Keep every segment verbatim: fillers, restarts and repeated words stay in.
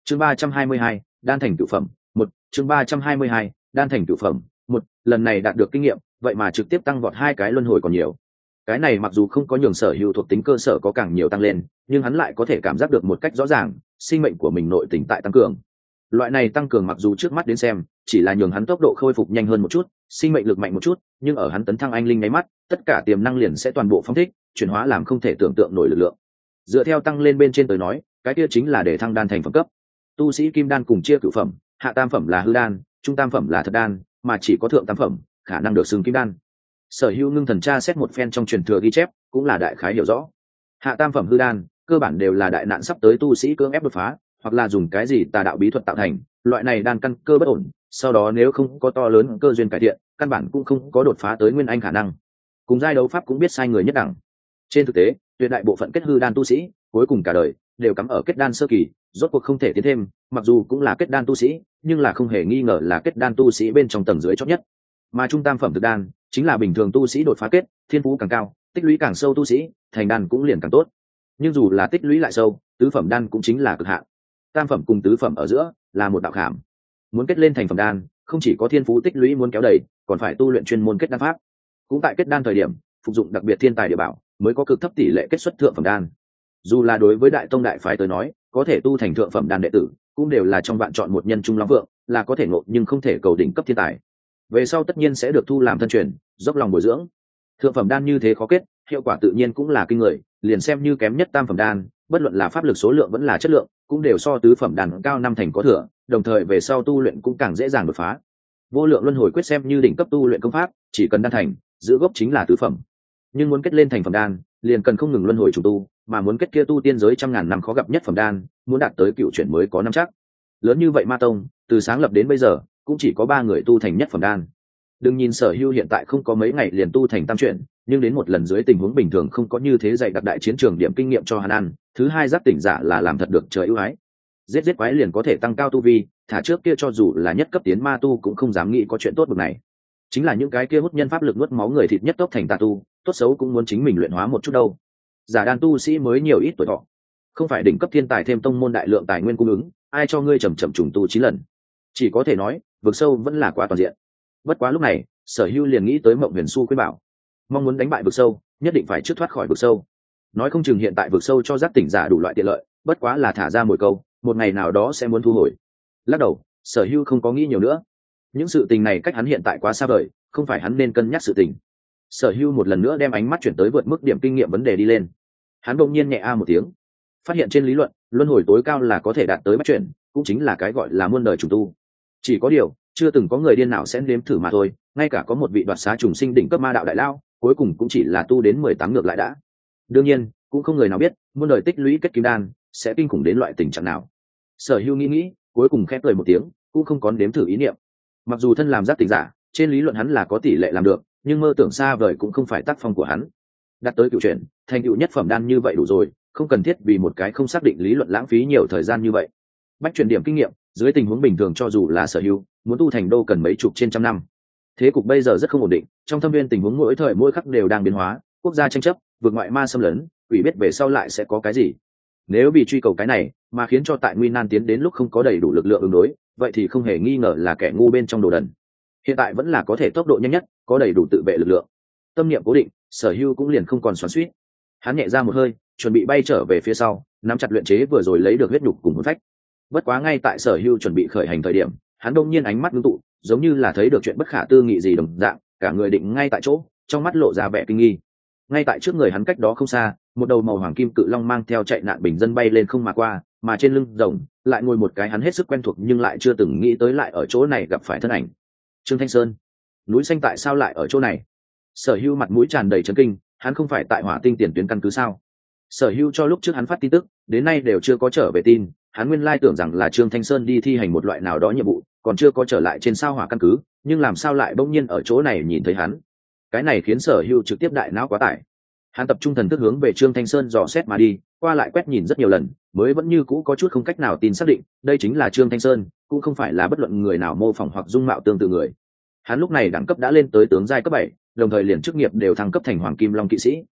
chương ba trăm hai mươi hai, đan thành cửu phẩm một. chương ba trăm hai mươi hai, đan thành cửu phẩm một. Lần này đạt được kinh nghiệm, vậy mà trực tiếp tăng vọt hai cái luân hồi còn nhiều. Cái này mặc dù không có nhường sở hữu thuộc tính cơ sở có càng nhiều tăng lên, nhưng hắn lại có thể cảm giác được một cách rõ ràng sinh mệnh của mình nội tình tại tăng cường. Loại này tăng cường mặc dù trước mắt đến xem chỉ là nhường hắn tốc độ khôi phục nhanh hơn một chút, sinh mệnh lực mạnh một chút, nhưng ở hắn tấn thăng anh linh nháy mắt, tất cả tiềm năng liền sẽ toàn bộ phóng thích, chuyển hóa làm không thể tưởng tượng nổi lực lượng. Dựa theo tăng lên bên trên tới nói, cái kia chính là để thăng đan thành phẩm cấp. Tu sĩ kim đan cùng chia cửu phẩm, hạ tam phẩm là hư đan, trung tam phẩm là thật đan, mà chỉ có thượng tam phẩm khả năng được xưng kim đan. Sở hữu ngưng thần tra xét một phen trong truyền thừa ghi chép, cũng là đại khái hiểu rõ. Hạ tam phẩm hư đan cơ bản đều là đại nạn sắp tới tu sĩ cưỡng ép đột phá, hoặc là dùng cái gì tà đạo bí thuật tạo thành, loại này đan căn cơ bất ổn, sau đó nếu không có to lớn cơ duyên cải thiện, căn bản cũng không có đột phá tới nguyên anh khả năng. Cùng giai đấu pháp cũng biết sai người nhất đẳng. Trên thực tế, tuyệt đại bộ phận kết hư đan tu sĩ, cuối cùng cả đời đều cắm ở kết đan sơ kỳ, rốt cuộc không thể tiến thêm, mặc dù cũng là kết đan tu sĩ, nhưng là không hề nghi ngờ là kết đan tu sĩ bên trong tầng dưới chót nhất. Mà trung tam phẩm thực đan chính là bình thường tu sĩ đột phá kết, thiên phú càng cao, tích lũy càng sâu tu sĩ, thành đan cũng liền càng tốt. Nhưng dù là tích lũy lại sâu, tứ phẩm đan cũng chính là cực hạn. Tam phẩm cùng tứ phẩm ở giữa là một đạo khảm. Muốn kết lên thành phẩm đan, không chỉ có thiên phú tích lũy muốn kéo đầy, còn phải tu luyện chuyên môn kết đan pháp. Cũng tại kết đan thời điểm, phục dụng đặc biệt thiên tài địa bảo, mới có cực thấp tỷ lệ kết xuất thượng phẩm đan. Dù là đối với đại tông đại phái tới nói, có thể tu thành thượng phẩm đan đệ tử, cũng đều là trong vạn chọn một nhân trung long vượng, là có thể ngộ nhưng không thể cầu đỉnh cấp thiên tài. Về sau tất nhiên sẽ được thu làm thân truyền, dốc lòng bồi dưỡng. Thượng phẩm đan như thế khó kết, hiệu quả tự nhiên cũng là kinh người, liền xem như kém nhất tam phẩm đan, bất luận là pháp lực số lượng vẫn là chất lượng, cũng đều so tứ phẩm đan cao năm thành có thừa, đồng thời về sau tu luyện cũng càng dễ dàng đột phá. Vô lượng luân hồi quyết xem như đỉnh cấp tu luyện công pháp, chỉ cần đan thành, giữ gốc chính là tứ phẩm. Nhưng muốn kết lên thành phẩm đan, liền cần không ngừng luân hồi trùng tu, mà muốn kết kia tu tiên giới trăm ngàn năm khó gặp nhất phẩm đan, muốn đạt tới cựu chuyển mới có năm chắc. Lớn như vậy ma tông, từ sáng lập đến bây giờ, cũng chỉ có ba người tu thành nhất phẩm đan. Đừng nhìn Sở Hưu hiện tại không có mấy ngày liền tu thành tam chuyển, nhưng đến một lần dưới tình huống bình thường không có như thế dạy đặc đại chiến trường điểm kinh nghiệm cho hắn ăn. Thứ hai giác tỉnh giả là làm thật được trời ưu ái. Giết giết quái liền có thể tăng cao tu vi, thả trước kia cho dù là nhất cấp tiến ma tu cũng không dám nghĩ có chuyện tốt bực này. Chính là những cái kia hút nhân pháp lực nuốt máu người thịt nhất tốc thành tà tu, tốt xấu cũng muốn chính mình luyện hóa một chút đâu. Giả đan tu sĩ mới nhiều ít tuổi thọ, không phải đỉnh cấp thiên tài thêm tông môn đại lượng tài nguyên cung ứng, ai cho ngươi chậm chậm trùng tu chín lần. Chỉ có thể nói, vực sâu vẫn là quá toàn diện. Bất quá lúc này, Sở Hưu liền nghĩ tới Mộng Huyền Su khuyên bảo, mong muốn đánh bại vực sâu, nhất định phải trước thoát khỏi vực sâu. Nói không chừng hiện tại vực sâu cho giác tỉnh giả đủ loại tiện lợi, bất quá là thả ra một câu, một ngày nào đó sẽ muốn thu hồi. Lắc đầu, Sở Hưu không có nghĩ nhiều nữa. Những sự tình này cách hắn hiện tại quá xa vời, không phải hắn nên cân nhắc sự tình. Sở Hưu một lần nữa đem ánh mắt chuyển tới vượt mức điểm kinh nghiệm vấn đề đi lên. Hắn bỗng nhiên nhẹ a một tiếng, phát hiện trên lý luận, luân hồi tối cao là có thể đạt tới bách chuyển, cũng chính là cái gọi là muôn đời trùng tu. Chỉ có điều, chưa từng có người điên nào sẽ nếm thử mà thôi, ngay cả có một vị đoạt xá trùng sinh đỉnh cấp ma đạo đại lao, cuối cùng cũng chỉ là tu đến mười tám ngược lại đã. Đương nhiên, cũng không người nào biết, muôn đời tích lũy kết kim đan sẽ kinh khủng đến loại tình trạng nào. Sở Hưu nghĩ nghĩ, cuối cùng khép cười một tiếng, cũng không có nếm thử ý niệm. Mặc dù thân làm giác tỉnh giả, trên lý luận hắn là có tỷ lệ làm được, nhưng mơ tưởng xa vời cũng không phải tác phong của hắn. Đạt tới cựu chuyển, thành tựu nhất phẩm đan như vậy đủ rồi, không cần thiết vì một cái không xác định lý luận lãng phí nhiều thời gian như vậy. Bách chuyển điểm kinh nghiệm, dưới tình huống bình thường cho dù là Sở Hưu, muốn tu thành đô cần mấy chục trên trăm năm. Thế cục bây giờ rất không ổn định, trong thâm viên tình huống mỗi thời mỗi khắc đều đang biến hóa, quốc gia tranh chấp, vượt ngoại ma xâm lấn, quỷ biết về sau lại sẽ có cái gì. Nếu vì truy cầu cái này mà khiến cho tại nguy nan tiến đến lúc không có đầy đủ lực lượng ứng đối, vậy thì không hề nghi ngờ là kẻ ngu bên trong đồ đần. Hiện tại vẫn là có thể tốc độ nhanh nhất, có đầy đủ tự vệ lực lượng. Tâm niệm cố định, Sở Hưu cũng liền không còn xoắn xuýt. Hắn nhẹ ra một hơi, chuẩn bị bay trở về phía sau, nắm chặt luyện chế vừa rồi lấy được huyết nhục cùng hồn phách. Bất quá ngay tại Sở Hưu chuẩn bị khởi hành thời điểm, hắn đột nhiên ánh mắt ngưng tụ, giống như là thấy được chuyện bất khả tư nghị gì đồng dạng, cả người định ngay tại chỗ, trong mắt lộ ra vẻ kinh nghi. Ngay tại trước người hắn cách đó không xa, một đầu màu hoàng kim cự long mang theo chạy nạn bình dân bay lên không mà qua, mà trên lưng rồng lại ngồi một cái hắn hết sức quen thuộc nhưng lại chưa từng nghĩ tới lại ở chỗ này gặp phải thân ảnh. Trương Thanh Sơn, núi xanh tại sao lại ở chỗ này? Sở Hưu mặt mũi tràn đầy chấn kinh, hắn không phải tại Hỏa Tinh tiền tuyến căn cứ sao? Sở Hưu cho lúc trước hắn phát tin tức, đến nay đều chưa có trở về tin, hắn nguyên lai tưởng rằng là Trương Thanh Sơn đi thi hành một loại nào đó nhiệm vụ, còn chưa có trở lại trên sao Hỏa căn cứ, nhưng làm sao lại bỗng nhiên ở chỗ này nhìn thấy hắn? Cái này khiến Sở Hưu trực tiếp đại não quá tải. Hắn tập trung thần thức hướng về Trương Thanh Sơn dò xét mà đi, qua lại quét nhìn rất nhiều lần, mới vẫn như cũ có chút không cách nào tin xác định, đây chính là Trương Thanh Sơn, cũng không phải là bất luận người nào mô phỏng hoặc dung mạo tương tự người. Hắn lúc này đẳng cấp đã lên tới tướng giai cấp bảy, đồng thời liền chức nghiệp đều thăng cấp thành Hoàng Kim Long kỵ sĩ, S,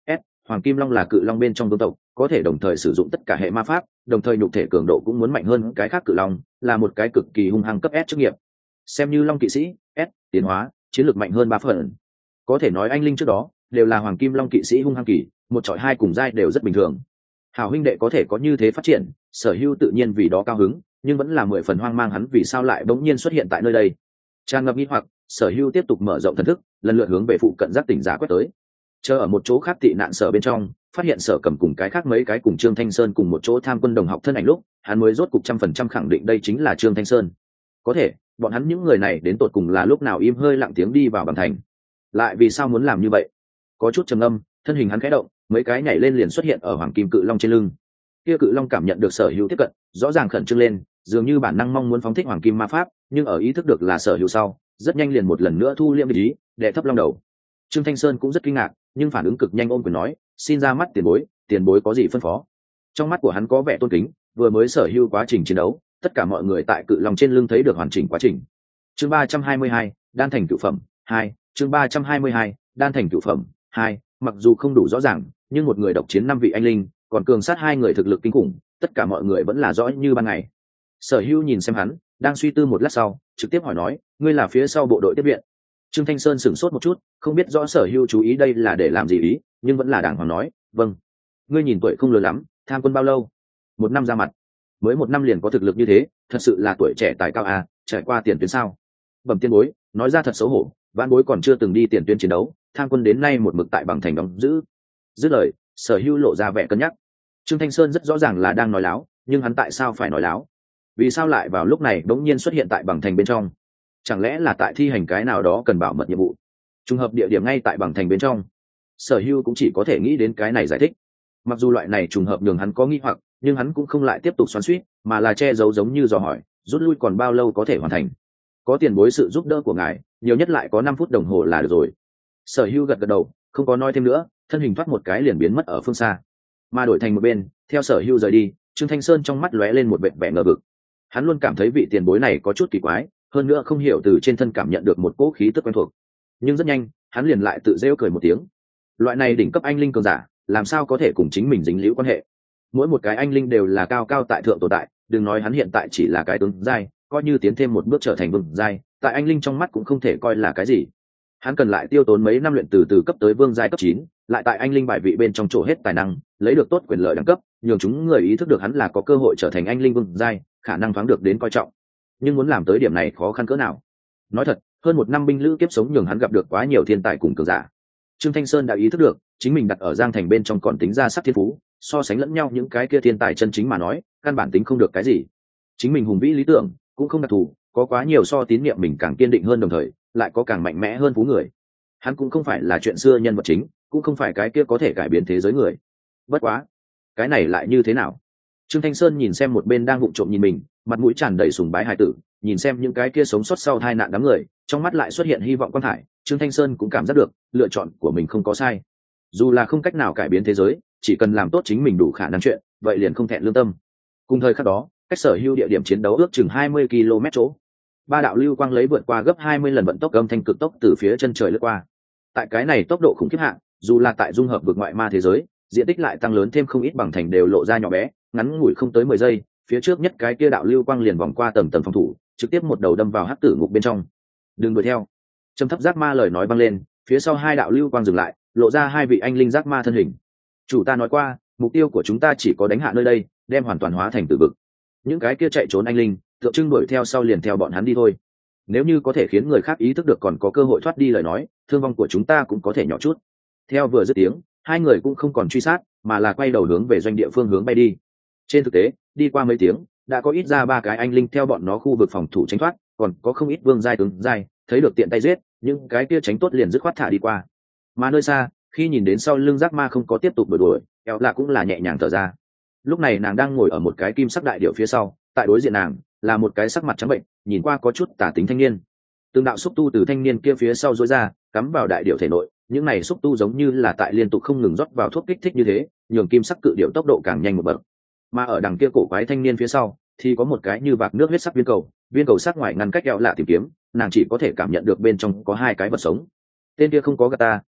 hoàng kim long là cự long bên trong vương tộc, có thể đồng thời sử dụng tất cả hệ ma pháp, đồng thời nhục thể cường độ cũng muốn mạnh hơn cái khác cự long, là một cái cực kỳ hung hăng cấp S chức nghiệp. Xem như long kỵ sĩ S tiến hóa chiến lược mạnh hơn ba phần, có thể nói anh linh trước đó đều là hoàng kim long kỵ sĩ hung hăng kỳ, một chọi hai cùng giai đều rất bình thường. Hảo huynh đệ có thể có như thế phát triển, Sở Hưu tự nhiên vì đó cao hứng, nhưng vẫn là mười phần hoang mang hắn vì sao lại bỗng nhiên xuất hiện tại nơi đây. Tràn ngập nghi hoặc, Sở Hưu tiếp tục mở rộng thần thức, lần lượt hướng về phụ cận giác tỉnh giả quét tới. Chờ ở một chỗ khác tị nạn sở bên trong, phát hiện Sở Cầm cùng cái khác mấy cái cùng Trương Thanh Sơn cùng một chỗ tham quân đồng học thân ảnh lúc, hắn mới rốt cục trăm phần trăm khẳng định đây chính là Trương Thanh Sơn. Có thể, bọn hắn những người này đến tột cùng là lúc nào im hơi lặng tiếng đi vào bằng thành, lại vì sao muốn làm như vậy? Có chút trầm ngâm, thân hình hắn khẽ động, mấy cái nhảy lên liền xuất hiện ở hoàng kim cự long trên lưng. Kia cự long cảm nhận được Sở Hữu tiếp cận, rõ ràng khẩn trương lên, dường như bản năng mong muốn phóng thích hoàng kim ma pháp, nhưng ở ý thức được là Sở Hữu sau, rất nhanh liền một lần nữa thu liễm ý, đè thấp long đầu. Trương Thanh Sơn cũng rất kinh ngạc, nhưng phản ứng cực nhanh ôm quyền nói, xin ra mắt tiền bối, tiền bối có gì phân phó? Trong mắt của hắn có vẻ tôn kính, vừa mới Sở Hữu quá trình chiến đấu, tất cả mọi người tại cự long trên lưng thấy được hoàn chỉnh quá trình. Chương ba trăm hai mươi hai, đan thành cự phẩm hai. Chương ba trăm hai mươi hai, đan thành cự phẩm hai. Mặc dù không đủ rõ ràng, nhưng một người độc chiến năm vị anh linh, còn cường sát hai người thực lực kinh khủng, tất cả mọi người vẫn là rõ như ban ngày. Sở Hữu nhìn xem hắn, đang suy tư một lát sau, trực tiếp hỏi nói, ngươi là phía sau bộ đội tiếp viện? Trương Thanh Sơn sửng sốt một chút, không biết rõ Sở Hữu chú ý đây là để làm gì ý, nhưng vẫn là đàng hoàng nói, vâng. Ngươi nhìn tuổi không lớn lắm, tham quân bao lâu? Một năm ra mặt. Mới một năm liền có thực lực như thế, thật sự là tuổi trẻ tài cao à, trải qua tiền tuyến sao? Bẩm tiên bối, nói ra thật xấu hổ, vãn bối còn chưa từng đi tiền tuyến chiến đấu, tham quân đến nay một mực tại bằng thành đóng giữ. Dứt lời, Sở Hữu lộ ra vẻ cân nhắc. Trương Thanh Sơn rất rõ ràng là đang nói láo, nhưng hắn tại sao phải nói láo? Vì sao lại vào lúc này đống nhiên xuất hiện tại bằng thành bên trong? Chẳng lẽ là tại thi hành cái nào đó cần bảo mật nhiệm vụ? Trùng hợp địa điểm ngay tại bằng thành bên trong. Sở Hữu cũng chỉ có thể nghĩ đến cái này giải thích. Mặc dù loại này trùng hợp nhường hắn có nghi hoặc, nhưng hắn cũng không lại tiếp tục xoắn xuýt, mà là che giấu giống như dò hỏi, rút lui còn bao lâu có thể hoàn thành? Có tiền bối sự giúp đỡ của ngài, nhiều nhất lại có năm phút đồng hồ là được rồi. Sở Hữu gật gật đầu, không có nói thêm nữa, thân hình thoát một cái liền biến mất ở phương xa. Mà đổi thành một bên, theo Sở Hữu rời đi, Trương Thanh Sơn trong mắt lóe lên một vẻ vẻ ngờ vực. Hắn luôn cảm thấy vị tiền bối này có chút kỳ quái, hơn nữa không hiểu từ trên thân cảm nhận được một cỗ khí tức quen thuộc. Nhưng rất nhanh, hắn liền lại tự rêu cười một tiếng. Loại này đỉnh cấp anh linh cường giả, làm sao có thể cùng chính mình dính liễu quan hệ? Mỗi một cái anh linh đều là cao cao tại thượng tồn tại, đừng nói hắn hiện tại chỉ là cái tướng giai, coi như tiến thêm một bước trở thành vương giai, tại anh linh trong mắt cũng không thể coi là cái gì. Hắn cần lại tiêu tốn mấy năm luyện từ từ cấp tới vương giai cấp chín, lại tại anh linh bài vị bên trong chỗ hết tài năng, lấy được tốt quyền lợi đẳng cấp, nhường chúng người ý thức được hắn là có cơ hội trở thành anh linh vương giai, khả năng thoáng được đến coi trọng. Nhưng muốn làm tới điểm này khó khăn cỡ nào? Nói thật, hơn một năm binh lữ kiếp sống nhường hắn gặp được quá nhiều thiên tài cùng cường giả. Trương Thanh Sơn đã ý thức được, chính mình đặt ở Giang Thành bên trong còn tính ra sắc thiên phú, so sánh lẫn nhau những cái kia thiên tài chân chính mà nói, căn bản tính không được cái gì. Chính mình hùng vĩ lý tưởng, cũng không đặc thù, có quá nhiều so tín niệm mình càng kiên định hơn, đồng thời lại có càng mạnh mẽ hơn phú người. Hắn cũng không phải là chuyện xưa nhân vật chính, cũng không phải cái kia có thể cải biến thế giới người. Bất quá, cái này lại như thế nào? Trương Thanh Sơn nhìn xem một bên đang vụng trộm nhìn mình, mặt mũi tràn đầy sùng bái hài tử, nhìn xem những cái kia sống sót sau tai nạn đám người, trong mắt lại xuất hiện hy vọng quang thải. Trương Thanh Sơn cũng cảm giác được, lựa chọn của mình không có sai. Dù là không cách nào cải biến thế giới, chỉ cần làm tốt chính mình đủ khả năng chuyện, vậy liền không thẹn lương tâm. Cùng thời khắc đó, cách Sở Hữu địa điểm chiến đấu ước chừng hai mươi ki lô mét chỗ, ba đạo lưu quang lấy vượt qua gấp hai mươi lần vận tốc âm thanh cực tốc từ phía chân trời lướt qua. Tại cái này tốc độ khủng khiếp hạng, dù là tại dung hợp vực ngoại ma thế giới, diện tích lại tăng lớn thêm không ít, bằng thành đều lộ ra nhỏ bé, ngắn ngủi không tới mười giây, phía trước nhất cái kia đạo lưu quang liền vòng qua tầng tầng phòng thủ, trực tiếp một đầu đâm vào hắc tử ngục bên trong. Đừng đuổi theo. Trầm thấp giác ma lời nói vang lên, phía sau hai đạo lưu quang dừng lại, lộ ra hai vị anh linh giác ma thân hình. Chủ ta nói qua, mục tiêu của chúng ta chỉ có đánh hạ nơi đây, đem hoàn toàn hóa thành tử vực. Những cái kia chạy trốn anh linh, tượng trưng đuổi theo sau liền theo bọn hắn đi thôi. Nếu như có thể khiến người khác ý thức được còn có cơ hội thoát đi lời nói, thương vong của chúng ta cũng có thể nhỏ chút. Theo vừa dứt tiếng, hai người cũng không còn truy sát, mà là quay đầu hướng về doanh địa phương hướng bay đi. Trên thực tế, đi qua mấy tiếng, đã có ít ra ba cái anh linh theo bọn nó khu vực phòng thủ tránh thoát, còn có không ít vương giai tướng giai, thấy được tiện tay giết, những cái kia tránh tốt liền dứt khoát thả đi qua. Mà nơi xa, khi nhìn đến sau lưng giác ma không có tiếp tục đuổi đuổi, eo lạ cũng là nhẹ nhàng thở ra. Lúc này nàng đang ngồi ở một cái kim sắc đại điệu phía sau, tại đối diện nàng là một cái sắc mặt trắng bệnh, nhìn qua có chút tả tính thanh niên. Từng đạo xúc tu từ thanh niên kia phía sau rối ra, cắm vào đại điệu thể nội, những này xúc tu giống như là tại liên tục không ngừng rót vào thuốc kích thích như thế, nhường kim sắc cự điệu tốc độ càng nhanh một bậc. Mà ở đằng kia cổ quái thanh niên phía sau thì có một cái như vạc nước huyết sắc viên cầu, viên cầu sắc ngoài ngăn cách eo lạ tìm kiếm, nàng chỉ có thể cảm nhận được bên trong có hai cái vật sống. Tên kia không có gạt ta,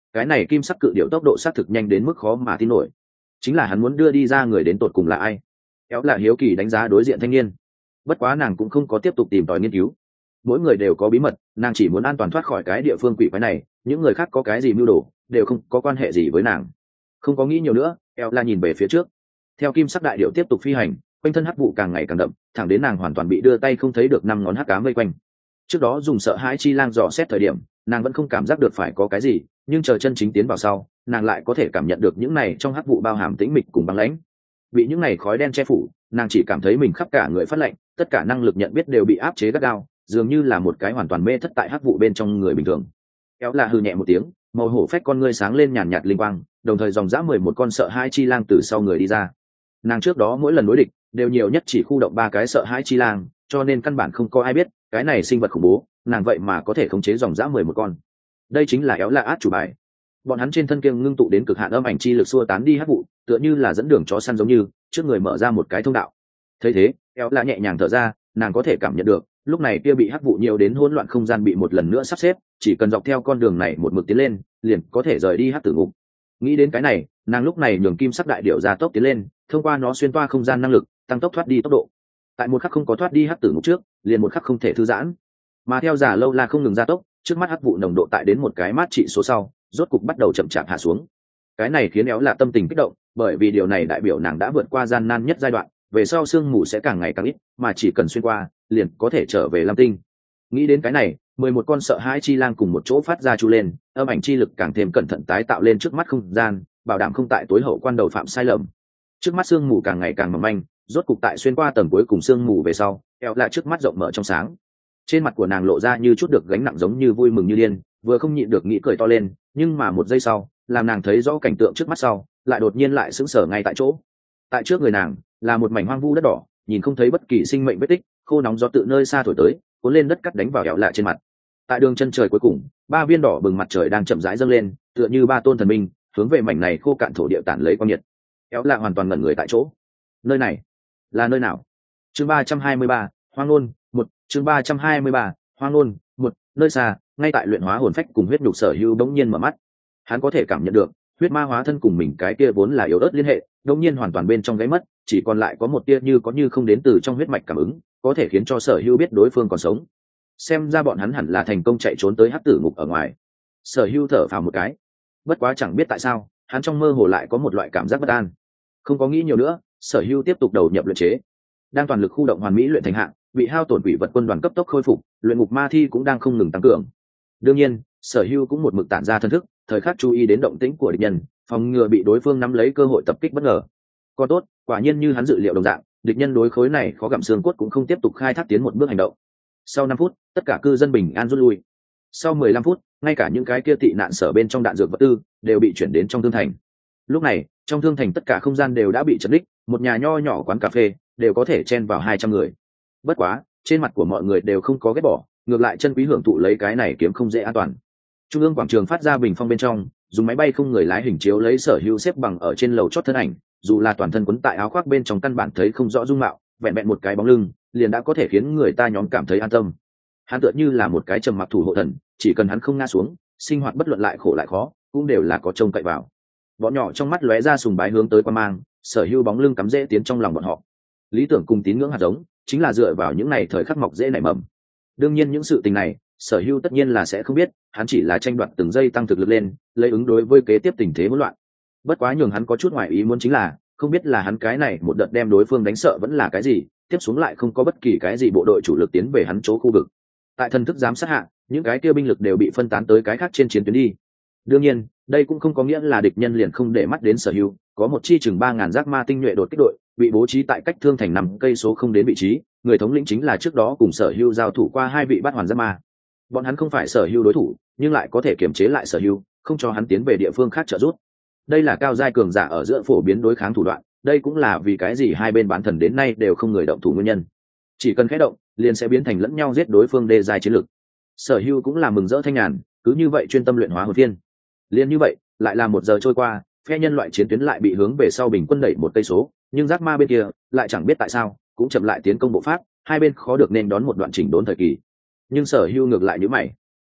cái này kim sắc cự điệu tốc độ xác thực nhanh đến mức khó mà tin nổi. Chính là hắn muốn đưa đi ra người đến tột cùng là ai? Kéo là hiếu kỳ đánh giá đối diện thanh niên. Bất quá nàng cũng không có tiếp tục tìm tòi nghiên cứu. Mỗi người đều có bí mật, nàng chỉ muốn an toàn thoát khỏi cái địa phương quỷ quái này, những người khác có cái gì mưu đồ đều không có quan hệ gì với nàng. Không có nghĩ nhiều nữa, kéo là nhìn về phía trước. Theo kim sắc đại điệu tiếp tục phi hành, quanh thân hắc vụ càng ngày càng đậm, thẳng đến nàng hoàn toàn bị đưa tay không thấy được năm ngón hắc ám vây quanh. Trước đó dùng sợ hãi chi lang dò xét thời điểm, nàng vẫn không cảm giác được phải có cái gì, nhưng chờ chân chính tiến vào sau, nàng lại có thể cảm nhận được những này trong hắc vụ bao hàm tĩnh mịch cùng băng lãnh. Bị những này khói đen che phủ, nàng chỉ cảm thấy mình khắp cả người phát lạnh, tất cả năng lực nhận biết đều bị áp chế gắt gao, dường như là một cái hoàn toàn mê thất tại hắc vụ bên trong người bình thường. Kéo là hừ nhẹ một tiếng, màu hổ phách con ngươi sáng lên nhàn nhạt linh quang, đồng thời dòng dã mười một con sợ hãi chi lang từ sau người đi ra. Nàng trước đó mỗi lần đối địch đều nhiều nhất chỉ khu động ba cái sợ hãi chi lang, cho nên căn bản không có ai biết cái này sinh vật khủng bố, nàng vậy mà có thể khống chế dòng dã mười một con. Đây chính là éo là át chủ bài. Bọn hắn trên thân kiêng ngưng tụ đến cực hạn âm ảnh chi lực xua tán đi hắc vụ, tựa như là dẫn đường chó săn giống như trước người mở ra một cái thông đạo. Thấy thế, éo là nhẹ nhàng thở ra, nàng có thể cảm nhận được lúc này kia bị hắc vụ nhiều đến hỗn loạn không gian bị một lần nữa sắp xếp, chỉ cần dọc theo con đường này một mực tiến lên, liền có thể rời đi hắc tử ngục. Nghĩ đến cái này, nàng lúc này nhường kim sắc đại điệu ra tốc tiến lên, thông qua nó xuyên toa không gian năng lực, tăng tốc thoát đi tốc độ. Tại một khắc không có thoát đi hắc tử ngục trước, liền một khắc không thể thư giãn. Mà theo giả lâu la không ngừng gia tốc, trước mắt hắc vụ nồng độ tại đến một cái mát trị số sau, rốt cục bắt đầu chậm chạp hạ xuống. Cái này khiến éo là tâm tình kích động, bởi vì điều này đại biểu nàng đã vượt qua gian nan nhất giai đoạn, về sau sương mù sẽ càng ngày càng ít, mà chỉ cần xuyên qua, liền có thể trở về Lam Tinh. Nghĩ đến cái này, mười một con sợ hãi chi lang cùng một chỗ phát ra chu lên, âm ảnh chi lực càng thêm cẩn thận tái tạo lên trước mắt không gian, bảo đảm không tại tối hậu quan đầu phạm sai lầm. Trước mắt sương mù càng ngày càng mỏng manh, rốt cục tại xuyên qua tầng cuối cùng sương mù về sau, éo là trước mắt rộng mở trong sáng. Trên mặt của nàng lộ ra như chút được gánh nặng giống như vui mừng như điên, vừa không nhịn được nghĩ cười to lên, nhưng mà một giây sau, làm nàng thấy rõ cảnh tượng trước mắt sau, lại đột nhiên lại sững sờ ngay tại chỗ. Tại trước người nàng là một mảnh hoang vu đất đỏ, nhìn không thấy bất kỳ sinh mệnh vết tích, khô nóng gió tự nơi xa thổi tới, cuốn lên đất cắt đánh vào éo lạ trên mặt. Tại đường chân trời cuối cùng, ba viên đỏ bừng mặt trời đang chậm rãi dâng lên, tựa như ba tôn thần minh, hướng về mảnh này khô cạn thổ địa tản lấy quang nhiệt. Éo lạ hoàn toàn ngẩn người tại chỗ. Nơi này là nơi nào? Chương ba trăm hai mươi ba, hoang ngôn một. Chương ba trăm hai mươi ba, hoang ngôn một. Nơi xa, ngay tại luyện hóa hồn phách cùng huyết nhục Sở Hữu bỗng nhiên mở mắt. Hắn có thể cảm nhận được huyết ma hóa thân cùng mình cái kia vốn là yếu ớt liên hệ, đột nhiên hoàn toàn bên trong gáy mất, chỉ còn lại có một tia như có như không đến từ trong huyết mạch cảm ứng, có thể khiến cho Sở Hữu biết đối phương còn sống. Xem ra bọn hắn hẳn là thành công chạy trốn tới hắc tử ngục ở ngoài. Sở Hữu thở phào một cái, bất quá chẳng biết tại sao, hắn trong mơ hồ lại có một loại cảm giác bất an. Không có nghĩ nhiều nữa, Sở Hữu tiếp tục đầu nhập luyện chế, đang toàn lực khu động hoàn mỹ luyện thành hạng, bị hao tổn quỷ vật quân đoàn cấp tốc khôi phục, luyện ngục ma thi cũng đang không ngừng tăng cường. Đương nhiên, Sở Hữu cũng một mực tản ra thân thức, thời khắc chú ý đến động tĩnh của địch nhân, phòng ngừa bị đối phương nắm lấy cơ hội tập kích bất ngờ. Còn tốt, quả nhiên như hắn dự liệu đồng dạng, địch nhân đối khối này khó gặm xương cốt cũng không tiếp tục khai thác tiến một bước hành động. Sau năm phút, tất cả cư dân bình an rút lui. Sau mười lăm phút, ngay cả những cái kia tị nạn sở bên trong đạn dược vật tư đều bị chuyển đến trong thương thành. Lúc này, trong thương thành tất cả không gian đều đã bị chật ních, một nhà nho nhỏ quán cà phê đều có thể chen vào hai trăm người. Bất quá, trên mặt của mọi người đều không có ghét bỏ, ngược lại chân quý hưởng thụ lấy cái này kiếm không dễ an toàn. Trung ương quảng trường phát ra bình phong bên trong, dùng máy bay không người lái hình chiếu lấy Sở Hữu xếp bằng ở trên lầu chót thân ảnh, dù là toàn thân quấn tại áo khoác bên trong căn bản thấy không rõ dung mạo, vẹn vẹn một cái bóng lưng liền đã có thể khiến người ta nhóm cảm thấy an tâm. Hắn tựa như là một cái trầm mặc thủ hộ thần, chỉ cần hắn không ngã xuống, sinh hoạt bất luận lại khổ lại khó cũng đều là có trông cậy vào. Bọn nhỏ trong mắt lóe ra sùng bái hướng tới quan mang, Sở Hữu bóng lưng cắm rễ tiến trong lòng bọn họ. Lý tưởng cùng tín ngưỡng hạt giống chính là dựa vào những này thời khắc mọc dễ nảy mầm. Đương nhiên những sự tình này, Sở Hữu tất nhiên là sẽ không biết, hắn chỉ là tranh đoạt từng giây tăng thực lực lên, lấy ứng đối với kế tiếp tình thế hỗn loạn. Bất quá nhường hắn có chút ngoài ý muốn chính là, không biết là hắn cái này một đợt đem đối phương đánh sợ vẫn là cái gì, tiếp xuống lại không có bất kỳ cái gì bộ đội chủ lực tiến về hắn chỗ khu vực. Tại thần thức giám sát hạ, những cái kia binh lực đều bị phân tán tới cái khác trên chiến tuyến đi. Đương nhiên, đây cũng không có nghĩa là địch nhân liền không để mắt đến Sở Hữu, có một chi chừng ba ngàn giác ma tinh nhuệ đột kích đội, bị bố trí tại cách thương thành năm cây số không đến vị trí, người thống lĩnh chính là trước đó cùng Sở Hữu giao thủ qua hai vị bát hoàn giác ma. Bọn hắn không phải Sở Hữu đối thủ, nhưng lại có thể kiềm chế lại Sở Hữu, không cho hắn tiến về địa phương khác trợ giúp. Đây là cao giai cường giả ở giữa phổ biến đối kháng thủ đoạn, đây cũng là vì cái gì hai bên bán thần đến nay đều không người động thủ nguyên nhân. Chỉ cần khẽ động, liền sẽ biến thành lẫn nhau giết đối phương đê giai chiến lực. Sở Hữu cũng là mừng rỡ thanh nhàn, cứ như vậy chuyên tâm luyện hóa hồn viên. Liên như vậy, lại là một giờ trôi qua, phe nhân loại chiến tuyến lại bị hướng về sau bình quân đẩy một cây số, nhưng giác ma bên kia lại chẳng biết tại sao cũng chậm lại tiến công bộ pháp, hai bên khó được nên đón một đoạn chỉnh đốn thời kỳ. Nhưng Sở Hữu ngược lại nhíu mày.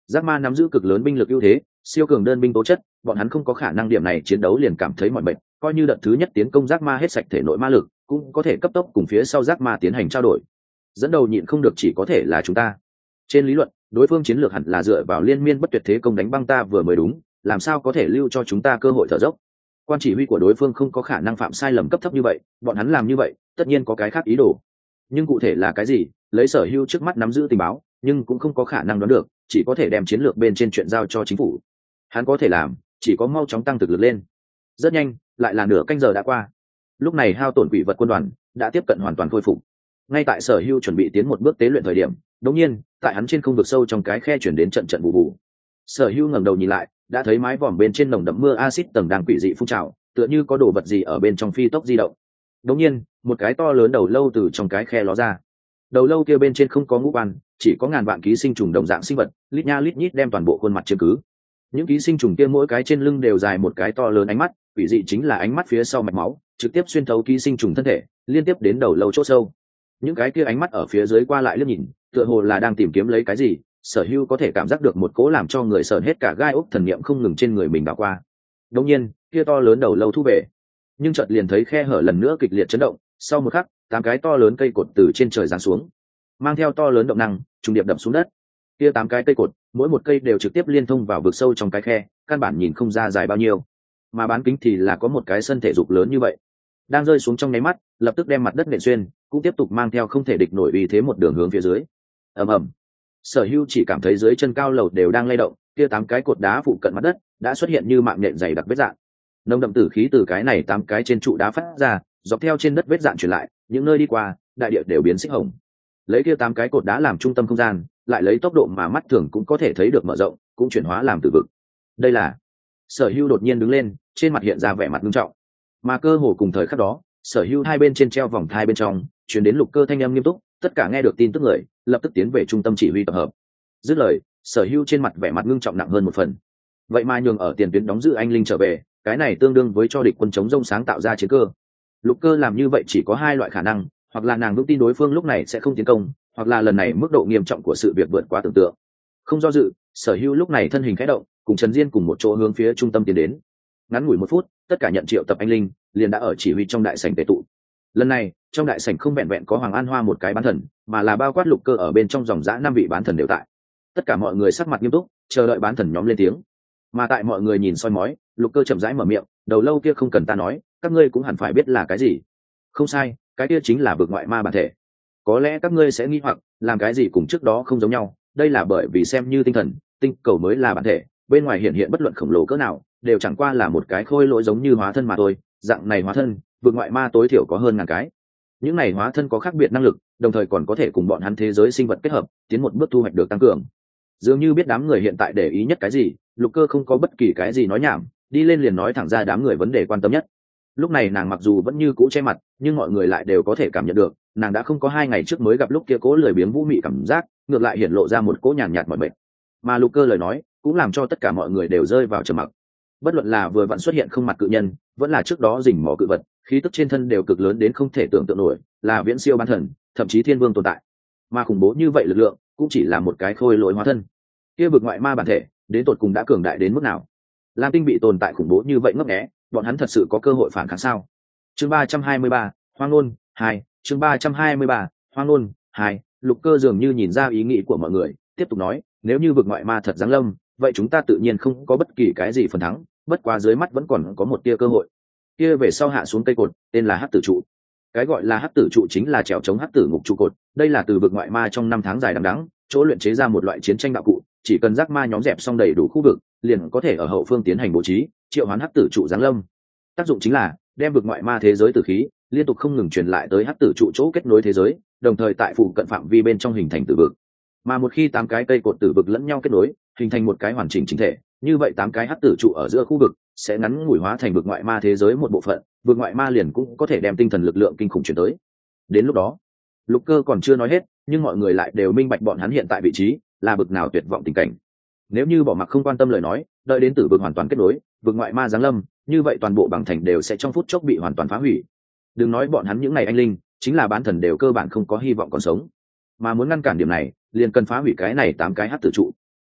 Giác ma nắm giữ cực lớn binh lực ưu thế, siêu cường đơn binh tố chất, bọn hắn không có khả năng điểm này chiến đấu liền cảm thấy mỏi mệt, coi như đợt thứ nhất tiến công giác ma hết sạch thể nội ma lực, cũng có thể cấp tốc cùng phía sau giác ma tiến hành trao đổi. Dẫn đầu nhịn không được chỉ có thể là chúng ta. Trên lý luận, đối phương chiến lược hẳn là dựa vào liên miên bất tuyệt thế công đánh băng ta vừa mới đúng, làm sao có thể lưu cho chúng ta cơ hội thở dốc. Quan chỉ huy của đối phương không có khả năng phạm sai lầm cấp thấp như vậy, bọn hắn làm như vậy, tất nhiên có cái khác ý đồ. Nhưng cụ thể là cái gì, lấy Sở Hưu trước mắt nắm giữ tình báo, nhưng cũng không có khả năng đoán được, chỉ có thể đem chiến lược bên trên chuyện giao cho chính phủ. Hắn có thể làm, chỉ có mau chóng tăng thực lực lên. Rất nhanh, lại là nửa canh giờ đã qua. Lúc này hao tổn quỷ vật quân đoàn đã tiếp cận hoàn toàn khôi phục. Ngay tại Sở Hưu chuẩn bị tiến một bước tế luyện thời điểm, đột nhiên, tại hắn trên không vực sâu trong cái khe chuyển đến trận trận bù bù. Sở Hưu ngẩng đầu nhìn lại, đã thấy mái vòm bên trên nồng đậm mưa axit tầng đang quỷ dị phun trào, tựa như có đồ vật gì ở bên trong phi tốc di động. Đột nhiên, một cái to lớn đầu lâu từ trong cái khe ló ra. Đầu lâu kia bên trên không có ngũ quan, chỉ có ngàn vạn ký sinh trùng đồng dạng sinh vật, lít nha lít nhít đem toàn bộ khuôn mặt chiếm cứ. Những ký sinh trùng kia mỗi cái trên lưng đều dài một cái to lớn ánh mắt, quỷ dị chính là ánh mắt phía sau mạch máu, trực tiếp xuyên thấu ký sinh trùng thân thể, liên tiếp đến đầu lâu chỗ sâu. Những cái kia ánh mắt ở phía dưới qua lại liếc nhìn, tựa hồ là đang tìm kiếm lấy cái gì. Sở Hưu có thể cảm giác được một cỗ làm cho người sởn hết cả gai ốc thần niệm không ngừng trên người mình đảo qua. Đột nhiên, kia to lớn đầu lâu thu về, nhưng chợt liền thấy khe hở lần nữa kịch liệt chấn động, sau một khắc, tám cái to lớn cây cột từ trên trời giáng xuống, mang theo to lớn động năng, trùng điệp đập xuống đất. Kia tám cái cây cột, mỗi một cây đều trực tiếp liên thông vào vực sâu trong cái khe, căn bản nhìn không ra dài bao nhiêu, mà bán kính thì là có một cái sân thể dục lớn như vậy. Đang rơi xuống trong nháy mắt, lập tức đem mặt đất nện xuyên, cũng tiếp tục mang theo không thể địch nổi uy thế một đường hướng phía dưới. Ầm ầm. Sở Hưu chỉ cảm thấy dưới chân cao lầu đều đang lay động, kia tám cái cột đá phụ cận mặt đất đã xuất hiện như mạng nhện dày đặc vết rạn. Nồng đậm tử khí từ cái này tám cái trên trụ đá phát ra, dọc theo trên đất vết rạn truyền lại, những nơi đi qua, đại địa đều biến xích hồng. Lấy kia tám cái cột đá làm trung tâm không gian, lại lấy tốc độ mà mắt thường cũng có thể thấy được mở rộng, cũng chuyển hóa làm tử vực. Đây là. Sở Hưu đột nhiên đứng lên, trên mặt hiện ra vẻ mặt nghiêm trọng. Mà cơ hồ cùng thời khắc đó, Sở Hưu hai bên trên treo vòng thai bên trong, truyền đến Lục Cơ thanh âm nghiêm túc, tất cả nghe được tin tức người, lập tức tiến về trung tâm chỉ huy tập hợp. Dứt lời, Sở Hưu trên mặt vẻ mặt ngưng trọng nặng hơn một phần. Vậy mà nhường ở tiền tuyến đóng giữ anh linh trở về, cái này tương đương với cho địch quân chống rông sáng tạo ra chiến cơ. Lục Cơ làm như vậy chỉ có hai loại khả năng, hoặc là nàng vững tin đối phương lúc này sẽ không tiến công, hoặc là lần này mức độ nghiêm trọng của sự việc vượt quá tưởng tượng. Không do dự, Sở Hưu lúc này thân hình khẽ động, cùng Trần Diên cùng một chỗ hướng phía trung tâm tiến đến. Ngắn ngủi một phút, tất cả nhận triệu tập anh linh liền đã ở chỉ huy trong đại sảnh tề tụ. Lần này, trong đại sảnh không vẹn vẹn có Hoàng An Hoa một cái bán thần, mà là bao quát Lục Cơ ở bên trong dòng dã năm vị bán thần đều tại. Tất cả mọi người sắc mặt nghiêm túc, chờ đợi bán thần nhóm lên tiếng. Mà tại mọi người nhìn soi mói, Lục Cơ chậm rãi mở miệng, đầu lâu kia không cần ta nói, các ngươi cũng hẳn phải biết là cái gì. Không sai, cái kia chính là vực ngoại ma bản thể. Có lẽ các ngươi sẽ nghi hoặc, làm cái gì cùng trước đó không giống nhau, đây là bởi vì xem như tinh thần, tinh cầu mới là bản thể, bên ngoài hiện hiện bất luận khổng lồ cỡ nào, đều chẳng qua là một cái khôi lỗi giống như hóa thân mà thôi, dạng này hóa thân, vực ngoại ma tối thiểu có hơn ngàn cái. Những này hóa thân có khác biệt năng lực, đồng thời còn có thể cùng bọn hắn thế giới sinh vật kết hợp, tiến một bước thu hoạch được tăng cường. Dường như biết đám người hiện tại để ý nhất cái gì, Lục Cơ không có bất kỳ cái gì nói nhảm, đi lên liền nói thẳng ra đám người vấn đề quan tâm nhất. Lúc này nàng mặc dù vẫn như cũ che mặt, nhưng mọi người lại đều có thể cảm nhận được, nàng đã không có hai ngày trước mới gặp lúc kia cố lười biếng vũ mị cảm giác, ngược lại hiển lộ ra một cỗ nhàn nhạt mỏi mệt. Mà Lục Cơ lời nói cũng làm cho tất cả mọi người đều rơi vào trầm mặc. Bất luận là vừa vặn xuất hiện không mặt cự nhân, vẫn là trước đó rình mò cự vật, khí tức trên thân đều cực lớn đến không thể tưởng tượng nổi, là viễn siêu bán thần, thậm chí thiên vương tồn tại. Mà khủng bố như vậy lực lượng, cũng chỉ là một cái khôi lỗi hóa thân. Kia vực ngoại ma bản thể, đến tột cùng đã cường đại đến mức nào? Lam Tinh bị tồn tại khủng bố như vậy ngấp nghé, bọn hắn thật sự có cơ hội phản kháng sao? Chương ba trăm hai mươi ba, Hoang Nôn hai, chương ba trăm hai mươi ba, Hoang Nôn hai. Lục Cơ dường như nhìn ra ý nghĩ của mọi người, tiếp tục nói, nếu như vực ngoại ma thật giáng lâm, vậy chúng ta tự nhiên không có bất kỳ cái gì phần thắng, bất quá dưới mắt vẫn còn có một tia cơ hội. Kia về sau hạ xuống cây cột, tên là Hắc Tử trụ. Cái gọi là Hắc Tử trụ chính là trèo chống Hắc Tử ngục trụ cột, đây là từ vực ngoại ma trong năm tháng dài đằng đẵng, chỗ luyện chế ra một loại chiến tranh đạo cụ, chỉ cần giác ma nhóm dẹp xong đầy đủ khu vực, liền có thể ở hậu phương tiến hành bố trí, triệu hoán Hắc Tử trụ giáng lâm. Tác dụng chính là đem vực ngoại ma thế giới tử khí liên tục không ngừng truyền lại tới Hắc Tử trụ chỗ kết nối thế giới, đồng thời tại phụ cận phạm vi bên trong hình thành tử vực. Mà một khi tám cái cây cột tử vực lẫn nhau kết nối, hình thành một cái hoàn chỉnh chính thể, như vậy tám cái Hắc Tử trụ ở giữa khu vực sẽ ngắn ngủi hóa thành vực ngoại ma thế giới một bộ phận, vực ngoại ma liền cũng có thể đem tinh thần lực lượng kinh khủng chuyển tới. Đến lúc đó, Lục Cơ còn chưa nói hết, nhưng mọi người lại đều minh bạch bọn hắn hiện tại vị trí là bực nào tuyệt vọng tình cảnh. Nếu như bỏ mặc không quan tâm lời nói, đợi đến tử vực hoàn toàn kết nối, vực ngoại ma giáng lâm, như vậy toàn bộ bằng thành đều sẽ trong phút chốc bị hoàn toàn phá hủy. Đừng nói bọn hắn những này anh linh, chính là bán thần đều cơ bản không có hy vọng còn sống. Mà muốn ngăn cản điểm này, liền cần phá hủy cái này tám cái Hắc Tử trụ.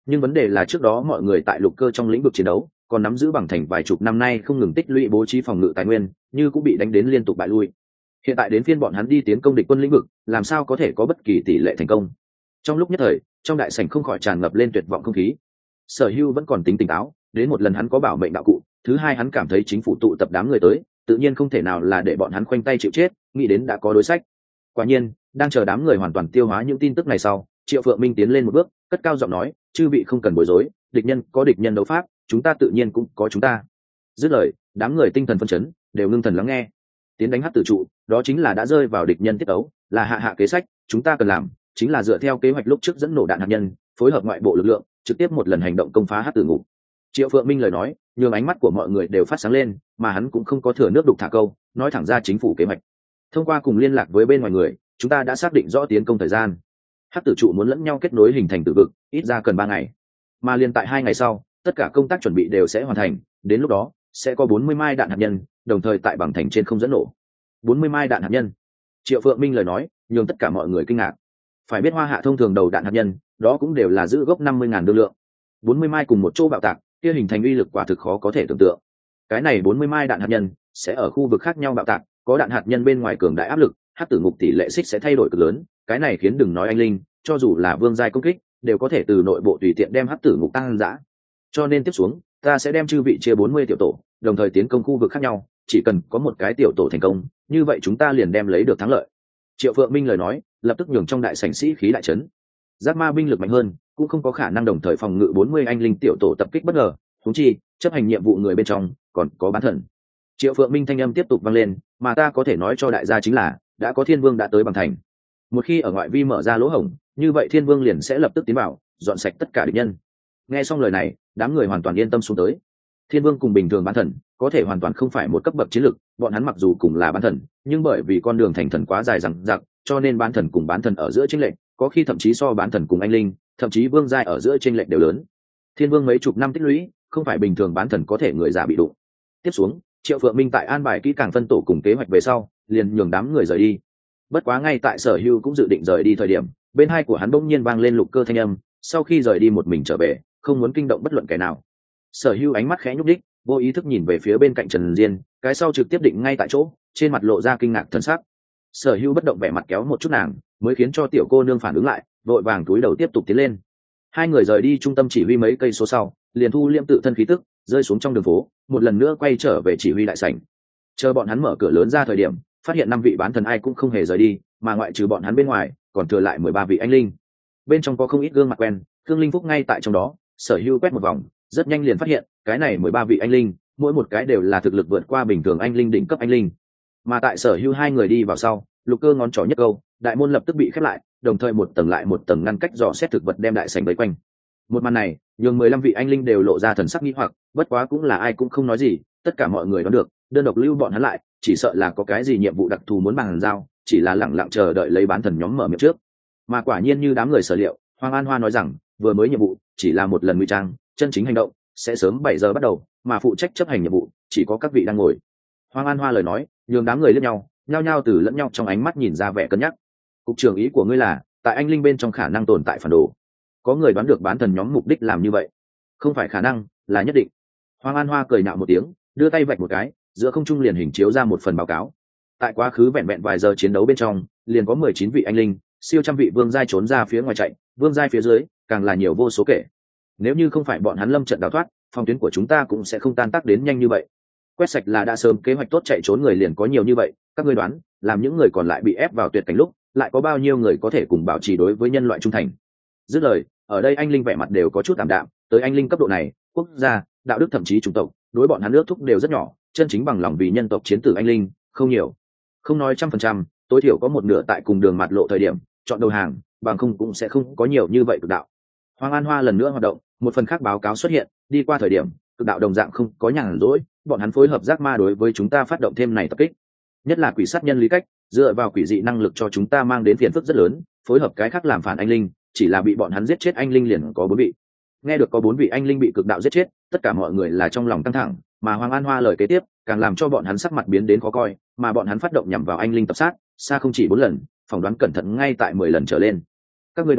Nhưng vấn đề là trước đó mọi người tại lục cơ trong lĩnh vực chiến đấu còn nắm giữ bằng thành vài chục năm nay không ngừng tích lũy bố trí phòng ngự tài nguyên, như cũng bị đánh đến liên tục bại lui. Hiện tại đến phiên bọn hắn đi tiến công địch quân lĩnh vực, làm sao có thể có bất kỳ tỷ lệ thành công? Trong lúc nhất thời, trong đại sảnh không khỏi tràn ngập lên tuyệt vọng không khí. Sở Hưu vẫn còn tính tỉnh táo, đến một lần hắn có bảo mệnh đạo cụ, thứ hai hắn cảm thấy chính phủ tụ tập đám người tới, tự nhiên không thể nào là để bọn hắn khoanh tay chịu chết, nghĩ đến đã có đối sách. Quả nhiên, đang chờ đám người hoàn toàn tiêu hóa những tin tức này sau, Triệu Phượng Minh tiến lên một bước, cất cao giọng nói, chư vị không cần bối rối, địch nhân có địch nhân đấu pháp, chúng ta tự nhiên cũng có chúng ta. Dứt lời, đám người tinh thần phân chấn, đều ngưng thần lắng nghe. Tiến đánh hắc tử trụ, đó chính là đã rơi vào địch nhân tiết tấu, là hạ hạ kế sách, chúng ta cần làm chính là dựa theo kế hoạch lúc trước dẫn nổ đạn hạt nhân, phối hợp ngoại bộ lực lượng, trực tiếp một lần hành động công phá hắc tử ngục. Triệu Phượng Minh lời nói, nhường ánh mắt của mọi người đều phát sáng lên, mà hắn cũng không có thừa nước đục thả câu, nói thẳng ra chính phủ kế hoạch. Thông qua cùng liên lạc với bên ngoài người, chúng ta đã xác định rõ tiến công thời gian. Hắc tử trụ muốn lẫn nhau kết nối hình thành tử vực, ít ra cần ba ngày, mà liên tại hai ngày sau, tất cả công tác chuẩn bị đều sẽ hoàn thành, đến lúc đó sẽ có bốn mươi mai đạn hạt nhân, đồng thời tại bằng thành trên không dẫn nổ. bốn mươi mai đạn hạt nhân. Triệu Phượng Minh lời nói, nhường tất cả mọi người kinh ngạc. Phải biết Hoa Hạ thông thường đầu đạn hạt nhân, đó cũng đều là giữ gốc năm mươi ngàn đương lượng. bốn mươi mai cùng một chỗ bạo tạc, kia hình thành uy lực quả thực khó có thể tưởng tượng. Cái này bốn mươi mai đạn hạt nhân sẽ ở khu vực khác nhau bạo tạc, có đạn hạt nhân bên ngoài cường đại áp lực, hắc tử ngục tỷ lệ xích sẽ thay đổi cực lớn, cái này khiến đừng nói anh linh, cho dù là vương giai công kích, đều có thể từ nội bộ tùy tiện đem hắc tử ngục tăng dã. Cho nên tiếp xuống, ta sẽ đem chư vị chia bốn mươi tiểu tổ, đồng thời tiến công khu vực khác nhau, chỉ cần có một cái tiểu tổ thành công, như vậy chúng ta liền đem lấy được thắng lợi. Triệu Phượng Minh lời nói, lập tức nhường trong đại sảnh sĩ khí đại chấn. Giác ma binh lực mạnh hơn, cũng không có khả năng đồng thời phòng ngự bốn mươi anh linh tiểu tổ tập kích bất ngờ, huống chi, chấp hành nhiệm vụ người bên trong còn có bán thần. Triệu Phượng Minh thanh âm tiếp tục vang lên, mà ta có thể nói cho đại gia chính là, đã có Thiên Vương đã tới bằng thành. Một khi ở ngoại vi mở ra lỗ hổng, như vậy Thiên Vương liền sẽ lập tức tiến vào, dọn sạch tất cả địch nhân. Nghe xong lời này, đám người hoàn toàn yên tâm xuống tới. Thiên Vương cùng bình thường bán thần có thể hoàn toàn không phải một cấp bậc chiến lược, bọn hắn mặc dù cùng là bán thần, nhưng bởi vì con đường thành thần quá dài dằng dặc, cho nên bán thần cùng bán thần ở giữa chênh lệch, có khi thậm chí so bán thần cùng anh linh, thậm chí vương giai ở giữa chênh lệch đều lớn. Thiên Vương mấy chục năm tích lũy, không phải bình thường bán thần có thể người giả bị đụng. Tiếp xuống, Triệu Phượng Minh tại an bài kỹ càng phân tổ cùng kế hoạch về sau, liền nhường đám người rời đi. Bất quá ngay tại Sở Hưu cũng dự định rời đi thời điểm, bên hai của hắn bỗng nhiên vang lên lục cơ thanh âm, sau khi rời đi một mình trở về, không muốn kinh động bất luận kẻ nào. Sở Hưu ánh mắt khẽ nhúc đích, vô ý thức nhìn về phía bên cạnh Trần Diên, cái sau trực tiếp định ngay tại chỗ, trên mặt lộ ra kinh ngạc thần sắc. Sở Hưu bất động vẻ mặt kéo một chút nàng, mới khiến cho tiểu cô nương phản ứng lại, vội vàng túi đầu tiếp tục tiến lên. Hai người rời đi trung tâm chỉ huy mấy cây số sau, liền thu liêm tự thân khí tức, rơi xuống trong đường phố, một lần nữa quay trở về chỉ huy đại sảnh. Chờ bọn hắn mở cửa lớn ra thời điểm, phát hiện năm vị bán thần ai cũng không hề rời đi, mà ngoại trừ bọn hắn bên ngoài, còn thừa lại mười ba vị anh linh. Bên trong có không ít gương mặt quen, Thương Linh Phúc ngay tại trong đó. Sở Hưu quét một vòng, rất nhanh liền phát hiện, cái này mười ba vị anh linh, mỗi một cái đều là thực lực vượt qua bình thường anh linh đỉnh cấp anh linh. Mà tại Sở Hưu hai người đi vào sau, lục cơ ngón trỏ nhất câu, đại môn lập tức bị khép lại, đồng thời một tầng lại một tầng ngăn cách dò xét thực vật đem đại sảnh vây quanh. Một màn này, nhường mười lăm vị anh linh đều lộ ra thần sắc nghi hoặc, bất quá cũng là ai cũng không nói gì, tất cả mọi người đoán được, đơn độc lưu bọn hắn lại, chỉ sợ là có cái gì nhiệm vụ đặc thù muốn bàn giao, chỉ là lặng lặng chờ đợi lấy bán thần nhóm mở miệng trước. Mà quả nhiên như đám người sở liệu, Hoàng An Hoa nói rằng, vừa mới nhiệm vụ chỉ là một lần ngụy trang, chân chính hành động sẽ sớm bảy giờ bắt đầu, mà phụ trách chấp hành nhiệm vụ chỉ có các vị đang ngồi. Hoàng An Hoa lời nói, nhường đám người liếc nhau, nhao nhao từ lẫn nhau trong ánh mắt nhìn ra vẻ cân nhắc. Cục trưởng, ý của ngươi là, tại anh linh bên trong khả năng tồn tại phản đồ? Có người đoán được bán thần nhóm mục đích làm như vậy? Không phải khả năng, là nhất định. Hoàng An Hoa cười nhạo một tiếng, đưa tay vạch một cái, giữa không trung liền hình chiếu ra một phần báo cáo. Tại quá khứ vẹn vẹn vài giờ chiến đấu bên trong, liền có mười chín vị anh linh, siêu trăm vị vương giai trốn ra phía ngoài chạy, vương giai phía dưới càng là nhiều vô số kể. Nếu như không phải bọn hắn lâm trận đào thoát, phòng tuyến của chúng ta cũng sẽ không tan tác đến nhanh như vậy. Quét sạch là đã sớm kế hoạch tốt, chạy trốn người liền có nhiều như vậy, các ngươi đoán, làm những người còn lại bị ép vào tuyệt cảnh lúc, lại có bao nhiêu người có thể cùng bảo trì đối với nhân loại trung thành? Dứt lời, ở đây anh linh vẻ mặt đều có chút tạm đạm, tới anh linh cấp độ này, quốc gia, đạo đức thậm chí chủng tộc, đối bọn hắn ước thúc đều rất nhỏ, chân chính bằng lòng vì nhân tộc chiến tử anh linh không nhiều. Không nói trăm phần trăm, tối thiểu có một nửa tại cùng đường mặt lộ thời điểm chọn đầu hàng, bằng không cũng sẽ không có nhiều như vậy cực đạo. Hoàng An Hoa lần nữa hoạt động, một phần khác báo cáo xuất hiện, đi qua thời điểm cực đạo đồng dạng không có nhàn rỗi, bọn hắn phối hợp giác ma đối với chúng ta phát động thêm này tập kích, nhất là quỷ sát nhân lý cách, dựa vào quỷ dị năng lực cho chúng ta mang đến phiền phức rất lớn, phối hợp cái khác làm phản anh linh, chỉ là bị bọn hắn giết chết anh linh liền có bốn vị. Nghe được có bốn vị anh linh bị cực đạo giết chết, tất cả mọi người là trong lòng căng thẳng, mà Hoàng An Hoa lời kế tiếp càng làm cho bọn hắn sắc mặt biến đến khó coi, mà bọn hắn phát động nhằm vào anh linh tập sát, xa không chỉ bốn lần, phỏng đoán cẩn thận ngay tại mười lần trở lên. Các ngươi đoán,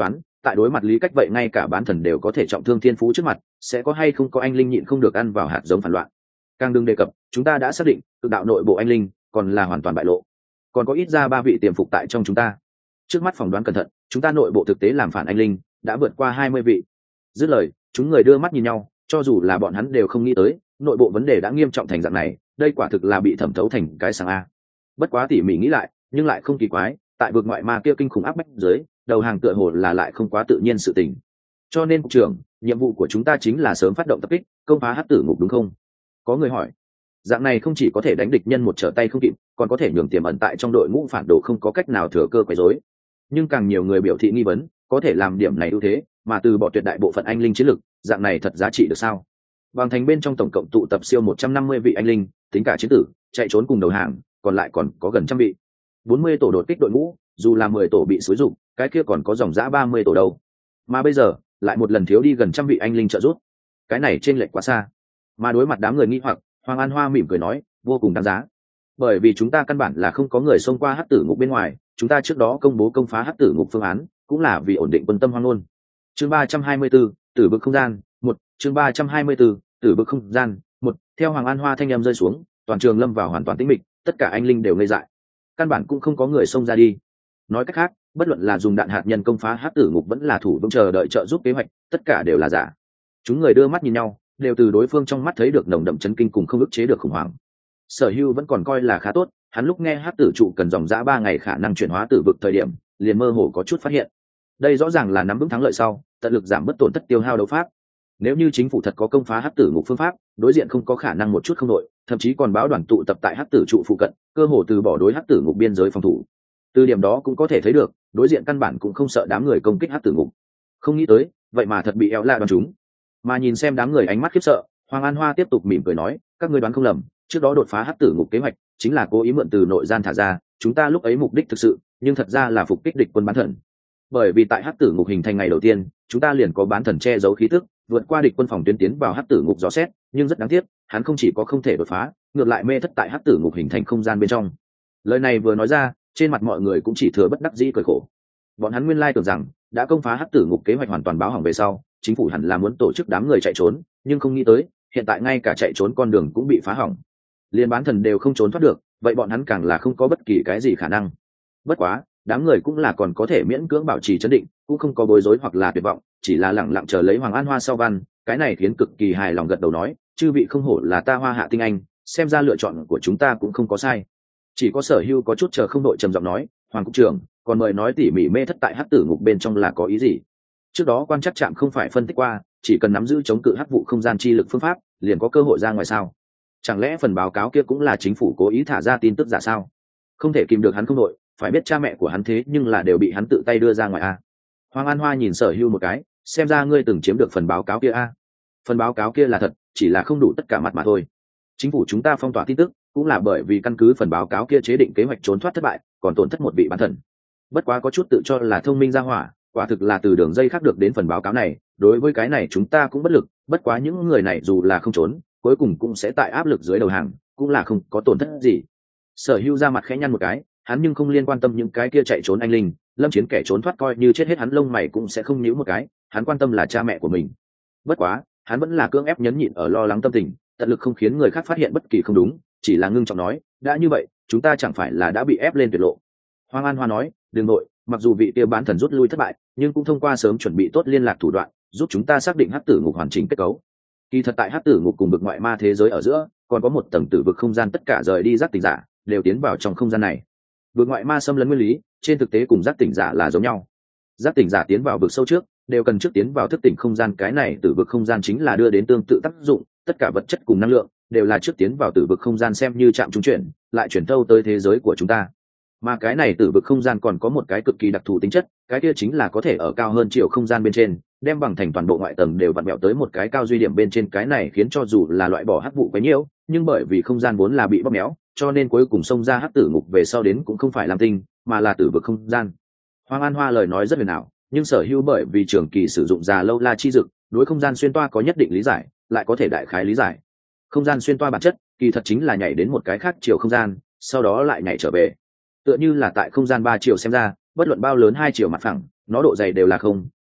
tại đối mặt lý cách vậy ngay cả bán thần đều có thể trọng thương thiên phú trước mặt, sẽ có hay không có anh linh nhịn không được ăn vào hạt giống phản loạn. Càng đừng đề cập, chúng ta đã xác định cực đạo nội bộ anh linh còn là hoàn toàn bại lộ, còn có ít ra ba vị tiềm phục tại trong chúng ta. Trước mắt phỏng đoán cẩn thận, chúng ta nội bộ thực tế làm phản anh linh đã vượt qua hai mươi vị. Dứt lời, chúng người đưa mắt nhìn nhau, cho dù là bọn hắn đều không nghĩ tới nội bộ vấn đề đã nghiêm trọng thành dạng này, đây quả thực là bị thẩm thấu thành cái sáng a. Bất quá tỉ mỉ nghĩ lại, nhưng lại không kỳ quái, tại vực ngoại ma kia kinh khủng áp bách dưới, đầu hàng tựa hồ là lại không quá tự nhiên sự tình. Cho nên cục trưởng, nhiệm vụ của chúng ta chính là sớm phát động tập kích, công phá hắc tử ngục đúng không? Có người hỏi. Dạng này không chỉ có thể đánh địch nhân một trở tay không kịp, còn có thể nhường tiềm ẩn tại trong đội ngũ phản đồ không có cách nào thừa cơ quấy rối. Nhưng càng nhiều người biểu thị nghi vấn, có thể làm điểm này ưu thế, mà từ bỏ tuyệt đại bộ phận anh linh chiến lực, dạng này thật giá trị được sao? Bằng thành bên trong tổng cộng tụ tập siêu một trăm năm mươi vị anh linh, tính cả chiến tử, chạy trốn cùng đầu hàng, còn lại còn có gần trăm vị. bốn mươi tổ đột kích đội ngũ, dù là mười tổ bị xúi rụng, cái kia còn có dòng dã ba mươi tổ đâu. Mà bây giờ, lại một lần thiếu đi gần trăm vị anh linh trợ giúp. Cái này chênh lệch quá xa. Mà đối mặt đám người nghi hoặc, Hoàng An Hoa mỉm cười nói, vô cùng đáng giá. Bởi vì chúng ta căn bản là không có người xông qua hắc tử ngục bên ngoài, chúng ta trước đó công bố công phá hắc tử ngục phương án, cũng là vì ổn định quân tâm hoang luôn. Chương ba trăm hai mươi 34, Tử vực không gian, một, chương ba trăm hai mươi 34, Tử vực không gian, một. Theo Hoàng An Hoa thanh âm rơi xuống, toàn trường lâm vào hoàn toàn tĩnh mịch, tất cả anh linh đều ngây dại. Căn bản cũng không có người xông ra đi. Nói cách khác, bất luận là dùng đạn hạt nhân công phá hắc tử ngục vẫn là thủ vững chờ đợi trợ giúp kế hoạch, tất cả đều là giả. Chúng người đưa mắt nhìn nhau, đều từ đối phương trong mắt thấy được nồng đậm chấn kinh cùng không ức chế được khủng hoảng. Sở Hưu vẫn còn coi là khá tốt, hắn lúc nghe hắc tử trụ cần dòng dã ba ngày khả năng chuyển hóa tử vực thời điểm, liền mơ hồ có chút phát hiện. Đây rõ ràng là nắm vững thắng lợi sau, tận lực giảm bớt tổn thất tiêu hao đấu pháp. Nếu như chính phủ thật có công phá hắc tử ngục phương pháp, đối diện không có khả năng một chút không đội, thậm chí còn báo đoàn tụ tập tại hắc tử trụ phụ cận, cơ hồ từ bỏ đối hắc tử ngục biên giới phòng thủ. Từ điểm đó cũng có thể thấy được, đối diện căn bản cũng không sợ đám người công kích hắc tử ngục. Không nghĩ tới, vậy mà thật bị éo la đoán chúng. Mà nhìn xem đám người ánh mắt khiếp sợ, Hoàng An Hoa tiếp tục mỉm cười nói, các ngươi đoán không lầm, trước đó đột phá hắc tử ngục kế hoạch chính là cố ý mượn từ nội gian thả ra, chúng ta lúc ấy mục đích thực sự, nhưng thật ra là phục kích địch quân bán thần. Bởi vì tại hắc tử ngục hình thành ngày đầu tiên, chúng ta liền có bán thần che giấu khí tức, vượt qua địch quân phòng tuyến tiến vào hắc tử ngục dò xét, nhưng rất đáng tiếc, hắn không chỉ có không thể đột phá, ngược lại mê thất tại hắc tử ngục hình thành không gian bên trong. Lời này vừa nói ra, trên mặt mọi người cũng chỉ thừa bất đắc dĩ cười khổ. Bọn hắn nguyên lai tưởng rằng đã công phá hắc tử ngục kế hoạch hoàn toàn báo hỏng về sau, chính phủ hẳn là muốn tổ chức đám người chạy trốn, nhưng không nghĩ tới, hiện tại ngay cả chạy trốn con đường cũng bị phá hỏng. Liên bán thần đều không trốn thoát được, vậy bọn hắn càng là không có bất kỳ cái gì khả năng. Bất quá, đám người cũng là còn có thể miễn cưỡng bảo trì trấn định, cũng không có bối rối hoặc là tuyệt vọng, chỉ là lẳng lặng chờ lấy Hoàng An Hoa sau văn, cái này khiến cực kỳ hài lòng gật đầu nói, chư vị không hổ là ta Hoa Hạ tinh anh, xem ra lựa chọn của chúng ta cũng không có sai. Chỉ có Sở Hưu có chút chờ không đội trầm giọng nói, Hoàng cục trưởng, còn mời nói tỉ mỉ mê thất tại hắc tử ngục bên trong là có ý gì? Trước đó quan chắc chạm không phải phân tích qua, chỉ cần nắm giữ chống cự hắc vụ không gian chi lực phương pháp, liền có cơ hội ra ngoài sao? Chẳng lẽ phần báo cáo kia cũng là chính phủ cố ý thả ra tin tức giả sao? Không thể kìm được hắn không đội, phải biết cha mẹ của hắn thế nhưng là đều bị hắn tự tay đưa ra ngoài a. Hoàng An Hoa nhìn Sở Hưu một cái, xem ra ngươi từng chiếm được phần báo cáo kia a. Phần báo cáo kia là thật, chỉ là không đủ tất cả mặt mà thôi. Chính phủ chúng ta phong tỏa tin tức, cũng là bởi vì căn cứ phần báo cáo kia chế định kế hoạch trốn thoát thất bại, còn tổn thất một vị bán thần. Bất quá có chút tự cho là thông minh ra hỏa, quả thực là từ đường dây khác được đến phần báo cáo này, đối với cái này chúng ta cũng bất lực, bất quá những người này dù là không trốn, cuối cùng cũng sẽ tại áp lực dưới đầu hàng, cũng là không có tổn thất gì. Sở Hưu ra mặt khẽ nhăn một cái, hắn nhưng không liên quan tâm những cái kia chạy trốn anh linh, lâm chiến kẻ trốn thoát coi như chết hết hắn lông mày cũng sẽ không nhíu một cái, hắn quan tâm là cha mẹ của mình. Bất quá, hắn vẫn là cưỡng ép nhấn nhịn ở lo lắng tâm tình, tận lực không khiến người khác phát hiện bất kỳ không đúng, chỉ là ngưng trọng nói, đã như vậy, chúng ta chẳng phải là đã bị ép lên tuyệt lộ. Hoàng An Hoa nói, đừng nội, mặc dù vị kia bán thần rút lui thất bại, nhưng cũng thông qua sớm chuẩn bị tốt liên lạc thủ đoạn, giúp chúng ta xác định hắc tử ngục hoàn chỉnh kết cấu. Kỳ thật tại hắc tử ngục cùng vực ngoại ma thế giới ở giữa, còn có một tầng tử vực không gian, tất cả rời đi giác tỉnh giả đều tiến vào trong không gian này. Vực ngoại ma xâm lấn nguyên lý, trên thực tế cùng giác tỉnh giả là giống nhau. Giác tỉnh giả tiến vào vực sâu trước, đều cần trước tiến vào thức tỉnh không gian, cái này tử vực không gian chính là đưa đến tương tự tác dụng, tất cả vật chất cùng năng lượng đều là trước tiến vào tử vực không gian xem như chạm trung chuyển, lại chuyển thâu tới thế giới của chúng ta. Mà cái này tử vực không gian còn có một cái cực kỳ đặc thù tính chất, cái kia chính là có thể ở cao hơn chiều không gian bên trên, đem bằng thành toàn bộ ngoại tầng đều vặn vẹo tới một cái cao duy điểm bên trên, cái này khiến cho dù là loại bỏ hắc vụ quấy nhiễu, nhưng bởi vì không gian vốn là bị bóp méo, cho nên cuối cùng xông ra hắc tử ngục về sau đến cũng không phải làm tinh, mà là tử vực không gian. Hoàng An Hoa lời nói rất huyền ảo, nhưng Sở Hưu bởi vì trường kỳ sử dụng già lâu la chi dực, đối không gian xuyên toa có nhất định lý giải, lại có thể đại khái lý giải. Không gian xuyên toa bản chất, kỳ thật chính là nhảy đến một cái khác chiều không gian, sau đó lại nhảy trở về. Tựa như là tại không gian ba chiều xem ra, bất luận bao lớn hai chiều mặt phẳng, nó độ dày đều là không,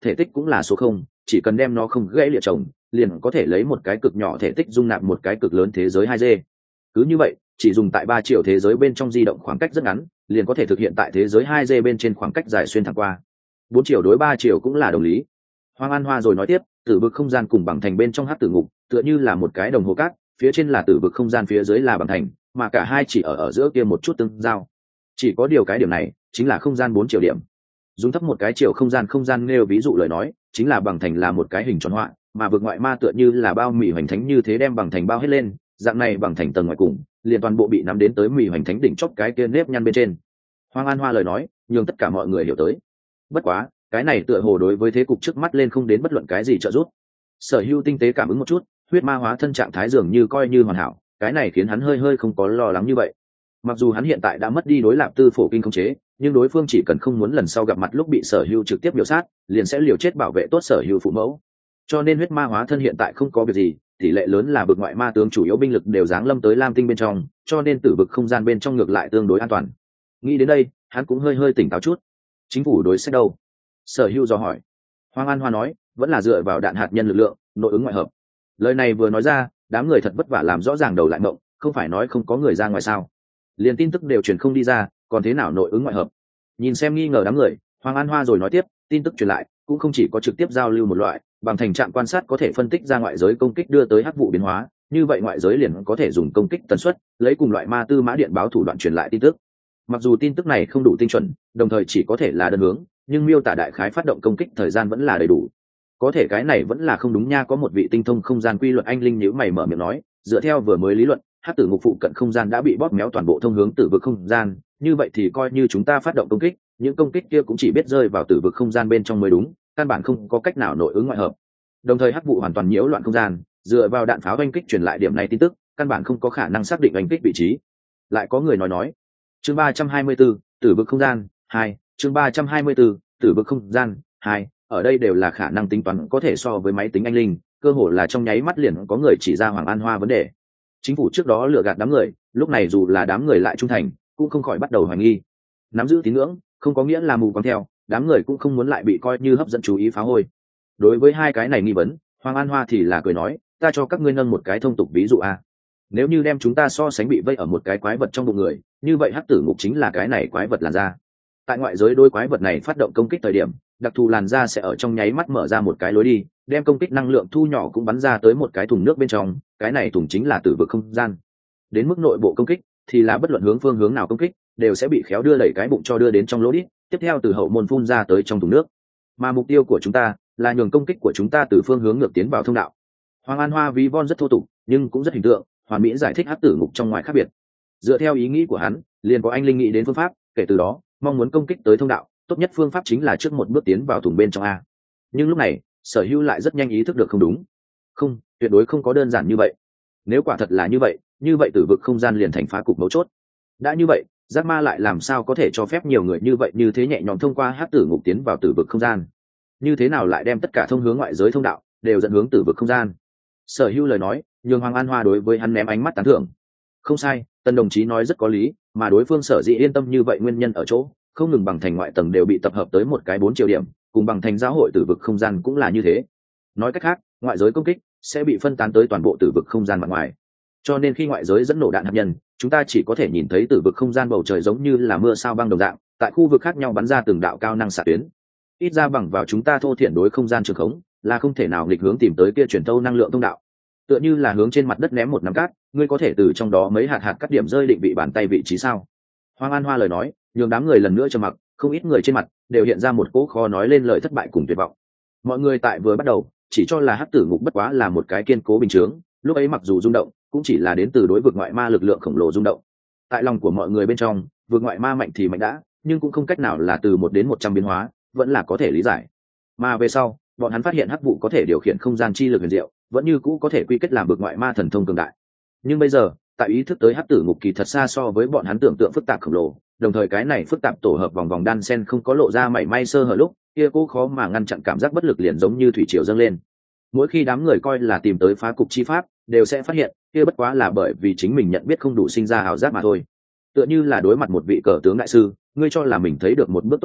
thể tích cũng là số không, chỉ cần đem nó không gãy lịa trồng, liền có thể lấy một cái cực nhỏ thể tích dung nạp một cái cực lớn thế giới hai d. Cứ như vậy, chỉ dùng tại ba triệu thế giới bên trong di động khoảng cách rất ngắn, liền có thể thực hiện tại thế giới hai d bên trên khoảng cách dài xuyên thẳng qua. Bốn triệu đối ba triệu cũng là đồng lý. Hoàng An Hoa rồi nói tiếp, tử vực không gian cùng bằng thành bên trong hắc tử ngục, tựa như là một cái đồng hồ cát, phía trên là tử vực không gian, phía dưới là bằng thành, mà cả hai chỉ ở ở giữa kia một chút tương giao. Chỉ có điều cái điểm này, chính là không gian bốn triệu điểm. Dùng thấp một cái chiều không gian không gian nêu ví dụ lời nói, chính là bằng thành là một cái hình tròn họa, mà vực ngoại ma tựa như là bao mì hoành thánh như thế đem bằng thành bao hết lên, dạng này bằng thành tầng ngoài cùng, liền toàn bộ bị nắm đến tới mì hoành thánh đỉnh chóp cái kia nếp nhăn bên trên. Hoàng An Hoa lời nói, nhường tất cả mọi người hiểu tới. Bất quá, cái này tựa hồ đối với thế cục trước mắt lên không đến bất luận cái gì trợ giúp. Sở Hưu tinh tế cảm ứng một chút, huyết ma hóa thân trạng thái dường như coi như hoàn hảo, cái này khiến hắn hơi hơi không có lo lắng như vậy. Mặc dù hắn hiện tại đã mất đi đối Lạp Tư Phổ Kinh khống chế, nhưng đối phương chỉ cần không muốn lần sau gặp mặt lúc bị Sở Hưu trực tiếp biểu sát, liền sẽ liều chết bảo vệ tốt Sở Hưu phụ mẫu. Cho nên huyết ma hóa thân hiện tại không có việc gì, tỷ lệ lớn là vực ngoại ma tướng chủ yếu binh lực đều giáng lâm tới Lam Tinh bên trong, cho nên tử vực không gian bên trong ngược lại tương đối an toàn. Nghĩ đến đây, hắn cũng hơi hơi tỉnh táo chút. Chính phủ đối sách đâu? Sở Hưu dò hỏi. Hoàng An Hoa nói, vẫn là dựa vào đạn hạt nhân lực lượng, nội ứng ngoại hợp. Lời này vừa nói ra, đám người thật vất vả làm rõ ràng đầu lại mộng, không phải nói không có người ra ngoài sao? Liền tin tức đều truyền không đi ra, còn thế nào nội ứng ngoại hợp? Nhìn xem nghi ngờ đám người, Hoàng An Hoa rồi nói tiếp, tin tức truyền lại cũng không chỉ có trực tiếp giao lưu một loại, bằng thành trạm quan sát có thể phân tích ra ngoại giới công kích đưa tới hắc vụ biến hóa, như vậy ngoại giới liền có thể dùng công kích tần suất, lấy cùng loại ma tư mã điện báo thủ đoạn truyền lại tin tức. Mặc dù tin tức này không đủ tinh chuẩn, đồng thời chỉ có thể là đơn hướng, nhưng miêu tả đại khái phát động công kích thời gian vẫn là đầy đủ. Có thể cái này vẫn là không đúng nha. Có một vị tinh thông không gian quy luật anh linh nhíu mày mở miệng nói, dựa theo vừa mới lý luận, hắc tử ngục phụ cận không gian đã bị bóp méo toàn bộ thông hướng tử vực không gian, như vậy thì coi như chúng ta phát động công kích, những công kích kia cũng chỉ biết rơi vào tử vực không gian bên trong mới đúng, căn bản không có cách nào nội ứng ngoại hợp. Đồng thời hắc vụ hoàn toàn nhiễu loạn không gian, dựa vào đạn pháo oanh kích truyền lại điểm này tin tức, căn bản không có khả năng xác định oanh kích vị trí. Lại có người nói nói, chương ba trăm hai mươi bốn, tử vực không gian hai, chương ba trăm hai mươi 4, tử vực không gian hai, ở đây đều là khả năng tính toán có thể so với máy tính anh linh, cơ hồ là trong nháy mắt liền có người chỉ ra Hoàng An Hoa vấn đề. Chính phủ trước đó lừa gạt đám người, lúc này dù là đám người lại trung thành, cũng không khỏi bắt đầu hoài nghi. Nắm giữ tín ngưỡng, không có nghĩa là mù quáng theo, đám người cũng không muốn lại bị coi như hấp dẫn chú ý phá hôi. Đối với hai cái này nghi vấn, Hoàng An Hoa thì là cười nói, ta cho các ngươi nâng một cái thông tục ví dụ a. Nếu như đem chúng ta so sánh bị vây ở một cái quái vật trong bụng người, như vậy hắc tử ngục chính là cái này quái vật làn da. Tại ngoại giới đôi quái vật này phát động công kích thời điểm, đặc thù làn da sẽ ở trong nháy mắt mở ra một cái lối đi, đem công kích năng lượng thu nhỏ cũng bắn ra tới một cái thùng nước bên trong, cái này thùng chính là tử vực không gian. Đến mức nội bộ công kích thì là bất luận hướng phương hướng nào công kích đều sẽ bị khéo đưa đẩy cái bụng cho đưa đến trong lỗ đít, tiếp theo từ hậu môn phun ra tới trong thùng nước. Mà mục tiêu của chúng ta là nhường công kích của chúng ta từ phương hướng ngược tiến vào thông đạo. Hoàng An Hoa ví von rất thô tục, nhưng cũng rất hình tượng, hoàn mỹ giải thích hắc tử ngục trong ngoài khác biệt. Dựa theo ý nghĩ của hắn, liền có anh linh nghĩ đến phương pháp, kể từ đó mong muốn công kích tới thông đạo, tốt nhất phương pháp chính là trước một bước tiến vào thùng bên trong a. Nhưng lúc này Sở Hữu lại rất nhanh ý thức được không đúng. Không, tuyệt đối không có đơn giản như vậy. Nếu quả thật là như vậy, như vậy tử vực không gian liền thành phá cục mấu chốt. Đã như vậy, giác ma lại làm sao có thể cho phép nhiều người như vậy như thế nhẹ nhõm thông qua hắc tử ngục tiến vào tử vực không gian? Như thế nào lại đem tất cả thông hướng ngoại giới thông đạo đều dẫn hướng tử vực không gian? Sở Hữu lời nói nhường Hoàng An Hoa đối với hắn ném ánh mắt tán thưởng. Không sai, Tần đồng chí nói rất có lý, mà đối phương Sở dĩ yên tâm như vậy nguyên nhân ở chỗ không ngừng bằng thành ngoại tầng đều bị tập hợp tới một cái bốn triệu điểm, cùng bằng thành giáo hội tử vực không gian cũng là như thế. Nói cách khác, ngoại giới công kích sẽ bị phân tán tới toàn bộ tử vực không gian mặt ngoài. Cho nên khi ngoại giới dẫn nổ đạn hạt nhân, chúng ta chỉ có thể nhìn thấy tử vực không gian bầu trời giống như là mưa sao băng đồng dạng, tại khu vực khác nhau bắn ra từng đạo cao năng xạ tuyến. Ít ra bằng vào chúng ta thô thiển đối không gian trường khống, là không thể nào nghịch hướng tìm tới kia truyền thâu năng lượng thông đạo. Tựa như là hướng trên mặt đất ném một nắm cát, ngươi có thể từ trong đó mấy hạt hạt cắt điểm rơi định vị bàn tay vị trí sao? Hoàng An Hoa lời nói nhường đám người lần nữa trầm mặc, không ít người trên mặt đều hiện ra một cỗ khó nói lên lời thất bại cùng tuyệt vọng. Mọi người tại vừa bắt đầu chỉ cho là hắc tử ngục bất quá là một cái kiên cố bình chướng, lúc ấy mặc dù rung động cũng chỉ là đến từ đối vực ngoại ma lực lượng khổng lồ rung động. Tại lòng của mọi người bên trong, vực ngoại ma mạnh thì mạnh đã, nhưng cũng không cách nào là từ một đến một trăm biến hóa, vẫn là có thể lý giải. Mà về sau, bọn hắn phát hiện hắc vụ có thể điều khiển không gian chi lực huyền diệu, vẫn như cũ có thể quy kết làm vực ngoại ma thần thông cường đại. Nhưng bây giờ, tại ý thức tới hắc tử ngục kỳ thật xa so với bọn hắn tưởng tượng phức tạp khổng lồ, đồng thời cái này phức tạp tổ hợp vòng vòng đan sen không có lộ ra mảy may sơ hở lúc, kia cố khó mà ngăn chặn cảm giác bất lực liền giống như thủy triều dâng lên. Mỗi khi đám người coi là tìm tới phá cục chi pháp, đều sẽ phát hiện kia bất quá là bởi vì chính mình nhận biết không đủ sinh ra ảo giác mà thôi. Tựa như là đối mặt một vị cờ tướng đại sư, ngươi cho là mình thấy được một bước tốt cờ,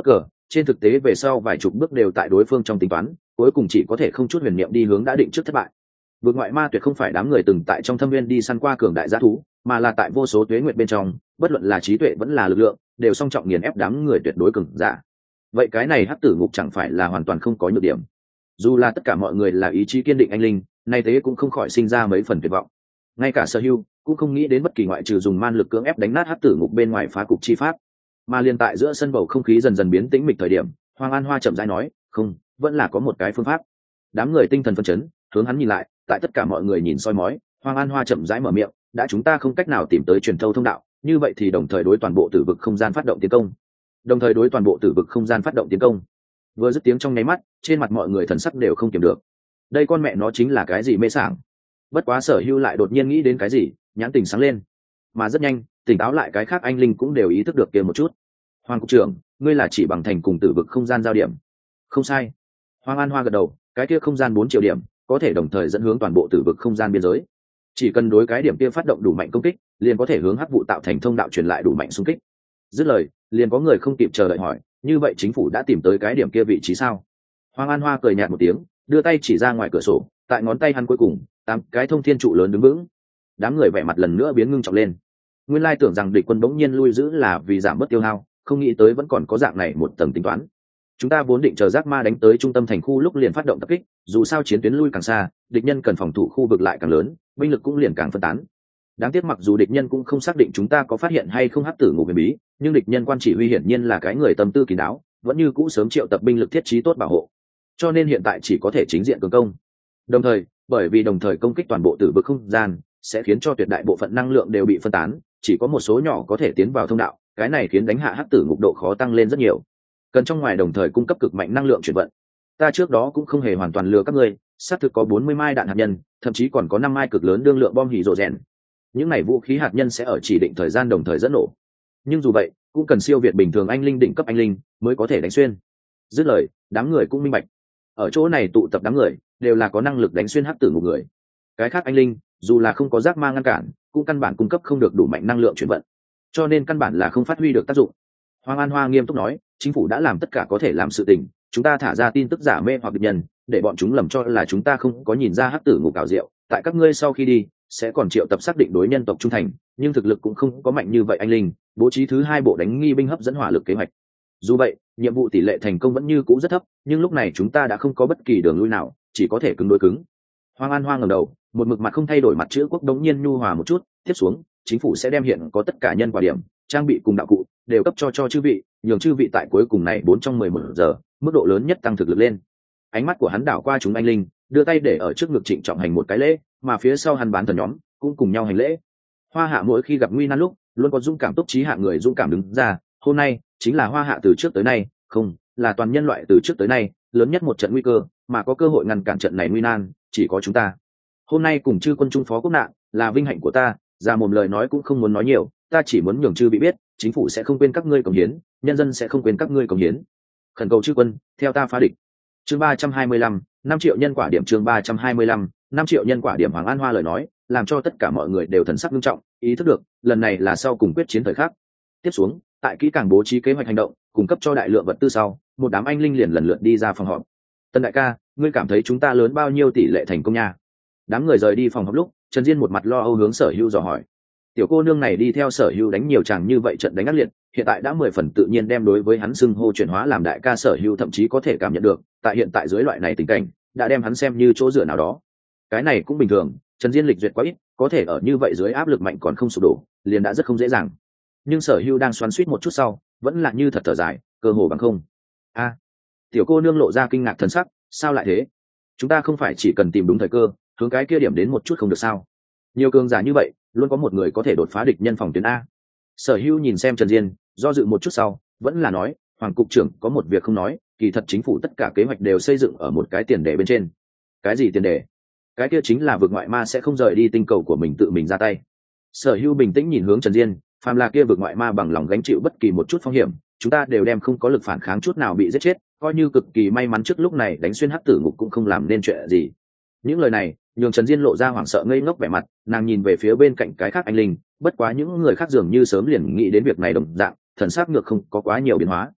trên thực tế về sau vài chục bước đều tại đối phương trong tính toán, cuối cùng chỉ có thể không chút huyền niệm đi hướng đã định trước thất bại. Vượt ngoại ma tuyệt không phải đám người từng tại trong thâm viên đi săn qua cường đại g thú, mà là tại vô số tuế nguyệt bên trong, bất luận là trí tuệ vẫn là lực lượng, đều song trọng nghiền ép đám người tuyệt đối cường giả. Vậy cái này hắc tử ngục chẳng phải là hoàn toàn không có nhược điểm? Dù là tất cả mọi người là ý chí kiên định anh linh, nay thế cũng không khỏi sinh ra mấy phần tuyệt vọng. Ngay cả Sở Hưu cũng không nghĩ đến bất kỳ ngoại trừ dùng man lực cưỡng ép đánh nát hắc tử ngục bên ngoài phá cục chi pháp. Mà liên tại giữa sân bầu không khí dần dần biến tĩnh mịch thời điểm, Hoàng An Hoa chậm rãi nói, "Không, vẫn là có một cái phương pháp." Đám người tinh thần phấn chấn, hướng hắn nhìn lại, tại tất cả mọi người nhìn soi mói, Hoàng An Hoa chậm rãi mở miệng, "Đã chúng ta không cách nào tìm tới truyền thâu thông đạo, như vậy thì đồng thời đối toàn bộ tử vực không gian phát động tiến công." Đồng thời đối toàn bộ tử vực không gian phát động tiến công. Vừa dứt tiếng trong nháy mắt, trên mặt mọi người thần sắc đều không kiềm được. Đây con mẹ nó chính là cái gì mê sảng? Bất quá Sở Hưu lại đột nhiên nghĩ đến cái gì, nhãn tình sáng lên. Mà rất nhanh, tỉnh táo lại cái khác anh linh cũng đều ý thức được kia một chút. "Hoàng cục trưởng, ngươi là chỉ bằng thành cùng tử vực không gian giao điểm?" "Không sai." Hoàng An Hoa gật đầu, "Cái kia không gian bốn triệu điểm, có thể đồng thời dẫn hướng toàn bộ tử vực không gian biên giới. Chỉ cần đối cái điểm kia phát động đủ mạnh công kích, liền có thể hướng hắc vụ tạo thành thông đạo truyền lại đủ mạnh xung kích." Dứt lời, liền có người không kịp chờ đợi hỏi, "Như vậy chính phủ đã tìm tới cái điểm kia vị trí sao?" Hoàng An Hoa cười nhạt một tiếng, đưa tay chỉ ra ngoài cửa sổ, tại ngón tay hắn cuối cùng, tám cái thông thiên trụ lớn đứng vững. Đám người vẻ mặt lần nữa biến ngưng trọng lên. Nguyên lai tưởng rằng địch quân bỗng nhiên lui giữ là vì giảm bớt tiêu hao, không nghĩ tới vẫn còn có dạng này một tầng tính toán. Chúng ta vốn định chờ giác ma đánh tới trung tâm thành khu lúc liền phát động tập kích, dù sao chiến tuyến lui càng xa, địch nhân cần phòng thủ khu vực lại càng lớn, binh lực cũng liền càng phân tán. Đáng tiếc mặc dù địch nhân cũng không xác định chúng ta có phát hiện hay không hắc tử ngục huyền bí, nhưng địch nhân quan chỉ huy hiển nhiên là cái người tâm tư kín đáo, vẫn như cũ sớm triệu tập binh lực thiết trí tốt bảo hộ. Cho nên hiện tại chỉ có thể chính diện cường công. Đồng thời, bởi vì đồng thời công kích toàn bộ tử vực không gian, sẽ khiến cho tuyệt đại bộ phận năng lượng đều bị phân tán, chỉ có một số nhỏ có thể tiến vào thông đạo, cái này khiến đánh hạ hắc tử ngục độ khó tăng lên rất nhiều. Cần trong ngoài đồng thời cung cấp cực mạnh năng lượng chuyển vận. Ta trước đó cũng không hề hoàn toàn lừa các ngươi, xác thực có bốn mươi mai đạn hạt nhân, thậm chí còn có năm mai cực lớn đương lượng bom hỉ rồ rèn. Những này vũ khí hạt nhân sẽ ở chỉ định thời gian đồng thời dẫn nổ. Nhưng dù vậy, cũng cần siêu việt bình thường anh linh đỉnh cấp anh linh mới có thể đánh xuyên. Dứt lời, đám người cũng minh bạch. Ở chỗ này tụ tập đám người, đều là có năng lực đánh xuyên hắc tử ngục người. Cái khác anh linh, dù là không có giác ma ngăn cản, cũng căn bản cung cấp không được đủ mạnh năng lượng chuyển vận, cho nên căn bản là không phát huy được tác dụng. Hoàng An Hoa nghiêm túc nói, chính phủ đã làm tất cả có thể làm sự tình, chúng ta thả ra tin tức giả mê hoặc địch nhân, để bọn chúng lầm cho là chúng ta không có nhìn ra hắc tử ngục cảo diệu. Tại các ngươi sau khi đi, sẽ còn triệu tập xác định đối nhân tộc trung thành, nhưng thực lực cũng không có mạnh như vậy anh linh, bố trí thứ hai bộ đánh nghi binh hấp dẫn hỏa lực kế hoạch. Dù vậy, nhiệm vụ tỷ lệ thành công vẫn như cũ rất thấp, nhưng lúc này chúng ta đã không có bất kỳ đường lui nào, chỉ có thể cứng đối cứng. Hoàng An Hoa ngẩng đầu, một mực mặt không thay đổi mặt chữ quốc đống nhiên nhu hòa một chút, tiếp xuống, chính phủ sẽ đem hiện có tất cả nhân quả điểm, trang bị cùng đạo cụ đều cấp cho cho chư vị, nhường chư vị tại cuối cùng này bốn trong mười một giờ, mức độ lớn nhất tăng thực lực lên. Ánh mắt của hắn đảo qua chúng anh linh, đưa tay để ở trước ngực trịnh trọng hành một cái lễ, mà phía sau hắn bán thần nhóm cũng cùng nhau hành lễ. Hoa Hạ mỗi khi gặp nguy nan lúc, luôn có dũng cảm túc trí hạ người dũng cảm đứng ra, hôm nay chính là Hoa Hạ từ trước tới nay, không, là toàn nhân loại từ trước tới nay, lớn nhất một trận nguy cơ, mà có cơ hội ngăn cản trận này nguy nan, chỉ có chúng ta. Hôm nay cùng chư quân trung phó quốc nạn, là vinh hạnh của ta, ra mồm lời nói cũng không muốn nói nhiều, ta chỉ muốn nhường chư bị biết, chính phủ sẽ không quên các ngươi cống hiến, nhân dân sẽ không quên các ngươi cống hiến. Khẩn cầu chư quân, theo ta phá địch. Chương ba trăm hai mươi lăm, năm triệu nhân quả điểm. Chương ba trăm hai mươi lăm, năm triệu nhân quả điểm. Hoàng An Hoa lời nói, làm cho tất cả mọi người đều thần sắc nghiêm trọng, ý thức được, lần này là sau cùng quyết chiến thời khắc. Tiếp xuống, tại kỹ càng bố trí kế hoạch hành động, cung cấp cho đại lượng vật tư sau, một đám anh linh liền lần lượt đi ra phòng họp. Tân đại ca, ngươi cảm thấy chúng ta lớn bao nhiêu tỷ lệ thành công nha? Đám người rời đi phòng họp lúc, Trần Diên một mặt lo âu hướng Sở Hưu dò hỏi. Tiểu cô nương này đi theo Sở Hưu đánh nhiều chàng như vậy trận đánh ác liệt, hiện tại đã mười phần tự nhiên đem đối với hắn xưng hô chuyển hóa làm đại ca. Sở Hưu thậm chí có thể cảm nhận được, tại hiện tại dưới loại này tình cảnh, đã đem hắn xem như chỗ dựa nào đó. Cái này cũng bình thường, Trần Diên lịch duyệt quá ít, có thể ở như vậy dưới áp lực mạnh còn không sụp đổ, liền đã rất không dễ dàng. Nhưng Sở Hưu đang xoắn xuýt một chút sau, vẫn là như thật thở dài, cơ hồ bằng không. A, tiểu cô nương lộ ra kinh ngạc thần sắc, sao lại thế? Chúng ta không phải chỉ cần tìm đúng thời cơ, hướng cái kia điểm đến một chút không được sao? Nhiều cường giả như vậy, luôn có một người có thể đột phá địch nhân phòng tuyến a. Sở Hưu nhìn xem Trần Diên, do dự một chút sau, vẫn là nói, Hoàng cục trưởng có một việc không nói, kỳ thật chính phủ tất cả kế hoạch đều xây dựng ở một cái tiền đề bên trên. Cái gì tiền đề? Cái kia chính là vực ngoại ma sẽ không rời đi tinh cầu của mình tự mình ra tay. Sở Hưu bình tĩnh nhìn hướng Trần Diên, phàm là kia vực ngoại ma bằng lòng gánh chịu bất kỳ một chút phong hiểm, chúng ta đều đem không có lực phản kháng chút nào bị giết chết, coi như cực kỳ may mắn trước lúc này đánh xuyên hắc tử ngục cũng không làm nên chuyện gì. Những lời này nhường Trần Diên lộ ra hoảng sợ ngây ngốc vẻ mặt, nàng nhìn về phía bên cạnh cái khác anh linh, bất quá những người khác dường như sớm liền nghĩ đến việc này đồng dạng, thần sắc ngược không có quá nhiều biến hóa.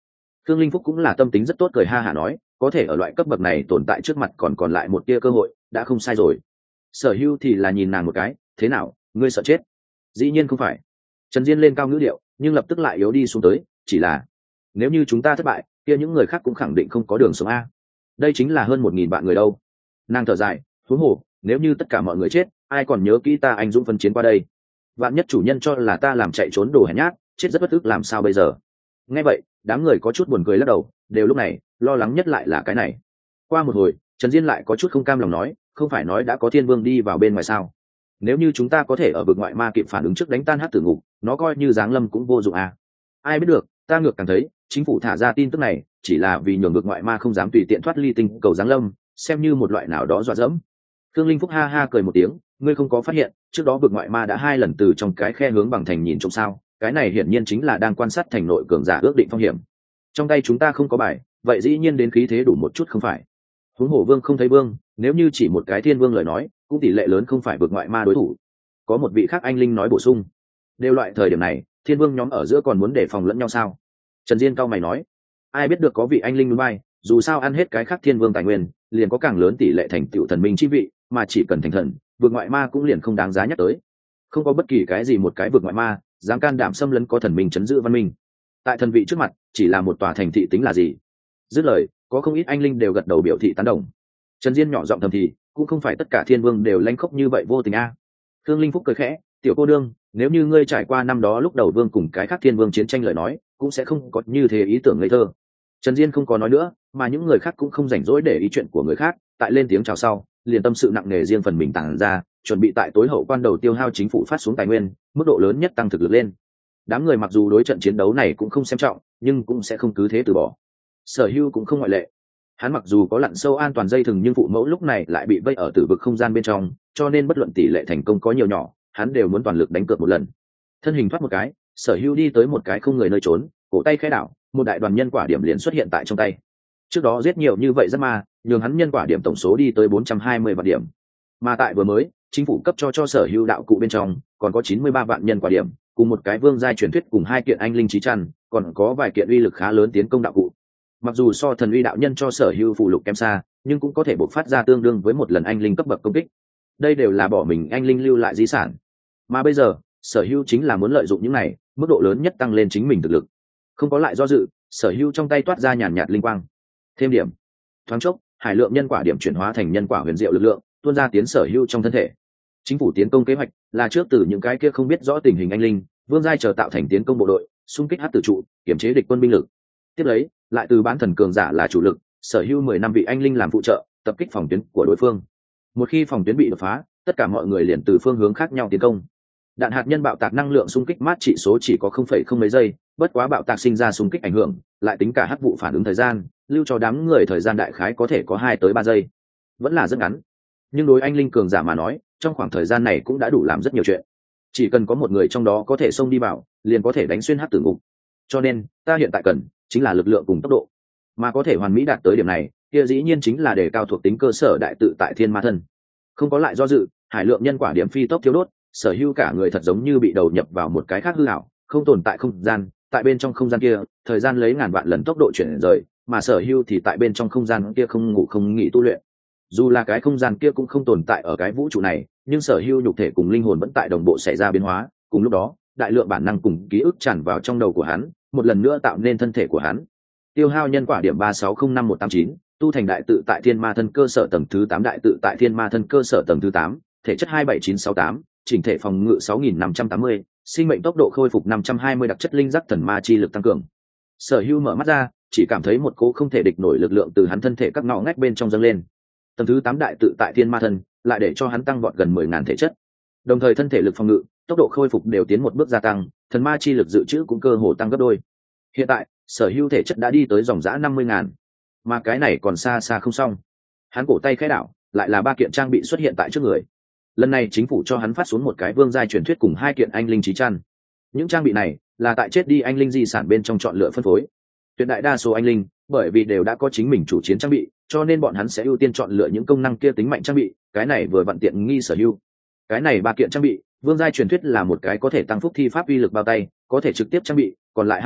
Khương Linh Phúc cũng là tâm tính rất tốt, cười ha hả nói, có thể ở loại cấp bậc này tồn tại trước mặt còn còn lại một tia cơ hội đã không sai rồi. Sở Hưu thì là nhìn nàng một cái, thế nào, ngươi sợ chết? Dĩ nhiên không phải. Trần Diên lên cao ngữ điệu, nhưng lập tức lại yếu đi xuống tới, chỉ là nếu như chúng ta thất bại, kia những người khác cũng khẳng định không có đường sống a. Đây chính là hơn một nghìn vạn người đâu. Nàng thở dài, huống hồ, nếu như tất cả mọi người chết, ai còn nhớ kỹ ta anh dũng phân chiến qua đây? Vạn nhất chủ nhân cho là ta làm chạy trốn đồ hèn nhát, chết rất bất ức làm sao bây giờ? Nghe vậy, đám người có chút buồn cười lắc đầu, đều lúc này lo lắng nhất lại là cái này. Qua một hồi, Trần Diên lại có chút không cam lòng nói, không phải nói đã có thiên vương đi vào bên ngoài sao? Nếu như chúng ta có thể ở vực ngoại ma kịp phản ứng trước đánh tan hắc tử ngục, nó coi như giáng lâm cũng vô dụng à? Ai biết được, ta ngược càng thấy chính phủ thả ra tin tức này chỉ là vì nhường vực ngoại ma không dám tùy tiện thoát ly tinh cầu giáng lâm, xem như một loại nào đó dọa dẫm. Khương Linh Phúc ha ha cười một tiếng, ngươi không có phát hiện trước đó vực ngoại ma đã hai lần từ trong cái khe hướng bằng thành nhìn trông sao? Cái này hiển nhiên chính là đang quan sát thành nội cường giả ước định phong hiểm. Trong tay chúng ta không có bài, vậy dĩ nhiên đến khí thế đủ một chút không phải? Huống hồ vương không thấy vương, nếu như chỉ một cái thiên vương lời nói, cũng tỷ lệ lớn không phải vực ngoại ma đối thủ. Có một vị khác anh linh nói bổ sung, đều loại thời điểm này, thiên vương nhóm ở giữa còn muốn đề phòng lẫn nhau sao? Trần Diên cao mày nói, ai biết được có vị anh linh núi bay, dù sao ăn hết cái khác thiên vương tài nguyên, liền có càng lớn tỷ lệ thành tựu thần minh chi vị, mà chỉ cần thành thần, vực ngoại ma cũng liền không đáng giá nhắc tới. Không có bất kỳ cái gì một cái vực ngoại ma dám can đảm xâm lấn có thần minh chấn giữ văn minh. Tại thần vị trước mặt, chỉ là một tòa thành thị tính là gì? Dứt lời, có không ít anh linh đều gật đầu biểu thị tán đồng. Trần Diên nhỏ giọng thầm thì, cũng không phải tất cả thiên vương đều lanh khốc như vậy vô tình a. À. Khương Linh Phúc cười khẽ, tiểu cô đương, nếu như ngươi trải qua năm đó lúc đầu vương cùng cái khác thiên vương chiến tranh lời nói, cũng sẽ không có như thế ý tưởng ngây thơ. Trần Diên không có nói nữa, mà những người khác cũng không rảnh rỗi để ý chuyện của người khác, tại lên tiếng chào sau, liền tâm sự nặng nề riêng phần mình tàng ra, chuẩn bị tại tối hậu quan đầu tiêu hao chính phủ phát xuống tài nguyên, mức độ lớn nhất tăng thực lực lên. Đám người mặc dù đối trận chiến đấu này cũng không xem trọng, nhưng cũng sẽ không cứ thế từ bỏ. Sở Hưu cũng không ngoại lệ. Hắn mặc dù có lặn sâu an toàn dây thừng, nhưng phụ mẫu lúc này lại bị vây ở tử vực không gian bên trong, cho nên bất luận tỷ lệ thành công có nhiều nhỏ, hắn đều muốn toàn lực đánh cược một lần. Thân hình thoát một cái, Sở Hưu đi tới một cái không người nơi trốn, cổ tay khẽ đảo, một đại đoàn nhân quả điểm liền xuất hiện tại trong tay. Trước đó giết nhiều như vậy rất ma, nhường hắn nhân quả điểm tổng số đi tới bốn trăm hai mươi vạn điểm. Mà tại vừa mới, chính phủ cấp cho cho Sở Hưu đạo cụ bên trong, còn có chín mươi ba vạn nhân quả điểm, cùng một cái vương giai truyền thuyết cùng hai kiện anh linh chí chăn, còn có vài kiện uy lực khá lớn tiến công đạo cụ. Mặc dù so thần uy đạo nhân cho Sở Hưu phụ lục kém xa, nhưng cũng có thể bộc phát ra tương đương với một lần anh linh cấp bậc công kích. Đây đều là bỏ mình anh linh lưu lại di sản. Mà bây giờ, Sở Hưu chính là muốn lợi dụng những này, mức độ lớn nhất tăng lên chính mình thực lực. Không có lại do dự, Sở Hưu trong tay toát ra nhàn nhạt linh quang. Thêm điểm. Thoáng chốc, hải lượng nhân quả điểm chuyển hóa thành nhân quả huyền diệu lực lượng, tuôn ra tiến Sở Hưu trong thân thể. Chính phủ tiến công kế hoạch là trước từ những cái kia không biết rõ tình hình anh linh, vương giai chờ tạo thành tiến công bộ đội, xung kích hắc tử trụ, kiểm chế địch quân binh lực. Tiếp lấy, lại từ bán thần cường giả là chủ lực, Sở Hưu mười năm vị anh linh làm phụ trợ, tập kích phòng tuyến của đối phương. Một khi phòng tuyến bị đột phá, tất cả mọi người liền từ phương hướng khác nhau tiến công. Đạn hạt nhân bạo tạc năng lượng xung kích mát trị số chỉ có không phẩy không mấy giây, bất quá bạo tạc sinh ra xung kích ảnh hưởng, lại tính cả hắc vụ phản ứng thời gian, lưu cho đám người thời gian đại khái có thể có hai tới ba giây. Vẫn là rất ngắn. Nhưng đối anh linh cường giả mà nói, trong khoảng thời gian này cũng đã đủ làm rất nhiều chuyện. Chỉ cần có một người trong đó có thể xông đi vào, liền có thể đánh xuyên hắc tử ngục. Cho nên, ta hiện tại cần chính là lực lượng cùng tốc độ. Mà có thể hoàn mỹ đạt tới điểm này, kia dĩ nhiên chính là đề cao thuộc tính cơ sở đại tự tại thiên ma thân. Không có lại do dự, hải lượng nhân quả điểm phi tốc thiếu đốt, Sở Hưu cả người thật giống như bị đầu nhập vào một cái khác hư ảo, không tồn tại không gian, tại bên trong không gian kia, thời gian lấy ngàn vạn lần tốc độ chuyển rời, mà Sở Hưu thì tại bên trong không gian kia không ngủ không nghỉ tu luyện. Dù là cái không gian kia cũng không tồn tại ở cái vũ trụ này, nhưng Sở Hưu nhục thể cùng linh hồn vẫn tại đồng bộ xảy ra biến hóa, cùng lúc đó, đại lượng bản năng cùng ký ức tràn vào trong đầu của hắn, một lần nữa tạo nên thân thể của hắn. Tiêu hao nhân quả điểm ba sáu không năm một tám chín, tu thành đại tự tại thiên ma thân cơ sở tầng thứ tám, đại tự tại thiên ma thân cơ sở tầng thứ tám, thể chất hai bảy chín sáu tám, chỉnh thể phòng ngự sáu nghìn năm trăm tám mươi, sinh mệnh tốc độ khôi phục năm trăm hai mươi, đặc chất linh giác thần ma chi lực tăng cường. Sở Hưu mở mắt ra, chỉ cảm thấy một cỗ không thể địch nổi lực lượng từ hắn thân thể các ngõ ngách bên trong dâng lên. Tầng thứ tám đại tự tại thiên ma thân, lại để cho hắn tăng vọt gần mười ngàn thể chất. Đồng thời thân thể lực phòng ngự, tốc độ khôi phục đều tiến một bước gia tăng, thần ma chi lực dự trữ cũng cơ hồ tăng gấp đôi. Hiện tại, Sở Hưu thể chất đã đi tới dòng dã năm mươi ngàn, mà cái này còn xa xa không xong. Hắn cổ tay khẽ đảo, lại là ba kiện trang bị xuất hiện tại trước người. Lần này chính phủ cho hắn phát xuống một cái vương giai truyền thuyết cùng hai kiện anh linh chí chăn. Những trang bị này là tại chết đi anh linh di sản bên trong chọn lựa phân phối. Tuyệt đại đa số anh linh, bởi vì đều đã có chính mình chủ chiến trang bị, cho nên bọn hắn sẽ ưu tiên chọn lựa những công năng kia tính mạnh trang bị, cái này vừa vặn tiện nghi Sở Hưu. Cái này ba kiện trang bị, vương giai truyền thuyết là một cái có thể tăng phúc thi pháp uy lực bao tay, có thể trực tiếp trang bị, còn lại hai kiện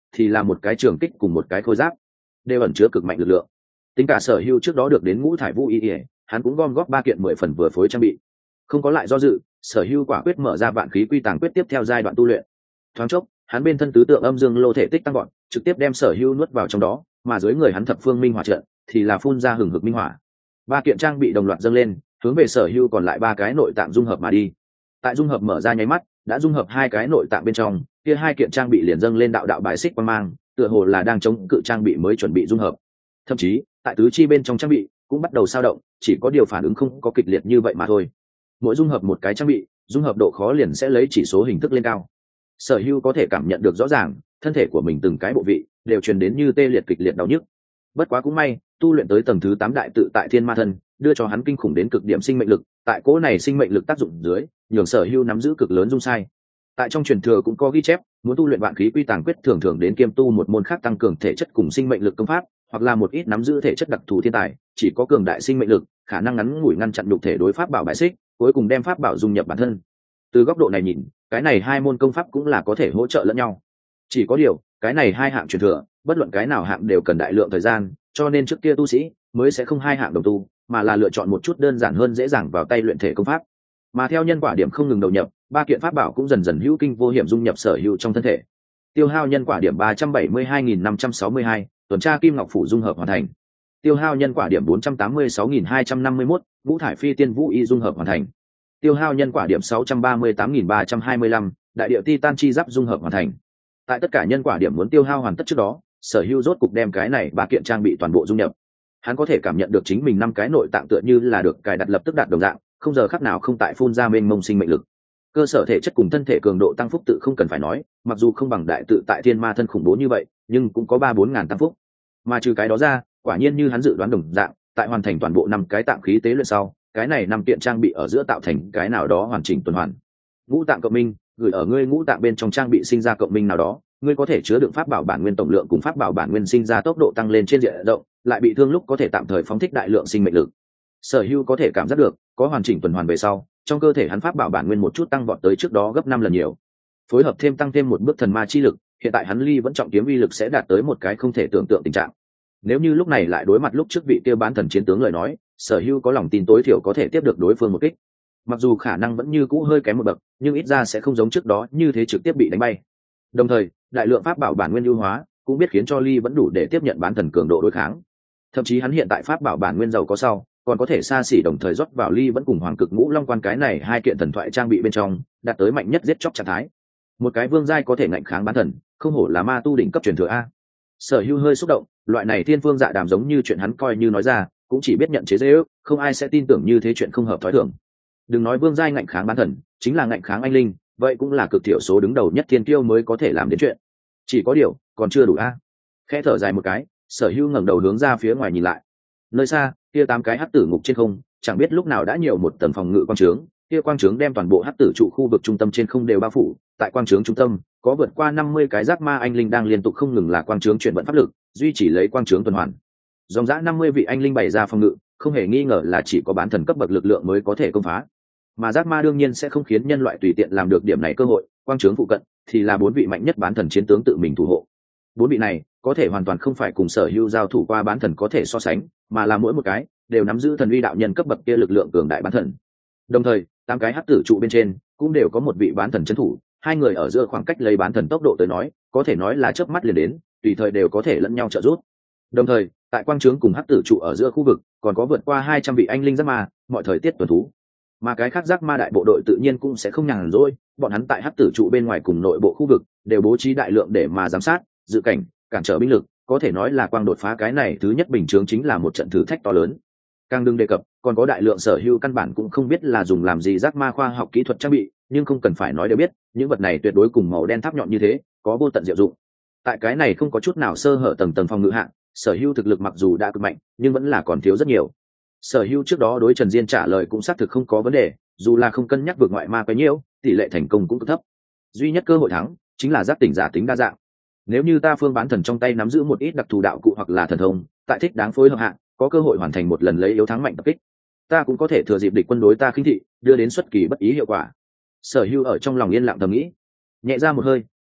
thì là một cái trường kích cùng một cái khôi giáp, đều ẩn chứa cực mạnh lực lượng. Tính cả Sở Hưu trước đó được đến ngũ thải vũ y ỉa, hắn cũng gom góp ba kiện mười phần vừa phối trang bị. Không có lại do dự, Sở Hưu quả quyết mở ra vạn khí quy tàng quyết tiếp theo giai đoạn tu luyện. Thoáng chốc, hắn bên thân tứ tượng âm dương lô thể tích tăng gọn, trực tiếp đem Sở Hưu nuốt vào trong đó, mà dưới người hắn thập phương minh hỏa trận thì là phun ra hừng hực minh hỏa. Ba kiện trang bị đồng loạt dâng lên, hướng về Sở Hưu còn lại ba cái nội tạng dung hợp mà đi. Tại dung hợp mở ra nháy mắt, đã dung hợp hai cái nội tạng bên trong, kia hai kiện trang bị liền dâng lên đạo đạo bài xích quang mang, tựa hồ là đang chống cự trang bị mới chuẩn bị dung hợp. Thậm chí, tại tứ chi bên trong trang bị cũng bắt đầu dao động, chỉ có điều phản ứng không có kịch liệt như vậy mà thôi. Mỗi dung hợp một cái trang bị, dung hợp độ khó liền sẽ lấy chỉ số hình thức lên cao. Sở Hưu có thể cảm nhận được rõ ràng, thân thể của mình từng cái bộ vị đều truyền đến như tê liệt kịch liệt đau nhức. Bất quá cũng may, tu luyện tới tầng thứ tám đại tự tại thiên ma thân, đưa cho hắn kinh khủng đến cực điểm sinh mệnh lực, tại cỗ này sinh mệnh lực tác dụng dưới, nhường Sở Hưu nắm giữ cực lớn dung sai. Tại trong truyền thừa cũng có ghi chép, muốn tu luyện vạn khí quy tàng quyết thường thường đến kiêm tu một môn khác tăng cường thể chất cùng sinh mệnh lực công pháp, hoặc là một ít nắm giữ thể chất đặc thù thiên tài, chỉ có cường đại sinh mệnh lực, khả năng ngắn ngủi ngăn chặn nhục thể đối pháp bảo bại xích, cuối cùng đem pháp bảo dung nhập bản thân. Từ góc độ này nhìn, cái này hai môn công pháp cũng là có thể hỗ trợ lẫn nhau. Chỉ có điều, cái này hai hạng truyền thừa, bất luận cái nào hạng đều cần đại lượng thời gian, cho nên trước kia tu sĩ mới sẽ không hai hạng đồng tu, mà là lựa chọn một chút đơn giản hơn dễ dàng vào tay luyện thể công pháp. Mà theo nhân quả điểm không ngừng đầu nhập, ba kiện pháp bảo cũng dần dần hữu kinh vô hiểm dung nhập Sở Hữu trong thân thể. Tiêu hao nhân quả điểm ba trăm bảy mươi hai nghìn năm trăm sáu mươi hai, tuần tra kim ngọc phủ dung hợp hoàn thành. Tiêu hao nhân quả điểm bốn trăm tám mươi sáu nghìn hai trăm năm mươi mốt, ngũ thải phi tiên vũ y dung hợp hoàn thành. Tiêu hao nhân quả điểm sáu trăm ba mươi tám nghìn ba trăm hai mươi lăm, đại địa titan chi giáp dung hợp hoàn thành. Tại tất cả nhân quả điểm muốn tiêu hao hoàn tất trước đó, Sở Hữu rốt cục đem cái này ba kiện trang bị toàn bộ dung nhập. Hắn có thể cảm nhận được chính mình năm cái nội tạng tựa như là được cài đặt lập tức đạt đồng dạng, không giờ khắc nào không tại phun ra mênh mông sinh mệnh lực. Cơ sở thể chất cùng thân thể cường độ tăng phúc tự không cần phải nói, mặc dù không bằng đại tự tại thiên ma thân khủng bố như vậy, nhưng cũng có ba bốn ngàn tăng phúc. Mà trừ cái đó ra, quả nhiên như hắn dự đoán đồng dạng, tại hoàn thành toàn bộ năm cái tạng khí tế luyện sau, cái này năm kiện trang bị ở giữa tạo thành cái nào đó hoàn chỉnh tuần hoàn. Ngũ tạng cộng minh, gửi ở ngươi ngũ tạng bên trong trang bị sinh ra cộng minh nào đó, ngươi có thể chứa đựng pháp bảo bản nguyên tổng lượng cùng pháp bảo bản nguyên sinh ra tốc độ tăng lên trên diện rộng, lại bị thương lúc có thể tạm thời phóng thích đại lượng sinh mệnh lực. Sở Hữu có thể cảm giác được, có hoàn chỉnh tuần hoàn về sau, trong cơ thể hắn pháp bảo bản nguyên một chút tăng vọt tới trước đó gấp năm lần nhiều. Phối hợp thêm tăng thêm một bước thần ma chi lực, hiện tại hắn ly vẫn trọng kiếm uy lực sẽ đạt tới một cái không thể tưởng tượng tình trạng. Nếu như lúc này lại đối mặt lúc trước vị kia bán thần chiến tướng lời nói, Sở Hữu có lòng tin tối thiểu có thể tiếp được đối phương một kích. Mặc dù khả năng vẫn như cũ hơi kém một bậc, nhưng ít ra sẽ không giống trước đó như thế trực tiếp bị đánh bay. Đồng thời, đại lượng pháp bảo bản nguyên ưu hóa cũng biết khiến cho ly vẫn đủ để tiếp nhận bán thần cường độ đối kháng. Thậm chí hắn hiện tại pháp bảo bản nguyên giàu có sau, còn có thể xa xỉ đồng thời rót vào ly vẫn cùng hoàng cực ngũ long quan cái này hai kiện thần thoại trang bị bên trong, đạt tới mạnh nhất giết chóc trạng thái. Một cái vương giai có thể ngạnh kháng bán thần, không hổ là ma tu đỉnh cấp truyền thừa a. Sở Hữu hơi xúc động, loại này thiên phương dạ đàm giống như chuyện hắn coi như nói ra, cũng chỉ biết nhận chế giễu, không ai sẽ tin tưởng như thế chuyện không hợp thói thường. Đừng nói vương giai ngạnh kháng bán thần, chính là ngạnh kháng anh linh, vậy cũng là cực thiểu số đứng đầu nhất thiên kiêu mới có thể làm đến chuyện. Chỉ có điều, còn chưa đủ a. Khẽ thở dài một cái, Sở Hữu ngẩng đầu hướng ra phía ngoài nhìn lại. Nơi xa, kia tám cái hắc tử ngục trên không, chẳng biết lúc nào đã nhiều một tầng phòng ngự quang trướng, kia quang trướng đem toàn bộ hắc tử trụ khu vực trung tâm trên không đều bao phủ, tại quang trướng trung tâm, có vượt qua năm mươi cái giác ma anh linh đang liên tục không ngừng là quang trướng chuyển vận pháp lực, duy trì lấy quang trướng tuần hoàn. Dòng dã năm mươi vị anh linh bày ra phòng ngự, không hề nghi ngờ là chỉ có bán thần cấp bậc lực lượng mới có thể công phá. Mà giác ma đương nhiên sẽ không khiến nhân loại tùy tiện làm được điểm này cơ hội, quang trướng phụ cận thì là bốn vị mạnh nhất bán thần chiến tướng tự mình thủ hộ. Bốn vị này có thể hoàn toàn không phải cùng Sở Hữu giao thủ qua bán thần có thể so sánh, mà là mỗi một cái đều nắm giữ thần uy đạo nhân cấp bậc kia lực lượng cường đại bán thần. Đồng thời, tám cái hắc tử trụ bên trên cũng đều có một vị bán thần trấn thủ, hai người ở giữa khoảng cách lấy bán thần tốc độ tới nói, có thể nói là chớp mắt liền đến, tùy thời đều có thể lẫn nhau trợ giúp. Đồng thời, tại quang trướng cùng hắc tử trụ ở giữa khu vực, còn có vượt qua hai trăm vị anh linh giác ma, mọi thời tiết tuần thú. Mà cái khác giác ma đại bộ đội tự nhiên cũng sẽ không nhàn rỗi, bọn hắn tại hắc tử trụ bên ngoài cùng nội bộ khu vực đều bố trí đại lượng để mà giám sát, dự cảnh, cản trở binh lực, có thể nói là quang đột phá cái này thứ nhất bình chướng chính là một trận thử thách to lớn. Càng đừng đề cập, còn có đại lượng Sở Hữu căn bản cũng không biết là dùng làm gì giác ma khoa học kỹ thuật trang bị, nhưng không cần phải nói đều biết, những vật này tuyệt đối cùng màu đen tháp nhọn như thế, có vô tận diệu dụng. Tại cái này không có chút nào sơ hở tầng tầng phòng ngự hạng, Sở Hữu thực lực mặc dù đã cực mạnh, nhưng vẫn là còn thiếu rất nhiều. Sở Hữu trước đó đối Trần Diên trả lời cũng xác thực không có vấn đề, dù là không cân nhắc vượt ngoại ma quá nhiễu, tỷ lệ thành công cũng cực thấp. Duy nhất cơ hội thắng chính là giác tỉnh giả tính đa dạng. Nếu như ta phương bán thần trong tay nắm giữ một ít đặc thù đạo cụ hoặc là thần thông, tại thích đáng phối hợp hạng, có cơ hội hoàn thành một lần lấy yếu thắng mạnh tập kích, ta cũng có thể thừa dịp địch quân đối ta khinh thị, đưa đến xuất kỳ bất ý hiệu quả. Sở Hữu ở trong lòng yên lặng thầm nghĩ, nhẹ ra một hơi,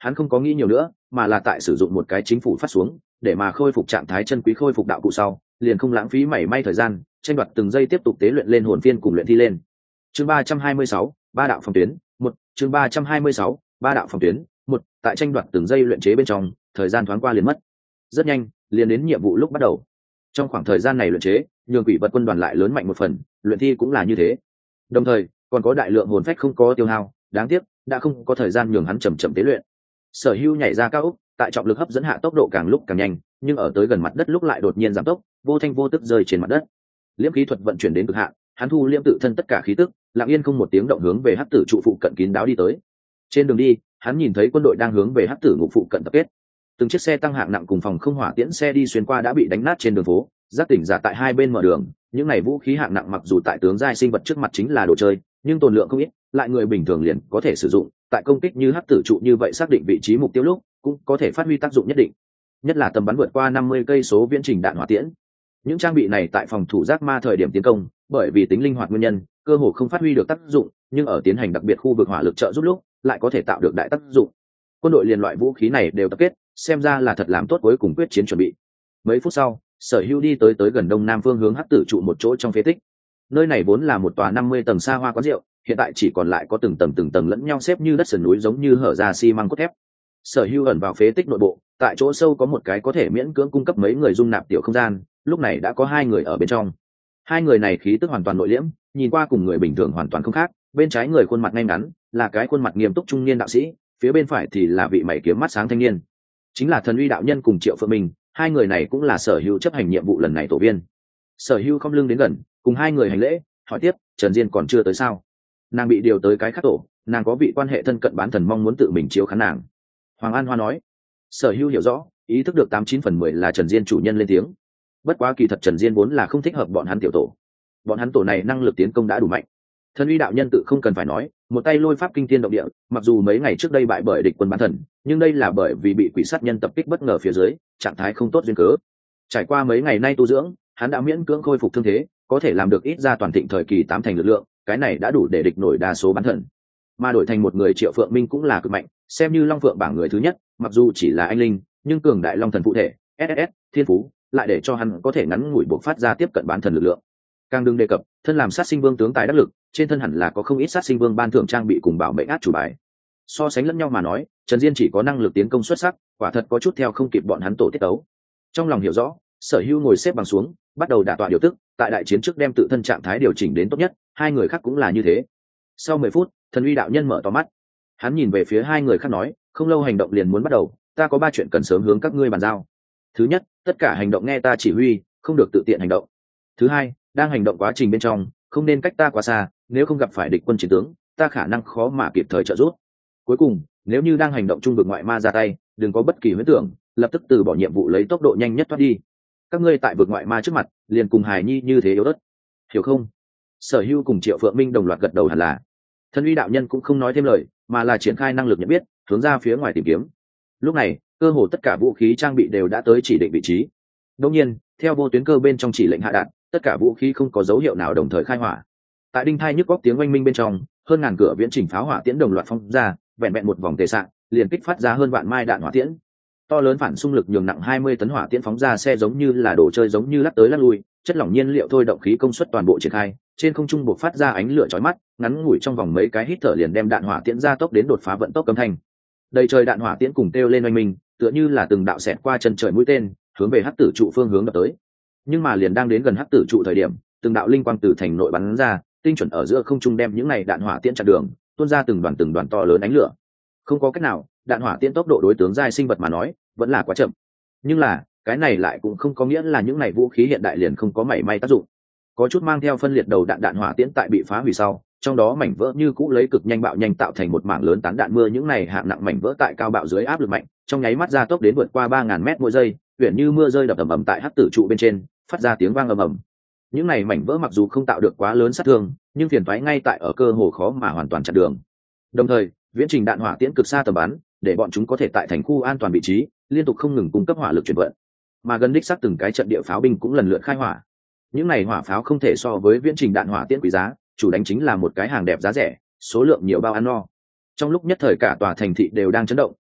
Hắn không có nghĩ nhiều nữa, mà là tại sử dụng một cái chính phủ phát xuống để mà khôi phục trạng thái chân quý, khôi phục đạo cụ sau liền không lãng phí mảy may thời gian, tranh đoạt từng giây tiếp tục tế luyện lên hồn phiên cùng luyện thi lên. Chương ba trăm hai mươi sáu, ba đạo phòng tuyến một. Chương ba trăm hai mươi sáu, ba đạo phòng tuyến một. Tại tranh đoạt từng giây luyện chế bên trong, thời gian thoáng qua liền mất. Rất nhanh, liền đến nhiệm vụ lúc bắt đầu. Trong khoảng thời gian này luyện chế, nhường quỷ vật quân đoàn lại lớn mạnh một phần, luyện thi cũng là như thế. Đồng thời, còn có đại lượng hồn phách không có tiêu hao, đáng tiếc đã không có thời gian nhường hắn chậm chậm tế luyện. Sở Hưu nhảy ra cao ốc, tại trọng lực hấp dẫn hạ tốc độ càng lúc càng nhanh, nhưng ở tới gần mặt đất lúc lại đột nhiên giảm tốc, vô thanh vô tức rơi trên mặt đất. Liễm khí thuật vận chuyển đến cực hạn, hắn thu liễm tự thân tất cả khí tức, lặng yên không một tiếng động hướng về hắc tử trụ phụ cận kín đáo đi tới. Trên đường đi, hắn nhìn thấy quân đội đang hướng về hắc tử ngục phụ cận tập kết. Từng chiếc xe tăng hạng nặng cùng phòng không hỏa tiễn xe đi xuyên qua đã bị đánh nát trên đường phố, giác tỉnh giả tại hai bên mở đường. Những này vũ khí hạng nặng mặc dù tại tướng giai sinh vật trước mặt chính là đồ chơi, nhưng tồn lượng không ít, lại người bình thường liền có thể sử dụng. Tại công kích như hắc tử trụ như vậy xác định vị trí mục tiêu lúc, cũng có thể phát huy tác dụng nhất định. Nhất là tầm bắn vượt qua năm mươi cây số viễn trình đạn hỏa tiễn. Những trang bị này tại phòng thủ giác ma thời điểm tiến công, bởi vì tính linh hoạt nguyên nhân, cơ hồ không phát huy được tác dụng, nhưng ở tiến hành đặc biệt khu vực hỏa lực trợ giúp lúc, lại có thể tạo được đại tác dụng. Quân đội liền loại vũ khí này đều tập kết, xem ra là thật làm tốt cuối cùng quyết chiến chuẩn bị. Mấy phút sau, Sở Hưu đi tới tới gần đông nam phương hướng hắc tử trụ một chỗ trong phế tích. Nơi này vốn là một tòa năm mươi tầng xa hoa quán rượu, hiện tại chỉ còn lại có từng tầng từng tầng lẫn nhau xếp như đất sườn núi, giống như hở ra xi măng cốt thép. Sở Hưu ẩn vào phế tích nội bộ, tại chỗ sâu có một cái có thể miễn cưỡng cung cấp mấy người dung nạp tiểu không gian, lúc này đã có hai người ở bên trong. Hai người này khí tức hoàn toàn nội liễm, nhìn qua cùng người bình thường hoàn toàn không khác. Bên trái người khuôn mặt ngay ngắn, là cái khuôn mặt nghiêm túc trung niên đạo sĩ, phía bên phải thì là vị mày kiếm mắt sáng thanh niên, chính là Thần Uy đạo nhân cùng Triệu Phượng Minh. Hai người này cũng là Sở Hưu chấp hành nhiệm vụ lần này tổ viên. Sở Hưu không lưng đến gần, cùng hai người hành lễ, hỏi tiếp, Trần Diên còn chưa tới sao? Nàng bị điều tới cái khác tổ, nàng có vị quan hệ thân cận bán thần mong muốn tự mình chiếu khán nàng. Hoàng An Hoa nói. Sở Hưu hiểu rõ, ý thức được tám chín phần mười là Trần Diên chủ nhân lên tiếng. Bất quá kỳ thật Trần Diên vốn là không thích hợp bọn hắn tiểu tổ. Bọn hắn tổ này năng lực tiến công đã đủ mạnh. Thần Uy đạo nhân tự không cần phải nói, một tay lôi pháp kinh thiên động địa, mặc dù mấy ngày trước đây bại bởi địch quân bán thần, nhưng đây là bởi vì bị quỷ sát nhân tập kích bất ngờ phía dưới, trạng thái không tốt duyên cớ. Trải qua mấy ngày nay tu dưỡng, hắn đã miễn cưỡng khôi phục thương thế, có thể làm được ít ra toàn thịnh thời kỳ tám thành lực lượng, cái này đã đủ để địch nổi đa số bán thần. Mà đổi thành một người Triệu Phượng Minh cũng là cực mạnh, xem như Long Phượng bảng người thứ nhất, mặc dù chỉ là anh linh, nhưng cường đại long thần phụ thể, ét ét ét, thiên phú, lại để cho hắn có thể ngắn ngủi buộc phát ra tiếp cận bán thần lực lượng. Càng đừng đề cập, thân làm sát sinh vương tướng tài đắc lực, trên thân hẳn là có không ít sát sinh vương ban thưởng trang bị cùng bảo mệnh át chủ bài. So sánh lẫn nhau mà nói, Trần Diên chỉ có năng lực tiến công xuất sắc, quả thật có chút theo không kịp bọn hắn tổ tiết tấu. Trong lòng hiểu rõ, Sở Hưu ngồi xếp bằng xuống, bắt đầu đả tọa điều tức, tại đại chiến trước đem tự thân trạng thái điều chỉnh đến tốt nhất, hai người khác cũng là như thế. Sau mười phút, Thần Uy đạo nhân mở to mắt, hắn nhìn về phía hai người khác nói, không lâu hành động liền muốn bắt đầu, ta có ba chuyện cần sớm hướng các ngươi bàn giao. Thứ nhất, tất cả hành động nghe ta chỉ huy, không được tự tiện hành động. Thứ hai, đang hành động quá trình bên trong, không nên cách ta quá xa, nếu không gặp phải địch quân chiến tướng, ta khả năng khó mà kịp thời trợ giúp. Cuối cùng, nếu như đang hành động chung vực ngoại ma ra tay, đừng có bất kỳ huyễn tưởng, lập tức từ bỏ nhiệm vụ lấy tốc độ nhanh nhất thoát đi. Các ngươi tại vực ngoại ma trước mặt, liền cùng hài nhi như thế yếu ớt, hiểu không? Sở Hưu cùng Triệu Phượng Minh đồng loạt gật đầu hẳn là. Thần Uy đạo nhân cũng không nói thêm lời, mà là triển khai năng lực nhận biết, hướng ra phía ngoài tìm kiếm. Lúc này, cơ hồ tất cả vũ khí trang bị đều đã tới chỉ định vị trí. Đương nhiên, theo vô tuyến cơ bên trong chỉ lệnh hạ đạt, tất cả vũ khí không có dấu hiệu nào đồng thời khai hỏa. Tại đinh thai nhức góc tiếng oanh minh bên trong, hơn ngàn cửa viễn trình pháo hỏa tiễn đồng loạt phóng ra, vẹn vẹn một vòng tề sạng, liền kích phát ra hơn vạn mai đạn hỏa tiễn. To lớn phản xung lực nhường nặng hai mươi tấn hỏa tiễn phóng ra xe giống như là đồ chơi, giống như lắc tới lắc lui, chất lỏng nhiên liệu thôi động khí công suất toàn bộ triển khai, trên không trung bộc phát ra ánh lửa chói mắt, ngắn ngủi trong vòng mấy cái hít thở liền đem đạn hỏa tiễn ra tốc đến đột phá vận tốc âm thanh. Đầy trời đạn hỏa tiễn cùng kêu lên oanh minh, tựa như là từng đạo xẹt qua chân trời mũi tên, hướng về hắc tử trụ phương hướng đập tới. Nhưng mà liền đang đến gần hắc tử trụ thời điểm, từng đạo linh quang từ thành nội bắn ra, tinh chuẩn ở giữa không trung đem những này đạn hỏa tiễn chặn đường, tuôn ra từng đoàn từng đoàn to lớn ánh lửa. Không có cách nào, đạn hỏa tiễn tốc độ đối tướng giai sinh vật mà nói, vẫn là quá chậm. Nhưng là, cái này lại cũng không có nghĩa là những này vũ khí hiện đại liền không có mảy may tác dụng. Có chút mang theo phân liệt đầu đạn đạn hỏa tiễn tại bị phá hủy sau, trong đó mảnh vỡ như cũ lấy cực nhanh bạo nhanh tạo thành một mảng lớn tán đạn mưa, những này hạng nặng mảnh vỡ tại cao bạo dưới áp lực mạnh, trong nháy mắt gia tốc đến vượt qua ba ngàn mét mỗi giây, huyền như mưa rơi đập ầm ầm tại hắc tử trụ bên trên, phát ra tiếng vang ầm ầm. Những này mảnh vỡ mặc dù không tạo được quá lớn sát thương, nhưng phiền toái ngay tại ở cơ hồ khó mà hoàn toàn chặn đường. Đồng thời, viễn trình đạn hỏa tiễn cực xa tầm bắn, để bọn chúng có thể tại thành khu an toàn vị trí, liên tục không ngừng cung cấp hỏa lực chuyển vận. Mà gần đích xác từng cái trận địa pháo binh cũng lần lượt khai hỏa. Những này hỏa pháo không thể so với viễn trình đạn hỏa tiễn quý giá, chủ đánh chính là một cái hàng đẹp giá rẻ, số lượng nhiều bao ăn no. Trong lúc nhất thời cả tòa thành thị đều đang chấn động,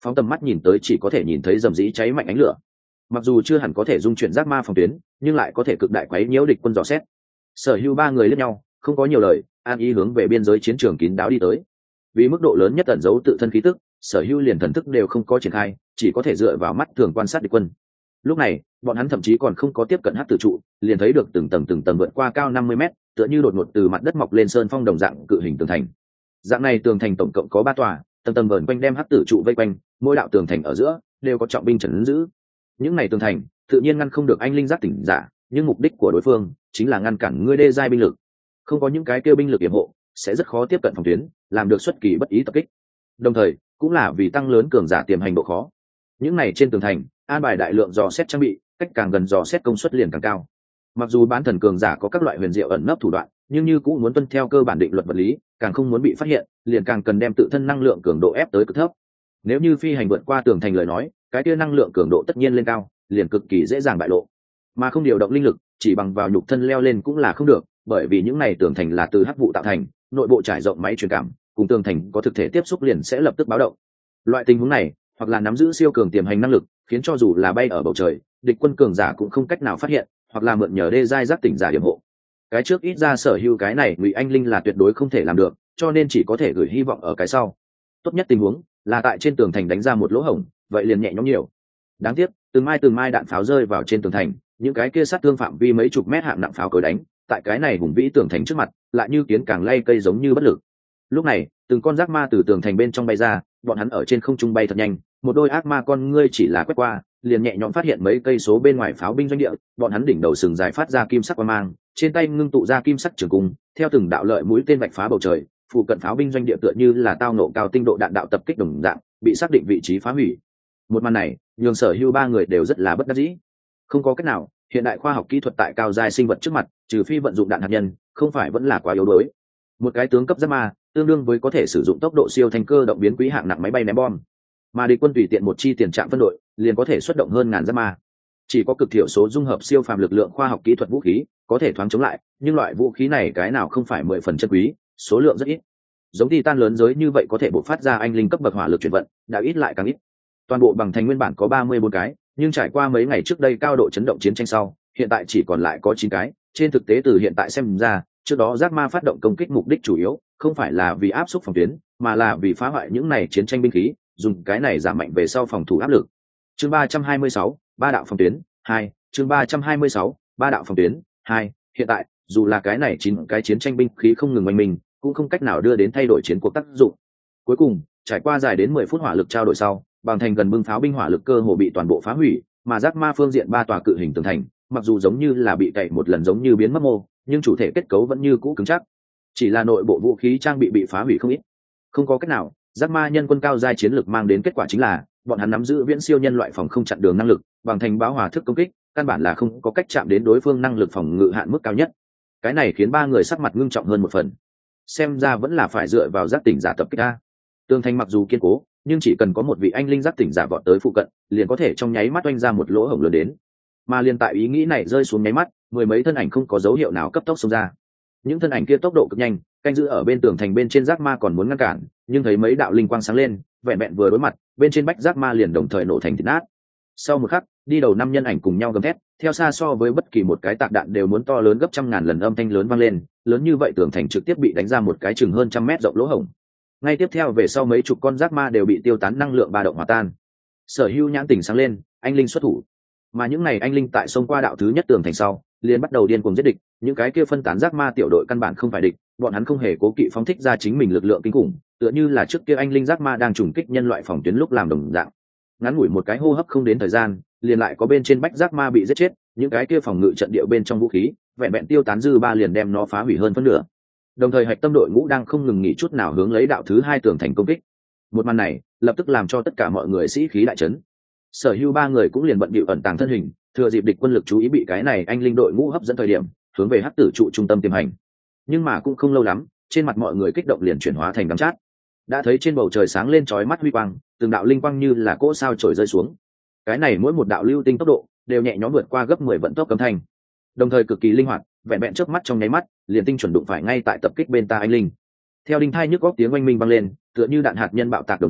phóng tầm mắt nhìn tới chỉ có thể nhìn thấy rầm rĩ cháy mạnh ánh lửa. Mặc dù chưa hẳn có thể dung chuyển giác ma phòng tuyến, nhưng lại có thể cực đại quấy nhiễu địch quân dò xét. Sở Hữu ba người liếc nhau, không có nhiều lời, an ý hướng về biên giới chiến trường kín đáo đi tới. Vì mức độ lớn nhất ẩn giấu tự thân khí tức, Sở Hữu liền thần thức đều không có triển khai, chỉ có thể dựa vào mắt thường quan sát địch quân. Lúc này, bọn hắn thậm chí còn không có tiếp cận hắc tử trụ, liền thấy được từng tầng từng tầng vượt qua cao năm mươi mét, tựa như đột ngột từ mặt đất mọc lên sơn phong đồng dạng cự hình tường thành. Dạng này tường thành tổng cộng có ba tòa, tầng tầng vờn quanh đem hắc tử trụ vây quanh, mỗi đạo tường thành ở giữa đều có trọng binh trấn giữ. Những này tường thành tự nhiên ngăn không được anh linh giác tỉnh giả, nhưng mục đích của đối phương chính là ngăn cản ngươi đê giai binh lực. Không có những cái kêu binh lực yểm hộ, sẽ rất khó tiếp cận phòng tuyến, làm được xuất kỳ bất ý tập kích. Đồng thời, cũng là vì tăng lớn cường giả tiềm hành độ khó. Những này trên tường thành, an bài đại lượng dò xét trang bị, cách càng gần dò xét công suất liền càng cao. Mặc dù bán thần cường giả có các loại huyền diệu ẩn nấp thủ đoạn, nhưng như cũng muốn tuân theo cơ bản định luật vật lý, càng không muốn bị phát hiện, liền càng cần đem tự thân năng lượng cường độ ép tới cực thấp. Nếu như phi hành vượt qua tường thành lời nói, cái kia năng lượng cường độ tất nhiên lên cao, liền cực kỳ dễ dàng bại lộ. Mà không điều động linh lực, chỉ bằng vào nhục thân leo lên cũng là không được, bởi vì những này tường thành là từ hắc vụ tạo thành, nội bộ trải rộng máy truyền cảm, cùng tường thành có thực thể tiếp xúc liền sẽ lập tức báo động. Loại tình huống này, hoặc là nắm giữ siêu cường tiềm hành năng lực, khiến cho dù là bay ở bầu trời, địch quân cường giả cũng không cách nào phát hiện, hoặc là mượn nhờ đê giai giác tỉnh giả điểm hộ. Cái trước ít ra Sở Hữu cái này Ngụy Anh Linh là tuyệt đối không thể làm được, cho nên chỉ có thể gửi hy vọng ở cái sau. Tốt nhất tình huống là tại trên tường thành đánh ra một lỗ hổng, vậy liền nhẹ nhõm nhiều. Đáng tiếc, từng mai từng mai đạn pháo rơi vào trên tường thành, những cái kia sát thương phạm vi mấy chục mét hạng nặng pháo cối đánh, tại cái này hùng vĩ tường thành trước mặt, lại như kiến càng lay cây giống như bất lực. Lúc này, từng con giác ma từ tường thành bên trong bay ra, bọn hắn ở trên không trung bay thật nhanh, một đôi ác ma con ngươi chỉ là quét qua, liền nhẹ nhõm phát hiện mấy cây số bên ngoài pháo binh doanh địa, bọn hắn đỉnh đầu sừng dài phát ra kim sắc quang mang, trên tay ngưng tụ ra kim sắc trường cung, theo từng đạo lợi mũi tên vạch phá bầu trời, phụ cận pháo binh doanh địa tựa như là tao nộ cao tinh độ đạn đạo tập kích đồng dạng, bị xác định vị trí phá hủy. Một màn này, nhường Sở Hữu ba người đều rất là bất đắc dĩ. Không có cách nào, hiện đại khoa học kỹ thuật tại cao giai sinh vật trước mặt, trừ phi vận dụng đạn hạt nhân, không phải vẫn là quá yếu đuối. Một cái tướng cấp giác ma, tương đương với có thể sử dụng tốc độ siêu thanh cơ động biến quý hạng nặng máy bay ném bom, mà địch quân tùy tiện một chi tiền trạm phân đội liền có thể xuất động hơn ngàn giác ma. Chỉ có cực thiểu số dung hợp siêu phàm lực lượng khoa học kỹ thuật vũ khí có thể thoáng chống lại, nhưng loại vũ khí này cái nào không phải mười phần chân quý, số lượng rất ít. Giống Titan lớn giới như vậy có thể bộc phát ra anh linh cấp bậc hỏa lực chuyển vận, đã ít lại càng ít. Toàn bộ bằng thành nguyên bản có ba mươi bốn cái, nhưng trải qua mấy ngày trước đây cao độ chấn động chiến tranh sau, hiện tại chỉ còn lại có chín cái. Trên thực tế từ hiện tại xem ra, trước đó giác ma phát động công kích mục đích chủ yếu không phải là vì áp suất phòng tuyến, mà là vì phá hoại những này chiến tranh binh khí, dùng cái này giảm mạnh về sau phòng thủ áp lực. Chương ba trăm hai mươi sáu, ba đạo phòng tuyến hai. Chương ba trăm hai mươi sáu, ba đạo phòng tuyến hai. Hiện tại, dù là cái này chín cái chiến tranh binh khí không ngừng oanh mình, cũng không cách nào đưa đến thay đổi chiến cuộc tác dụng. Cuối cùng, trải qua dài đến mười phút hỏa lực trao đổi sau, bằng thành gần bưng pháo binh hỏa lực cơ hồ bị toàn bộ phá hủy, mà giác ma phương diện ba tòa cự hình tường thành, mặc dù giống như là bị cậy một lần giống như biến mất mô, nhưng chủ thể kết cấu vẫn như cũ cứng chắc. Chỉ là nội bộ vũ khí trang bị bị phá hủy không ít. Không có cách nào, giác ma nhân quân cao giai chiến lược mang đến kết quả chính là bọn hắn nắm giữ viễn siêu nhân loại phòng không chặn đường năng lực, bằng thành báo hòa thức công kích, căn bản là không có cách chạm đến đối phương năng lực phòng ngự hạn mức cao nhất. Cái này khiến ba người sắc mặt ngưng trọng hơn một phần. Xem ra vẫn là phải dựa vào giác tỉnh giả tập kích a. Tường thành mặc dù kiên cố, nhưng chỉ cần có một vị anh linh giác tỉnh giả vọt tới phụ cận, liền có thể trong nháy mắt oanh ra một lỗ hổng lớn đến. Mà liền tại ý nghĩ này rơi xuống nháy mắt, mười mấy thân ảnh không có dấu hiệu nào cấp tốc xông ra. Những thân ảnh kia tốc độ cực nhanh, canh giữ ở bên tường thành bên trên giác ma còn muốn ngăn cản, nhưng thấy mấy đạo linh quang sáng lên, vẹn vẹn vừa đối mặt, bên trên bách giác ma liền đồng thời nổ thành thịt nát. Sau một khắc, đi đầu năm nhân ảnh cùng nhau gầm thét, theo xa so với bất kỳ một cái tạc đạn đều muốn to lớn gấp trăm ngàn lần âm thanh lớn vang lên, lớn như vậy tường thành trực tiếp bị đánh ra một cái chừng hơn trăm mét rộng lỗ hổng. Ngay tiếp theo về sau mấy chục con giác ma đều bị tiêu tán năng lượng ba động hòa tan. Sở Hữu nhãn tỉnh sáng lên, anh linh xuất thủ. Mà những này anh linh tại sông qua đạo thứ nhất tường thành sau, liền bắt đầu điên cuồng giết địch, những cái kia phân tán giác ma tiểu đội căn bản không phải địch, bọn hắn không hề cố kỵ phóng thích ra chính mình lực lượng kinh khủng, tựa như là trước kia anh linh giác ma đang trùng kích nhân loại phòng tuyến lúc làm đồng dạng. Ngắn ngủi một cái hô hấp không đến thời gian, liền lại có bên trên bách giác ma bị giết chết, những cái kia phòng ngự trận địa bên trong vũ khí, vẹn vẹn tiêu tán dư ba liền đem nó phá hủy hơn phân nửa. Đồng thời hạch tâm đội ngũ đang không ngừng nghỉ chút nào hướng lấy đạo thứ hai tường thành công kích. Một màn này lập tức làm cho tất cả mọi người sĩ khí đại chấn. Sở Hữu ba người cũng liền bận bịu ẩn tàng thân hình, thừa dịp địch quân lực chú ý bị cái này anh linh đội ngũ hấp dẫn thời điểm, hướng về hắc tử trụ trung tâm tiềm hành. Nhưng mà cũng không lâu lắm, trên mặt mọi người kích động liền chuyển hóa thành đắng chát. Đã thấy trên bầu trời sáng lên chói mắt huy quang, từng đạo linh quang như là cỗ sao trổi rơi xuống. Cái này mỗi một đạo lưu tinh tốc độ đều nhẹ nhõm vượt qua gấp mười vận tốc cấm thanh, đồng thời cực kỳ linh hoạt, vẹn vẹn chớp mắt trong nháy mắt, liền tinh chuẩn đụng phải ngay tại tập kích bên ta anh linh. Theo đinh thai nhức góc tiếng oanh minh vang lên, tựa như đạn hạt nhân bạo tạc đồng dạng,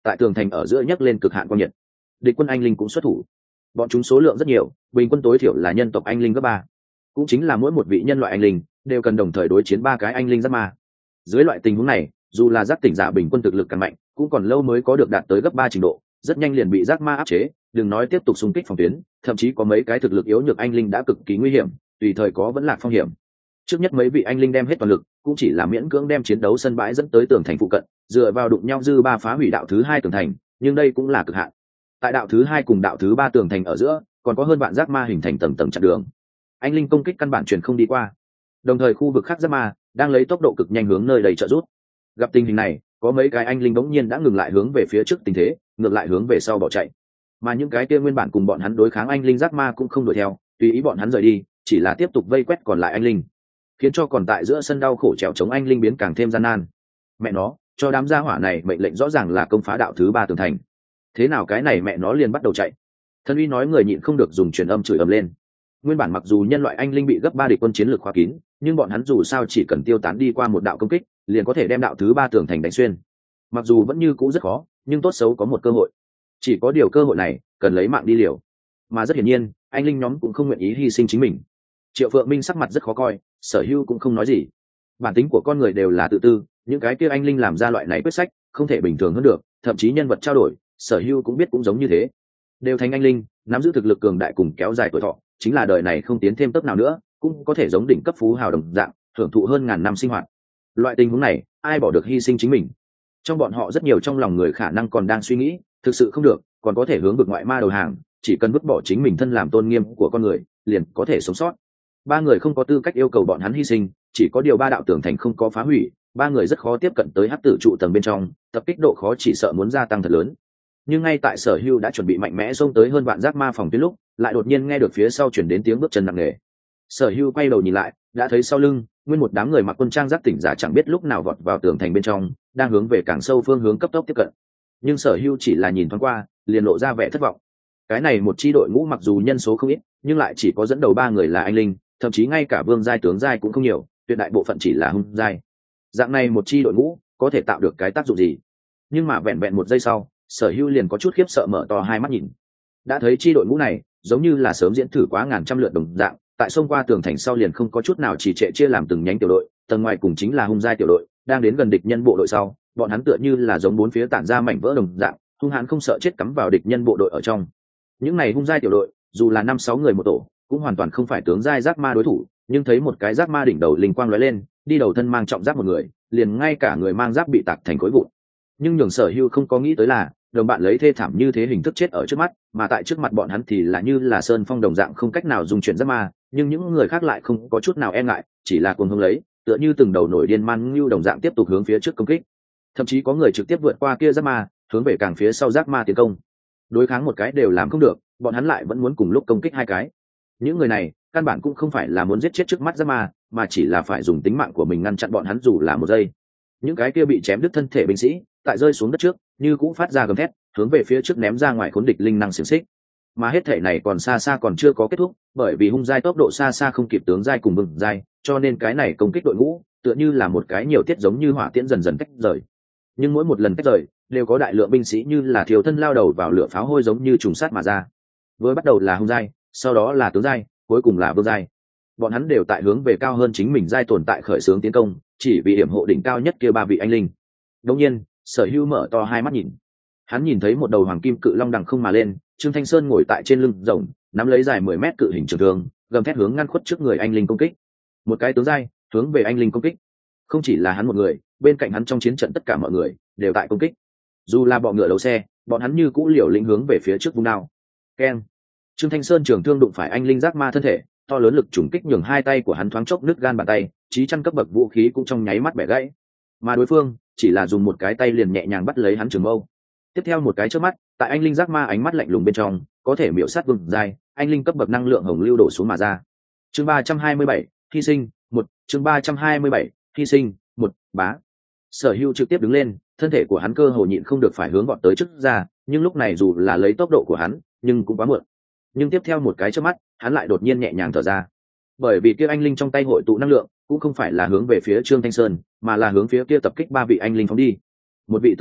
tại tường thành ở giữa nhấc lên cực hạn quang nhiệt. Địch quân anh linh cũng xuất thủ, bọn chúng số lượng rất nhiều, bình quân tối thiểu là nhân tộc anh linh gấp ba, cũng chính là mỗi một vị nhân loại anh linh đều cần đồng thời đối chiến ba cái anh linh giác ma. Dưới loại tình huống này, dù là giác tỉnh giả bình quân thực lực càng mạnh, cũng còn lâu mới có được đạt tới gấp ba trình độ, rất nhanh liền bị giác ma áp chế, đừng nói tiếp tục xung kích phòng tuyến, thậm chí có mấy cái thực lực yếu nhược anh linh đã cực kỳ nguy hiểm, tùy thời có vẫn lạc phong hiểm. Trước nhất mấy vị anh linh đem hết toàn lực, cũng chỉ là miễn cưỡng đem chiến đấu sân bãi dẫn tới tường thành phụ cận, dựa vào đụng nhau dư ba phá hủy đạo thứ hai tường thành, nhưng đây cũng là cực hạn. Tại đạo thứ hai cùng đạo thứ ba tường thành ở giữa, còn có hơn vạn giác ma hình thành tầng tầng chặn đường. Anh linh công kích căn bản truyền không đi qua. Đồng thời khu vực khác giác ma đang lấy tốc độ cực nhanh hướng nơi đầy trợ rút. Gặp tình hình này, có mấy cái anh linh bỗng nhiên đã ngừng lại hướng về phía trước tình thế, ngược lại hướng về sau bỏ chạy. Mà những cái kia nguyên bản cùng bọn hắn đối kháng anh linh giác ma cũng không đuổi theo, tùy ý bọn hắn rời đi, chỉ là tiếp tục vây quét còn lại anh linh, khiến cho còn tại giữa sân đau khổ trèo chống anh linh biến càng thêm gian nan. Mẹ nó, cho đám gia hỏa này mệnh lệnh rõ ràng là công phá đạo thứ ba tường thành, thế nào cái này mẹ nó liền bắt đầu chạy. Thân uy nói người nhịn không được dùng truyền âm chửi ầm lên. Nguyên bản mặc dù nhân loại anh linh bị gấp ba địch quân chiến lược khóa kín, nhưng bọn hắn dù sao chỉ cần tiêu tán đi qua một đạo công kích, liền có thể đem đạo thứ ba tường thành đánh xuyên. Mặc dù vẫn như cũ rất khó, nhưng tốt xấu có một cơ hội. Chỉ có điều cơ hội này cần lấy mạng đi liều, mà rất hiển nhiên anh linh nhóm cũng không nguyện ý hy sinh chính mình. Triệu Phượng Minh sắc mặt rất khó coi, Sở Hưu cũng không nói gì. Bản tính của con người đều là tự tư, những cái kia anh linh làm ra loại này quyết sách không thể bình thường hơn được, thậm chí nhân vật trao đổi, Sở Hưu cũng biết cũng giống như thế. Đều thành anh linh, nắm giữ thực lực cường đại cùng kéo dài tuổi thọ, chính là đời này không tiến thêm tốc nào nữa, cũng có thể giống đỉnh cấp phú hào đồng dạng, hưởng thụ hơn ngàn năm sinh hoạt. Loại tình huống này, ai bỏ được hy sinh chính mình? Trong bọn họ rất nhiều trong lòng người khả năng còn đang suy nghĩ, thực sự không được, còn có thể hướng vực ngoại ma đầu hàng, chỉ cần vứt bỏ chính mình thân làm tôn nghiêm của con người, liền có thể sống sót. Ba người không có tư cách yêu cầu bọn hắn hy sinh, chỉ có điều ba đạo tường thành không có phá hủy, ba người rất khó tiếp cận tới hắc tử trụ tầng bên trong, tập kích độ khó chỉ sợ muốn gia tăng thật lớn. Nhưng ngay tại Sở Hưu đã chuẩn bị mạnh mẽ xông tới hơn vạn giác ma phòng tuyến lúc, lại đột nhiên nghe được phía sau chuyển đến tiếng bước chân nặng nề. Sở Hưu quay đầu nhìn lại, đã thấy sau lưng nguyên một đám người mặc quân trang giác tỉnh giả chẳng biết lúc nào vọt vào tường thành bên trong, đang hướng về càng sâu phương hướng cấp tốc tiếp cận. Nhưng Sở Hưu chỉ là nhìn thoáng qua, liền lộ ra vẻ thất vọng. Cái này một chi đội ngũ mặc dù nhân số không ít, nhưng lại chỉ có dẫn đầu ba người là anh linh, thậm chí ngay cả vương giai tướng giai cũng không nhiều, tuyệt đại bộ phận chỉ là hung giai. Dạng này một chi đội ngũ có thể tạo được cái tác dụng gì? Nhưng mà vẹn vẹn một giây sau, Sở Hưu liền có chút khiếp sợ mở to hai mắt nhìn. Đã thấy chi đội ngũ này giống như là sớm diễn thử quá ngàn trăm lượt đồng dạng, tại xông qua tường thành sau liền không có chút nào trì trệ, chia làm từng nhánh tiểu đội, tầng ngoài cùng chính là hung giai tiểu đội, đang đến gần địch nhân bộ đội sau, bọn hắn tựa như là giống bốn phía tản ra mảnh vỡ đồng dạng, hung hãn không sợ chết cắm vào địch nhân bộ đội ở trong. Những này hung giai tiểu đội, dù là năm sáu người một tổ, cũng hoàn toàn không phải tướng giai giác ma đối thủ, nhưng thấy một cái giác ma đỉnh đầu linh quang lóe lên, đi đầu thân mang trọng giáp một người, liền ngay cả người mang giáp bị tạc thành khối vụn. Nhưng nhường Sở Hưu không có nghĩ tới là, đồng bạn lấy thê thảm như thế hình thức chết ở trước mắt, mà tại trước mặt bọn hắn thì là như là sơn phong đồng dạng không cách nào dung chuyển giác ma, nhưng những người khác lại không có chút nào e ngại, chỉ là cuồng hống lấy, tựa như từng đầu nổi điên man như đồng dạng tiếp tục hướng phía trước công kích. Thậm chí có người trực tiếp vượt qua kia giác ma, hướng về càng phía sau giác ma tiến công. Đối kháng một cái đều làm không được, bọn hắn lại vẫn muốn cùng lúc công kích hai cái. Những người này căn bản cũng không phải là muốn giết chết trước mắt giác ma, mà chỉ là phải dùng tính mạng của mình ngăn chặn bọn hắn dù là một giây. Những cái kia bị chém đứt thân thể binh sĩ tại rơi xuống đất trước như cũng phát ra gầm thét, hướng về phía trước ném ra ngoài khốn địch linh năng xiềng xích. Mà hết thể này còn xa xa còn chưa có kết thúc, bởi vì hung giai tốc độ xa xa không kịp tướng giai cùng vương giai, cho nên cái này công kích đội ngũ tựa như là một cái nhiều tiết giống như hỏa tiễn dần dần tách rời. Nhưng mỗi một lần tách rời đều có đại lượng binh sĩ như là thiều thân lao đầu vào lửa pháo hôi giống như trùng sát mà ra. Với bắt đầu là hung giai, sau đó là tướng giai, cuối cùng là vương giai. Bọn hắn đều tại hướng về cao hơn chính mình giai tồn tại khởi xướng tiến công, chỉ vì điểm hộ đỉnh cao nhất kia ba vị anh linh. Đột nhiên, Sở Hưu mở to hai mắt nhìn. Hắn nhìn thấy một đầu hoàng kim cự long đằng không mà lên, Trương Thanh Sơn ngồi tại trên lưng rồng, nắm lấy dài mười mét cự hình trường thương, gầm thét hướng ngăn khuất trước người anh linh công kích. Một cái tướng giai hướng về anh linh công kích. Không chỉ là hắn một người, bên cạnh hắn trong chiến trận tất cả mọi người đều tại công kích. Dù là bọ ngựa đấu xe, bọn hắn như cũ liều lĩnh hướng về phía trước vung đao. Keng! Trương Thanh Sơn trường thương đụng phải anh linh giác ma thân thể, to lớn lực trùng kích nhường hai tay của hắn thoáng chốc nứt gan bàn tay, chí trăm cấp bậc vũ khí cũng trong nháy mắt bẻ gãy. Mà đối phương chỉ là dùng một cái tay liền nhẹ nhàng bắt lấy hắn trường mâu. Tiếp theo một cái chớp mắt, tại anh linh giác ma ánh mắt lạnh lùng bên trong, có thể miểu sát vương giai, anh linh cấp bậc năng lượng hồng lưu đổ xuống mà ra. Chương ba trăm hai mươi bảy, hy sinh, một, chương ba trăm hai mươi bảy, hy sinh, một, bá. Sở Hưu trực tiếp đứng lên, thân thể của hắn cơ hồ nhịn không được phải hướng vọt tới trước ra, nhưng lúc này dù là lấy tốc độ của hắn, nhưng cũng quá muộn. Nhưng tiếp theo một cái chớp mắt, hắn lại đột nhiên nhẹ nhàng thở ra. Bởi vì kia anh linh trong tay hội tụ năng lượng, cũng không phải là hướng về phía Trương Thanh Sơn, mà là hướng phía kia tập kích ba vị anh linh phóng đi. Một vị tướng giai,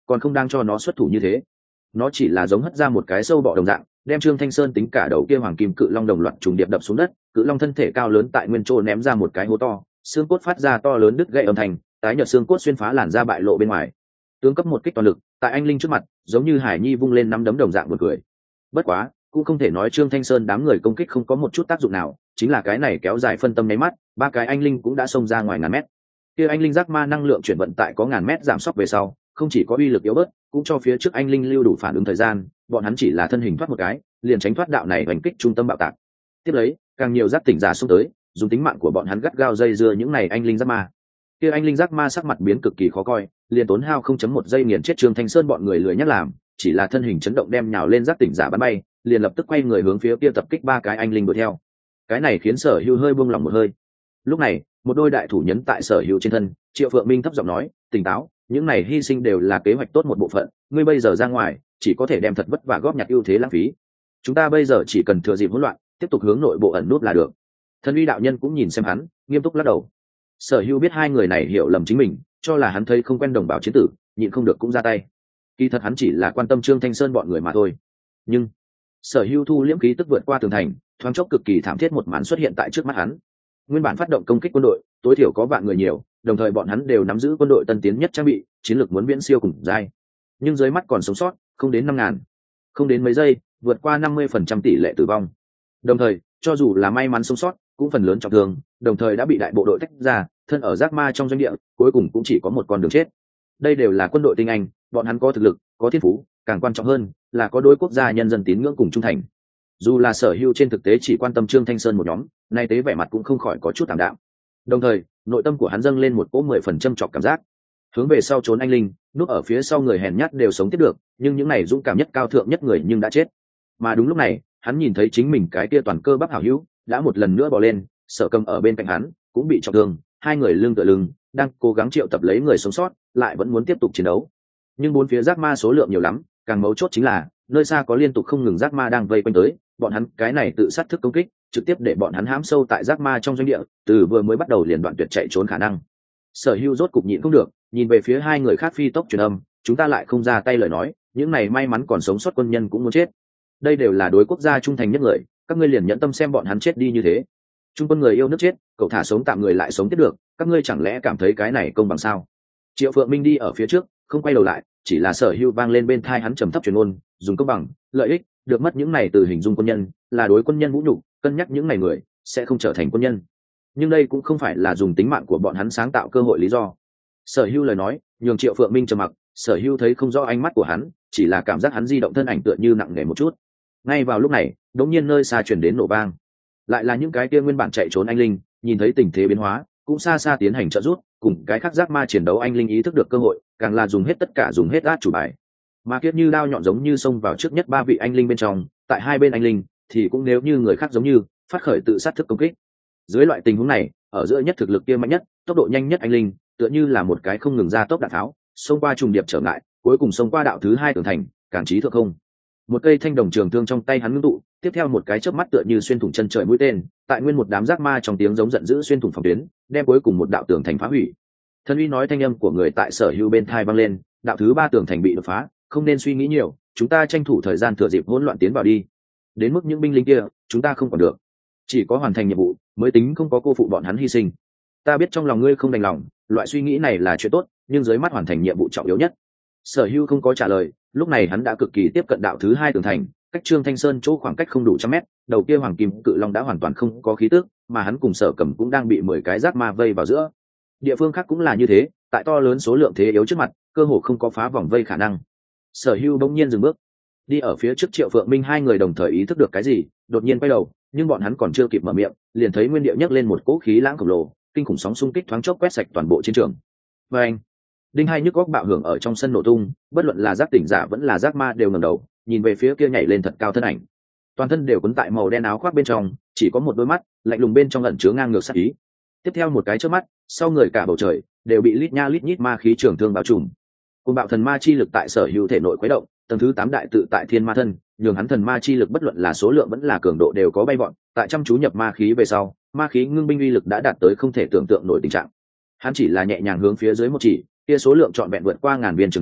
còn không đang cho nó xuất thủ như thế. Nó chỉ là giống hất ra một cái sâu bọ đồng dạng, đem Trương Thanh Sơn tính cả đầu kia hoàng kim cự long đồng loạt trùng điệp đập xuống đất. Cự long thân thể cao lớn tại nguyên chỗ ném ra một cái hố to, xương cốt phát ra to lớn đứt gãy âm thanh, tái nhợt xương cốt xuyên phá làn da bại lộ bên ngoài. Tướng cấp một kích toàn lực, tại anh linh trước mặt, giống như hải nhi vung lên nắm đấm đồng dạng buồn cười. Bất quá, cũng không thể nói Trương Thanh Sơn đám người công kích không có một chút tác dụng nào, chính là cái này kéo dài phân tâm nháy mắt, ba cái anh linh cũng đã xông ra ngoài ngàn mét. Kia anh linh giác ma năng lượng chuyển vận tại có ngàn mét giảm sốc về sau, không chỉ có uy lực yếu bớt, cũng cho phía trước anh linh lưu đủ phản ứng thời gian, bọn hắn chỉ là thân hình thoát một cái, liền tránh thoát đạo này hành kích trung tâm bạo tạc. Tiếp lấy, càng nhiều giác tỉnh giả xông tới, dùng tính mạng của bọn hắn gắt gao dây dưa những này anh linh giác ma. Kia anh linh giác ma sắc mặt biến cực kỳ khó coi, liền tốn hao không chấm một giây nghiền chết Trương Thanh Sơn bọn người lười nhắc làm, chỉ là thân hình chấn động đem nhào lên giác tỉnh giả bắn bay, liền lập tức quay người hướng phía kia tập kích ba cái anh linh đuổi theo. Cái này khiến Sở Hưu hơi buông lỏng một hơi. Lúc này, một đôi đại thủ nhấn tại Sở Hưu trên thân, Triệu Phượng Minh thấp giọng nói, tỉnh táo, những này hy sinh đều là kế hoạch tốt một bộ phận, ngươi bây giờ ra ngoài, chỉ có thể đem thật vất vả góp nhặt ưu thế lãng phí. Chúng ta bây giờ chỉ cần thừa dịp hỗn loạn, tiếp tục hướng nội bộ ẩn nút là được. Thần uy đạo nhân cũng nhìn xem hắn, nghiêm túc lắc đầu. Sở Hưu biết hai người này hiểu lầm chính mình, cho là hắn thấy không quen đồng bào chiến tử, nhịn không được cũng ra tay. Kỳ thật hắn chỉ là quan tâm Trương Thanh Sơn bọn người mà thôi. Nhưng Sở Hưu thu liễm khí tức vượt qua tường thành, thoáng chốc cực kỳ thảm thiết một màn xuất hiện tại trước mắt hắn. Nguyên bản phát động công kích quân đội, tối thiểu có vạn người nhiều, đồng thời bọn hắn đều nắm giữ quân đội tân tiến nhất trang bị, chiến lược muốn viễn siêu cùng giai. Nhưng dưới mắt còn sống sót, không đến năm ngàn, không đến mấy giây, vượt qua năm mươi phần trăm tỷ lệ tử vong. Đồng thời, cho dù là may mắn sống sót, cũng phần lớn trọng thương, đồng thời đã bị đại bộ đội tách ra, thân ở giác ma trong doanh địa, cuối cùng cũng chỉ có một con đường chết. Đây đều là quân đội tinh anh, bọn hắn có thực lực, có thiên phú, càng quan trọng hơn là có đối quốc gia nhân dân tín ngưỡng cùng trung thành. Dù là Sở Hưu trên thực tế chỉ quan tâm Trương Thanh Sơn một nhóm, nay tế vẻ mặt cũng không khỏi có chút tạm đạm. Đồng thời, nội tâm của hắn dâng lên một cỗ mười phần trăm trọc cảm giác. Hướng về sau trốn anh linh, núp ở phía sau người hèn nhát đều sống tiếp được, nhưng những này dũng cảm nhất cao thượng nhất người nhưng đã chết. Mà đúng lúc này, hắn nhìn thấy chính mình cái kia toàn cơ bắp hảo hữu đã một lần nữa bò lên, Sở Cầm ở bên cạnh hắn cũng bị trọng thương, hai người lưng tựa lưng, đang cố gắng triệu tập lấy người sống sót, lại vẫn muốn tiếp tục chiến đấu. Nhưng bốn phía giác ma số lượng nhiều lắm, càng mấu chốt chính là nơi xa có liên tục không ngừng giác ma đang vây quanh tới, bọn hắn cái này tự sát thức công kích, trực tiếp để bọn hắn hãm sâu tại giác ma trong doanh địa, từ vừa mới bắt đầu liền đoạn tuyệt chạy trốn khả năng. Sở Hưu rốt cục nhịn không được, nhìn về phía hai người khác phi tốc truyền âm, chúng ta lại không ra tay lời nói, những này may mắn còn sống sót quân nhân cũng muốn chết. Đây đều là đối quốc gia trung thành nhất người, các ngươi liền nhẫn tâm xem bọn hắn chết đi như thế. Trung quân người yêu nước chết, cậu thả sống tạm người lại sống tiếp được, các ngươi chẳng lẽ cảm thấy cái này công bằng sao? Triệu Phượng Minh đi ở phía trước, không quay đầu lại, chỉ là Sở Hưu vang lên bên tai hắn trầm thấp truyền ngôn, dùng công bằng, lợi ích, được mất những này từ hình dung quân nhân, là đối quân nhân vũ nhục, cân nhắc những này người sẽ không trở thành quân nhân. Nhưng đây cũng không phải là dùng tính mạng của bọn hắn sáng tạo cơ hội lý do. Sở Hưu lời nói, nhường Triệu Phượng Minh trầm mặc, Sở Hưu thấy không rõ ánh mắt của hắn, chỉ là cảm giác hắn di động thân ảnh tựa như nặng nề một chút. Ngay vào lúc này, đột nhiên nơi xa truyền đến nổ vang, lại là những cái kia nguyên bản chạy trốn anh linh, nhìn thấy tình thế biến hóa, cũng xa xa tiến hành trợ giúp, cùng cái khác giác ma chiến đấu anh linh ý thức được cơ hội, càng là dùng hết tất cả dùng hết át chủ bài. Mà kiếp như đao nhọn giống như xông vào trước nhất ba vị anh linh bên trong, tại hai bên anh linh thì cũng nếu như người khác giống như phát khởi tự sát thức công kích. Dưới loại tình huống này, ở giữa nhất thực lực kia mạnh nhất, tốc độ nhanh nhất anh linh, tựa như là một cái không ngừng ra tốc đạn tháo, xông qua trùng điệp trở ngại, cuối cùng xông qua đạo thứ hai tường thành, cản trí thượng không. Một cây thanh đồng trường thương trong tay hắn ngưng tụ, tiếp theo một cái chớp mắt tựa như xuyên thủng chân trời mũi tên, tại nguyên một đám giác ma trong tiếng giống giận dữ xuyên thủng phòng tuyến, đem cuối cùng một đạo tường thành phá hủy. Thần uy nói thanh âm của người tại Sở Hưu bên tai vang lên, đạo thứ ba tường thành bị đột phá, không nên suy nghĩ nhiều, chúng ta tranh thủ thời gian thừa dịp hỗn loạn tiến vào đi. Đến mức những binh lính kia, chúng ta không còn được, chỉ có hoàn thành nhiệm vụ mới tính không có cô phụ bọn hắn hy sinh. Ta biết trong lòng ngươi không đành lòng, loại suy nghĩ này là chuyện tốt, nhưng dưới mắt hoàn thành nhiệm vụ trọng yếu nhất. Sở Hưu không có trả lời, lúc này hắn đã cực kỳ tiếp cận đạo thứ hai tường thành, cách Trương Thanh Sơn chỗ khoảng cách không đủ trăm mét, đầu kia hoàng kim cự long đã hoàn toàn không có khí tức, mà hắn cùng Sở Cầm cũng đang bị mười cái giác ma vây vào giữa. Địa phương khác cũng là như thế, tại to lớn số lượng thế yếu trước mặt, cơ hồ không có phá vòng vây khả năng. Sở Hưu bỗng nhiên dừng bước, đi ở phía trước Triệu Phượng Minh hai người đồng thời ý thức được cái gì, đột nhiên quay đầu, nhưng bọn hắn còn chưa kịp mở miệng, liền thấy nguyên điệu nhấc lên một cỗ khí lãng khổng lồ, kinh khủng sóng xung kích thoáng chốc quét sạch toàn bộ chiến trường. Và anh, đinh hai nhức góc bạo hưởng ở trong sân nổ tung, bất luận là giác tỉnh giả vẫn là giác ma đều ngẩng đầu, nhìn về phía kia nhảy lên thật cao thân ảnh. Toàn thân đều cuốn tại màu đen áo khoác bên trong, chỉ có một đôi mắt lạnh lùng bên trong ẩn chứa ngang ngược sát ý. Tiếp theo một cái chớp mắt, sau người cả bầu trời đều bị lít nha lít nhít ma khí trường thương bao trùm. Cùng bạo thần ma chi lực tại Sở Hữu thể nội quấy động, tầng thứ tám đại tự tại thiên ma thân, nhường hắn thần ma chi lực bất luận là số lượng vẫn là cường độ đều có bay vọt, tại chăm chú nhập ma khí về sau, ma khí ngưng binh uy lực đã đạt tới không thể tưởng tượng nổi tình trạng. Hắn chỉ là nhẹ nhàng hướng phía dưới một chỉ, kia số lượng trọn vẹn vượt qua ngàn viên trường thương,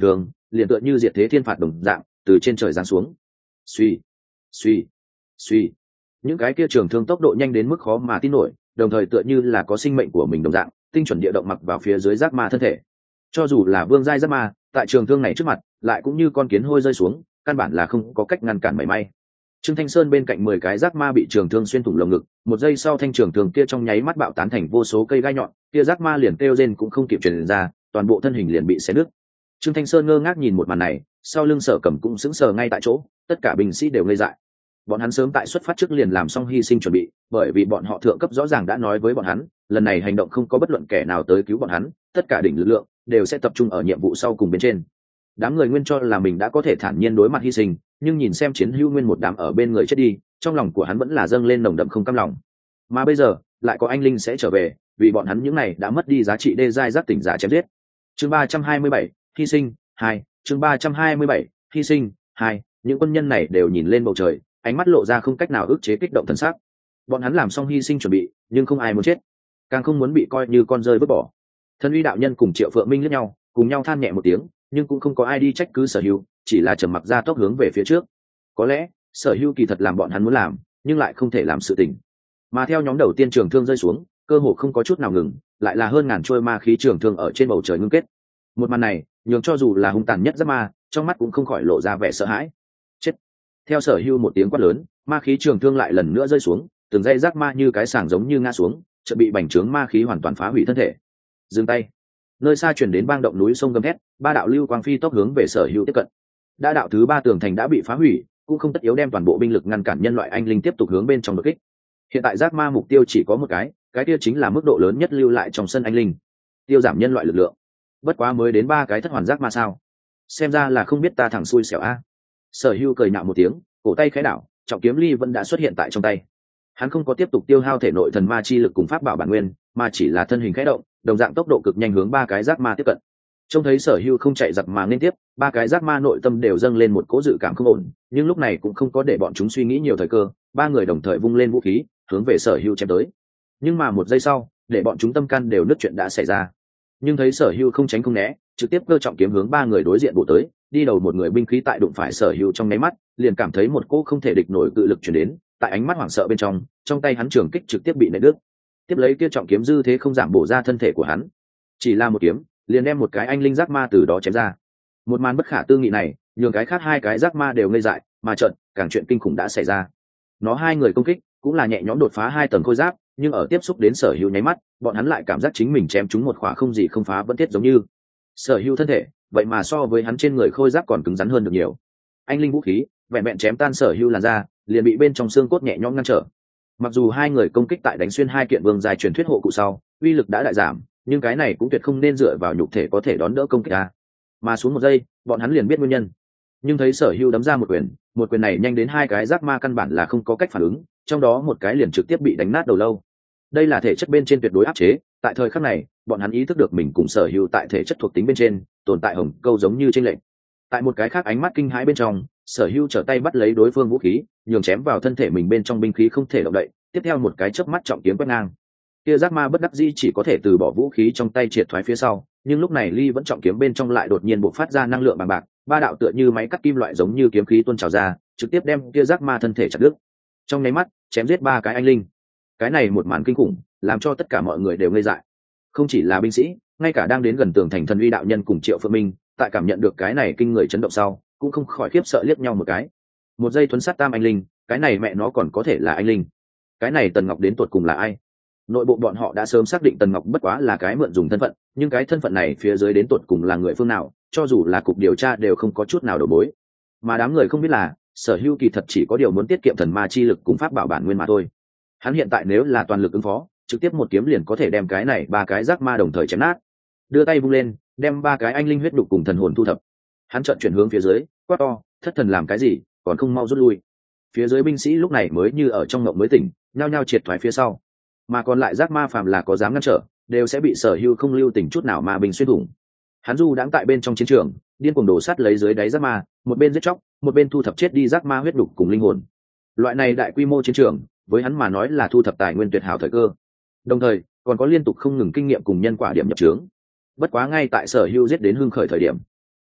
liền tựa như diệt thế thiên phạt đồng dạng từ trên trời giáng xuống. Suy, suy, suy, những cái kia trường thương tốc độ nhanh đến mức khó mà tin nổi, đồng thời tựa như là có sinh mệnh của mình đồng dạng, tinh chuẩn địa động mặc vào phía dưới giác ma thân thể. Cho dù là vương giai giác ma, tại trường thương này trước mặt, lại cũng như con kiến hôi rơi xuống, căn bản là không có cách ngăn cản mảy may. Trương Thanh Sơn bên cạnh mười cái giác ma bị trường thương xuyên thủng lồng ngực, một giây sau thanh trường thương kia trong nháy mắt bạo tán thành vô số cây gai nhọn, kia giác ma liền kêu rên cũng không kịp truyền ra, toàn bộ thân hình liền bị xé nứt. Trương Thanh Sơn ngơ ngác nhìn một màn này, sau lưng Sở Cẩm cũng sững sờ ngay tại chỗ, tất cả binh sĩ đều ngây dại. Bọn hắn sớm tại xuất phát trước liền làm xong hy sinh chuẩn bị, bởi vì bọn họ thượng cấp rõ ràng đã nói với bọn hắn, lần này hành động không có bất luận kẻ nào tới cứu bọn hắn, tất cả đỉnh lực lượng đều sẽ tập trung ở nhiệm vụ sau cùng bên trên. Đám người nguyên cho là mình đã có thể thản nhiên đối mặt hy sinh, nhưng nhìn xem chiến hữu nguyên một đám ở bên người chết đi, trong lòng của hắn vẫn là dâng lên nồng đậm không cam lòng. Mà bây giờ lại có anh linh sẽ trở về, vì bọn hắn những này đã mất đi giá trị đê giai giác tỉnh giả chém giết. Chương ba trăm hai mươi bảy, hy sinh hai. Chương ba trăm hai mươi bảy, hy sinh hai. Những quân nhân này đều nhìn lên bầu trời, ánh mắt lộ ra không cách nào ức chế kích động thần sắc. Bọn hắn làm xong hy sinh chuẩn bị, nhưng không ai muốn chết, càng không muốn bị coi như con rơi vứt bỏ. Thân uy đạo nhân cùng Triệu Phượng Minh liếc nhau, cùng nhau than nhẹ một tiếng, nhưng cũng không có ai đi trách cứ Sở Hưu, chỉ là trầm mặc ra tốc hướng về phía trước. Có lẽ Sở Hưu kỳ thật làm bọn hắn muốn làm, nhưng lại không thể làm sự tình. Mà theo nhóm đầu tiên trường thương rơi xuống, cơ hồ không có chút nào ngừng, lại là hơn ngàn trôi ma khí trường thương ở trên bầu trời ngưng kết. Một màn này, nhường cho dù là hung tàn nhất giáp ma, trong mắt cũng không khỏi lộ ra vẻ sợ hãi. Chết! Theo Sở Hưu một tiếng quát lớn, ma khí trường thương lại lần nữa rơi xuống, từng dây giáp ma như cái sàng giống như ngã xuống, chợt bị bành trướng ma khí hoàn toàn phá hủy thân thể. Dừng tay! Nơi xa chuyển đến bang động núi sông gầm thét, ba đạo lưu quang phi tốc hướng về Sở Hưu tiếp cận. Đã đạo thứ ba tường thành đã bị phá hủy, cũng không tất yếu đem toàn bộ binh lực ngăn cản nhân loại anh linh tiếp tục hướng bên trong đột kích. Hiện tại giác ma mục tiêu chỉ có một cái, cái kia chính là mức độ lớn nhất lưu lại trong sân anh linh, tiêu giảm nhân loại lực lượng. Bất quá mới đến ba cái thất hoàn giác ma sao? Xem ra là không biết ta thằng xui xẻo a. Sở Hưu cười nhạo một tiếng, cổ tay khẽ đảo, trọng kiếm ly vẫn đã xuất hiện tại trong tay. Hắn không có tiếp tục tiêu hao thể nội thần ma chi lực cùng pháp bảo bản nguyên, mà chỉ là thân hình khẽ động, đồng dạng tốc độ cực nhanh hướng ba cái giác ma tiếp cận. Trông thấy Sở Hưu không chạy giặc mà liên tiếp, ba cái giác ma nội tâm đều dâng lên một cỗ dự cảm không ổn, nhưng lúc này cũng không có để bọn chúng suy nghĩ nhiều thời cơ, ba người đồng thời vung lên vũ khí, hướng về Sở Hưu chém tới. Nhưng mà một giây sau, để bọn chúng tâm can đều nứt, chuyện đã xảy ra. Nhưng thấy Sở Hưu không tránh không né, trực tiếp cơ trọng kiếm hướng ba người đối diện bổ tới, đi đầu một người binh khí tại đụng phải Sở Hưu trong nháy mắt, liền cảm thấy một cỗ không thể địch nổi cự lực truyền đến, tại ánh mắt hoảng sợ bên trong, trong tay hắn trường kích trực tiếp bị nện đứt. Tiếp lấy kia trọng kiếm dư thế không giảm bổ ra thân thể của hắn. Chỉ là một kiếm, liền đem một cái anh linh giác ma từ đó chém ra. Một màn bất khả tư nghị này, nhường cái khác hai cái giác ma đều ngây dại, mà chợt, càng chuyện kinh khủng đã xảy ra. Nó hai người công kích, cũng là nhẹ nhõm đột phá hai tầng khôi giáp, nhưng ở tiếp xúc đến Sở Hưu nháy mắt, bọn hắn lại cảm giác chính mình chém chúng một khỏa không gì không phá vẫn thiết giống như. Sở Hưu thân thể, vậy mà so với hắn trên người khôi giáp còn cứng rắn hơn được nhiều. Anh linh vũ khí, vẹn vẹn chém tan Sở Hưu làn da, liền bị bên trong xương cốt nhẹ nhõm ngăn trở. Mặc dù hai người công kích tại đánh xuyên hai kiện vương dài truyền thuyết hộ cụ sau, uy lực đã đại giảm, nhưng cái này cũng tuyệt không nên dựa vào nhục thể có thể đón đỡ công kích a. Mà xuống một giây, bọn hắn liền biết nguyên nhân. Nhưng thấy Sở Hưu đấm ra một quyền, một quyền này nhanh đến hai cái giác ma căn bản là không có cách phản ứng, trong đó một cái liền trực tiếp bị đánh nát đầu lâu. Đây là thể chất bên trên tuyệt đối áp chế, tại thời khắc này, bọn hắn ý thức được mình cùng Sở Hưu tại thể chất thuộc tính bên trên tồn tại hồng câu giống như trên lệnh. Tại một cái khác ánh mắt kinh hãi bên trong, Sở Hưu trở tay bắt lấy đối phương vũ khí, nhường chém vào thân thể mình bên trong binh khí không thể động đậy, tiếp theo một cái chớp mắt trọng kiếm quét ngang. Kia giác ma bất đắc dĩ chỉ có thể từ bỏ vũ khí trong tay triệt thoái phía sau, nhưng lúc này ly vẫn trọng kiếm bên trong lại đột nhiên bộc phát ra năng lượng bằng bạc, ba đạo tựa như máy cắt kim loại giống như kiếm khí tuôn trào ra, trực tiếp đem kia giác ma thân thể chặt đứt. Trong nháy mắt, chém giết ba cái anh linh. Cái này một màn kinh khủng, làm cho tất cả mọi người đều ngây dại. Không chỉ là binh sĩ, ngay cả đang đến gần tường thành thần uy đạo nhân cùng Triệu Phượng Minh, tại cảm nhận được cái này kinh người chấn động sau, cũng không khỏi khiếp sợ liếc nhau một cái. Một giây thuấn sát tam anh linh, cái này mẹ nó còn có thể là anh linh. Cái này Tần Ngọc đến tuột cùng là ai? Nội bộ bọn họ đã sớm xác định Tần Ngọc bất quá là cái mượn dùng thân phận, nhưng cái thân phận này phía dưới đến tuột cùng là người phương nào, cho dù là cục điều tra đều không có chút nào đầu mối. Mà đám người không biết là, Sở Hưu kỳ thật chỉ có điều muốn tiết kiệm thần ma chi lực cùng pháp bảo bản nguyên mà thôi. Hắn hiện tại nếu là toàn lực ứng phó, trực tiếp một kiếm liền có thể đem cái này ba cái giác ma đồng thời chém nát. Đưa tay vung lên, đem ba cái anh linh huyết đục cùng thần hồn thu thập. Hắn chợt chuyển hướng phía dưới, quát to, thất thần làm cái gì, còn không mau rút lui. Phía dưới binh sĩ lúc này mới như ở trong ngộng mới tỉnh, nhao nhao triệt thoái phía sau. Mà còn lại giác ma phàm là có dám ngăn trở, đều sẽ bị Sở Hưu không lưu tình chút nào mà bình xuyên thủng. Hắn du đãng tại bên trong chiến trường, điên cuồng đổ sát lấy dưới đáy giác ma, một bên giết chóc, một bên thu thập chết đi giác ma huyết đục cùng linh hồn. Loại này đại quy mô chiến trường, với hắn mà nói là thu thập tài nguyên tuyệt hảo thời cơ. Đồng thời, còn có liên tục không ngừng kinh nghiệm cùng nhân quả điểm nhập trướng. Bất quá ngay tại Sở Hưu giết đến hưng khởi thời điểm,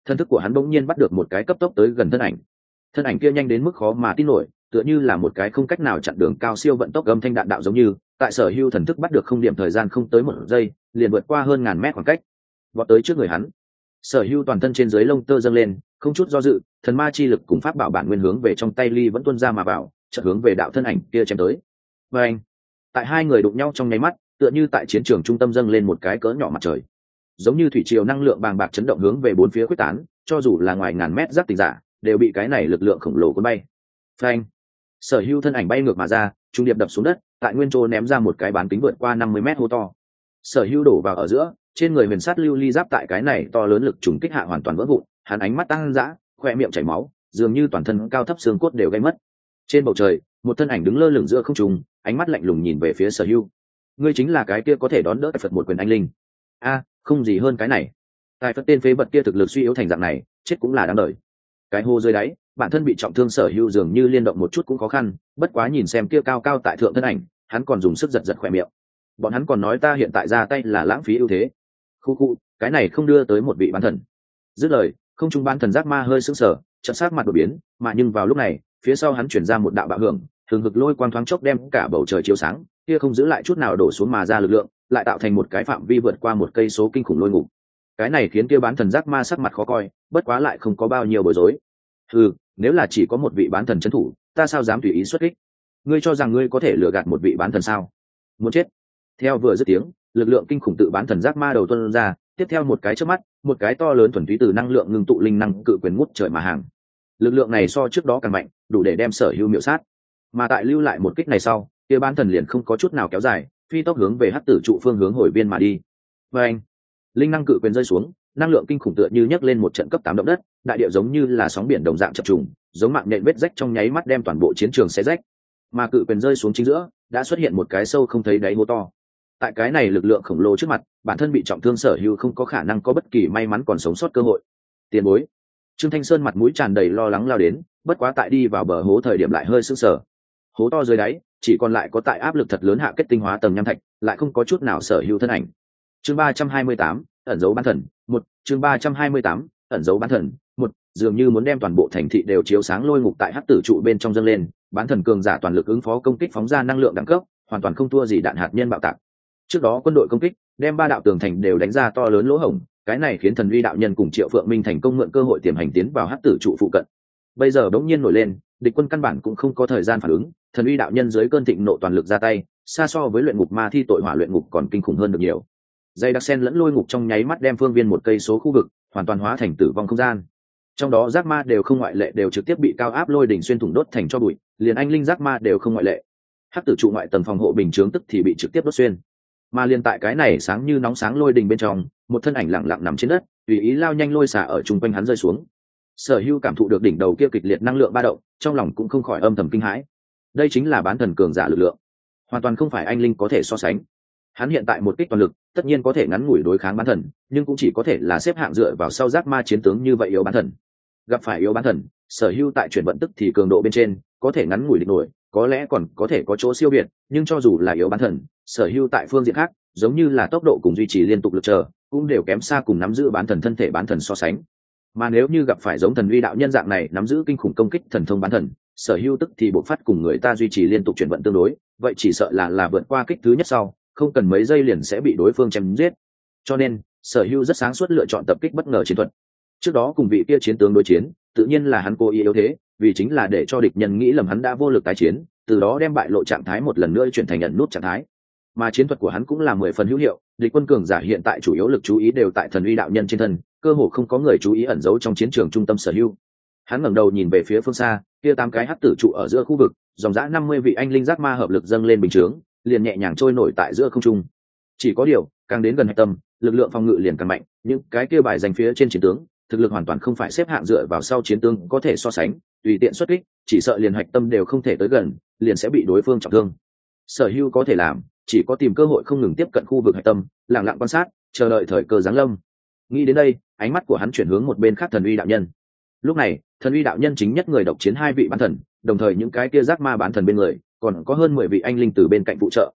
Thân thức của hắn bỗng nhiên bắt được một cái cấp tốc tới gần thân ảnh. Thân ảnh kia nhanh đến mức khó mà tin nổi, tựa như là một cái không cách nào chặn đường cao siêu vận tốc âm thanh đạn đạo, giống như tại Sở Hưu thần thức bắt được không điểm thời gian không tới một giây, liền vượt qua hơn ngàn mét khoảng cách, vọt tới trước người hắn. Sở Hưu toàn thân trên dưới lông tơ dâng lên, không chút do dự, thần ma chi lực cùng pháp bảo bản nguyên hướng về trong tay ly vẫn tuôn ra mà vào, chợt hướng về đạo thân ảnh kia chém tới. Và anh, tại hai người đụng nhau trong nháy mắt, tựa như tại chiến trường trung tâm dâng lên một cái cỡ nhỏ mặt trời, giống như thủy triều năng lượng bàng bạc chấn động hướng về bốn phía quyết tán, cho dù là ngoài ngàn mét giáp tình giả đều bị cái này lực lượng khổng lồ cuốn bay. Phanh! Sở Hưu thân ảnh bay ngược mà ra, trung điệp đập xuống đất, tại nguyên chỗ ném ra một cái bán kính vượt qua năm mươi mét hố to. Sở Hưu đổ vào ở giữa, trên người huyền sát lưu ly giáp tại cái này to lớn lực trùng kích hạ hoàn toàn vỡ vụn, hắn ánh mắt tăng dã, khoe miệng chảy máu, dường như toàn thân cao thấp xương cốt đều gây mất. Trên bầu trời, một thân ảnh đứng lơ lửng giữa không trung, ánh mắt lạnh lùng nhìn về phía Sở Hưu. Ngươi chính là cái kia có thể đón đỡ Phật một quyền anh linh? A, không gì hơn cái này. Tài Phật tên phế bật kia thực lực suy yếu thành dạng này, chết cũng là đáng đời. Cái hô dưới đáy, bản thân bị trọng thương Sở Hưu dường như liên động một chút cũng khó khăn, bất quá nhìn xem kia cao cao tại thượng thân ảnh, hắn còn dùng sức giật giật khóe miệng. Bọn hắn còn nói ta hiện tại ra tay là lãng phí ưu thế. Khu khu, cái này không đưa tới một vị bán thần. Dứt lời, không trung bán thần giác ma hơi sững sờ, chợt sát mặt đổi biến, mà nhưng vào lúc này, phía sau hắn chuyển ra một đạo bạo hưởng, thường hực lôi quang thoáng chốc đem cả bầu trời chiếu sáng, kia không giữ lại chút nào đổ xuống mà ra lực lượng, lại tạo thành một cái phạm vi vượt qua một cây số kinh khủng lôi ngục. Cái này khiến kia bán thần giác ma sắc mặt khó coi, bất quá lại không có bao nhiêu bối rối. Ừ, nếu là chỉ có một vị bán thần trấn thủ, ta sao dám tùy ý xuất kích? Ngươi cho rằng ngươi có thể lừa gạt một vị bán thần sao? Muốn chết! Theo vừa dứt tiếng, lực lượng kinh khủng tự bán thần giác ma đầu tuôn ra, tiếp theo một cái chớp mắt, một cái to lớn thuần túy từ năng lượng ngưng tụ linh năng cự quyền ngút trời mà hàng. Lực lượng này so trước đó càng mạnh, đủ để đem Sở Hưu miểu sát. Mà tại lưu lại một kích này sau, kia bán thần liền không có chút nào kéo dài, phi tốc hướng về hắc tử trụ phương hướng hồi viên mà đi. Và anh, linh năng cự quyền rơi xuống, năng lượng kinh khủng tựa như nhấc lên một trận cấp tám động đất, đại địa giống như là sóng biển đồng dạng chập trùng, giống mạng nhện vết rách trong nháy mắt đem toàn bộ chiến trường xé rách. Mà cự quyền rơi xuống chính giữa, đã xuất hiện một cái sâu không thấy đáy hố to. Tại cái này lực lượng khổng lồ trước mặt, bản thân bị trọng thương Sở Hưu không có khả năng có bất kỳ may mắn còn sống sót cơ hội. Tiền bối. Trương Thanh Sơn mặt mũi tràn đầy lo lắng lao đến, bất quá tại đi vào bờ hố thời điểm lại hơi sững sờ. Hố to dưới đáy, chỉ còn lại có tại áp lực thật lớn hạ kết tinh hóa tầng nham thạch, lại không có chút nào Sở Hưu thân ảnh. Chương ba trăm hai mươi tám, ẩn dấu bán thần, một, chương ba trăm hai mươi tám, ẩn dấu bán thần, một, dường như muốn đem toàn bộ thành thị đều chiếu sáng lôi ngục tại hắc tử trụ bên trong dâng lên, bán thần cường giả toàn lực ứng phó công kích phóng ra năng lượng đẳng cấp, hoàn toàn không thua gì đạn hạt nhân bạo tạc. Trước đó quân đội công kích, đem ba đạo tường thành đều đánh ra to lớn lỗ hổng, cái này khiến Thần Uy đạo nhân cùng Triệu Phượng Minh thành công mượn cơ hội tiềm hành tiến vào hắc tử trụ phụ cận. Bây giờ đống nhiên nổi lên, địch quân căn bản cũng không có thời gian phản ứng, Thần Uy đạo nhân dưới cơn thịnh nộ toàn lực ra tay, xa so với luyện ngục ma thi tội hỏa luyện ngục còn kinh khủng hơn được nhiều. Dây đặc sen lẫn lôi ngục trong nháy mắt đem phương viên một cây số khu vực hoàn toàn hóa thành tử vong không gian. Trong đó giác ma đều không ngoại lệ đều trực tiếp bị cao áp lôi đỉnh xuyên thủng đốt thành cho bụi, liền anh linh giác ma đều không ngoại lệ. Hắc tử trụ ngoại tầng phòng hộ bình chướng tức thì bị trực tiếp đốt xuyên. Mà liền tại cái này sáng như nóng sáng lôi đỉnh bên trong, một thân ảnh lặng lặng nằm trên đất, tùy ý lao nhanh lôi xả ở chung quanh hắn rơi xuống. Sở Hưu cảm thụ được đỉnh đầu kia kịch liệt năng lượng ba động, trong lòng cũng không khỏi âm thầm kinh hãi. Đây chính là bán thần cường giả lực lượng, hoàn toàn không phải anh linh có thể so sánh. Hắn hiện tại một kích toàn lực, tất nhiên có thể ngắn ngủi đối kháng bán thần, nhưng cũng chỉ có thể là xếp hạng dựa vào sau giác ma chiến tướng như vậy yếu bán thần. Gặp phải yếu bán thần, Sở Hưu tại chuyển vận tức thì cường độ bên trên, có thể ngắn ngủi địch nổi, có lẽ còn có thể có chỗ siêu việt, nhưng cho dù là yếu bán thần, Sở Hưu tại phương diện khác, giống như là tốc độ cùng duy trì liên tục lực chờ, cũng đều kém xa cùng nắm giữ bán thần thân thể bán thần so sánh. Mà nếu như gặp phải giống Thần Uy đạo nhân dạng này nắm giữ kinh khủng công kích thần thông bán thần, Sở Hưu tức thì bộ phát cùng người ta duy trì liên tục chuyển vận tương đối, vậy chỉ sợ là là vượt qua kích thứ nhất sau, không cần mấy giây liền sẽ bị đối phương chém giết. Cho nên, Sở Hưu rất sáng suốt lựa chọn tập kích bất ngờ chiến thuật. Trước đó cùng vị kia chiến tướng đối chiến, tự nhiên là hắn cố ý yếu thế, vì chính là để cho địch nhân nghĩ lầm hắn đã vô lực tái chiến, từ đó đem bại lộ trạng thái một lần nữa chuyển thành nhận nút trạng thái. Mà chiến thuật của hắn cũng là mười phần hữu hiệu, địch quân cường giả hiện tại chủ yếu lực chú ý đều tại Thần Uy đạo nhân trên thân, cơ hồ không có người chú ý ẩn giấu trong chiến trường trung tâm Sở Hưu. Hắn ngẩng đầu nhìn về phía phương xa, kia tám cái hắc tử trụ ở giữa khu vực, dòng dã năm mươi vị anh linh giác ma hợp lực dâng lên bình chướng, liền nhẹ nhàng trôi nổi tại giữa không trung. Chỉ có điều, càng đến gần hạch tâm, lực lượng phòng ngự liền càng mạnh, những cái kia bài danh phía trên chiến tướng, thực lực hoàn toàn không phải xếp hạng dựa vào sau chiến tướng có thể so sánh, tùy tiện xuất kích, chỉ sợ liền hạch tâm đều không thể tới gần, liền sẽ bị đối phương trọng thương. Sở Hưu có thể làm, chỉ có tìm cơ hội không ngừng tiếp cận khu vực hạch tâm, lặng lặng quan sát, chờ đợi thời cơ giáng lâm. Nghĩ đến đây, ánh mắt của hắn chuyển hướng một bên khác Thần Uy đạo nhân. Lúc này, Thần Uy đạo nhân chính nhất người độc chiến hai vị bán thần, đồng thời những cái kia giác ma bán thần bên người, còn có hơn mười vị anh linh từ bên cạnh phụ trợ.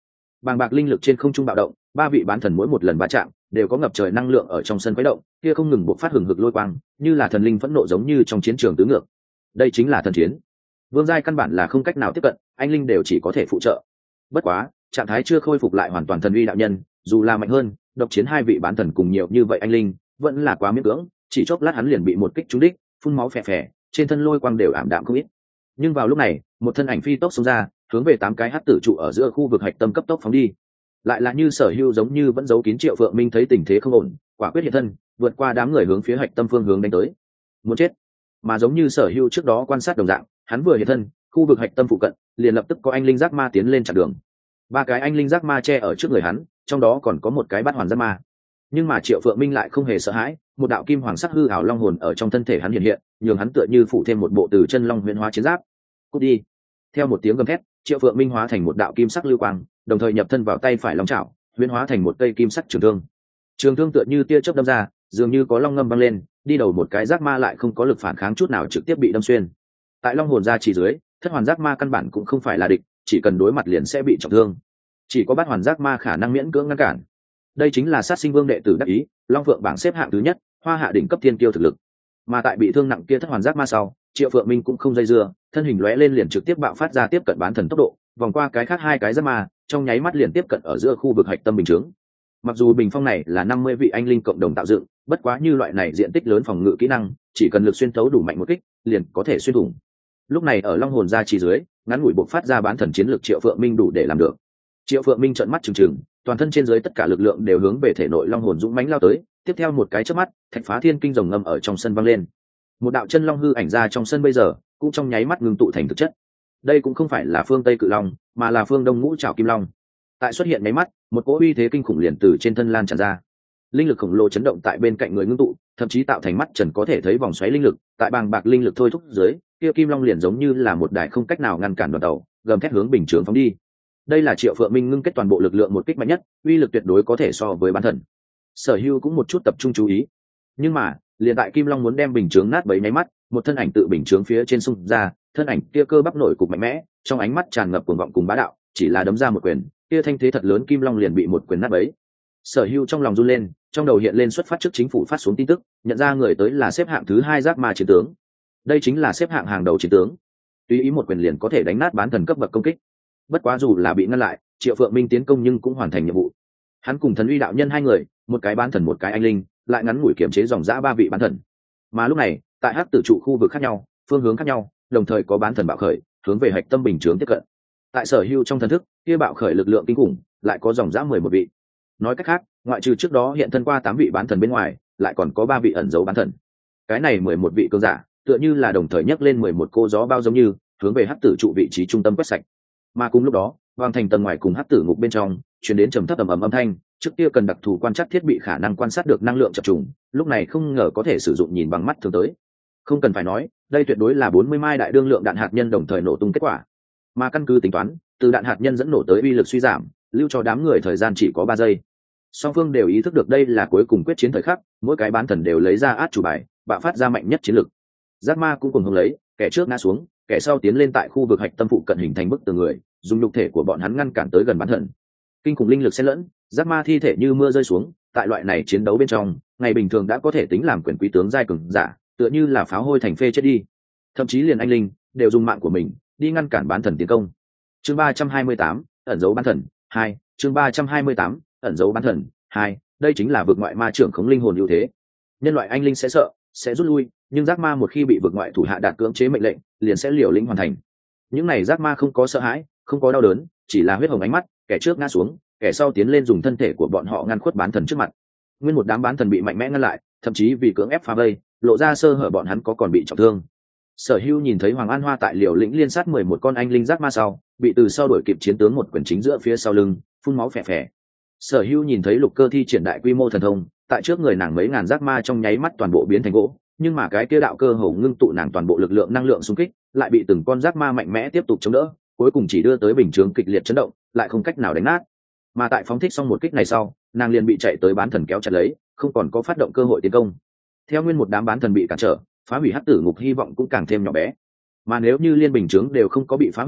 bàng bạc linh lực trên không trung bạo động, ba vị bán thần mỗi một lần va chạm đều có ngập trời năng lượng ở trong sân khuấy động, kia không ngừng bộc phát hừng hực lôi quang, như là thần linh phẫn nộ giống như trong chiến trường tứ ngược. Đây chính là thần chiến. Vương giai căn bản là không cách nào tiếp cận, anh linh đều chỉ có thể phụ trợ. Bất quá, trạng thái chưa khôi phục lại hoàn toàn thần uy đạo nhân, dù là mạnh hơn, độc chiến hai vị bán thần cùng nhiều như vậy anh linh, vẫn là quá miễn cưỡng, chỉ chốc lát hắn liền bị một kích trúng đích, phun máu phè phè, trên thân lôi quang đều ảm đạm không ít. Nhưng vào lúc này, một thân ảnh phi tốc xông ra, hướng về tám cái hắc tử trụ ở giữa khu vực hạch tâm cấp tốc phóng đi. Lại là như Sở Hưu giống như vẫn giấu kín Triệu Phượng Minh thấy tình thế không ổn, quả quyết hiện thân, vượt qua đám người hướng phía hạch tâm phương hướng đánh tới. Muốn chết. Mà giống như Sở Hưu trước đó quan sát đồng dạng, hắn vừa hiện thân, khu vực hạch tâm phụ cận, liền lập tức có anh linh giác ma tiến lên chặn đường. Ba cái anh linh giác ma che ở trước người hắn, trong đó còn có một cái bát hoàn giác ma. Nhưng mà Triệu Phượng Minh lại không hề sợ hãi, một đạo kim hoàng sắc hư ảo long hồn ở trong thân thể hắn hiện hiện, nhường hắn tựa như phủ thêm một bộ từ chân long huyền hóa chiến giáp. Cút đi. Theo một tiếng gầm thét, Triệu Phượng Minh hóa thành một đạo kim sắc lưu quang, đồng thời nhập thân vào tay phải long chảo, huyền hóa thành một cây kim sắc trường thương. Trường thương tựa như tia chớp đâm ra, dường như có long ngâm vang lên, đi đầu một cái giác ma lại không có lực phản kháng chút nào trực tiếp bị đâm xuyên. Tại long hồn ra chỉ dưới, thất hoàn giác ma căn bản cũng không phải là địch, chỉ cần đối mặt liền sẽ bị trọng thương. Chỉ có bát hoàn giác ma khả năng miễn cưỡng ngăn cản. Đây chính là sát sinh vương đệ tử đắc ý, long phượng bảng xếp hạng thứ nhất, hoa hạ đỉnh cấp thiên tiêu thực lực. Mà tại bị thương nặng kia thất hoàn giác ma sau, Triệu Phượng Minh cũng không dây dưa, thân hình lóe lên liền trực tiếp bạo phát ra tiếp cận bán thần tốc độ, vòng qua cái khác hai cái giác ma, trong nháy mắt liền tiếp cận ở giữa khu vực hạch tâm bình chướng. Mặc dù bình phong này là năm mươi vị anh linh cộng đồng tạo dựng, bất quá như loại này diện tích lớn phòng ngự kỹ năng, chỉ cần lực xuyên thấu đủ mạnh một kích, liền có thể xuyên thủng. Lúc này ở long hồn ra chỉ dưới, ngắn ngủi bộc phát ra bán thần chiến lực Triệu Phượng Minh đủ để làm được. Triệu Phượng Minh trợn mắt trừng trừng, toàn thân trên dưới tất cả lực lượng đều hướng về thể nội long hồn dũng mãnh lao tới, tiếp theo một cái chớp mắt, thạch phá thiên kinh rồng ngâm ở trong sân vang lên. Một đạo chân long hư ảnh ra trong sân bây giờ, cũng trong nháy mắt ngưng tụ thành thực chất. Đây cũng không phải là phương Tây Cự Long, mà là phương Đông Ngũ Trảo Kim Long. Tại xuất hiện mấy mắt, một cỗ uy thế kinh khủng liền từ trên thân lan tràn ra. Linh lực khổng lồ chấn động tại bên cạnh người ngưng tụ, thậm chí tạo thành mắt trần có thể thấy vòng xoáy linh lực, tại bàng bạc linh lực thôi thúc dưới, kia Kim Long liền giống như là một đài không cách nào ngăn cản đoàn tàu, gầm thét hướng bình chướng phóng đi. Đây là Triệu Phượng Minh ngưng kết toàn bộ lực lượng một kích mạnh nhất, uy lực tuyệt đối có thể so với bán thần. Sở Hưu cũng một chút tập trung chú ý. Nhưng mà, liền tại Kim Long muốn đem bình chướng nát bấy nháy mắt, một thân ảnh tự bình chướng phía trên xung ra, thân ảnh kia cơ bắp nổi cục mạnh mẽ, trong ánh mắt tràn ngập cuồng vọng cùng bá đạo, chỉ là đấm ra một quyền, kia thanh thế thật lớn Kim Long liền bị một quyền nát bấy. Sở Hưu trong lòng run lên, trong đầu hiện lên xuất phát trước chính phủ phát xuống tin tức, nhận ra người tới là xếp hạng thứ hai giác ma chiến tướng. Đây chính là xếp hạng hàng đầu chiến tướng. Tùy ý một quyền liền có thể đánh nát bán thần cấp bậc công kích. Bất quá dù là bị ngăn lại, Triệu Phượng Minh tiến công nhưng cũng hoàn thành nhiệm vụ. Hắn cùng thần uy đạo nhân hai người, một cái bán thần một cái anh linh, lại ngắn ngủi kiểm chế dòng dã ba vị bán thần. Mà lúc này, tại hắc tử trụ khu vực khác nhau, phương hướng khác nhau, đồng thời có bán thần bạo khởi, hướng về hạch tâm bình chướng tiếp cận. Tại Sở Hưu trong thần thức, kia bạo khởi lực lượng kinh khủng, lại có dòng dã mười một vị. Nói cách khác, ngoại trừ trước đó hiện thân qua tám vị bán thần bên ngoài, lại còn có ba vị ẩn dấu bán thần. Cái này mười một vị cường giả, tựa như là đồng thời nhấc lên mười một cô gió bao giống như, hướng về hắc tử trụ vị trí trung tâm quét sạch. Mà cùng lúc đó, hoàng thành tầng ngoài cùng hắc tử ngục bên trong truyền đến trầm thấp ầm ầm âm thanh, trước kia cần đặc thù quan trắc thiết bị khả năng quan sát được năng lượng chập trùng, lúc này không ngờ có thể sử dụng nhìn bằng mắt thường tới. Không cần phải nói, đây tuyệt đối là bốn mươi mai đại đương lượng đạn hạt nhân đồng thời nổ tung kết quả. Mà căn cứ tính toán, từ đạn hạt nhân dẫn nổ tới uy lực suy giảm, lưu cho đám người thời gian chỉ có ba giây. Song phương đều ý thức được đây là cuối cùng quyết chiến thời khắc, mỗi cái bán thần đều lấy ra át chủ bài, bạo phát ra mạnh nhất chiến lực. Giác ma cũng cùng hướng lấy, kẻ trước ngã xuống, kẻ sau tiến lên tại khu vực hạch tâm phụ cận hình thành bức tường người, dùng nhục thể của bọn hắn ngăn cản tới gần bán thần. Kinh khủng linh lực xen lẫn, giác ma thi thể như mưa rơi xuống, tại loại này chiến đấu bên trong, ngày bình thường đã có thể tính làm quyền quý tướng giai cường giả, tựa như là pháo hôi thành phê chết đi. Thậm chí liền anh linh đều dùng mạng của mình đi ngăn cản bán thần tiến công. Chương ba trăm hai mươi tám, ẩn dấu bán thần hai. Chương ba trăm hai mươi tám, ẩn dấu bán thần hai. Đây chính là vực ngoại ma trưởng khống linh hồn ưu thế. Nhân loại anh linh sẽ sợ, sẽ rút lui, nhưng giác ma một khi bị vực ngoại thủ hạ đạt cưỡng chế mệnh lệnh, liền sẽ liều lĩnh hoàn thành. Những này giác ma không có sợ hãi, không có đau đớn, chỉ là huyết hồng ánh mắt, kẻ trước ngã xuống, kẻ sau tiến lên dùng thân thể của bọn họ ngăn khuất bán thần trước mặt. Nguyên một đám bán thần bị mạnh mẽ ngăn lại, thậm chí vì cưỡng ép phá vây, lộ ra sơ hở bọn hắn có còn bị trọng thương. Sở Hưu nhìn thấy Hoàng An Hoa tại liều lĩnh liên sát mười một con anh linh giác ma sau, bị từ sau đuổi kịp chiến tướng một quyền chính giữa phía sau lưng, phun máu phè phè. Sở Hưu nhìn thấy Lục Cơ thi triển đại quy mô thần thông, tại trước người nàng mấy ngàn giác ma trong nháy mắt toàn bộ biến thành gỗ, nhưng mà cái kia đạo cơ hồ ngưng tụ nàng toàn bộ lực lượng năng lượng xung kích, lại bị từng con giác ma mạnh mẽ tiếp tục chống đỡ, cuối cùng chỉ đưa tới bình chướng kịch liệt chấn động, lại không cách nào đánh nát. Mà tại phóng thích xong một kích này sau, nàng liền bị chạy tới bán thần kéo chặt lấy, không còn có phát động cơ hội tiến công. Theo nguyên một đám bán thần bị cản trở, phá hủy hắc tử ngục hy vọng cũng càng thêm nhỏ bé. Mà nếu như liên bình chướng đều không có bị phá hủy,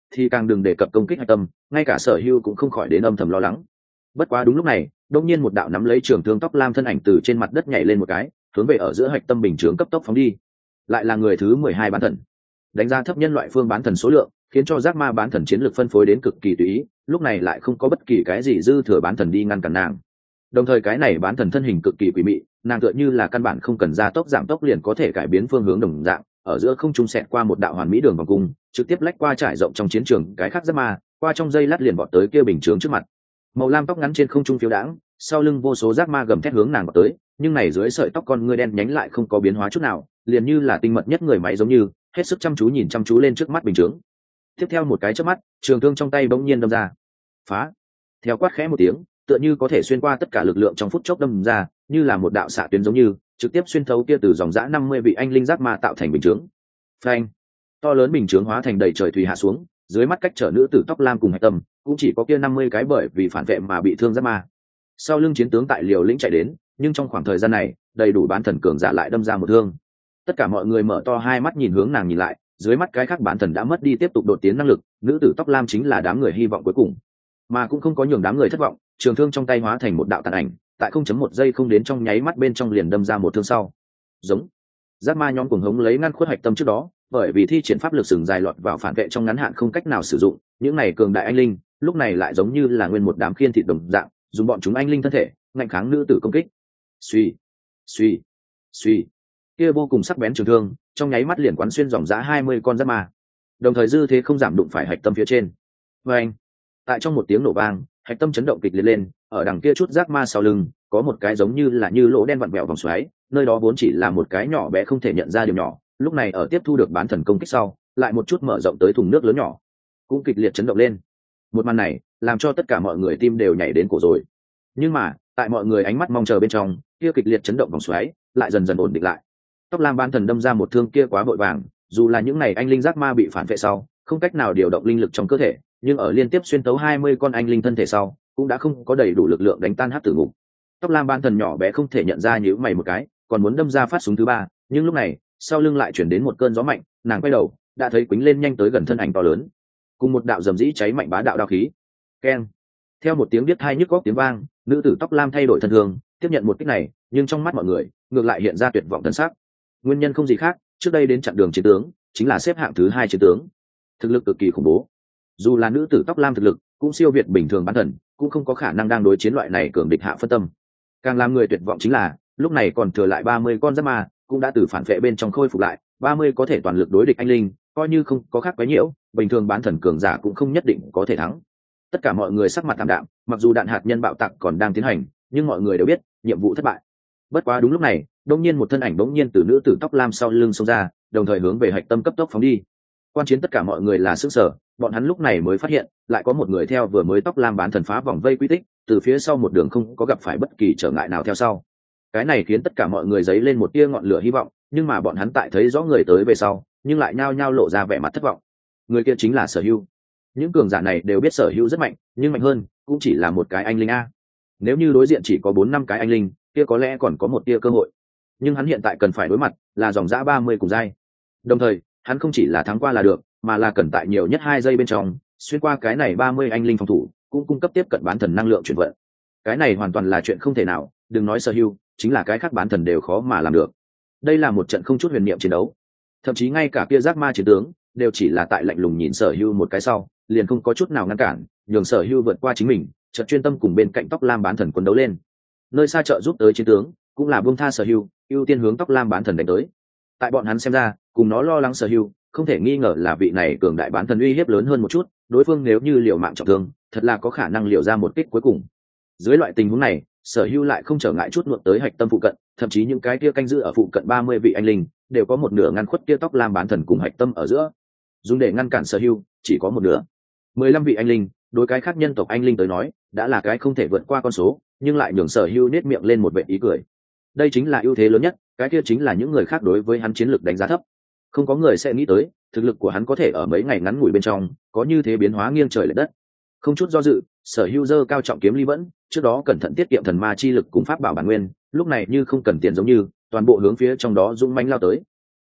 thì càng đừng đề cập công kích hạch tâm, ngay cả Sở Hưu cũng không khỏi đến âm thầm lo lắng. Bất quá đúng lúc này, đột nhiên một đạo nắm lấy trường thương tóc lam thân ảnh từ trên mặt đất nhảy lên một cái, hướng về ở giữa hạch tâm bình chướng cấp tốc phóng đi. Lại là người thứ mười hai bán thần. Đánh giá thấp nhân loại phương bán thần số lượng, khiến cho giác ma bán thần chiến lược phân phối đến cực kỳ tùy ý, lúc này lại không có bất kỳ cái gì dư thừa bán thần đi ngăn cản nàng. Đồng thời cái này bán thần thân hình cực kỳ quỷ mị, nàng tựa như là căn bản không cần gia tốc giảm tốc liền có thể cải biến phương hướng đồng dạng, ở giữa không trung xẹt qua một đạo hoàn mỹ đường vòng cung, trực tiếp lách qua trải rộng trong chiến trường cái khác giác ma, qua trong dây lát liền vọt tới kia bình chướng trước mặt. Màu lam tóc ngắn trên không trung phiêu đãng, sau lưng vô số giác ma gầm thét hướng nàng vọt tới, nhưng này dưới sợi tóc con ngươi đen nhánh lại không có biến hóa chút nào, liền như là tinh mật nhất người máy giống như, hết sức chăm chú nhìn chăm chú lên trước mắt bình chướng. Tiếp theo một cái chớp mắt, trường thương trong tay bỗng nhiên đâm ra. Phá! Theo quát khẽ một tiếng, tựa như có thể xuyên qua tất cả lực lượng trong phút chốc đâm ra, như là một đạo xạ tuyến giống như, trực tiếp xuyên thấu kia từ dòng dã năm mươi vị anh linh giác ma tạo thành bình chướng. Phanh! To lớn bình chướng hóa thành đầy trời thủy hạ xuống, dưới mắt cách trở nữ tử tóc lam cùng hạch tâm, cũng chỉ có kia năm mươi cái bởi vì phản vệ mà bị thương giác ma. Sau lưng chiến tướng tại liều lĩnh chạy đến, nhưng trong khoảng thời gian này, đầy đủ bán thần cường giả lại đâm ra một thương. Tất cả mọi người mở to hai mắt nhìn hướng nàng nhìn lại, dưới mắt cái khác bán thần đã mất đi tiếp tục đột tiến năng lực, nữ tử tóc lam chính là đám người hy vọng cuối cùng, mà cũng không có nhường đám người thất vọng. Trường thương trong tay hóa thành một đạo tàn ảnh, tại không chấm một giây không đến trong nháy mắt bên trong liền đâm ra một thương sau. Giống giác ma nhóm cuồng hống lấy ngăn khuất hạch tâm trước đó, bởi vì thi triển pháp lực sừng dài lọt vào phản vệ trong ngắn hạn không cách nào sử dụng, những này cường đại anh linh lúc này lại giống như là nguyên một đám khiên thịt đồng dạng, dùng bọn chúng anh linh thân thể ngăn kháng nữ tử công kích. Suy, suy, suy, kia vô cùng sắc bén trường thương trong nháy mắt liền quán xuyên dòng dã hai mươi con giác ma, đồng thời dư thế không giảm đụng phải hạch tâm phía trên. Và anh, tại trong một tiếng nổ vang, hạch tâm chấn động kịch liệt lên, ở đằng kia chút giác ma sau lưng có một cái giống như là như lỗ đen vặn vẹo vòng xoáy, nơi đó vốn chỉ là một cái nhỏ bé không thể nhận ra điểm nhỏ, lúc này ở tiếp thu được bán thần công kích sau, lại một chút mở rộng tới thùng nước lớn nhỏ, cũng kịch liệt chấn động lên. Một màn này làm cho tất cả mọi người tim đều nhảy đến cổ rồi. Nhưng mà tại mọi người ánh mắt mong chờ bên trong, kia kịch liệt chấn động vòng xoáy lại dần dần ổn định lại. Tóc lam bán thần đâm ra một thương kia quá vội vàng, dù là những này anh linh giác ma bị phản vệ sau, không cách nào điều động linh lực trong cơ thể, nhưng ở liên tiếp xuyên tấu hai mươi con anh linh thân thể sau, cũng đã không có đầy đủ lực lượng đánh tan hắc tử ngục. Tóc lam bán thần nhỏ bé không thể nhận ra nhíu mày một cái, còn muốn đâm ra phát súng thứ ba, nhưng lúc này sau lưng lại chuyển đến một cơn gió mạnh, nàng quay đầu đã thấy quýnh lên nhanh tới gần thân ảnh to lớn, cùng một đạo dầm dĩ cháy mạnh bá đạo đao khí. Keng! Theo một tiếng biết hai nhức góc tiếng vang, nữ tử tóc lam thay đổi thân thường, tiếp nhận một kích này, nhưng trong mắt mọi người ngược lại hiện ra tuyệt vọng thần sắc. Nguyên nhân không gì khác, trước đây đến chặn đường chiến tướng chính là xếp hạng thứ hai chiến tướng, thực lực cực kỳ khủng bố. Dù là nữ tử tóc lam thực lực cũng siêu việt bình thường bán thần, cũng không có khả năng đang đối chiến loại này cường địch hạ phân tâm. Càng làm người tuyệt vọng chính là lúc này còn thừa lại ba mươi con giáp ma, cũng đã từ phản vệ bên trong khôi phục lại, ba mươi có thể toàn lực đối địch anh linh, coi như không có khác quấy nhiễu, bình thường bán thần cường giả cũng không nhất định có thể thắng. Tất cả mọi người sắc mặt tạm đạm, mặc dù đạn hạt nhân bạo tạc còn đang tiến hành, nhưng mọi người đều biết nhiệm vụ thất bại. Bất quá đúng lúc này, đột nhiên một thân ảnh bỗng nhiên từ nữ tử tóc lam sau lưng xông ra, đồng thời hướng về hạch tâm cấp tốc phóng đi. Quan chiến tất cả mọi người là sửng sở, bọn hắn lúc này mới phát hiện, lại có một người theo vừa mới tóc lam bán thần phá vòng vây quy tích, từ phía sau một đường không có gặp phải bất kỳ trở ngại nào theo sau. Cái này khiến tất cả mọi người dấy lên một tia ngọn lửa hy vọng, nhưng mà bọn hắn tại thấy rõ người tới về sau, nhưng lại nhao nhao lộ ra vẻ mặt thất vọng. Người kia chính là Sở Hưu. Những cường giả này đều biết Sở Hưu rất mạnh, nhưng mạnh hơn cũng chỉ là một cái anh linh a. Nếu như đối diện chỉ có bốn năm cái anh linh, kia có lẽ còn có một tia cơ hội. Nhưng hắn hiện tại cần phải đối mặt là dòng dã ba mươi cùng giai. Đồng thời, hắn không chỉ là thắng qua là được, mà là cần tại nhiều nhất hai giây bên trong xuyên qua cái này ba mươi anh linh phòng thủ, cũng cung cấp tiếp cận bán thần năng lượng chuyển vận. Cái này hoàn toàn là chuyện không thể nào, đừng nói Sở Hưu, chính là cái khác bán thần đều khó mà làm được. Đây là một trận không chút huyền niệm chiến đấu, thậm chí ngay cả kia giác ma chiến tướng đều chỉ là tại lạnh lùng nhìn Sở Hưu một cái sau, liền không có chút nào ngăn cản, nhường Sở Hưu vượt qua chính mình, chợt chuyên tâm cùng bên cạnh tóc lam bán thần quân đấu lên. Nơi xa trợ giúp tới chiến tướng cũng là buông tha Sở Hưu, ưu tiên hướng tóc lam bán thần đánh tới. Tại bọn hắn xem ra, cùng nó lo lắng Sở Hưu, không thể nghi ngờ là vị này cường đại bán thần uy hiếp lớn hơn một chút, đối phương nếu như liều mạng trọng thương, thật là có khả năng liều ra một kích cuối cùng. Dưới loại tình huống này, Sở Hưu lại không trở ngại chút nuốt tới hạch tâm phụ cận, thậm chí những cái kia canh giữ ở phụ cận ba mươi vị anh linh đều có một nửa ngăn khuất kia tóc lam bán thần cùng hạch tâm ở giữa. Dùng để ngăn cản Sở Hưu, chỉ có một nửa. mười lăm vị anh linh, đối cái khác nhân tộc anh linh tới nói, đã là cái không thể vượt qua con số, nhưng lại nhường Sở Hưu nết miệng lên một vẻ ý cười. Đây chính là ưu thế lớn nhất, cái kia chính là những người khác đối với hắn chiến lược đánh giá thấp. Không có người sẽ nghĩ tới, thực lực của hắn có thể ở mấy ngày ngắn ngủi bên trong, có như thế biến hóa nghiêng trời lệch đất. Không chút do dự, Sở Hưu giơ cao trọng kiếm ly vẫn, trước đó cẩn thận tiết kiệm thần ma chi lực cùng pháp bảo bản nguyên, lúc này như không cần tiền giống như, toàn bộ hướng phía trong đó dũng mãnh lao tới.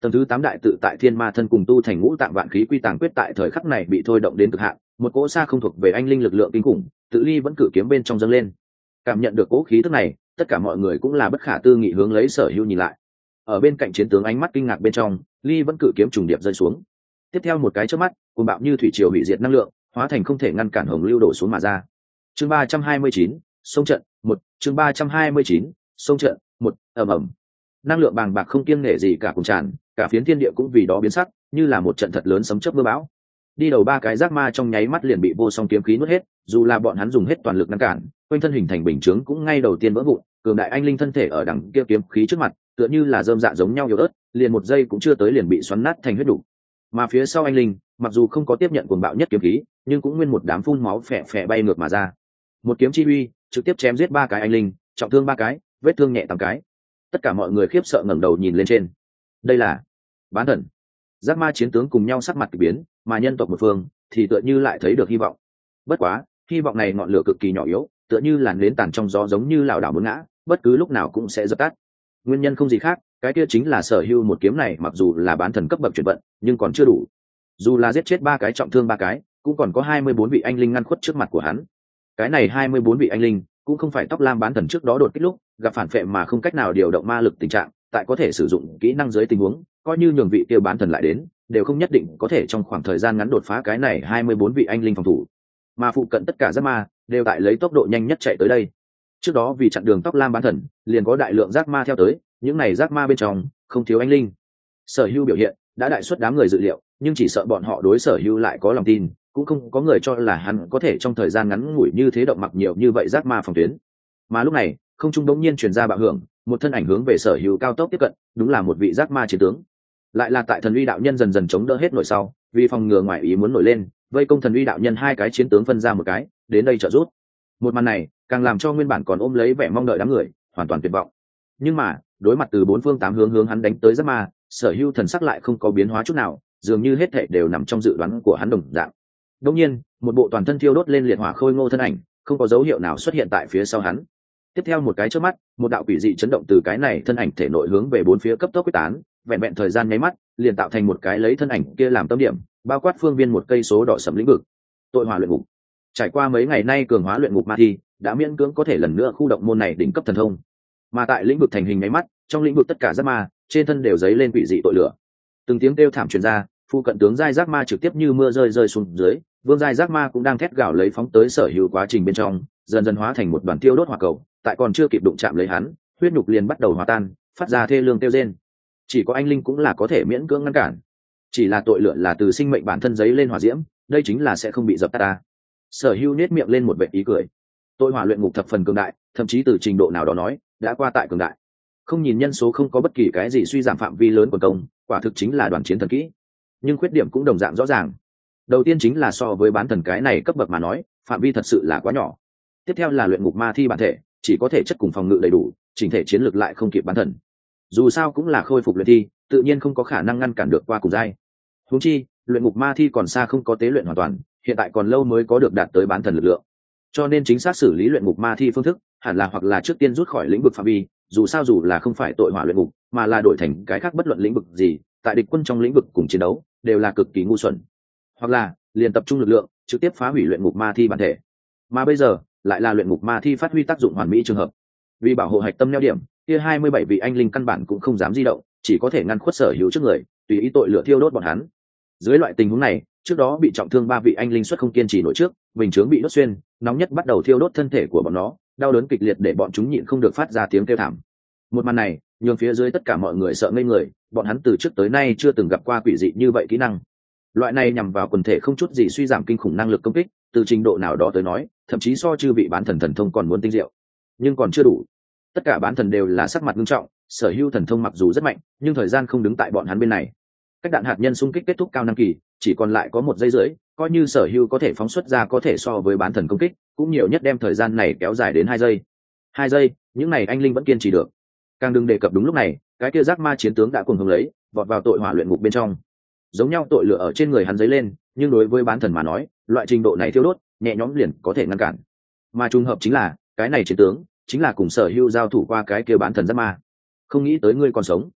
Tầng thứ tám đại tự tại thiên ma thân cùng tu thành ngũ tạng vạn khí quy tàng quyết tại thời khắc này bị thôi động đến cực hạn, một cỗ xa không thuộc về anh linh lực lượng kinh khủng, tự ly vẫn cử kiếm bên trong dâng lên. Cảm nhận được cỗ khí tức này, tất cả mọi người cũng là bất khả tư nghị hướng lấy Sở Hưu nhìn lại. Ở bên cạnh chiến tướng ánh mắt kinh ngạc bên trong, ly vẫn cử kiếm trùng điệp rơi xuống. Tiếp theo một cái chớp mắt, cuồng bạo như thủy triều hủy diệt năng lượng, hóa thành không thể ngăn cản hồng lưu đổ xuống mà ra. Chương ba trăm hai mươi chín, sông trận, một, chương ba trăm hai mươi chín, sông trận, một, ầm ầm. Năng lượng bàng bạc không kiêng nể gì cả cùng tràn, cả phiến thiên địa cũng vì đó biến sắc, như là một trận thật lớn sấm chớp mưa bão. Đi đầu ba cái giác ma trong nháy mắt liền bị vô song kiếm khí nuốt hết, dù là bọn hắn dùng hết toàn lực ngăn cản, quanh thân hình thành bình chướng cũng ngay đầu tiên vỡ vụn, cường đại anh linh thân thể ở đằng kia kiếm khí trước mặt, tựa như là rơm dạ giống nhau yếu ớt, liền một giây cũng chưa tới liền bị xoắn nát thành huyết đủ. Mà phía sau anh linh, mặc dù không có tiếp nhận cuồng bạo nhất kiếm khí, nhưng cũng nguyên một đám phun máu phè phè bay ngược mà ra. Một kiếm chi uy, trực tiếp chém giết ba cái anh linh, trọng thương ba cái, vết thương nhẹ tám cái. Tất cả mọi người khiếp sợ ngẩng đầu nhìn lên trên. Đây là bán thần. Giác ma chiến tướng cùng nhau sắc mặt kỳ biến, mà nhân tộc một phương thì tựa như lại thấy được hy vọng. Bất quá, hy vọng này ngọn lửa cực kỳ nhỏ yếu, tựa như làn nến tàn trong gió giống như lảo đảo muốn ngã, bất cứ lúc nào cũng sẽ dập tắt. Nguyên nhân không gì khác, cái kia chính là Sở Hưu một kiếm này mặc dù là bán thần cấp bậc chuyển vận, nhưng còn chưa đủ. Dù là giết chết ba cái trọng thương ba cái, cũng còn có hai mươi bốn vị anh linh ngăn khuất trước mặt của hắn. Cái này hai mươi bốn vị anh linh cũng không phải tóc lam bán thần trước đó đột kích lúc gặp phản phệ mà không cách nào điều động ma lực tình trạng, tại có thể sử dụng kỹ năng dưới tình huống, coi như nhường vị kia bán thần lại đến, đều không nhất định có thể trong khoảng thời gian ngắn đột phá cái này hai mươi bốn vị anh linh phòng thủ. Mà phụ cận tất cả giác ma đều tại lấy tốc độ nhanh nhất chạy tới đây. Trước đó vì chặn đường tóc lam bán thần, liền có đại lượng giác ma theo tới, những này giác ma bên trong không thiếu anh linh. Sở Hưu biểu hiện đã đại suất đám người dự liệu, nhưng chỉ sợ bọn họ đối Sở Hưu lại có lòng tin, cũng không có người cho là hắn có thể trong thời gian ngắn ngủi như thế động mặc nhiều như vậy giác ma phòng tuyến. Mà lúc này, không trung đống nhiên truyền ra bạo hưởng, một thân ảnh hướng về Sở Hưu cao tốc tiếp cận, đúng là một vị giác ma chiến tướng. Lại là tại thần uy đạo nhân dần dần chống đỡ hết nổi sau, vì phòng ngừa ngoại ý muốn nổi lên, vây công thần uy đạo nhân hai cái chiến tướng phân ra một cái, đến đây trợ giúp. Một màn này càng làm cho nguyên bản còn ôm lấy vẻ mong đợi đám người hoàn toàn tuyệt vọng. Nhưng mà đối mặt từ bốn phương tám hướng hướng hắn đánh tới giác ma, Sở Hưu thần sắc lại không có biến hóa chút nào, dường như hết thảy đều nằm trong dự đoán của hắn đồng dạng. Đương nhiên, một bộ toàn thân thiêu đốt lên liệt hỏa khôi ngô thân ảnh, không có dấu hiệu nào xuất hiện tại phía sau hắn. Tiếp theo một cái chớp mắt, một đạo quỷ dị chấn động từ cái này thân ảnh thể nội hướng về bốn phía cấp tốc quyết tán, vẹn vẹn thời gian nháy mắt, liền tạo thành một cái lấy thân ảnh kia làm tâm điểm, bao quát phương viên một cây số đỏ sẫm lĩnh vực. Tội hỏa luyện ngục. Trải qua mấy ngày nay cường hóa luyện ngục ma thi, đã miễn cưỡng có thể lần nữa khu động môn này đỉnh cấp thần thông. Mà tại lĩnh vực thành hình nháy mắt, trong lĩnh vực tất cả giác ma, trên thân đều dấy lên quỷ dị tội lửa. Từng tiếng kêu thảm truyền ra, phu cận tướng giai giác ma trực tiếp như mưa rơi rơi xuống dưới, vương giai giác ma cũng đang thét gào lấy phóng tới Sở Hưu quá trình bên trong, dần dần hóa thành một đoàn tiêu đốt hỏa cầu, tại còn chưa kịp đụng chạm lấy hắn, huyết nhục liền bắt đầu hòa tan, phát ra thê lương tiêu rên. Chỉ có anh linh cũng là có thể miễn cưỡng ngăn cản, chỉ là tội lửa là từ sinh mệnh bản thân giấy lên hỏa diễm, đây chính là sẽ không bị dập tắt ta. Sở Hưu nét miệng lên một vệt ý cười. Tội hỏa luyện ngục thập phần cường đại, thậm chí từ trình độ nào đó nói đã qua tại cường đại. Không nhìn nhân số không có bất kỳ cái gì suy giảm phạm vi lớn của công, quả thực chính là đoàn chiến thần kỹ. Nhưng khuyết điểm cũng đồng dạng rõ ràng. Đầu tiên chính là so với bán thần cái này cấp bậc mà nói, phạm vi thật sự là quá nhỏ. Tiếp theo là luyện ngục ma thi bản thể, chỉ có thể chất cùng phòng ngự đầy đủ, chỉnh thể chiến lược lại không kịp bán thần. Dù sao cũng là khôi phục luyện thi, tự nhiên không có khả năng ngăn cản được qua cùng giai. Huống chi, luyện ngục ma thi còn xa không có tế luyện hoàn toàn, hiện tại còn lâu mới có được đạt tới bán thần lực lượng. Cho nên chính xác xử lý luyện ngục ma thi phương thức, hẳn là hoặc là trước tiên rút khỏi lĩnh vực phạm vi, dù sao dù là không phải tội hỏa luyện ngục, mà là đổi thành cái khác bất luận lĩnh vực gì, tại địch quân trong lĩnh vực cùng chiến đấu, đều là cực kỳ ngu xuẩn. Hoặc là liền tập trung lực lượng, trực tiếp phá hủy luyện ngục ma thi bản thể. Mà bây giờ, lại là luyện ngục ma thi phát huy tác dụng hoàn mỹ trường hợp. Vì bảo hộ hạch tâm neo điểm, kia hai mươi bảy vị anh linh căn bản cũng không dám di động, chỉ có thể ngăn khuất Sở Hữu trước người, tùy ý tội lửa thiêu đốt bọn hắn. Dưới loại tình huống này, trước đó bị trọng thương ba vị anh linh xuất không kiên trì nổi trước, bình chướng bị đốt xuyên, nóng nhất bắt đầu thiêu đốt thân thể của bọn nó, đau đớn kịch liệt để bọn chúng nhịn không được phát ra tiếng kêu thảm. Một màn này, nhường phía dưới tất cả mọi người sợ ngây người, bọn hắn từ trước tới nay chưa từng gặp qua quỷ dị như vậy kỹ năng. Loại này nhằm vào quần thể không chút gì suy giảm kinh khủng năng lực công kích, từ trình độ nào đó tới nói, thậm chí so chư vị bán thần thần thông còn muốn tinh diệu. Nhưng còn chưa đủ. Tất cả bán thần đều là sắc mặt nghiêm trọng, Sở Hữu thần thông mặc dù rất mạnh, nhưng thời gian không đứng tại bọn hắn bên này. Cách đạn hạt nhân xung kích kết thúc cao năm kỳ, chỉ còn lại có một giây rưỡi, coi như Sở Hữu có thể phóng xuất ra có thể so với bán thần công kích, cũng nhiều nhất đem thời gian này kéo dài đến hai giây. Hai giây, những này anh linh vẫn kiên trì được. Càng đừng đề cập đúng lúc này, cái kia giác ma chiến tướng đã cuồng hống lấy, vọt vào tội hỏa luyện ngục bên trong. Giống nhau tội lửa ở trên người hắn dấy lên, nhưng đối với bán thần mà nói, loại trình độ này thiêu đốt, nhẹ nhõm liền có thể ngăn cản. Mà trùng hợp chính là, cái này chiến tướng chính là cùng Sở Hữu giao thủ qua cái kia bán thần giác ma. Không nghĩ tới ngươi còn sống.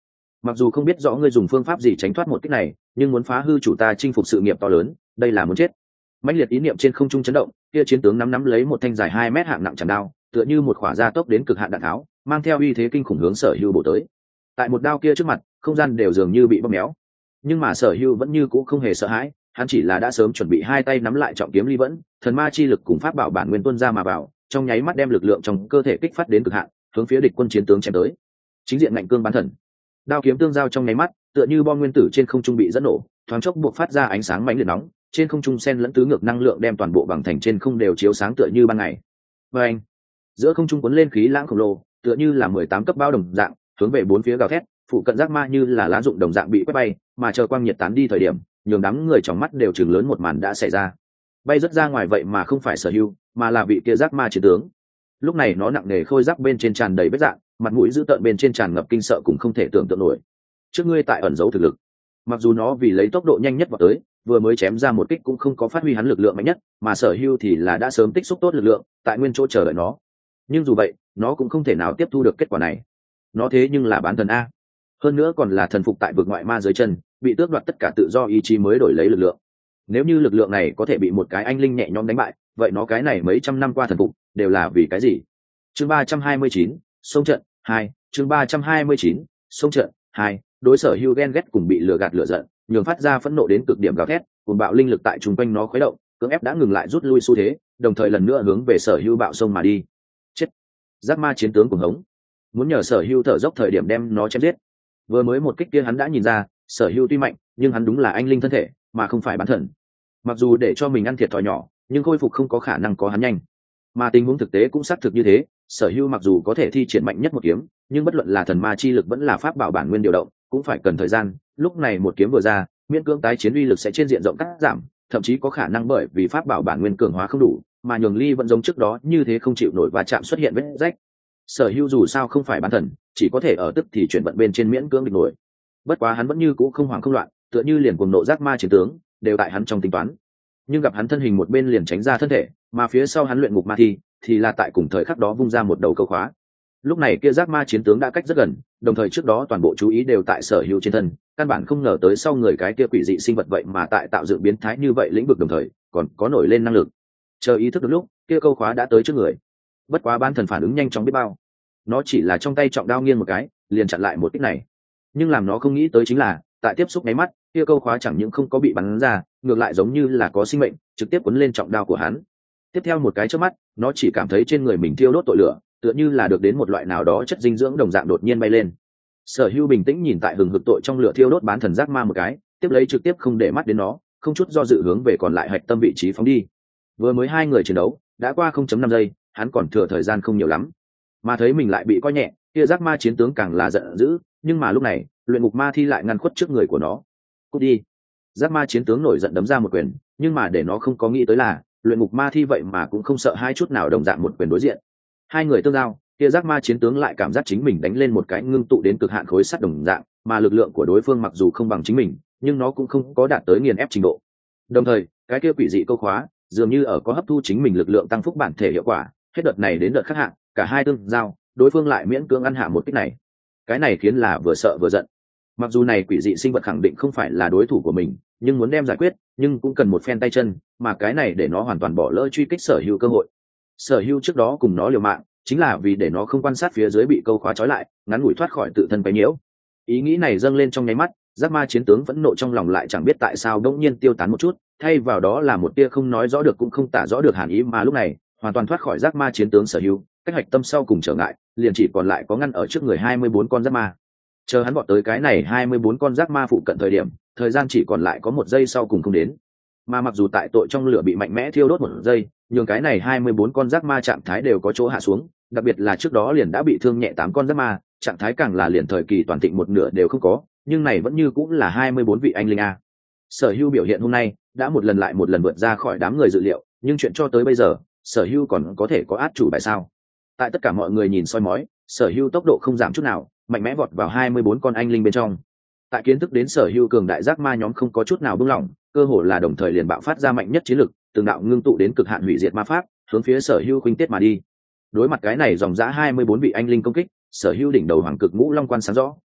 mặc dù không biết rõ ngươi dùng phương pháp gì tránh thoát một kích này, nhưng muốn phá hư chủ ta chinh phục sự nghiệp to lớn, đây là muốn chết. Mãnh liệt ý niệm trên không trung chấn động, kia chiến tướng nắm nắm lấy một thanh dài hai mét hạng nặng chạm đao, tựa như một khỏa gia tốc đến cực hạn đạn tháo, mang theo uy thế kinh khủng hướng Sở Hưu bổ tới. Tại một đao kia trước mặt, không gian đều dường như bị bóp méo, nhưng mà Sở Hưu vẫn như cũ không hề sợ hãi, hắn chỉ là đã sớm chuẩn bị hai tay nắm lại trọng kiếm ly vẫn, thần ma chi lực cùng pháp bảo bản nguyên tuôn ra mà vào, trong nháy mắt đem lực lượng trong cơ thể kích phát đến cực hạn, hướng phía địch quân chiến tướng chém tới. Chính diện ngạnh cương bán thần, đao kiếm tương giao trong nháy mắt, tựa như bom nguyên tử trên không trung bị dẫn nổ, thoáng chốc buộc phát ra ánh sáng mãnh liệt nóng, trên không trung xen lẫn tứ ngược năng lượng đem toàn bộ bằng thành trên không đều chiếu sáng tựa như ban ngày. Và anh, giữa không trung cuốn lên khí lãng khổng lồ, tựa như là mười tám cấp bao đồng dạng, hướng về bốn phía gào thét, phụ cận giác ma như là lá dụng đồng dạng bị quét bay, mà chờ quang nhiệt tán đi thời điểm, nhường đám người trong mắt đều chừng lớn một màn đã xảy ra. Bay rất ra ngoài vậy mà không phải Sở Hưu, mà là vị kia giác ma chiến tướng. Lúc này nó nặng nề khôi giáp bên trên tràn đầy vết rạn, mặt mũi dữ tợn bên trên tràn ngập kinh sợ cũng không thể tưởng tượng nổi. Trước ngươi tại ẩn giấu thực lực. Mặc dù nó vì lấy tốc độ nhanh nhất vào tới, vừa mới chém ra một kích cũng không có phát huy hắn lực lượng mạnh nhất, mà Sở Hưu thì là đã sớm tích xúc tốt lực lượng, tại nguyên chỗ chờ đợi nó. Nhưng dù vậy, nó cũng không thể nào tiếp thu được kết quả này. Nó thế nhưng là bán thần a, hơn nữa còn là thần phục tại vực ngoại ma dưới chân, bị tước đoạt tất cả tự do ý chí mới đổi lấy lực lượng. Nếu như lực lượng này có thể bị một cái anh linh nhẹ nhõm đánh bại, vậy nó cái này mấy trăm năm qua thần phục đều là vì cái gì? Chương ba trăm hai mươi chín, sông trận hai. Chương ba trăm hai mươi chín, sông trận hai. Đối Sở Hưu ghen ghét cùng bị lừa gạt lửa giận, nhường phát ra phẫn nộ đến cực điểm gào thét, cùng bạo linh lực tại trung quanh nó khuấy động, cưỡng ép đã ngừng lại rút lui xu thế, đồng thời lần nữa hướng về Sở Hưu bạo sông mà đi. Chết! Giác ma chiến tướng cuồng hống, muốn nhờ Sở Hưu thở dốc thời điểm đem nó chém giết. Vừa mới một kích kia hắn đã nhìn ra, Sở Hưu tuy mạnh, nhưng hắn đúng là anh linh thân thể, mà không phải bán thần. Mặc dù để cho mình ăn thiệt thòi nhỏ, nhưng khôi phục không có khả năng có hắn nhanh. Mà tình huống thực tế cũng xác thực như thế, Sở Hưu mặc dù có thể thi triển mạnh nhất một kiếm, nhưng bất luận là thần ma chi lực vẫn là pháp bảo bản nguyên điều động, cũng phải cần thời gian. Lúc này một kiếm vừa ra, miễn cưỡng tái chiến uy lực sẽ trên diện rộng cắt giảm, thậm chí có khả năng bởi vì pháp bảo bản nguyên cường hóa không đủ, mà nhường ly vẫn giống trước đó như thế không chịu nổi va chạm xuất hiện vết rách. Sở Hưu dù sao không phải bán thần, chỉ có thể ở tức thì chuyển vận bên trên miễn cưỡng địch nổi. Bất quá hắn vẫn như cũ không hoảng không loạn, tựa như liền cuồng nộ giác ma chiến tướng đều tại hắn trong tính toán. Nhưng gặp hắn thân hình một bên liền tránh ra thân thể, mà phía sau hắn luyện ngục ma thi thì là tại cùng thời khắc đó vung ra một đầu câu khóa. Lúc này kia giác ma chiến tướng đã cách rất gần, đồng thời trước đó toàn bộ chú ý đều tại Sở Hưu trên thân, căn bản không ngờ tới sau người cái kia quỷ dị sinh vật vậy mà tại tạo dựng biến thái như vậy lĩnh vực đồng thời còn có nổi lên năng lực. Chờ ý thức được lúc, kia câu khóa đã tới trước người. Bất quá ban thần phản ứng nhanh chóng biết bao, nó chỉ là trong tay trọng đao nghiêng một cái liền chặn lại một kích này. Nhưng làm nó không nghĩ tới chính là tại tiếp xúc nháy mắt, kia câu khóa chẳng những không có bị bắn ra, ngược lại giống như là có sinh mệnh trực tiếp cuốn lên trọng đao của hắn. Tiếp theo một cái chớp mắt, nó chỉ cảm thấy trên người mình thiêu đốt tội lửa, tựa như là được đến một loại nào đó chất dinh dưỡng đồng dạng đột nhiên bay lên. Sở Hưu bình tĩnh nhìn tại hừng hực tội trong lửa thiêu đốt bán thần giác ma một cái, tiếp lấy trực tiếp không để mắt đến nó, không chút do dự hướng về còn lại hạch tâm vị trí phóng đi. Vừa mới hai người chiến đấu đã qua không chấm năm giây, hắn còn thừa thời gian không nhiều lắm, mà thấy mình lại bị coi nhẹ, kia giác ma chiến tướng càng là giận dữ. Nhưng mà lúc này luyện ngục ma thi lại ngăn khuất trước người của nó. Cút đi! Giác ma chiến tướng nổi giận đấm ra một quyền, nhưng mà để nó không có nghĩ tới là luyện ngục ma thi vậy mà cũng không sợ hai chút nào đồng dạng một quyền đối diện. Hai người tương giao, kia giác ma chiến tướng lại cảm giác chính mình đánh lên một cái ngưng tụ đến cực hạn khối sắt đồng dạng, mà lực lượng của đối phương mặc dù không bằng chính mình, nhưng nó cũng không có đạt tới nghiền ép trình độ. Đồng thời cái kia quỷ dị câu khóa dường như ở có hấp thu chính mình lực lượng tăng phúc bản thể hiệu quả, hết đợt này đến đợt khác hạng, cả hai tương giao, đối phương lại miễn cưỡng ăn hạ một kích này. Cái này khiến là vừa sợ vừa giận. Mặc dù này quỷ dị sinh vật khẳng định không phải là đối thủ của mình, nhưng muốn đem giải quyết, nhưng cũng cần một phen tay chân, mà cái này để nó hoàn toàn bỏ lỡ truy kích Sở Hưu cơ hội. Sở Hưu trước đó cùng nó liều mạng, chính là vì để nó không quan sát phía dưới bị câu khóa trói lại, ngắn ngủi thoát khỏi tự thân quấy nhiễu. Ý nghĩ này dâng lên trong nháy mắt, giác ma chiến tướng phẫn nộ trong lòng lại chẳng biết tại sao đột nhiên tiêu tán một chút, thay vào đó là một tia không nói rõ được cũng không tả rõ được hàn ý, mà lúc này hoàn toàn thoát khỏi giác ma chiến tướng Sở Hưu, cách hạch tâm sau cùng trở ngại, liền chỉ còn lại có ngăn ở trước người hai mươi bốn con giác ma. Chờ hắn vọt tới cái này hai mươi bốn con giác ma phụ cận thời điểm, thời gian chỉ còn lại có một giây sau cùng không đến. Mà mặc dù tại tội trong lửa bị mạnh mẽ thiêu đốt một giây, nhưng cái này hai mươi bốn con giác ma trạng thái đều có chỗ hạ xuống, đặc biệt là trước đó liền đã bị thương nhẹ tám con giác ma, trạng thái càng là liền thời kỳ toàn thịnh một nửa đều không có, nhưng này vẫn như cũng là hai mươi bốn vị anh linh a. Sở Hưu biểu hiện hôm nay đã một lần lại một lần vượt ra khỏi đám người dự liệu, nhưng chuyện cho tới bây giờ, Sở Hưu còn có thể có át chủ bài sao? Tại tất cả mọi người nhìn soi mói, Sở Hưu tốc độ không giảm chút nào, mạnh mẽ vọt vào hai mươi bốn con anh linh bên trong. Tại kiến thức đến Sở Hưu cường đại giác ma nhóm không có chút nào buông lỏng, cơ hồ là đồng thời liền bạo phát ra mạnh nhất chiến lực, từng đạo ngưng tụ đến cực hạn hủy diệt ma pháp, hướng phía Sở Hưu khuynh tiết mà đi. Đối mặt cái này dòng dã hai mươi bốn vị anh linh công kích, Sở Hưu đỉnh đầu hoàng cực ngũ long quan sáng rõ,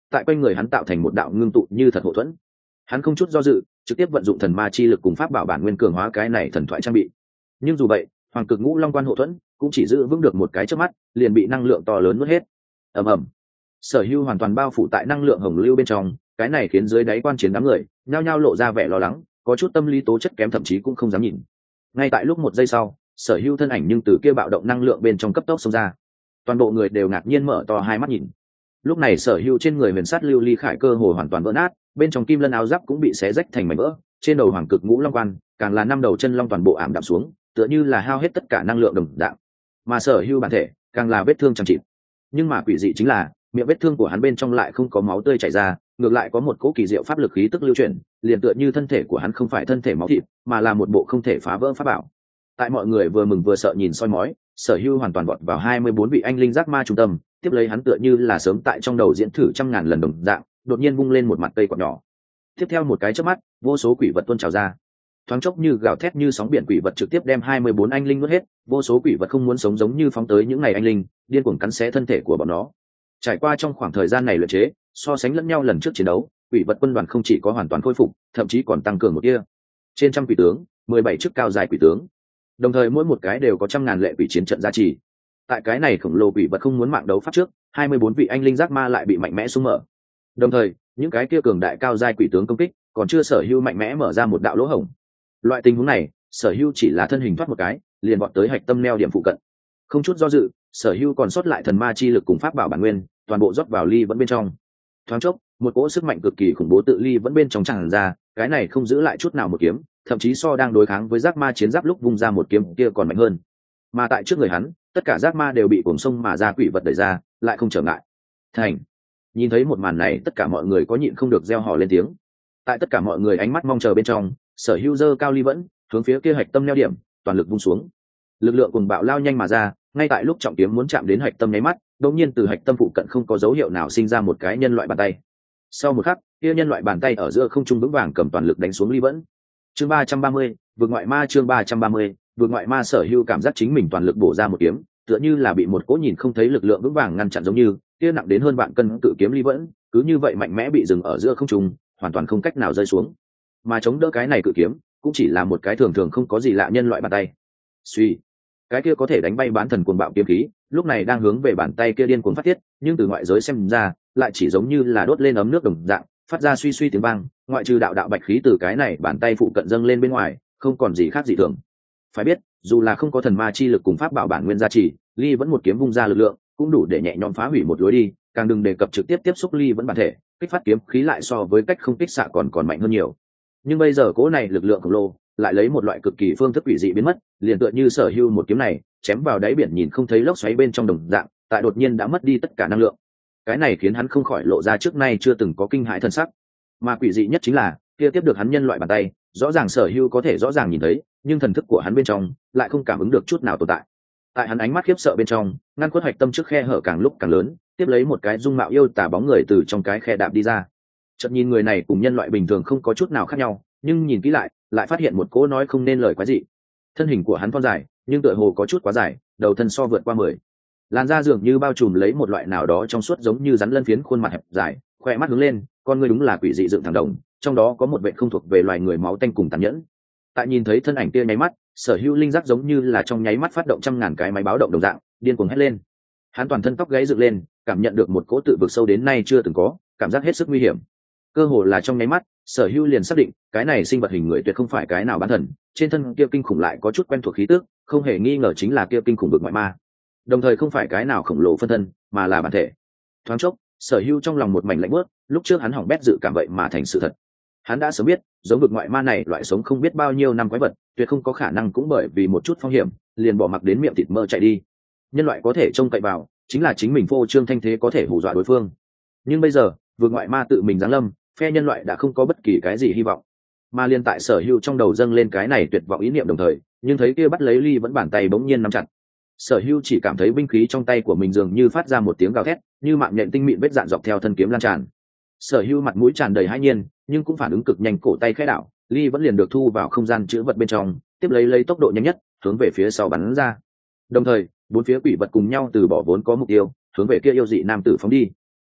tại quanh người hắn tạo thành một đạo ngưng tụ như thật hậu thuẫn. Hắn không chút do dự trực tiếp vận dụng thần ma chi lực cùng pháp bảo bản nguyên cường hóa cái này thần thoại trang bị. Nhưng dù vậy, hoàng cực ngũ long quan hậu thuẫn cũng chỉ giữ vững được một cái chớp mắt, liền bị năng lượng to lớn nuốt hết. Ầm ầm. Sở Hưu hoàn toàn bao phủ tại năng lượng hồng lưu bên trong, cái này khiến dưới đáy quan chiến đám người nhao nhao lộ ra vẻ lo lắng, có chút tâm lý tố chất kém thậm chí cũng không dám nhìn. Ngay tại lúc một giây sau, Sở Hưu thân ảnh nhưng từ kia bạo động năng lượng bên trong cấp tốc xông ra. Toàn bộ người đều ngạc nhiên mở to hai mắt nhìn. Lúc này Sở Hưu trên người huyền sát lưu ly khải cơ hồ hoàn toàn vỡ nát, bên trong kim lân áo giáp cũng bị xé rách thành mảnh vỡ, trên đầu hoàng cực ngũ long quan càng là năm đầu chân long toàn bộ ảm đạm xuống, tựa như là hao hết tất cả năng lượng đồng dạng. Mà Sở Hưu bản thể càng là vết thương chẳng chịt. Nhưng mà quỷ dị chính là, miệng vết thương của hắn bên trong lại không có máu tươi chảy ra, ngược lại có một cỗ kỳ diệu pháp lực khí tức lưu chuyển, liền tựa như thân thể của hắn không phải thân thể máu thịt, mà là một bộ không thể phá vỡ pháp bảo. Tại mọi người vừa mừng vừa sợ nhìn soi mói, Sở Hưu hoàn toàn vọt vào hai mươi bốn vị anh linh giác ma trung tâm, tiếp lấy hắn tựa như là sớm tại trong đầu diễn thử trăm ngàn lần đồng dạng, đột nhiên vung lên một mặt cây quạt nhỏ. Tiếp theo một cái chớp mắt, vô số quỷ vật tuôn trào ra. Thoáng chốc như gào thét như sóng biển quỷ vật trực tiếp đem hai mươi bốn anh linh nuốt hết, vô số quỷ vật không muốn sống giống như phóng tới những ngày anh linh, điên cuồng cắn xé thân thể của bọn nó. Trải qua trong khoảng thời gian này luyện chế, so sánh lẫn nhau lần trước chiến đấu, quỷ vật quân đoàn không chỉ có hoàn toàn khôi phục, thậm chí còn tăng cường một tia. Trên trăm quỷ tướng, mười bảy chức cao dài quỷ tướng, đồng thời mỗi một cái đều có trăm ngàn lệ quỷ chiến trận gia trì. Tại cái này khổng lồ quỷ vật không muốn mạng đấu pháp trước, hai mươi bốn vị anh linh giác ma lại bị mạnh mẽ xung mở. Đồng thời, những cái kia cường đại cao giai quỷ tướng công kích, còn chưa Sở Hưu mạnh mẽ mở ra một đạo lỗ hổng. Loại tình huống này, Sở Hưu chỉ là thân hình thoát một cái, liền vọt tới hạch tâm neo điểm phụ cận. Không chút do dự, Sở Hưu còn sót lại thần ma chi lực cùng pháp bảo bản nguyên, toàn bộ rót vào ly vẫn bên trong. Thoáng chốc, một cỗ sức mạnh cực kỳ khủng bố tự ly vẫn bên trong tràn ra, cái này không giữ lại chút nào một kiếm, thậm chí so đang đối kháng với giác ma chiến giáp lúc vung ra một kiếm kia còn mạnh hơn. Mà tại trước người hắn, tất cả giác ma đều bị cuồng sông mà ra quỷ vật đẩy ra, lại không trở ngại. Thành. Nhìn thấy một màn này, tất cả mọi người có nhịn không được reo hò lên tiếng. Tại tất cả mọi người ánh mắt mong chờ bên trong, Sở Hưu giơ cao ly vẫn, hướng phía kia hạch tâm neo điểm, toàn lực vung xuống. Lực lượng cùng bạo lao nhanh mà ra, ngay tại lúc trọng kiếm muốn chạm đến hạch tâm nháy mắt, đột nhiên từ hạch tâm phụ cận không có dấu hiệu nào sinh ra một cái nhân loại bàn tay. Sau một khắc, kia nhân loại bàn tay ở giữa không trung vững vàng cầm toàn lực đánh xuống ly vẫn. Chương ba trăm ba mươi, vượt ngoại ma chương ba trăm ba mươi, vượt ngoại ma. Sở Hưu cảm giác chính mình toàn lực bổ ra một kiếm, tựa như là bị một cỗ nhìn không thấy lực lượng vững vàng ngăn chặn giống như, kia nặng đến hơn vạn cân cự kiếm ly vẫn, cứ như vậy mạnh mẽ bị dừng ở giữa không trung, hoàn toàn không cách nào rơi xuống. Mà chống đỡ cái này cự kiếm, cũng chỉ là một cái thường thường không có gì lạ nhân loại bàn tay. Suy, cái kia có thể đánh bay bán thần cuồng bạo kiếm khí, lúc này đang hướng về bàn tay kia điên cuồng phát tiết, nhưng từ ngoại giới xem ra, lại chỉ giống như là đốt lên ấm nước đồng dạng, phát ra suy suy tiếng vang, ngoại trừ đạo đạo bạch khí từ cái này bàn tay phụ cận dâng lên bên ngoài, không còn gì khác gì thường. Phải biết, dù là không có thần ma chi lực cùng pháp bảo bản nguyên gia trì, ly vẫn một kiếm vung ra lực lượng, cũng đủ để nhẹ nhõm phá hủy một lối đi, càng đừng đề cập trực tiếp tiếp xúc ly vẫn bản thể, kích phát kiếm khí lại so với cách không kích xạ còn còn mạnh hơn nhiều. Nhưng bây giờ cỗ này lực lượng khổng lồ lại lấy một loại cực kỳ phương thức quỷ dị biến mất, liền tựa như Sở Hưu một kiếm này chém vào đáy biển nhìn không thấy lốc xoáy bên trong đồng dạng, tại đột nhiên đã mất đi tất cả năng lượng. Cái này khiến hắn không khỏi lộ ra trước nay chưa từng có kinh hãi thần sắc. Mà quỷ dị nhất chính là, kia tiếp được hắn nhân loại bàn tay, rõ ràng Sở Hưu có thể rõ ràng nhìn thấy, nhưng thần thức của hắn bên trong lại không cảm ứng được chút nào tồn tại. Tại hắn ánh mắt khiếp sợ bên trong, ngăn khuất hạch tâm trước khe hở càng lúc càng lớn, tiếp lấy một cái dung mạo yêu tả bóng người từ trong cái khe đạp đi ra. Chợt nhìn người này cùng nhân loại bình thường không có chút nào khác nhau, nhưng nhìn kỹ lại, lại phát hiện một cỗ nói không nên lời quái dị. Thân hình của hắn thon dài, nhưng tựa hồ có chút quá dài, đầu thân so vượt qua mười. Làn da dường như bao trùm lấy một loại nào đó trong suốt giống như rắn lân phiến, khuôn mặt hẹp dài, khỏe mắt hướng lên, con người đúng là quỷ dị dựng thẳng đồng, trong đó có một vẻ không thuộc về loài người máu tanh cùng tàn nhẫn. Tại nhìn thấy thân ảnh kia nháy mắt, Sở Hưu linh giác giống như là trong nháy mắt phát động trăm ngàn cái máy báo động đồng dạng, điên cuồng hét lên. Hắn toàn thân tóc gáy dựng lên, cảm nhận được một cỗ tự vực sâu đến nay chưa từng có, cảm giác hết sức nguy hiểm. Cơ hồ là trong nháy mắt, Sở Hưu liền xác định, cái này sinh vật hình người tuyệt không phải cái nào bán thần, trên thân kia kinh khủng lại có chút quen thuộc khí tức, không hề nghi ngờ chính là kia kinh khủng vực ngoại ma. Đồng thời không phải cái nào khổng lồ phân thân, mà là bản thể. Thoáng chốc, Sở Hưu trong lòng một mảnh lạnh buốt, lúc trước hắn hỏng bét dự cảm vậy mà thành sự thật. Hắn đã sớm biết, giống vực ngoại ma này loại sống không biết bao nhiêu năm quái vật, tuyệt không có khả năng cũng bởi vì một chút phong hiểm, liền bỏ mặc đến miệng thịt mơ chạy đi. Nhân loại có thể trông cậy vào, chính là chính mình phô trương thanh thế có thể hù dọa đối phương. Nhưng bây giờ, vực ngoại ma tự mình giáng lâm, phe nhân loại đã không có bất kỳ cái gì hy vọng. Mà liên tại Sở Hưu trong đầu dâng lên cái này tuyệt vọng ý niệm đồng thời, nhưng thấy kia bắt lấy ly vẫn bàn tay bỗng nhiên nắm chặt. Sở Hưu chỉ cảm thấy binh khí trong tay của mình dường như phát ra một tiếng gào thét, như mạng nhện tinh mịn vết dạn dọc theo thân kiếm lan tràn. Sở Hưu mặt mũi tràn đầy hãi nhiên, nhưng cũng phản ứng cực nhanh, cổ tay khẽ đảo, ly vẫn liền được thu vào không gian chứa vật bên trong, tiếp lấy lấy tốc độ nhanh nhất hướng về phía sau bắn ra. Đồng thời, bốn phía quỷ vật cùng nhau từ bỏ vốn có mục tiêu, hướng về kia yêu dị nam tử phóng đi.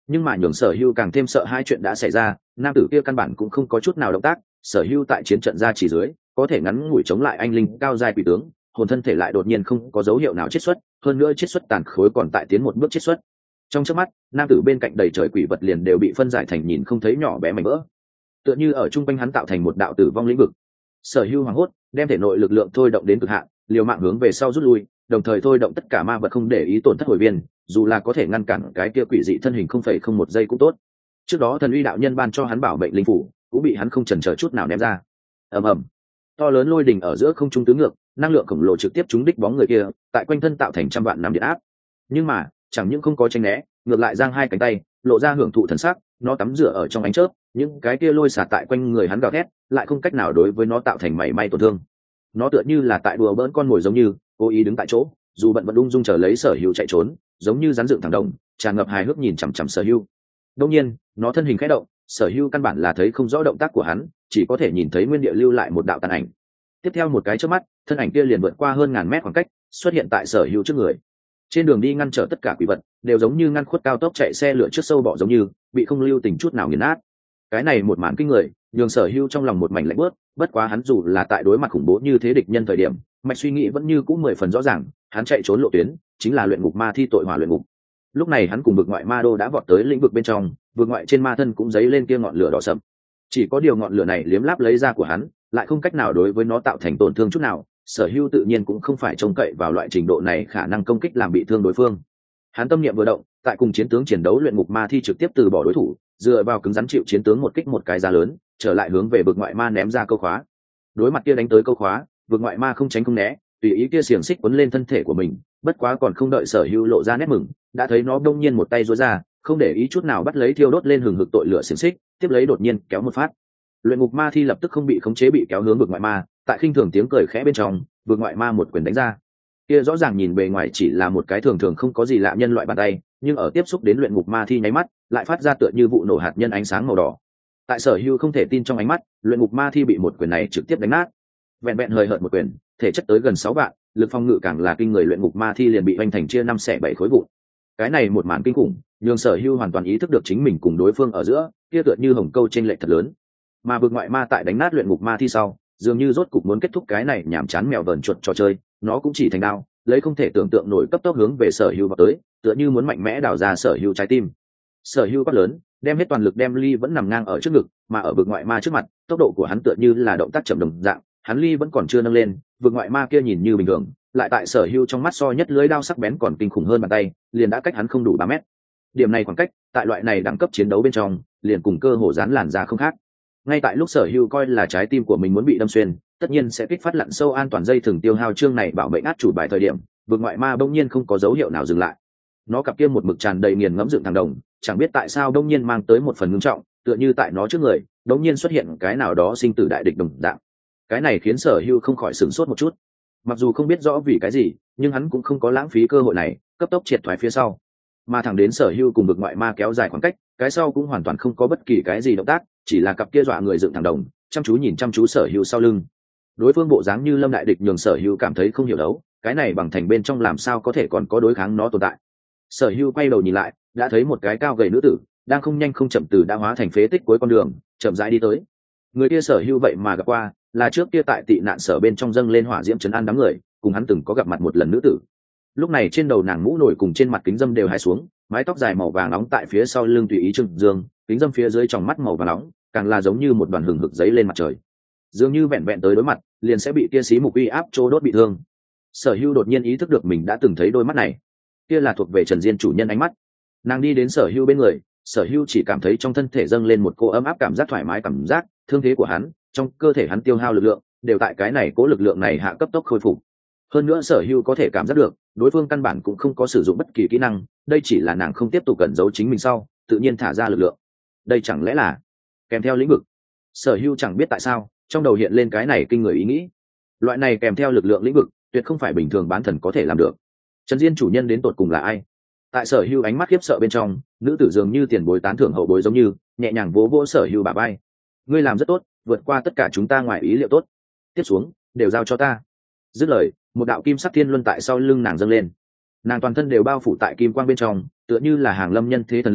Nhưng mà nhường Sở Hưu càng thêm sợ hai chuyện đã xảy ra, nam tử kia căn bản cũng không có chút nào động tác. Sở Hưu tại chiến trận ra chỉ dưới có thể ngắn ngủi chống lại anh linh cao giai quỷ tướng, hồn thân thể lại đột nhiên không có dấu hiệu nào chết xuất, hơn nữa chết xuất tàn khối còn tại tiến một bước chết xuất. Trong chớp mắt, nam tử bên cạnh đầy trời quỷ vật liền đều bị phân giải thành nhìn không thấy nhỏ bé mảnh vỡ, tựa như ở trung quanh hắn tạo thành một đạo tử vong lĩnh vực. Sở Hưu hoảng hốt, đem thể nội lực lượng thôi động đến cực hạn, liều mạng hướng về sau rút lui, đồng thời thôi động tất cả ma vật không để ý tổn thất hồi viên, dù là có thể ngăn cản cái kia quỷ dị thân hình không phẩy không một giây cũng tốt. Trước đó thần uy đạo nhân ban cho hắn bảo mệnh linh phủ cũng bị hắn không chần chờ chút nào ném ra. Ầm ầm, to lớn lôi đỉnh ở giữa không trung tứ ngược, năng lượng khổng lồ trực tiếp trúng đích bóng người kia, tại quanh thân tạo thành trăm vạn năm điện áp. Nhưng mà chẳng những không có tránh né, ngược lại giang hai cánh tay, lộ ra hưởng thụ thần sắc, nó tắm rửa ở trong ánh chớp, những cái kia lôi xả tại quanh người hắn gào thét, lại không cách nào đối với nó tạo thành mảy may tổn thương. Nó tựa như là tại đùa bỡn con mồi giống như, cố ý đứng tại chỗ, dù bận vẫn ung dung chờ lấy Sở Hưu chạy trốn, giống như rắn dựng thẳng đồng, tràn ngập hài hước nhìn chằm chằm Sở Hưu. Đương nhiên, nó thân hình khẽ động, Sở Hưu căn bản là thấy không rõ động tác của hắn, chỉ có thể nhìn thấy nguyên địa lưu lại một đạo tàn ảnh. Tiếp theo một cái chớp mắt, thân ảnh kia liền vượt qua hơn ngàn mét khoảng cách, xuất hiện tại Sở Hưu trước người. Trên đường đi ngăn trở tất cả quỷ vật, đều giống như ngăn khuất cao tốc chạy xe lửa trước sâu bọ giống như, bị không lưu tình chút nào nghiền nát. Cái này một màn kinh người, nhường Sở Hưu trong lòng một mảnh lạnh bớt, bất quá hắn dù là tại đối mặt khủng bố như thế địch nhân thời điểm, mạch suy nghĩ vẫn như cũ mười phần rõ ràng, hắn chạy trốn lộ tuyến chính là luyện ngục ma thi tội hỏa luyện ngục. Lúc này hắn cùng vực ngoại ma đô đã vọt tới lĩnh vực bên trong, vực ngoại trên ma thân cũng dấy lên kia ngọn lửa đỏ sậm. Chỉ có điều ngọn lửa này liếm láp lấy da của hắn, lại không cách nào đối với nó tạo thành tổn thương chút nào. Sở Hưu tự nhiên cũng không phải trông cậy vào loại trình độ này khả năng công kích làm bị thương đối phương. Hắn tâm niệm vừa động, tại cùng chiến tướng chiến đấu luyện ngục ma thi trực tiếp từ bỏ đối thủ, dựa vào cứng rắn chịu chiến tướng một kích một cái giá lớn, trở lại hướng về vực ngoại ma ném ra câu khóa. Đối mặt kia đánh tới câu khóa, vực ngoại ma không tránh không né, tùy ý kia xiềng xích quấn lên thân thể của mình. Bất quá còn không đợi Sở Hưu lộ ra nét mừng, đã thấy nó đông nhiên một tay duỗi ra, không để ý chút nào bắt lấy thiêu đốt lên hừng hực tội lửa xiềng xích, tiếp lấy đột nhiên kéo một phát. Luyện ngục ma thi lập tức không bị khống chế bị kéo hướng vực ngoại ma, tại khinh thường tiếng cười khẽ bên trong, vực ngoại ma một quyền đánh ra. Kia rõ ràng nhìn bề ngoài chỉ là một cái thường thường không có gì lạ nhân loại bàn tay, nhưng ở tiếp xúc đến luyện ngục ma thi nháy mắt, lại phát ra tựa như vụ nổ hạt nhân ánh sáng màu đỏ. Tại Sở Hưu không thể tin trong ánh mắt, luyện ngục ma thi bị một quyền này trực tiếp đánh nát. Vẹn vẹn hời hợt một quyền, thể chất tới gần sáu vạn, lực phong ngự càng là kinh người, luyện ngục ma thi liền bị hoành thành chia năm xẻ bảy khối vụn. Cái này một màn kinh khủng, nhường Sở Hưu hoàn toàn ý thức được chính mình cùng đối phương ở giữa, kia tựa như hồng câu chênh lệch thật lớn. Mà vực ngoại ma tại đánh nát luyện ngục ma thi sau, dường như rốt cục muốn kết thúc cái này nhảm chán mèo vờn chuột trò chơi, nó cũng chỉ thành đao, lấy không thể tưởng tượng nổi cấp tốc hướng về Sở Hưu vào tới, tựa như muốn mạnh mẽ đào ra Sở Hưu trái tim. Sở Hưu quát lớn, đem hết toàn lực đem ly vẫn nằm ngang ở trước ngực, mà ở vực ngoại ma trước mặt, tốc độ của hắn tựa như là động tác chậm đồng dạng, hắn ly vẫn còn chưa nâng lên, vực ngoại ma kia nhìn như bình thường, lại tại Sở Hưu trong mắt so nhất lưới đao sắc bén còn kinh khủng hơn bàn tay, liền đã cách hắn không đủ ba mét. Điểm này khoảng cách, tại loại này đẳng cấp chiến đấu bên trong, liền cùng cơ hồ dán làn ra không khác. Ngay tại lúc Sở Hưu coi là trái tim của mình muốn bị đâm xuyên, tất nhiên sẽ kích phát lặn sâu an toàn dây thừng tiêu hao chương này bảo mệnh át chủ bài thời điểm, vực ngoại ma bỗng nhiên không có dấu hiệu nào dừng lại. Nó cặp kia một mực tràn đầy nghiền ngẫm dựng thẳng đồng, chẳng biết tại sao bỗng nhiên mang tới một phần ngưng trọng, tựa như tại nó trước người, bỗng nhiên xuất hiện cái nào đó sinh tử đại địch đồng dạng. Cái này khiến Sở Hưu không khỏi sửng sốt một chút. Mặc dù không biết rõ vì cái gì, nhưng hắn cũng không có lãng phí cơ hội này, cấp tốc triệt thoái phía sau. Mà thẳng đến Sở Hưu cùng vực ngoại ma kéo dài khoảng cách, cái sau cũng hoàn toàn không có bất kỳ cái gì động tác, chỉ là cặp kia dọa người dựng thẳng đồng, chăm chú nhìn chăm chú Sở Hưu sau lưng. Đối phương bộ dáng như lâm đại địch nhường Sở Hưu cảm thấy không hiểu đấu, cái này bằng thành bên trong làm sao có thể còn có đối kháng nó tồn tại. Sở Hưu quay đầu nhìn lại, đã thấy một cái cao gầy nữ tử đang không nhanh không chậm từ đã hóa thành phế tích cuối con đường chậm rãi đi tới. Người kia Sở Hưu vậy mà gặp qua, là trước kia tại tị nạn sở bên trong dâng lên hỏa diễm trấn an đám người, cùng hắn từng có gặp mặt một lần nữ tử. Lúc này trên đầu nàng mũ nổi cùng trên mặt kính dâm đều hai xuống, mái tóc dài màu vàng nóng tại phía sau lưng tùy ý trưng dương, kính dâm phía dưới tròng mắt màu vàng nóng, càng là giống như một đoàn hừng hực giấy lên mặt trời. Dường như vẹn vẹn tới đối mặt, liền sẽ bị kia xí mục uy áp trô đốt bị thương. Sở Hưu đột nhiên ý thức được mình đã từng thấy đôi mắt này, kia là thuộc về Trần Diên chủ nhân ánh mắt. Nàng đi đến Sở Hưu bên người, Sở Hưu chỉ cảm thấy trong thân thể dâng lên một cô ấm áp cảm giác thoải mái, cảm giác thương thế của hắn, trong cơ thể hắn tiêu hao lực lượng, đều tại cái này cố lực lượng này hạ cấp tốc khôi phục. Hơn nữa Sở Hưu có thể cảm giác được, đối phương căn bản cũng không có sử dụng bất kỳ kỹ năng, đây chỉ là nàng không tiếp tục cẩn giấu chính mình sau, tự nhiên thả ra lực lượng. Đây chẳng lẽ là kèm theo lĩnh vực? Sở Hưu chẳng biết tại sao, trong đầu hiện lên cái này kinh người ý nghĩ. Loại này kèm theo lực lượng lĩnh vực, tuyệt không phải bình thường bán thần có thể làm được. Trần Diên chủ nhân đến tột cùng là ai? Tại Sở Hưu ánh mắt khiếp sợ bên trong, nữ tử dường như tiền bối tán thưởng hậu bối giống như, nhẹ nhàng vỗ vỗ Sở Hưu bả vai. Ngươi làm rất tốt, vượt qua tất cả chúng ta ngoài ý liệu tốt. Tiếp xuống, đều giao cho ta. Dứt lời, một đạo kim sắc thiên luân tại sau lưng nàng dâng lên. Nàng toàn thân đều bao phủ tại kim quang bên trong, tựa như là hàng lâm nhân thế thần linh,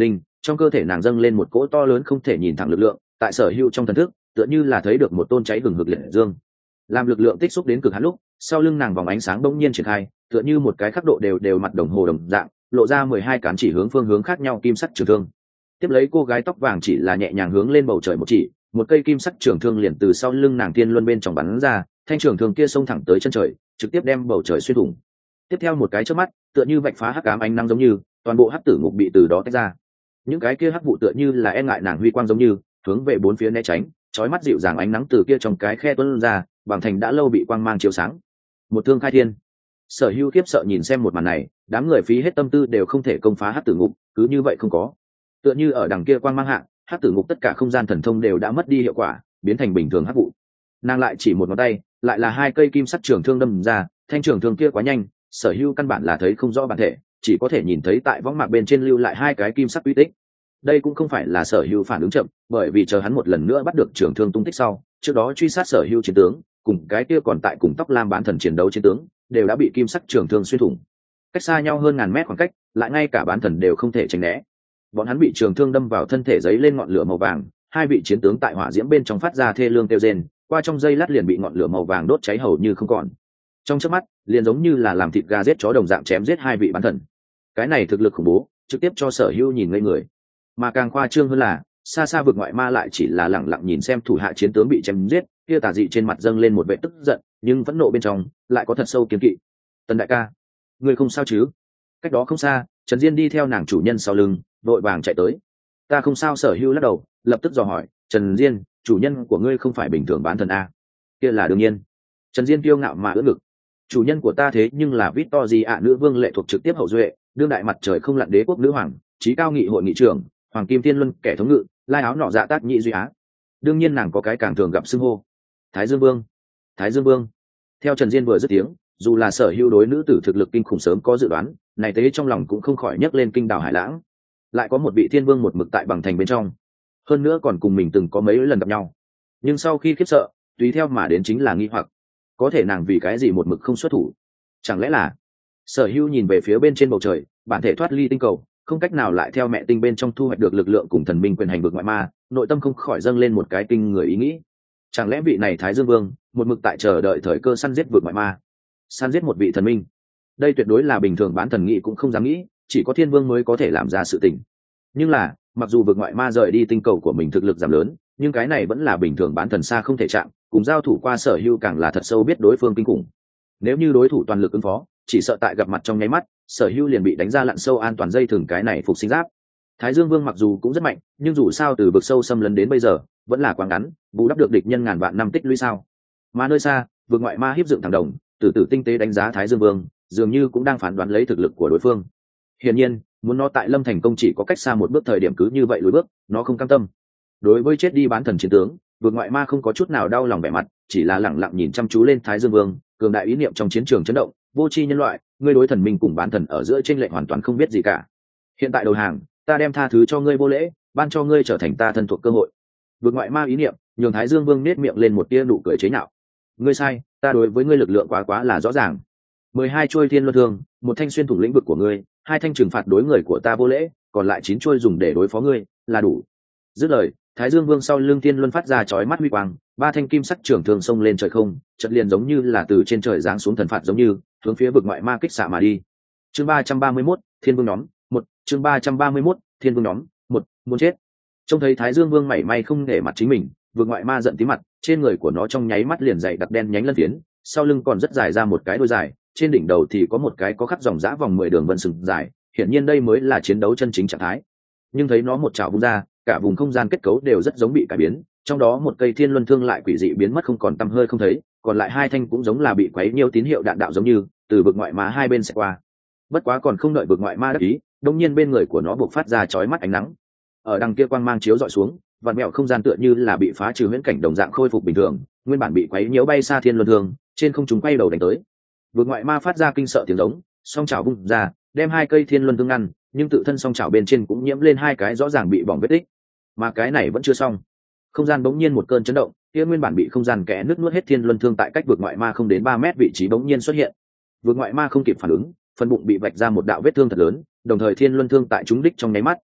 trong cơ thể nàng dâng lên một cỗ to lớn không thể nhìn thẳng lực lượng, tại Sở Hữu trong thần thức tựa như là thấy được một tôn cháy hừng hực liệt dương. Làm lực lượng tích xúc đến cực hạn lúc, sau lưng nàng vòng ánh sáng bỗng nhiên triển khai, tựa như một cái khắc độ đều đều mặt đồng hồ đồng dạng, lộ ra mười hai cán chỉ hướng phương hướng khác nhau kim sắc trường thương. Tiếp lấy cô gái tóc vàng chỉ là nhẹ nhàng hướng lên bầu trời một chỉ, một cây kim sắc trường thương liền từ sau lưng nàng tiên luân bên trong bắn ra, thanh trường thương kia xông thẳng tới chân trời, trực tiếp đem bầu trời xuyên thủng. Tiếp theo một cái chớp mắt, tựa như vạch phá hắc ám ánh nắng giống như, toàn bộ hắc tử ngục bị từ đó tách ra. Những cái kia hắc vụ tựa như là e ngại nàng huy quang giống như, hướng về bốn phía né tránh, chói mắt dịu dàng ánh nắng từ kia trong cái khe tuôn ra, bằng thành đã lâu bị quang mang chiếu sáng. Một thương khai thiên. Sở Hữu khiếp sợ nhìn xem một màn này, đám người phí hết tâm tư đều không thể công phá hắc tử ngục, cứ như vậy không có. Tựa như ở đằng kia quang mang hạ, hắc tử ngục tất cả không gian thần thông đều đã mất đi hiệu quả, biến thành bình thường hắc vụ. Nàng lại chỉ một ngón tay, lại là hai cây kim sắc trường thương đâm ra, thanh trường thương kia quá nhanh, Sở Hữu căn bản là thấy không rõ bản thể, chỉ có thể nhìn thấy tại võng mạc bên trên lưu lại hai cái kim sắc uy tích. Đây cũng không phải là Sở Hữu phản ứng chậm, bởi vì chờ hắn một lần nữa bắt được trường thương tung tích sau, trước đó truy sát Sở Hữu chiến tướng, cùng cái kia còn tại cùng tóc lam bán thần chiến đấu chiến tướng, đều đã bị kim sắc trường thương xuyên thủng. Cách xa nhau hơn ngàn mét khoảng cách, lại ngay cả bán thần đều không thể tránh né. Bọn hắn bị trường thương đâm vào thân thể giấy lên ngọn lửa màu vàng, hai vị chiến tướng tại hỏa diễm bên trong phát ra thê lương kêu rên, qua trong giây lát liền bị ngọn lửa màu vàng đốt cháy hầu như không còn. Trong chớp mắt, liền giống như là làm thịt gà giết chó đồng dạng chém giết hai vị bán thần. Cái này thực lực khủng bố, trực tiếp cho Sở Hữu nhìn ngây người. Mà càng khoa trương hơn là, xa xa vực ngoại ma lại chỉ là lẳng lặng nhìn xem thủ hạ chiến tướng bị chém giết, kia tà dị trên mặt dâng lên một vẻ tức giận, nhưng phẫn nộ bên trong lại có thật sâu kiêng kỵ. Tần đại ca, ngươi không sao chứ? Cách đó không xa, Trần Diên đi theo nàng chủ nhân sau lưng, vội vàng chạy tới. Ta không sao. Sở Hữu lắc đầu, lập tức dò hỏi, Trần Diên, chủ nhân của ngươi không phải bình thường bán thần a? Kia là đương nhiên. Trần Diên kiêu ngạo mà ưỡn ngực. Chủ nhân của ta thế nhưng là Victory ạ nữ vương lệ thuộc trực tiếp hậu duệ, đương đại mặt trời không lặn đế quốc nữ hoàng, trí cao nghị hội nghị trưởng, hoàng kim thiên luân kẻ thống ngự, lai áo nọ dạ tác nhị duy á. Đương nhiên nàng có cái càng thường gặp xưng hô, Thái Dương Vương. Thái Dương Vương. Theo Trần Diên vừa dứt tiếng, dù là Sở Hữu đối nữ tử thực lực kinh khủng sớm có dự đoán, này tế trong lòng cũng không khỏi nhấc lên kinh đảo hải lãng. Lại có một vị thiên vương một mực tại bằng thành bên trong, hơn nữa còn cùng mình từng có mấy lần gặp nhau. Nhưng sau khi khiếp sợ, tùy theo mà đến chính là nghi hoặc, có thể nàng vì cái gì một mực không xuất thủ? Chẳng lẽ là... Sở Hữu nhìn về phía bên trên bầu trời, bản thể thoát ly tinh cầu, không cách nào lại theo mẹ tinh bên trong thu hoạch được lực lượng cùng thần minh quyền hành vực ngoại ma, nội tâm không khỏi dâng lên một cái kinh người ý nghĩ. Chẳng lẽ vị này Thái Dương Vương một mực tại chờ đợi thời cơ săn giết vực ngoại ma, săn giết một vị thần minh? Đây tuyệt đối là bình thường bán thần nghĩ cũng không dám nghĩ, chỉ có Thiên Vương mới có thể làm ra sự tình. Nhưng là, mặc dù vực ngoại ma rời đi tinh cầu của mình thực lực giảm lớn, nhưng cái này vẫn là bình thường bán thần xa không thể chạm, cùng giao thủ qua Sở Hữu càng là thật sâu biết đối phương kinh khủng. Nếu như đối thủ toàn lực ứng phó, chỉ sợ tại gặp mặt trong nháy mắt, Sở Hữu liền bị đánh ra lặn sâu an toàn dây thừng cái này phục sinh giáp. Thái Dương Vương mặc dù cũng rất mạnh, nhưng dù sao từ vực sâu xâm lấn đến bây giờ, vẫn là quá ngắn, bù đắp được địch nhân ngàn vạn năm tích lũy sao? Mà nơi xa, vực ngoại ma hiếp dựng thẳng đồng, tử tử tinh tế đánh giá Thái Dương Vương, dường như cũng đang phán đoán lấy thực lực của đối phương. Hiển nhiên, muốn nó tại Lâm Thành công chỉ có cách xa một bước thời điểm cứ như vậy lùi bước, nó không cam tâm. Đối với chết đi bán thần chiến tướng, vực ngoại ma không có chút nào đau lòng vẻ mặt, chỉ là lẳng lặng nhìn chăm chú lên Thái Dương Vương, cường đại ý niệm trong chiến trường chấn động, vô tri nhân loại, ngươi đối thần minh cùng bán thần ở giữa chênh lệch hoàn toàn không biết gì cả. Hiện tại đầu hàng, ta đem tha thứ cho ngươi vô lễ, ban cho ngươi trở thành ta thân thuộc cơ hội. Vực ngoại ma ý niệm, nhường Thái Dương Vương nết miệng lên một tia nụ cười chế nhạo. Ngươi sai, ta đối với ngươi lực lượng quá quá là rõ ràng. Mười hai chuôi thiên luân thương, một thanh xuyên thủng lĩnh vực của ngươi, hai thanh trừng phạt đối người của ta vô lễ, còn lại chín chuôi dùng để đối phó ngươi, là đủ. Dứt lời, Thái Dương Vương sau lưng thiên luân phát ra chói mắt huy quang, ba thanh kim sắc trường thương xông lên trời không, chợt liền giống như là từ trên trời giáng xuống thần phạt giống như, hướng phía vực ngoại ma kích xạ mà đi. Chương ba trăm ba mươi mốt, Thiên Vương nhóm, một, chương ba trăm ba mươi mốt, Thiên Vương nhóm, một, muốn chết. Trông thấy Thái Dương Vương mảy may không để mặt chính mình, vực ngoại ma giận tí mặt, trên người của nó trong nháy mắt liền dày đặc đen nhánh lân phiến, sau lưng còn rất dài ra một cái đuôi dài, trên đỉnh đầu thì có một cái có khắc dòng dã vòng mười đường vân sừng dài, hiển nhiên đây mới là chiến đấu chân chính trạng thái. Nhưng thấy nó một trảo vung ra, cả vùng không gian kết cấu đều rất giống bị cải biến, trong đó một cây thiên luân thương lại quỷ dị biến mất không còn tăm hơi không thấy, còn lại hai thanh cũng giống là bị quấy nhiều tín hiệu đạn đạo giống như từ vực ngoại ma hai bên sẽ qua. Bất quá còn không đợi vực ngoại ma đắc ý, đông nhiên bên người của nó bộc phát ra chói mắt ánh nắng. Ở đằng kia quang mang chiếu dọi xuống, vạn mẹo không gian tựa như là bị phá trừ huyễn cảnh đồng dạng khôi phục bình thường, nguyên bản bị quấy nhiễu bay xa thiên luân thương, trên không trung quay đầu đánh tới. Vực ngoại ma phát ra kinh sợ tiếng giống, song chảo vung ra, đem hai cây thiên luân thương ngăn, nhưng tự thân song chảo bên trên cũng nhiễm lên hai cái rõ ràng bị bỏng vết tích. Mà cái này vẫn chưa xong, không gian bỗng nhiên một cơn chấn động, kia nguyên bản bị không gian kẽ nứt nuốt hết thiên luân thương tại cách vực ngoại ma không đến ba mét vị trí bỗng nhiên xuất hiện. Vực ngoại ma không kịp phản ứng, phần bụng bị vạch ra một đạo vết thương thật lớn, đồng thời thiên luân thương tại trúng đích trong nháy mắt,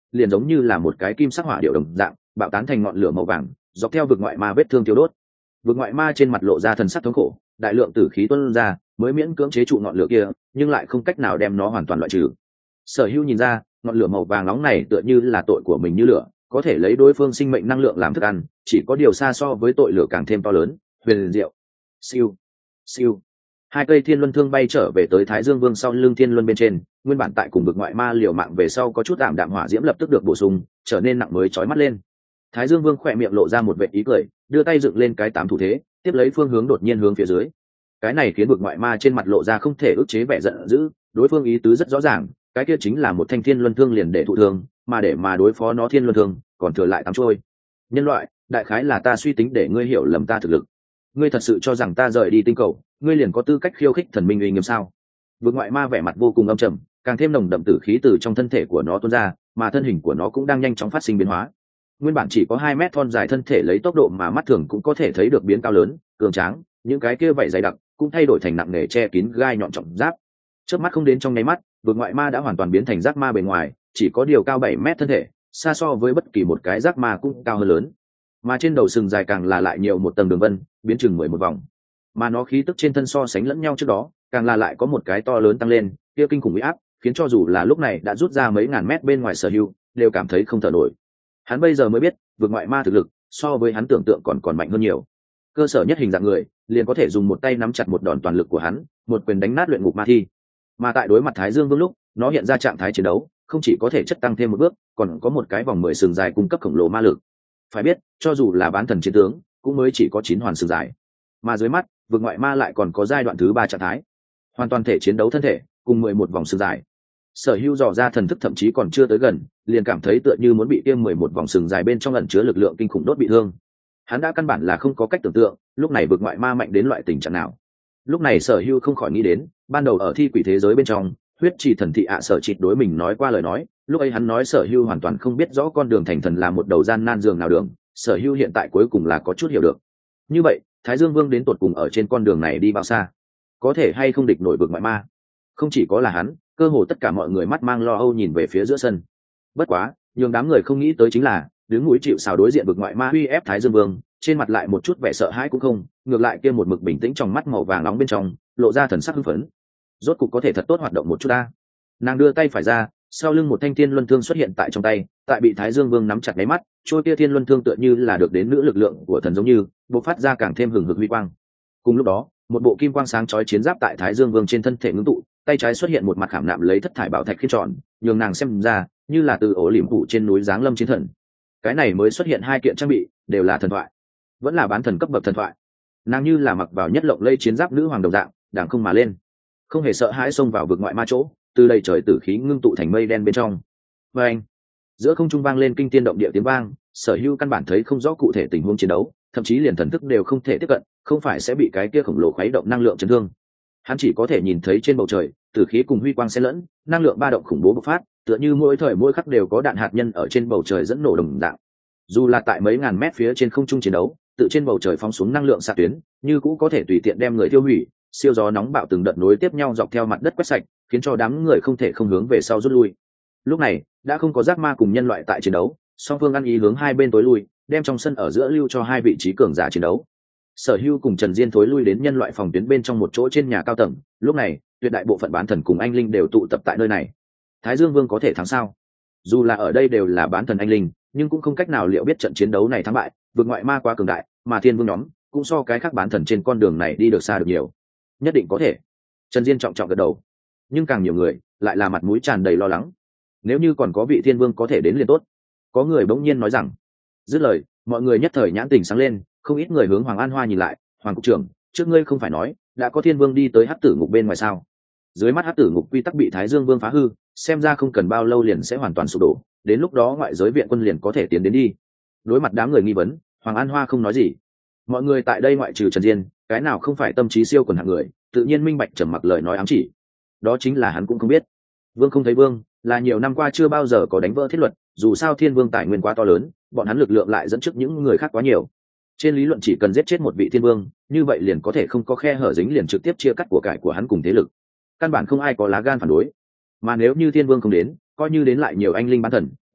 liền giống như là một cái kim sắc hỏa điệu đồng dạng bạo tán thành ngọn lửa màu vàng dọc theo vực ngoại ma vết thương tiêu đốt. Vực ngoại ma trên mặt lộ ra thần sắc thống khổ, đại lượng tử khí tuôn ra mới miễn cưỡng chế trụ ngọn lửa kia, nhưng lại không cách nào đem nó hoàn toàn loại trừ. Sở Hưu nhìn ra ngọn lửa màu vàng nóng này tựa như là tội của mình như lửa, có thể lấy đối phương sinh mệnh năng lượng làm thức ăn, chỉ có điều xa so với tội lửa càng thêm to lớn, huyền diệu. Siêu, siêu. Hai cây thiên luân thương bay trở về tới Thái Dương Vương sau lưng thiên luân bên trên, nguyên bản tại cùng vực ngoại ma liều mạng về sau có chút ảm đạm hỏa diễm lập tức được bổ sung, trở nên nặng mới chói mắt lên. Thái Dương Vương khỏe miệng lộ ra một vệt ý cười, đưa tay dựng lên cái tám thủ thế, tiếp lấy phương hướng đột nhiên hướng phía dưới. Cái này khiến vực ngoại ma trên mặt lộ ra không thể ức chế vẻ giận dữ, đối phương ý tứ rất rõ ràng, cái kia chính là một thanh thiên luân thương liền để thụ thương, mà để mà đối phó nó thiên luân thương, còn thừa lại tám trôi. Nhân loại, đại khái là ta suy tính để ngươi hiểu lầm ta thực lực. Ngươi thật sự cho rằng ta rời đi tinh cầu, ngươi liền có tư cách khiêu khích thần minh uy nghiêm sao? Vực ngoại ma vẻ mặt vô cùng âm trầm, càng thêm nồng đậm tử khí từ trong thân thể của nó tuôn ra, mà thân hình của nó cũng đang nhanh chóng phát sinh biến hóa. Nguyên bản chỉ có hai mét thon dài thân thể lấy tốc độ mà mắt thường cũng có thể thấy được biến cao lớn, cường tráng, những cái kia vảy dày đặc cũng thay đổi thành nặng nề che kín gai nhọn trọng giáp. Chớp mắt không đến trong nháy mắt, vực ngoại ma đã hoàn toàn biến thành giác ma bề ngoài, chỉ có điều cao bảy mét thân thể, xa so với bất kỳ một cái giác ma cũng cao hơn lớn. Mà trên đầu sừng dài càng là lại nhiều một tầng đường vân, biến chừng mười một vòng. Mà nó khí tức trên thân so sánh lẫn nhau trước đó, càng là lại có một cái to lớn tăng lên, kia kinh khủng uy áp, khiến cho dù là lúc này đã rút ra mấy ngàn mét bên ngoài Sở Hưu, đều cảm thấy không thở nổi. Hắn bây giờ mới biết, vực ngoại ma thực lực so với hắn tưởng tượng còn còn mạnh hơn nhiều. Cơ sở nhất hình dạng người, liền có thể dùng một tay nắm chặt một đòn toàn lực của hắn, một quyền đánh nát luyện ngục ma thi. Mà tại đối mặt Thái Dương Vương lúc, nó hiện ra trạng thái chiến đấu, không chỉ có thể chất tăng thêm một bước, còn có một cái vòng mười sừng dài cung cấp khổng lồ ma lực. Phải biết, cho dù là bán thần chiến tướng, cũng mới chỉ có chín hoàn sừng dài. Mà dưới mắt, vực ngoại ma lại còn có giai đoạn thứ ba trạng thái, hoàn toàn thể chiến đấu thân thể, cùng mười một vòng sừng dài. Sở Hưu dò ra thần thức thậm chí còn chưa tới gần, liền cảm thấy tựa như muốn bị tiêm mười một vòng sừng dài bên trong ẩn chứa lực lượng kinh khủng đốt bị thương. Hắn đã căn bản là không có cách tưởng tượng, lúc này vực ngoại ma mạnh đến loại tình trạng nào. Lúc này Sở Hưu không khỏi nghĩ đến, ban đầu ở thi quỷ thế giới bên trong, huyết trì thần thị ạ à Sở Trịt đối mình nói qua lời nói, lúc ấy hắn nói Sở Hưu hoàn toàn không biết rõ con đường thành thần là một đầu gian nan giường nào đường, Sở Hưu hiện tại cuối cùng là có chút hiểu được. Như vậy, Thái Dương Vương đến tột cùng ở trên con đường này đi bao xa, có thể hay không địch nổi vực ngoại ma? Không chỉ có là hắn, cơ hồ tất cả mọi người mắt mang lo âu nhìn về phía giữa sân. Bất quá, nhường đám người không nghĩ tới chính là, đứng núi chịu sào đối diện vực ngoại ma uy ép Thái Dương Vương, trên mặt lại một chút vẻ sợ hãi cũng không, ngược lại kia một mực bình tĩnh trong mắt màu vàng nóng bên trong, lộ ra thần sắc hưng phấn. Rốt cục có thể thật tốt hoạt động một chút ta. Nàng đưa tay phải ra, sau lưng một thanh thiên luân thương xuất hiện tại trong tay, tại bị Thái Dương Vương nắm chặt mấy mắt, trôi kia thiên luân thương tựa như là được đến nữ lực lượng của thần giống như, bộc phát ra càng thêm hừng hực huy quang. Cùng lúc đó, một bộ kim quang sáng chói chiến giáp tại Thái Dương Vương trên thân thể ngưng tụ, tay trái xuất hiện một mặt khảm nạm lấy thất thải bảo thạch khiên tròn, nhường nàng xem ra như là từ ổ liễm phủ trên núi giáng lâm chiến thần. Cái này mới xuất hiện hai kiện trang bị, đều là thần thoại, vẫn là bán thần cấp bậc thần thoại. Nàng như là mặc vào nhất lộng lây chiến giáp nữ hoàng đồng dạng, đàng không mà lên, không hề sợ hãi xông vào vực ngoại ma chỗ, từ đầy trời tử khí ngưng tụ thành mây đen bên trong. Và anh, giữa không trung vang lên kinh tiên động địa tiếng vang, Sở Hưu căn bản thấy không rõ cụ thể tình huống chiến đấu, thậm chí liền thần thức đều không thể tiếp cận, không phải sẽ bị cái kia khổng lồ khuấy động năng lượng chấn thương. Hắn chỉ có thể nhìn thấy trên bầu trời, tử khí cùng huy quang xen lẫn, năng lượng ba động khủng bố bộc phát, tựa như mỗi thời mỗi khắc đều có đạn hạt nhân ở trên bầu trời dẫn nổ đồng dạng. Dù là tại mấy ngàn mét phía trên không trung chiến đấu, tự trên bầu trời phóng xuống năng lượng xạ tuyến, như cũng có thể tùy tiện đem người tiêu hủy. Siêu gió nóng bạo từng đợt nối tiếp nhau dọc theo mặt đất quét sạch, khiến cho đám người không thể không hướng về sau rút lui. Lúc này đã không có giác ma cùng nhân loại tại chiến đấu, song phương ăn ý hướng hai bên tối lui, đem trong sân ở giữa lưu cho hai vị trí cường giả chiến đấu. Sở Hưu cùng Trần Diên thối lui đến nhân loại phòng tuyến bên trong một chỗ trên nhà cao tầng. Lúc này tuyệt đại bộ phận bán thần cùng anh linh đều tụ tập tại nơi này. Thái Dương Vương có thể thắng sao? Dù là ở đây đều là bán thần anh linh, nhưng cũng không cách nào liệu biết trận chiến đấu này thắng bại. Vực ngoại ma quá cường đại, mà thiên vương nhóm cũng so cái khác bán thần trên con đường này đi được xa được nhiều. Nhất định có thể. Trần Diên trọng trọng gật đầu. Nhưng càng nhiều người lại là mặt mũi tràn đầy lo lắng. Nếu như còn có vị thiên vương có thể đến liền tốt. Có người bỗng nhiên nói rằng. Dứt lời, mọi người nhất thời nhãn tình sáng lên, không ít người hướng Hoàng An Hoa nhìn lại. Hoàng cục trưởng, trước ngươi không phải nói đã có thiên vương đi tới hắc tử ngục bên ngoài sao? Dưới mắt hắc tử ngục quy tắc bị Thái Dương Vương phá hư, xem ra không cần bao lâu liền sẽ hoàn toàn sụp đổ, đến lúc đó ngoại giới viện quân liền có thể tiến đến đi. Đối mặt đám người nghi vấn, Hoàng An Hoa không nói gì. Mọi người tại đây ngoại trừ Trần Diên, cái nào không phải tâm trí siêu quần hạng người, tự nhiên minh bạch trầm mặc lời nói ám chỉ. Đó chính là hắn cũng không biết. Vương không thấy vương, là nhiều năm qua chưa bao giờ có đánh vỡ thiết luật, dù sao thiên vương tài nguyên quá to lớn, bọn hắn lực lượng lại dẫn trước những người khác quá nhiều. Trên lý luận chỉ cần giết chết một vị thiên vương, như vậy liền có thể không có khe hở dính liền trực tiếp chia cắt của cải của hắn cùng thế lực. Căn bản không ai có lá gan phản đối. Mà nếu như thiên vương không đến, coi như đến lại nhiều anh linh bán thần,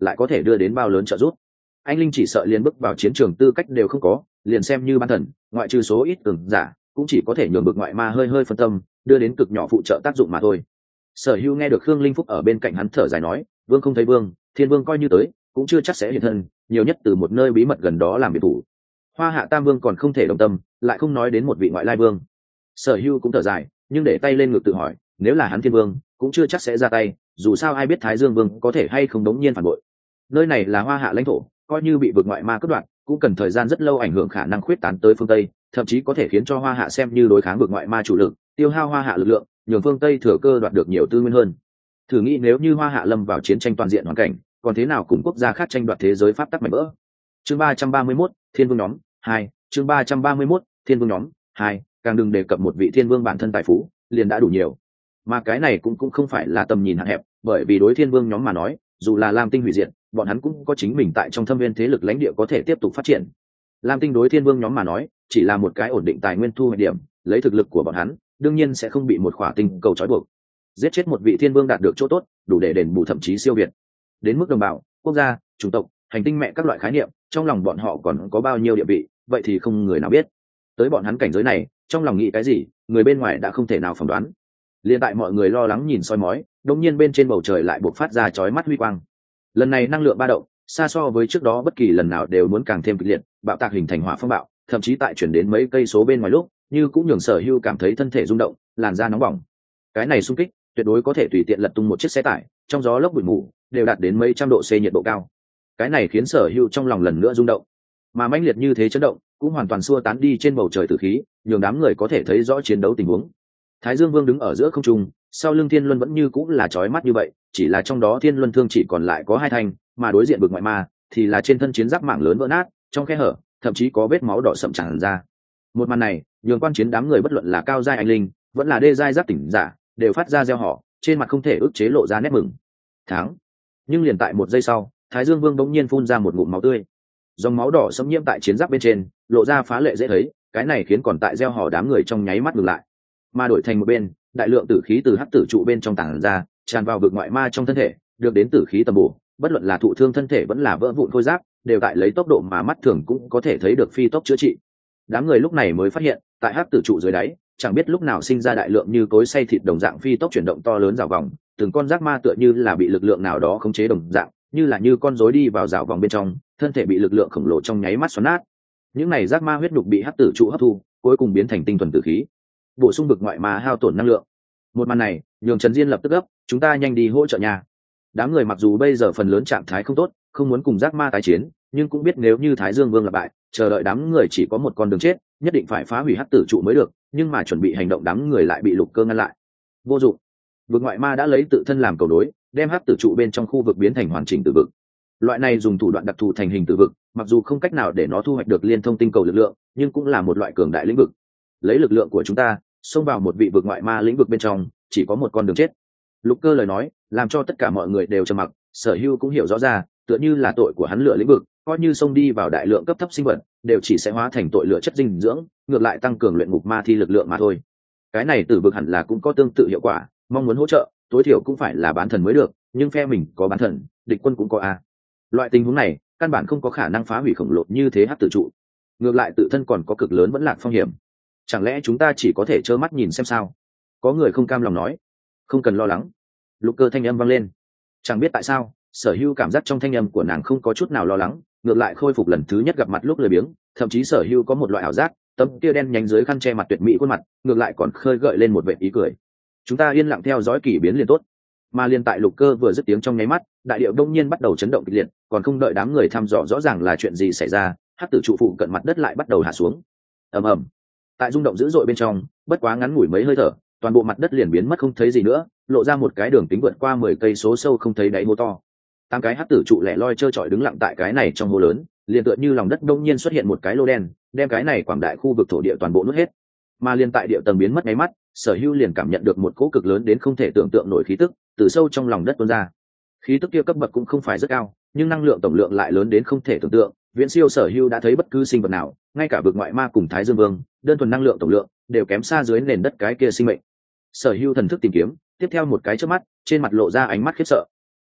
lại có thể đưa đến bao lớn trợ giúp. Anh linh chỉ sợ liền bước vào chiến trường tư cách đều không có, liền xem như ban thần, ngoại trừ số ít cường giả, cũng chỉ có thể nhường bực ngoại ma hơi hơi phân tâm, đưa đến cực nhỏ phụ trợ tác dụng mà thôi. Sở Hưu nghe được Khương Linh Phúc ở bên cạnh hắn thở dài nói, vương không thấy vương, thiên vương coi như tới cũng chưa chắc sẽ hiện thân, nhiều nhất từ một nơi bí mật gần đó làm biệt thủ. Hoa Hạ Tam Vương còn không thể đồng tâm, lại không nói đến một vị ngoại lai vương. Sở Hưu cũng thở dài, nhưng để tay lên ngực tự hỏi, nếu là hắn thiên vương cũng chưa chắc sẽ ra tay, dù sao ai biết Thái Dương Vương có thể hay không đống nhiên phản bội. Nơi này là Hoa Hạ lãnh thổ, coi như bị vực ngoại ma cướp đoạt, cũng cần thời gian rất lâu ảnh hưởng khả năng khuyết tán tới phương Tây, thậm chí có thể khiến cho Hoa Hạ xem như đối kháng vực ngoại ma chủ lực, tiêu hao Hoa Hạ lực lượng, nhường phương Tây thừa cơ đoạt được nhiều tư nguyên hơn. Thử nghĩ nếu như Hoa Hạ lâm vào chiến tranh toàn diện hoàn cảnh, còn thế nào cùng quốc gia khác tranh đoạt thế giới pháp tắc mạnh vỡ. Chương ba trăm ba mươi mốt, Thiên Vương nhóm hai, chương ba trăm ba mươi mốt, Thiên Vương nhóm hai, càng đừng đề cập một vị thiên vương bản thân tài phú, liền đã đủ nhiều. Mà cái này cũng cũng không phải là tầm nhìn hạn hẹp, bởi vì đối thiên vương nhóm mà nói, dù là Lam Tinh hủy diệt, bọn hắn cũng có chính mình tại trong thâm viên thế lực lãnh địa có thể tiếp tục phát triển. Lam Tinh đối thiên vương nhóm mà nói, chỉ là một cái ổn định tài nguyên thu hoạch điểm, lấy thực lực của bọn hắn, đương nhiên sẽ không bị một khỏa tinh cầu trói buộc. Giết chết một vị thiên vương đạt được chỗ tốt, đủ để đền bù thậm chí siêu việt. Đến mức đồng bào, quốc gia, chủng tộc, hành tinh mẹ các loại khái niệm, trong lòng bọn họ còn có bao nhiêu địa vị, vậy thì không người nào biết. Tới bọn hắn cảnh giới này, trong lòng nghĩ cái gì, người bên ngoài đã không thể nào phỏng đoán. Liên tại mọi người lo lắng nhìn soi mói, đột nhiên bên trên bầu trời lại bộc phát ra chói mắt huy quang. Lần này năng lượng ba động, xa so với trước đó bất kỳ lần nào đều muốn càng thêm kịch liệt, bạo tạc hình thành hỏa phong bạo, thậm chí tại chuyển đến mấy cây số bên ngoài lúc, như cũng nhường Sở Hưu cảm thấy thân thể rung động, làn da nóng bỏng. Cái này xung kích, tuyệt đối có thể tùy tiện lật tung một chiếc xe tải, trong gió lốc bụi mù, đều đạt đến mấy trăm độ C nhiệt độ cao. Cái này khiến Sở Hưu trong lòng lần nữa rung động. Mà mãnh liệt như thế chấn động, cũng hoàn toàn xua tán đi trên bầu trời tử khí, nhường đám người có thể thấy rõ chiến đấu tình huống. Thái Dương Vương đứng ở giữa không trung, sau lưng Thiên Luân vẫn như cũng là chói mắt như vậy, chỉ là trong đó Thiên Luân thương chỉ còn lại có hai thanh, mà đối diện bực ngoại ma thì là trên thân chiến giáp mạng lớn vỡ nát, trong khe hở thậm chí có vết máu đỏ sậm tràn ra. Một màn này, nhường quan chiến đám người bất luận là cao giai anh linh, vẫn là đê giai giáp tỉnh giả, đều phát ra reo hò, trên mặt không thể ức chế lộ ra nét mừng. Thắng. Nhưng liền tại một giây sau, Thái Dương Vương bỗng nhiên phun ra một ngụm máu tươi. Dòng máu đỏ xâm nhiễm tại chiến giáp bên trên, lộ ra phá lệ dễ thấy, cái này khiến còn tại reo hò đám người trong nháy mắt ngừng lại. Mà đổi thành một bên, đại lượng tử khí từ hắc tử trụ bên trong tảng ra, tràn vào vực ngoại ma trong thân thể, được đến tử khí tầm bổ, bất luận là thụ thương thân thể vẫn là vỡ vụn khôi giáp, đều tại lấy tốc độ mà mắt thường cũng có thể thấy được phi tốc chữa trị. Đám người lúc này mới phát hiện, tại hắc tử trụ dưới đáy, chẳng biết lúc nào sinh ra đại lượng như cối xay thịt đồng dạng phi tốc chuyển động to lớn rào vòng, từng con giác ma tựa như là bị lực lượng nào đó khống chế đồng dạng, như là như con rối đi vào rào vòng bên trong, thân thể bị lực lượng khổng lồ trong nháy mắt xoắn nát. Những này giác ma huyết đục bị hắc tử trụ hấp thu, cuối cùng biến thành tinh thuần tử khí, bổ sung vực ngoại ma hao tổn năng lượng. Một màn này, nhường Trần Diên lập tức gấp, chúng ta nhanh đi hỗ trợ nhà. Đám người mặc dù bây giờ phần lớn trạng thái không tốt, không muốn cùng giác ma tái chiến, nhưng cũng biết nếu như Thái Dương Vương là bại, chờ đợi đám người chỉ có một con đường chết, nhất định phải phá hủy hắc tử trụ mới được, nhưng mà chuẩn bị hành động đám người lại bị Lục Cơ ngăn lại. Vô dụng. Vực ngoại ma đã lấy tự thân làm cầu đối, đem hắc tử trụ bên trong khu vực biến thành hoàn chỉnh tử vực. Loại này dùng thủ đoạn đặc thù thành hình tử vực, mặc dù không cách nào để nó thu hoạch được liên thông tinh cầu lực lượng, nhưng cũng là một loại cường đại lĩnh vực. Lấy lực lượng của chúng ta, xông vào một vị vực ngoại ma lĩnh vực bên trong, chỉ có một con đường chết. Lục Cơ lời nói, làm cho tất cả mọi người đều trầm mặc, Sở Hưu cũng hiểu rõ ra, tựa như là tội của hắn lửa lĩnh vực, coi như xông đi vào đại lượng cấp thấp sinh vật, đều chỉ sẽ hóa thành tội lửa chất dinh dưỡng, ngược lại tăng cường luyện ngục ma thi lực lượng mà thôi. Cái này tử vực hẳn là cũng có tương tự hiệu quả, mong muốn hỗ trợ, tối thiểu cũng phải là bán thần mới được, nhưng phe mình có bán thần, địch quân cũng có a. Loại tình huống này, căn bản không có khả năng phá hủy khổng lồ như thế hắc tử trụ. Ngược lại tự thân còn có cực lớn vẫn lạc phong hiểm. Chẳng lẽ chúng ta chỉ có thể trơ mắt nhìn xem sao? Có người không cam lòng nói. Không cần lo lắng. Lục Cơ thanh âm vang lên. Chẳng biết tại sao, Sở Hưu cảm giác trong thanh âm của nàng không có chút nào lo lắng, ngược lại khôi phục lần thứ nhất gặp mặt lúc lười biếng, thậm chí Sở Hưu có một loại ảo giác, tấm kia đen nhánh dưới khăn che mặt tuyệt mỹ khuôn mặt, ngược lại còn khơi gợi lên một vệt ý cười. Chúng ta yên lặng theo dõi kỳ biến liền tốt. Mà liên tại Lục Cơ vừa dứt tiếng trong nháy mắt, đại điệu đông nhiên bắt đầu chấn động kịch liệt, còn không đợi đám người thăm dò rõ ràng là chuyện gì xảy ra, hắc tử trụ phụ cận mặt đất lại bắt đầu hạ xuống. Ầm ầm. Tại rung động dữ dội bên trong, bất quá ngắn ngủi mấy hơi thở, toàn bộ mặt đất liền biến mất không thấy gì nữa, lộ ra một cái đường kính vượt qua mười cây số sâu không thấy đáy hố to. Tám cái hắc tử trụ lẻ loi trơ trọi đứng lặng tại cái này trong hố lớn, liền tựa như lòng đất đông nhiên xuất hiện một cái lô đen, đem cái này quảng đại khu vực thổ địa toàn bộ nuốt hết. Mà liên tại địa tầng biến mất ngay mắt, Sở Hưu liền cảm nhận được một cỗ cực lớn đến không thể tưởng tượng nổi khí tức từ sâu trong lòng đất tuôn ra. Khí tức kia cấp bậc cũng không phải rất cao, nhưng năng lượng tổng lượng lại lớn đến không thể tưởng tượng, viễn siêu Sở Hưu đã thấy bất cứ sinh vật nào, ngay cả vực ngoại ma cùng Thái Dương Vương, đơn thuần năng lượng tổng lượng đều kém xa dưới nền đất cái kia sinh mệnh. Sở Hưu thần thức tìm kiếm, tiếp theo một cái chớp mắt, trên mặt lộ ra ánh mắt khiếp sợ.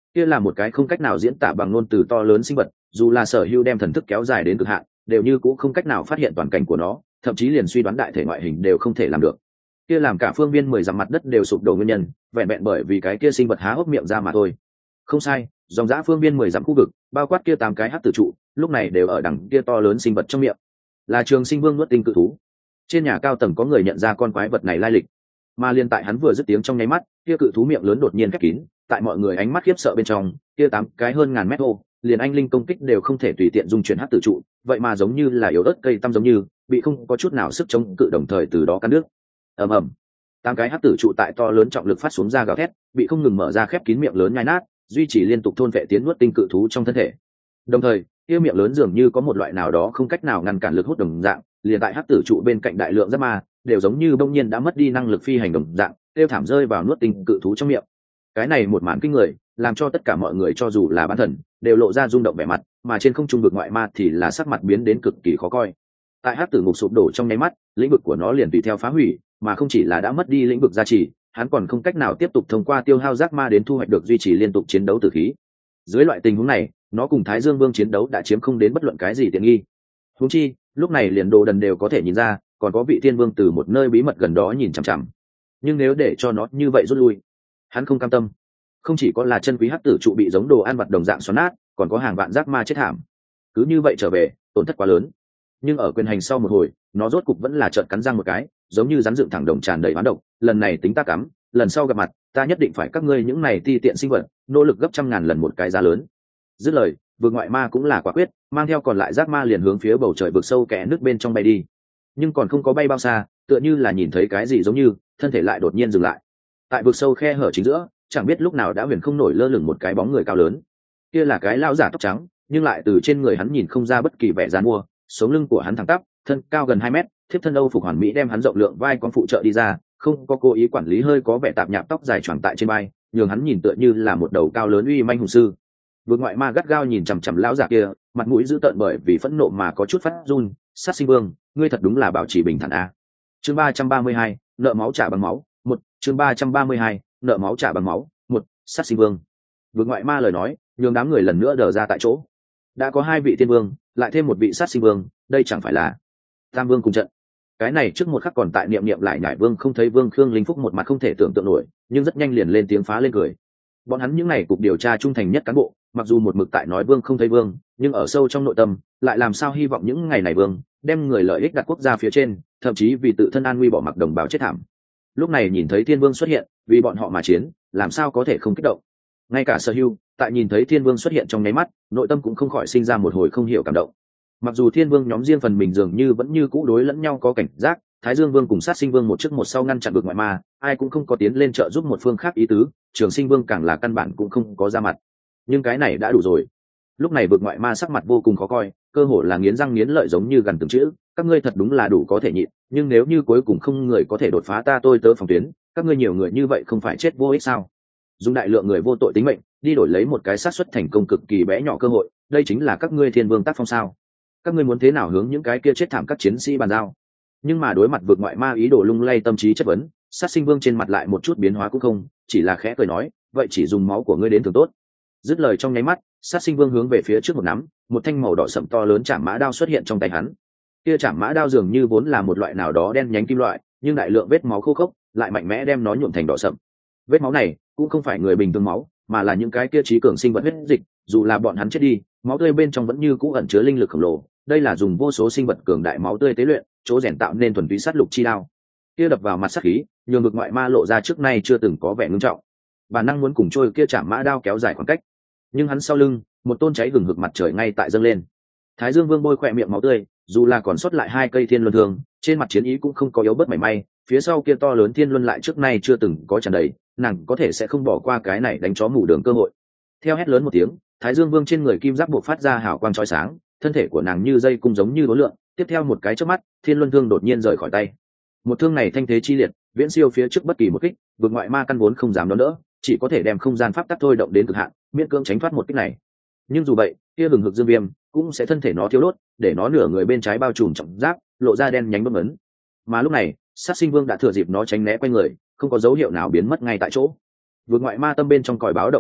kia là một cái không cách nào diễn tả bằng ngôn từ to lớn sinh vật, dù là Sở Hưu đem thần thức kéo dài đến cực hạn, đều như cũng không cách nào phát hiện toàn cảnh của nó, thậm chí liền suy đoán đại thể ngoại hình đều không thể làm được. Kia làm cả phương viên mười dặm mặt đất đều sụp đổ nguyên nhân, vẹn vẹn bởi vì cái kia sinh vật há hốc miệng ra mà thôi. Không sai, dòng dã phương viên mười dặm khu vực, bao quát kia tám cái hắc tử trụ, lúc này đều ở đằng kia to lớn sinh vật trong miệng. Là Trường Sinh Vương nuốt tinh cự thú. Trên nhà cao tầng có người nhận ra con quái vật này lai lịch, mà liên tại hắn vừa dứt tiếng trong nháy mắt, kia cự thú miệng lớn đột nhiên khép kín, tại mọi người ánh mắt khiếp sợ bên trong, kia tám cái hơn ngàn mét ô, liền anh linh công kích đều không thể tùy tiện dung chuyển hắc tử trụ, vậy mà giống như là yếu ớt cây tăm giống như, bị không có chút nào sức chống cự đồng thời từ đó cắn nước. Ầm ầm. Tám cái hắc tử trụ tại to lớn trọng lực phát xuống ra gào thét, bị không ngừng mở ra khép kín miệng lớn nhai nát, duy trì liên tục thôn vệ tiến nuốt tinh cự thú trong thân thể. Đồng thời, kia miệng lớn dường như có một loại nào đó không cách nào ngăn cản lực hút đồng dạng, liền tại hắc tử trụ bên cạnh đại lượng giáp ma, đều giống như bỗng nhiên đã mất đi năng lực phi hành đồng dạng, tiêu thảm rơi vào nuốt tinh cự thú trong miệng. Cái này một màn kinh người, làm cho tất cả mọi người cho dù là bán thần, đều lộ ra rung động vẻ mặt, mà trên không trung vực ngoại ma thì là sắc mặt biến đến cực kỳ khó coi. Tại hắc tử ngục sụp đổ trong nháy mắt, lĩnh vực của nó liền tùy theo phá hủy, mà không chỉ là đã mất đi lĩnh vực gia trì, hắn còn không cách nào tiếp tục thông qua tiêu hao giác ma đến thu hoạch được duy trì liên tục chiến đấu tử khí. Dưới loại tình huống này, nó cùng Thái Dương Vương chiến đấu đã chiếm không đến bất luận cái gì tiện nghi. Huống chi, lúc này liền Đồ Đần đều có thể nhìn ra, còn có vị Thiên Vương từ một nơi bí mật gần đó nhìn chằm chằm. Nhưng nếu để cho nó như vậy rút lui, hắn không cam tâm. Không chỉ có là chân quý hắc tử trụ bị giống đồ ăn vặt đồng dạng xoắn nát, còn có hàng vạn giác ma chết thảm. Cứ như vậy trở về, tổn thất quá lớn. Nhưng ở quyền hành sau một hồi, nó rốt cục vẫn là trợn cắn răng một cái, giống như rắn dựng thẳng đồng tràn đầy oán độc, lần này tính ta cắm, lần sau gặp mặt, ta nhất định phải các ngươi những này ti tiện sinh vật, nỗ lực gấp trăm ngàn lần một cái giá lớn. Dứt lời, vực ngoại ma cũng là quả quyết, mang theo còn lại giác ma liền hướng phía bầu trời vực sâu kẽ nước bên trong bay đi. Nhưng còn không có bay bao xa, tựa như là nhìn thấy cái gì giống như, thân thể lại đột nhiên dừng lại. Tại vực sâu khe hở chính giữa, chẳng biết lúc nào đã huyền không nổi lơ lửng một cái bóng người cao lớn. Kia là cái lão giả tóc trắng, nhưng lại từ trên người hắn nhìn không ra bất kỳ vẻ giàn mua, sống lưng của hắn thẳng tắp, thân cao gần hai mét, thiếp thân Âu phục hoàn mỹ đem hắn rộng lượng vai con phụ trợ đi ra, không có cố ý quản lý hơi có vẻ tạp nhạp tóc dài choàng tại trên vai, nhường hắn nhìn tựa như là một đầu cao lớn uy manh hùng sư. Vương ngoại ma gắt gao nhìn chằm chằm lão giả kia, mặt mũi dữ tợn bởi vì phẫn nộ mà có chút phát run. Sát sinh vương, ngươi thật đúng là bảo trì bình thản a. Chương ba trăm ba mươi hai, nợ máu trả bằng máu. Một, chương ba trăm ba mươi hai, nợ máu trả bằng máu. Một, sát sinh vương. Vương ngoại ma lời nói, nhường đám người lần nữa đờ ra tại chỗ. Đã có hai vị tiên vương, lại thêm một vị sát sinh vương, đây chẳng phải là tam vương cùng trận. Cái này trước một khắc còn tại niệm niệm lại nhải vương không thấy vương khương linh phúc một mặt không thể tưởng tượng nổi, nhưng rất nhanh liền lên tiếng phá lên cười. Bọn hắn những này cục điều tra trung thành nhất cán bộ, mặc dù một mực tại nói vương không thấy vương, nhưng ở sâu trong nội tâm lại làm sao hy vọng những ngày này vương đem người lợi ích đặt quốc gia phía trên, thậm chí vì tự thân an nguy bỏ mặc đồng bào chết thảm. Lúc này nhìn thấy thiên vương xuất hiện, vì bọn họ mà chiến, làm sao có thể không kích động. Ngay cả Sở Hưu tại nhìn thấy thiên vương xuất hiện trong nháy mắt, nội tâm cũng không khỏi sinh ra một hồi không hiểu cảm động. Mặc dù thiên vương nhóm riêng phần mình dường như vẫn như cũ đối lẫn nhau có cảnh giác, Thái Dương Vương cùng Sát Sinh Vương một trước một sau ngăn chặn vực ngoại ma, ai cũng không có tiến lên trợ giúp một phương khác ý tứ, Trường Sinh Vương càng là căn bản cũng không có ra mặt. Nhưng cái này đã đủ rồi. Lúc này vực ngoại ma sắc mặt vô cùng khó coi, cơ hồ là nghiến răng nghiến lợi giống như gần từng chữ, các ngươi thật đúng là đủ có thể nhịn, nhưng nếu như cuối cùng không người có thể đột phá ta tôi tớ phòng tuyến, các ngươi nhiều người như vậy không phải chết vô ích sao? Dùng đại lượng người vô tội tính mệnh đi đổi lấy một cái xác suất thành công cực kỳ bé nhỏ cơ hội, đây chính là các ngươi thiên vương tác phong sao? Các ngươi muốn thế nào hướng những cái kia chết thảm các chiến sĩ bàn giao? Nhưng mà đối mặt vực ngoại ma ý đồ lung lay tâm trí chất vấn, Sát Sinh Vương trên mặt lại một chút biến hóa cũng không, chỉ là khẽ cười nói, vậy chỉ dùng máu của ngươi đến thường tốt. Dứt lời trong nháy mắt, Sát Sinh Vương hướng về phía trước một nắm, một thanh màu đỏ sậm to lớn chạm mã đao xuất hiện trong tay hắn. Kia chạm mã đao dường như vốn là một loại nào đó đen nhánh kim loại, nhưng đại lượng vết máu khô khốc lại mạnh mẽ đem nó nhuộm thành đỏ sậm. Vết máu này cũng không phải người bình thường máu, mà là những cái kia trí cường sinh vật huyết dịch, dù là bọn hắn chết đi, máu tươi bên trong vẫn như cũ ẩn chứa linh lực khổng lồ. Đây là dùng vô số sinh vật cường đại máu tươi tế luyện, chỗ rèn tạo nên thuần túy sát lục chi đao. Kia đập vào mặt sát khí, nhường vực ngoại ma lộ ra trước nay chưa từng có vẻ ngưng trọng. Bản năng muốn cùng trôi kia chạm mã đao kéo dài khoảng cách, nhưng hắn sau lưng, một tôn cháy gừng hực mặt trời ngay tại dâng lên. Thái Dương Vương bôi khỏe miệng máu tươi, dù là còn sót lại hai cây thiên luân thương, trên mặt chiến ý cũng không có yếu bớt mảy may. Phía sau kia to lớn thiên luân lại trước nay chưa từng có tràn đầy, nàng có thể sẽ không bỏ qua cái này đánh chó mù đường cơ hội. Theo hét lớn một tiếng, Thái Dương Vương trên người kim giáp buộc phát ra hào quang chói sáng, thân thể của nàng như dây cung giống như đối lượng. Tiếp theo một cái chớp mắt, thiên luân thương đột nhiên rời khỏi tay. Một thương này thanh thế chi liệt, viễn siêu phía trước bất kỳ một kích, vực ngoại ma căn vốn không dám đón đỡ, chỉ có thể đem không gian pháp tắc thôi động đến cực hạn, miễn cưỡng tránh thoát một kích này. Nhưng dù vậy, kia hừng hực dương viêm cũng sẽ thân thể nó thiêu đốt, để nó nửa người bên trái bao trùm trọng giáp, lộ ra đen nhánh bấm ấn. Mà lúc này, Sát Sinh Vương đã thừa dịp nó tránh né quay người, không có dấu hiệu nào biến mất ngay tại chỗ. Vực ngoại ma tâm bên trong còi báo động đại tác,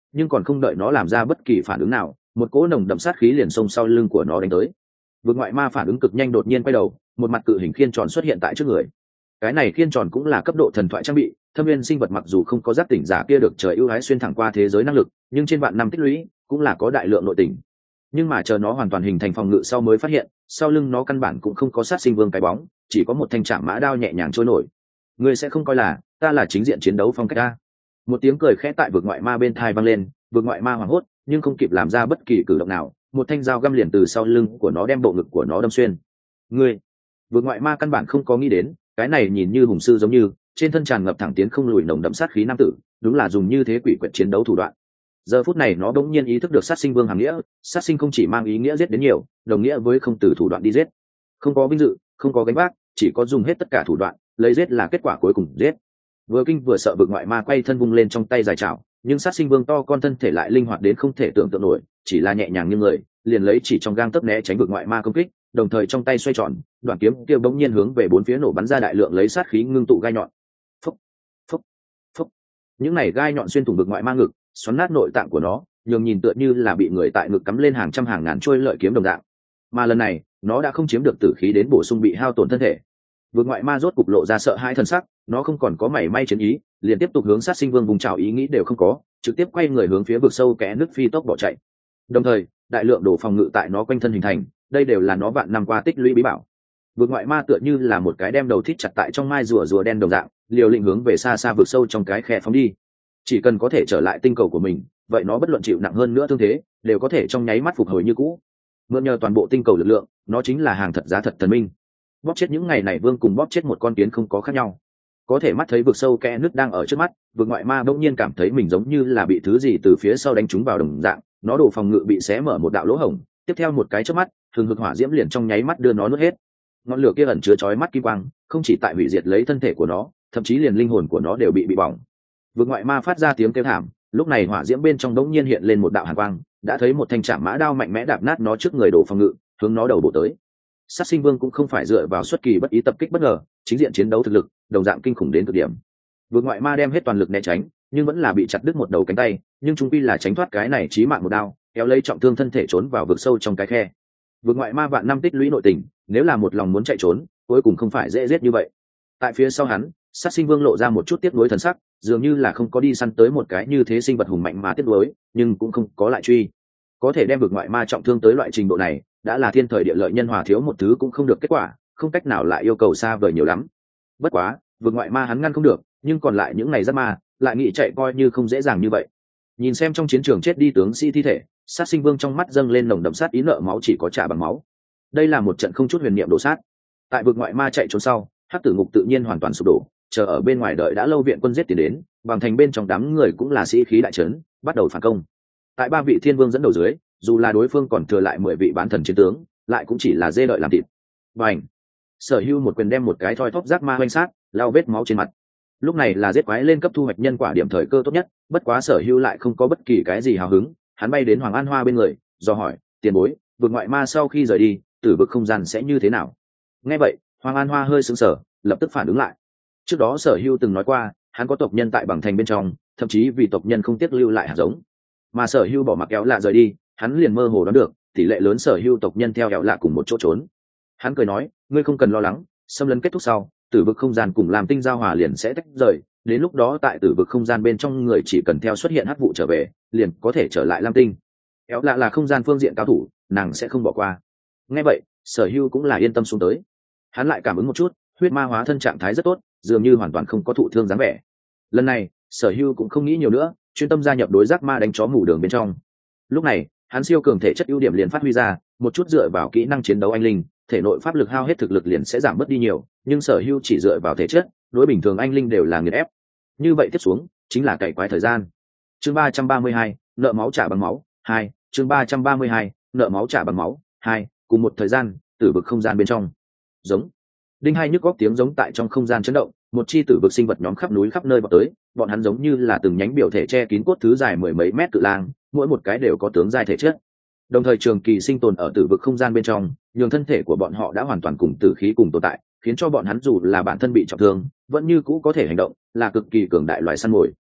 nhưng còn không đợi nó làm ra bất kỳ phản ứng nào, một cỗ nồng đậm sát khí liền xông sau lưng của nó đánh tới. Vực ngoại ma phản ứng cực nhanh, đột nhiên quay đầu, một mặt cự hình khiên tròn xuất hiện tại trước người. Cái này khiên tròn cũng là cấp độ thần thoại trang bị, thâm viên sinh vật mặc dù không có giác tỉnh giả kia được trời ưu ái xuyên thẳng qua thế giới năng lực, nhưng trên vạn năm tích lũy cũng là có đại lượng nội tình. Nhưng mà chờ nó hoàn toàn hình thành phòng ngự sau mới phát hiện, sau lưng nó căn bản cũng không có sát sinh vương cái bóng, chỉ có một thanh trảm mã đao nhẹ nhàng trôi nổi. Ngươi sẽ không coi là ta là chính diện chiến đấu phong cách ta? Một tiếng cười khẽ tại vực ngoại ma bên tai vang lên, vực ngoại ma hoảng hốt, nhưng không kịp làm ra bất kỳ cử động nào, một thanh dao găm liền từ sau lưng của nó đem bộ ngực của nó đâm xuyên. Ngươi, vực ngoại ma căn bản không có nghĩ đến, cái này nhìn như hùng sư giống như trên thân tràn ngập thẳng tiến không lùi nồng đậm sát khí nam tử, đúng là dùng như thế quỷ quyệt chiến đấu thủ đoạn. Giờ phút này nó đống nhiên ý thức được sát sinh vương hàng nghĩa, sát sinh không chỉ mang ý nghĩa giết đến nhiều, đồng nghĩa với không từ thủ đoạn đi giết, không có vinh dự, không có gánh vác, chỉ có dùng hết tất cả thủ đoạn, lấy giết là kết quả cuối cùng giết. Vừa kinh vừa sợ vực ngoại ma quay thân vung lên trong tay dài chảo, nhưng sát sinh vương to con thân thể lại linh hoạt đến không thể tưởng tượng nổi, chỉ là nhẹ nhàng như người, liền lấy chỉ trong gang tấc né tránh vực ngoại ma công kích, đồng thời trong tay xoay tròn, đoạn kiếm kia bỗng nhiên hướng về bốn phía nổ bắn ra đại lượng lấy sát khí ngưng tụ gai nhọn. Phốc, phốc, phốc. Những này gai nhọn xuyên thủng vực ngoại ma ngực, xoắn nát nội tạng của nó, nhường nhìn tựa như là bị người tại ngực cắm lên hàng trăm hàng ngàn chuôi lợi kiếm đồng dạng. Mà lần này, nó đã không chiếm được tử khí đến bổ sung bị hao tổn thân thể. Vực ngoại ma rốt cục lộ ra sợ hãi thần sắc, nó không còn có mảy may chiến ý, liền tiếp tục hướng sát sinh vương vùng trào ý nghĩ đều không có, trực tiếp quay người hướng phía vực sâu kẽ nước phi tốc bỏ chạy. Đồng thời, đại lượng đồ phòng ngự tại nó quanh thân hình thành, đây đều là nó vạn năm qua tích lũy bí bảo. Vực ngoại ma tựa như là một cái đem đầu thít chặt tại trong mai rùa rùa đen đồng dạng, liều lĩnh hướng về xa xa vực sâu trong cái khe phóng đi. Chỉ cần có thể trở lại tinh cầu của mình, vậy nó bất luận chịu nặng hơn nữa thương thế, đều có thể trong nháy mắt phục hồi như cũ. Mượn nhờ toàn bộ tinh cầu lực lượng, nó chính là hàng thật giá thật thần minh. Bóp chết những ngày này vương cùng bóp chết một con kiến không có khác nhau. Có thể mắt thấy vực sâu kẽ nước đang ở trước mắt, vực ngoại ma bỗng nhiên cảm thấy mình giống như là bị thứ gì từ phía sau đánh trúng vào đồng dạng, nó đồ phòng ngự bị xé mở một đạo lỗ hổng, tiếp theo một cái chớp mắt, thường hực hỏa diễm liền trong nháy mắt đưa nó nuốt hết. Ngọn lửa kia ẩn chứa chói mắt kim quang, không chỉ tại hủy diệt lấy thân thể của nó, thậm chí liền linh hồn của nó đều bị bị bỏng. Vực ngoại ma phát ra tiếng kêu thảm, lúc này hỏa diễm bên trong đống nhiên hiện lên một đạo hàn quang, đã thấy một thanh trảm mã đao mạnh mẽ đạp nát nó trước người đổ phòng ngự, hướng nó đầu bổ tới. Sát sinh vương cũng không phải dựa vào xuất kỳ bất ý tập kích bất ngờ, chính diện chiến đấu thực lực đồng dạng kinh khủng đến cực điểm. Vực ngoại ma đem hết toàn lực né tránh, nhưng vẫn là bị chặt đứt một đầu cánh tay, nhưng trung quy là tránh thoát cái này chí mạng một đao, kéo lấy trọng thương thân thể trốn vào vực sâu trong cái khe. Vực ngoại ma vạn năm tích lũy nội tình, nếu là một lòng muốn chạy trốn, cuối cùng không phải dễ giết như vậy. Tại phía sau hắn, sát sinh vương lộ ra một chút tiếc nuối thần sắc, dường như là không có đi săn tới một cái như thế sinh vật hùng mạnh mà tiếc nuối, nhưng cũng không có lại truy. Có thể đem vực ngoại ma trọng thương tới loại trình độ này, đã là thiên thời địa lợi nhân hòa thiếu một thứ cũng không được kết quả, không cách nào lại yêu cầu xa vời nhiều lắm. Bất quá, vực ngoại ma hắn ngăn không được, nhưng còn lại những này rất ma, lại nghĩ chạy coi như không dễ dàng như vậy. Nhìn xem trong chiến trường chết đi tướng sĩ thi thể, sát sinh vương trong mắt dâng lên nồng đậm sát ý, nợ máu chỉ có trả bằng máu. Đây là một trận không chút huyền niệm đổ sát. Tại vực ngoại ma chạy trốn sau, hắc tử ngục tự nhiên hoàn toàn sụp đổ, chờ ở bên ngoài đợi đã lâu viện quân giết tiền đến, bằng thành bên trong đám người cũng là sĩ khí đại trấn, bắt đầu phản công. Tại ba vị thiên vương dẫn đầu dưới, dù là đối phương còn thừa lại mười vị bán thần chiến tướng, lại cũng chỉ là dê đợi làm thịt. Bành! Sở Hưu một quyền đem một cái thoi thóp rác ma oanh sát, lao vết máu trên mặt. Lúc này là giết quái lên cấp thu hoạch nhân quả điểm thời cơ tốt nhất, bất quá Sở Hưu lại không có bất kỳ cái gì hào hứng, hắn bay đến Hoàng An Hoa bên người, do hỏi, tiền bối, vực ngoại ma sau khi rời đi, tử vực không gian sẽ như thế nào? Nghe vậy, Hoàng An Hoa hơi sững sờ, lập tức phản ứng lại. Trước đó Sở Hưu từng nói qua, hắn có tộc nhân tại bằng thành bên trong, thậm chí vì tộc nhân không tiếc lưu lại hạt giống. Mà Sở Hưu bỏ mặc kéo lạ rời đi, hắn liền mơ hồ đoán được, tỷ lệ lớn Sở Hưu tộc nhân theo kéo lạ cùng một chỗ trốn. Hắn cười nói, ngươi không cần lo lắng, xâm lấn kết thúc sau, tử vực không gian cùng làm tinh giao hòa liền sẽ tách rời, đến lúc đó tại tử vực không gian bên trong người chỉ cần theo xuất hiện hắc vụ trở về, liền có thể trở lại lam tinh. Kéo lạ là không gian phương diện cao thủ, nàng sẽ không bỏ qua. Nghe vậy, Sở Hưu cũng là yên tâm xuống tới. Hắn lại cảm ứng một chút, huyết ma hóa thân trạng thái rất tốt, dường như hoàn toàn không có thụ thương dáng vẻ. Lần này, Sở Hưu cũng không nghĩ nhiều nữa, chuyên tâm gia nhập đối giác ma đánh chó mù đường bên trong. Lúc này, hắn siêu cường thể chất ưu điểm liền phát huy ra, một chút dựa vào kỹ năng chiến đấu anh linh, thể nội pháp lực hao hết thực lực liền sẽ giảm bớt đi nhiều, nhưng Sở Hưu chỉ dựa vào thể chất, đối bình thường anh linh đều là nghiền ép. Như vậy tiếp xuống, chính là cày quái thời gian. Chương ba trăm ba mươi hai, nợ máu trả bằng máu, hai, chương ba trăm ba mươi hai, nợ máu trả bằng máu, hai, cùng một thời gian, tử vực không gian bên trong. Giống. Đinh hai nhức góc tiếng giống tại trong không gian chấn động, một chi tử vực sinh vật nhóm khắp núi khắp nơi vào tới, bọn hắn giống như là từng nhánh biểu thể che kín cốt thứ dài mười mấy mét cự lang, mỗi một cái đều có tướng dài thể chất. Đồng thời trường kỳ sinh tồn ở tử vực không gian bên trong, nhường thân thể của bọn họ đã hoàn toàn cùng tử khí cùng tồn tại, khiến cho bọn hắn dù là bản thân bị trọng thương, vẫn như cũ có thể hành động, là cực kỳ cường đại loài săn mồi.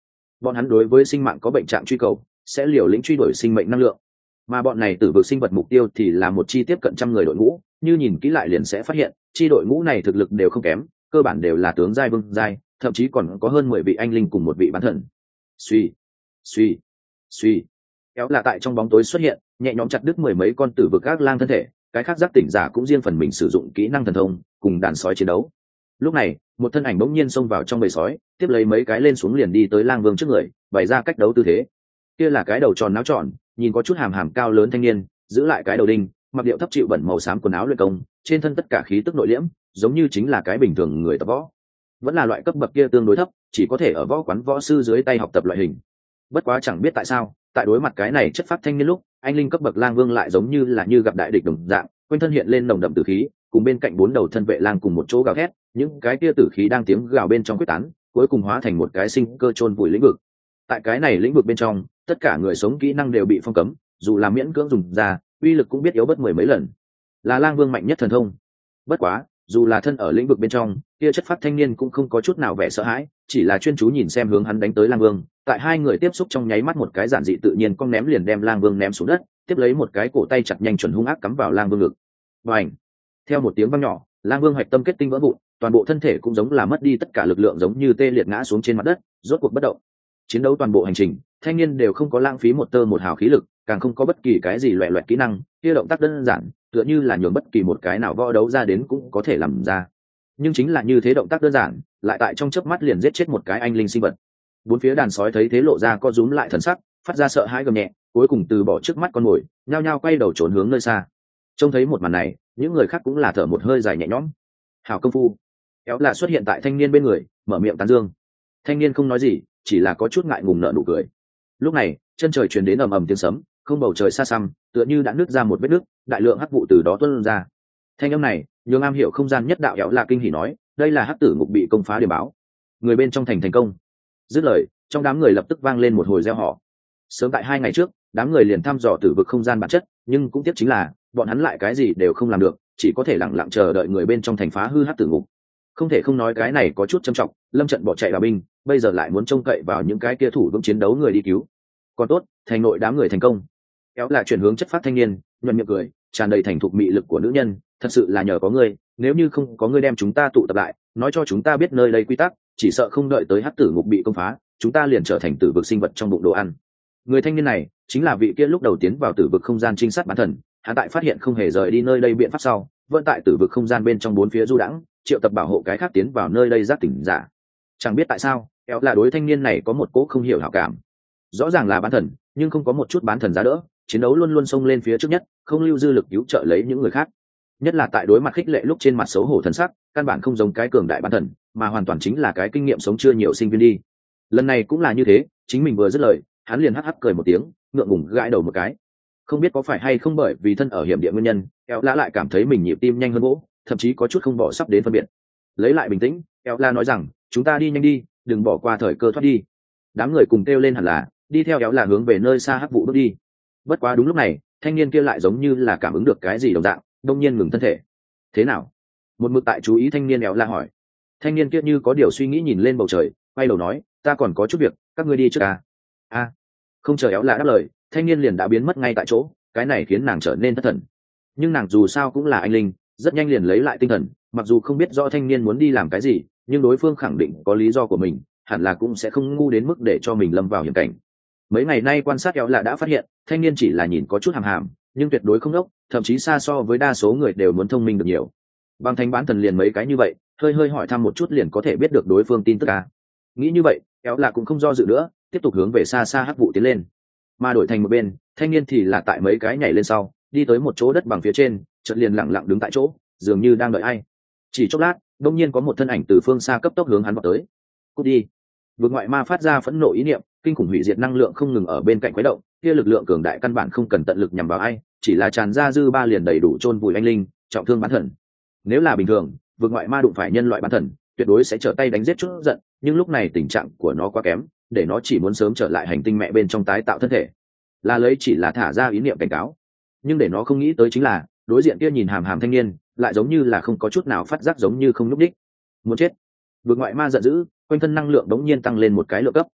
bọn hắn đối với sinh mạng có bệnh trạng truy cầu, sẽ liều lĩnh truy đuổi sinh mệnh năng lượng. Mà bọn này tử vực sinh vật mục tiêu thì là một chi tiếp cận trăm người đội ngũ, như nhìn kỹ lại liền sẽ phát hiện chi đội ngũ này thực lực đều không kém, cơ bản đều là tướng giai vương giai, thậm chí còn có hơn mười vị anh linh cùng một vị bán thần. Suy, suy, suy, kéo là tại trong bóng tối xuất hiện, nhẹ nhõm chặt đứt mười mấy con tử vực ác lang thân thể, cái khác giác tỉnh giả cũng riêng phần mình sử dụng kỹ năng thần thông cùng đàn sói chiến đấu. Lúc này một thân ảnh bỗng nhiên xông vào trong bầy sói, tiếp lấy mấy cái lên xuống liền đi tới lang vương trước người, bày ra cách đấu tư thế. Kia là cái đầu tròn náo tròn, nhìn có chút hàm hàm cao lớn thanh niên, giữ lại cái đầu đinh, mặc điệu thấp chịu bẩn màu xám quần áo luyện công, trên thân tất cả khí tức nội liễm, giống như chính là cái bình thường người tập võ. Vẫn là loại cấp bậc kia tương đối thấp, chỉ có thể ở võ quán võ sư dưới tay học tập loại hình. Bất quá chẳng biết tại sao, tại đối mặt cái này chất phát thanh niên lúc, anh linh cấp bậc lang vương lại giống như là như gặp đại địch đồng dạng, quanh thân hiện lên nồng đậm tử khí, cùng bên cạnh bốn đầu thân vệ lang cùng một chỗ gào thét, những cái kia tử khí đang tiếng gào bên trong quyết tán, cuối cùng hóa thành một cái sinh cơ chôn vùi lĩnh vực. Tại cái này lĩnh vực bên trong, tất cả người sống kỹ năng đều bị phong cấm, dù là miễn cưỡng dùng ra, uy lực cũng biết yếu bất mười mấy lần. Là lang vương mạnh nhất thần thông. Bất quá, dù là thân ở lĩnh vực bên trong, kia chất phát thanh niên cũng không có chút nào vẻ sợ hãi, chỉ là chuyên chú nhìn xem hướng hắn đánh tới lang vương. Tại hai người tiếp xúc trong nháy mắt, một cái giản dị tự nhiên cong ném liền đem lang vương ném xuống đất, tiếp lấy một cái cổ tay chặt nhanh chuẩn hung ác cắm vào lang vương ngực. Bành! Theo một tiếng vang nhỏ, lang vương hoạch tâm kết tinh vỡ vụn, toàn bộ thân thể cũng giống là mất đi tất cả lực lượng, giống như tê liệt ngã xuống trên mặt đất, rốt cuộc bất động. Chiến đấu toàn bộ hành trình, thanh niên đều không có lãng phí một tơ một hào khí lực, càng không có bất kỳ cái gì loẻ loẹt kỹ năng, kia động tác đơn giản, tựa như là nhường bất kỳ một cái nào võ đấu ra đến cũng có thể làm ra. Nhưng chính là như thế động tác đơn giản, lại tại trong chớp mắt liền giết chết một cái anh linh sinh vật. Bốn phía đàn sói thấy thế lộ ra co rúm lại thần sắc, phát ra sợ hãi gầm nhẹ, cuối cùng từ bỏ trước mắt con mồi, nhao nhao quay đầu trốn hướng nơi xa. Trông thấy một màn này, những người khác cũng là thở một hơi dài nhẹ nhõm. Hảo công phu. Kéo là xuất hiện tại thanh niên bên người, mở miệng tán dương. Thanh niên không nói gì, chỉ là có chút ngại ngùng nở nụ cười. Lúc này chân trời truyền đến ầm ầm tiếng sấm, không bầu trời xa xăm tựa như đã nứt ra một vết nứt, đại lượng hắc vụ từ đó tuôn ra. Thanh âm này nhường am hiểu không gian nhất đạo Éo là kinh hỉ nói, đây là hắc tử ngục bị công phá điểm báo, người bên trong thành thành công. Dứt lời, trong đám người lập tức vang lên một hồi reo hò. Sớm tại hai ngày trước, đám người liền thăm dò tử vực không gian bản chất, nhưng cũng tiếc chính là bọn hắn lại cái gì đều không làm được, chỉ có thể lặng lặng chờ đợi người bên trong thành phá hư hắc tử ngục. Không thể không nói cái này có chút trầm trọng, lâm trận bỏ chạy vào binh, bây giờ lại muốn trông cậy vào những cái kia thủ vững chiến đấu người đi cứu. Còn tốt, thành nội đám người thành công. Kéo là chuyển hướng chất phát thanh niên, nhuận miệng cười, tràn đầy thành thục mị lực của nữ nhân, thật sự là nhờ có ngươi, nếu như không có ngươi đem chúng ta tụ tập lại, nói cho chúng ta biết nơi đây quy tắc, chỉ sợ không đợi tới hắc tử ngục bị công phá, chúng ta liền trở thành tử vực sinh vật trong bụng đồ ăn. Người thanh niên này chính là vị kia lúc đầu tiến vào tử vực không gian trinh sát bán thần, hắn tại phát hiện không hề rời đi nơi đây biện pháp sau, vẫn tại tử vực không gian bên trong bốn phía du đãng, triệu tập bảo hộ cái khác tiến vào nơi đây giác tỉnh giả. Chẳng biết tại sao, kéo là đối thanh niên này có một cố không hiểu hảo cảm. Rõ ràng là bán thần, nhưng không có một chút bán thần giá đỡ, chiến đấu luôn luôn xông lên phía trước nhất, không lưu dư lực cứu trợ lấy những người khác. Nhất là tại đối mặt khích lệ lúc trên mặt xấu hổ thần sắc, căn bản không giống cái cường đại bán thần, mà hoàn toàn chính là cái kinh nghiệm sống chưa nhiều sinh viên đi. Lần này cũng là như thế, chính mình vừa dứt lời, hắn liền hắc hắc cười một tiếng, ngượng ngùng gãi đầu một cái. Không biết có phải hay không bởi vì thân ở hiểm địa nguyên nhân, kéo lã lại cảm thấy mình nhịp tim nhanh hơn bố, thậm chí có chút không bỏ sắp đến phân biệt. Lấy lại bình tĩnh, kéo la nói rằng, chúng ta đi nhanh đi, đừng bỏ qua thời cơ thoát đi. Đám người cùng kêu lên hẳn là đi theo kéo là hướng về nơi xa hắc vụ bước đi. Bất quá đúng lúc này, thanh niên kia lại giống như là cảm ứng được cái gì đồng dạng, đông nhiên ngừng thân thể. Thế nào? Một mực tại chú ý thanh niên kéo la hỏi. Thanh niên kia như có điều suy nghĩ nhìn lên bầu trời, quay đầu nói, ta còn có chút việc, các ngươi đi trước à? A, không chờ kéo la đáp lời, thanh niên liền đã biến mất ngay tại chỗ, cái này khiến nàng trở nên thất thần. Nhưng nàng dù sao cũng là anh linh, rất nhanh liền lấy lại tinh thần, mặc dù không biết rõ thanh niên muốn đi làm cái gì, nhưng đối phương khẳng định có lý do của mình, hẳn là cũng sẽ không ngu đến mức để cho mình lâm vào hiểm cảnh. Mấy ngày nay quan sát kéo là đã phát hiện, thanh niên chỉ là nhìn có chút hàm hàm, nhưng tuyệt đối không ngốc, thậm chí xa so với đa số người đều muốn thông minh được nhiều. Bằng thanh bán thần liền mấy cái như vậy, hơi hơi hỏi thăm một chút liền có thể biết được đối phương tin tức à. Nghĩ như vậy, kéo là cũng không do dự nữa, tiếp tục hướng về xa xa hắc vụ tiến lên. Mà đổi thành một bên, thanh niên thì là tại mấy cái nhảy lên sau, đi tới một chỗ đất bằng phía trên, chợt liền lặng lặng đứng tại chỗ, dường như đang đợi ai. Chỉ chốc lát, đột nhiên có một thân ảnh từ phương xa cấp tốc hướng hắn vọt tới. Cút đi! Vực ngoại ma phát ra phẫn nộ ý niệm, kinh khủng hủy diệt năng lượng không ngừng ở bên cạnh khuấy động, kia lực lượng cường đại căn bản không cần tận lực nhằm vào ai, chỉ là tràn ra dư ba liền đầy đủ chôn vùi anh linh, trọng thương bán thần. Nếu là bình thường, vực ngoại ma đụng phải nhân loại bán thần, tuyệt đối sẽ trở tay đánh giết chút giận, nhưng lúc này tình trạng của nó quá kém, để nó chỉ muốn sớm trở lại hành tinh mẹ bên trong tái tạo thân thể. Là lấy chỉ là thả ra ý niệm cảnh cáo, nhưng để nó không nghĩ tới chính là đối diện kia nhìn hàm hàm thanh niên lại giống như là không có chút nào phát giác, giống như không nhúc đích. Muốn chết! Vực ngoại ma giận dữ, quanh thân năng lượng đống nhiên tăng lên một cái lượng cấp.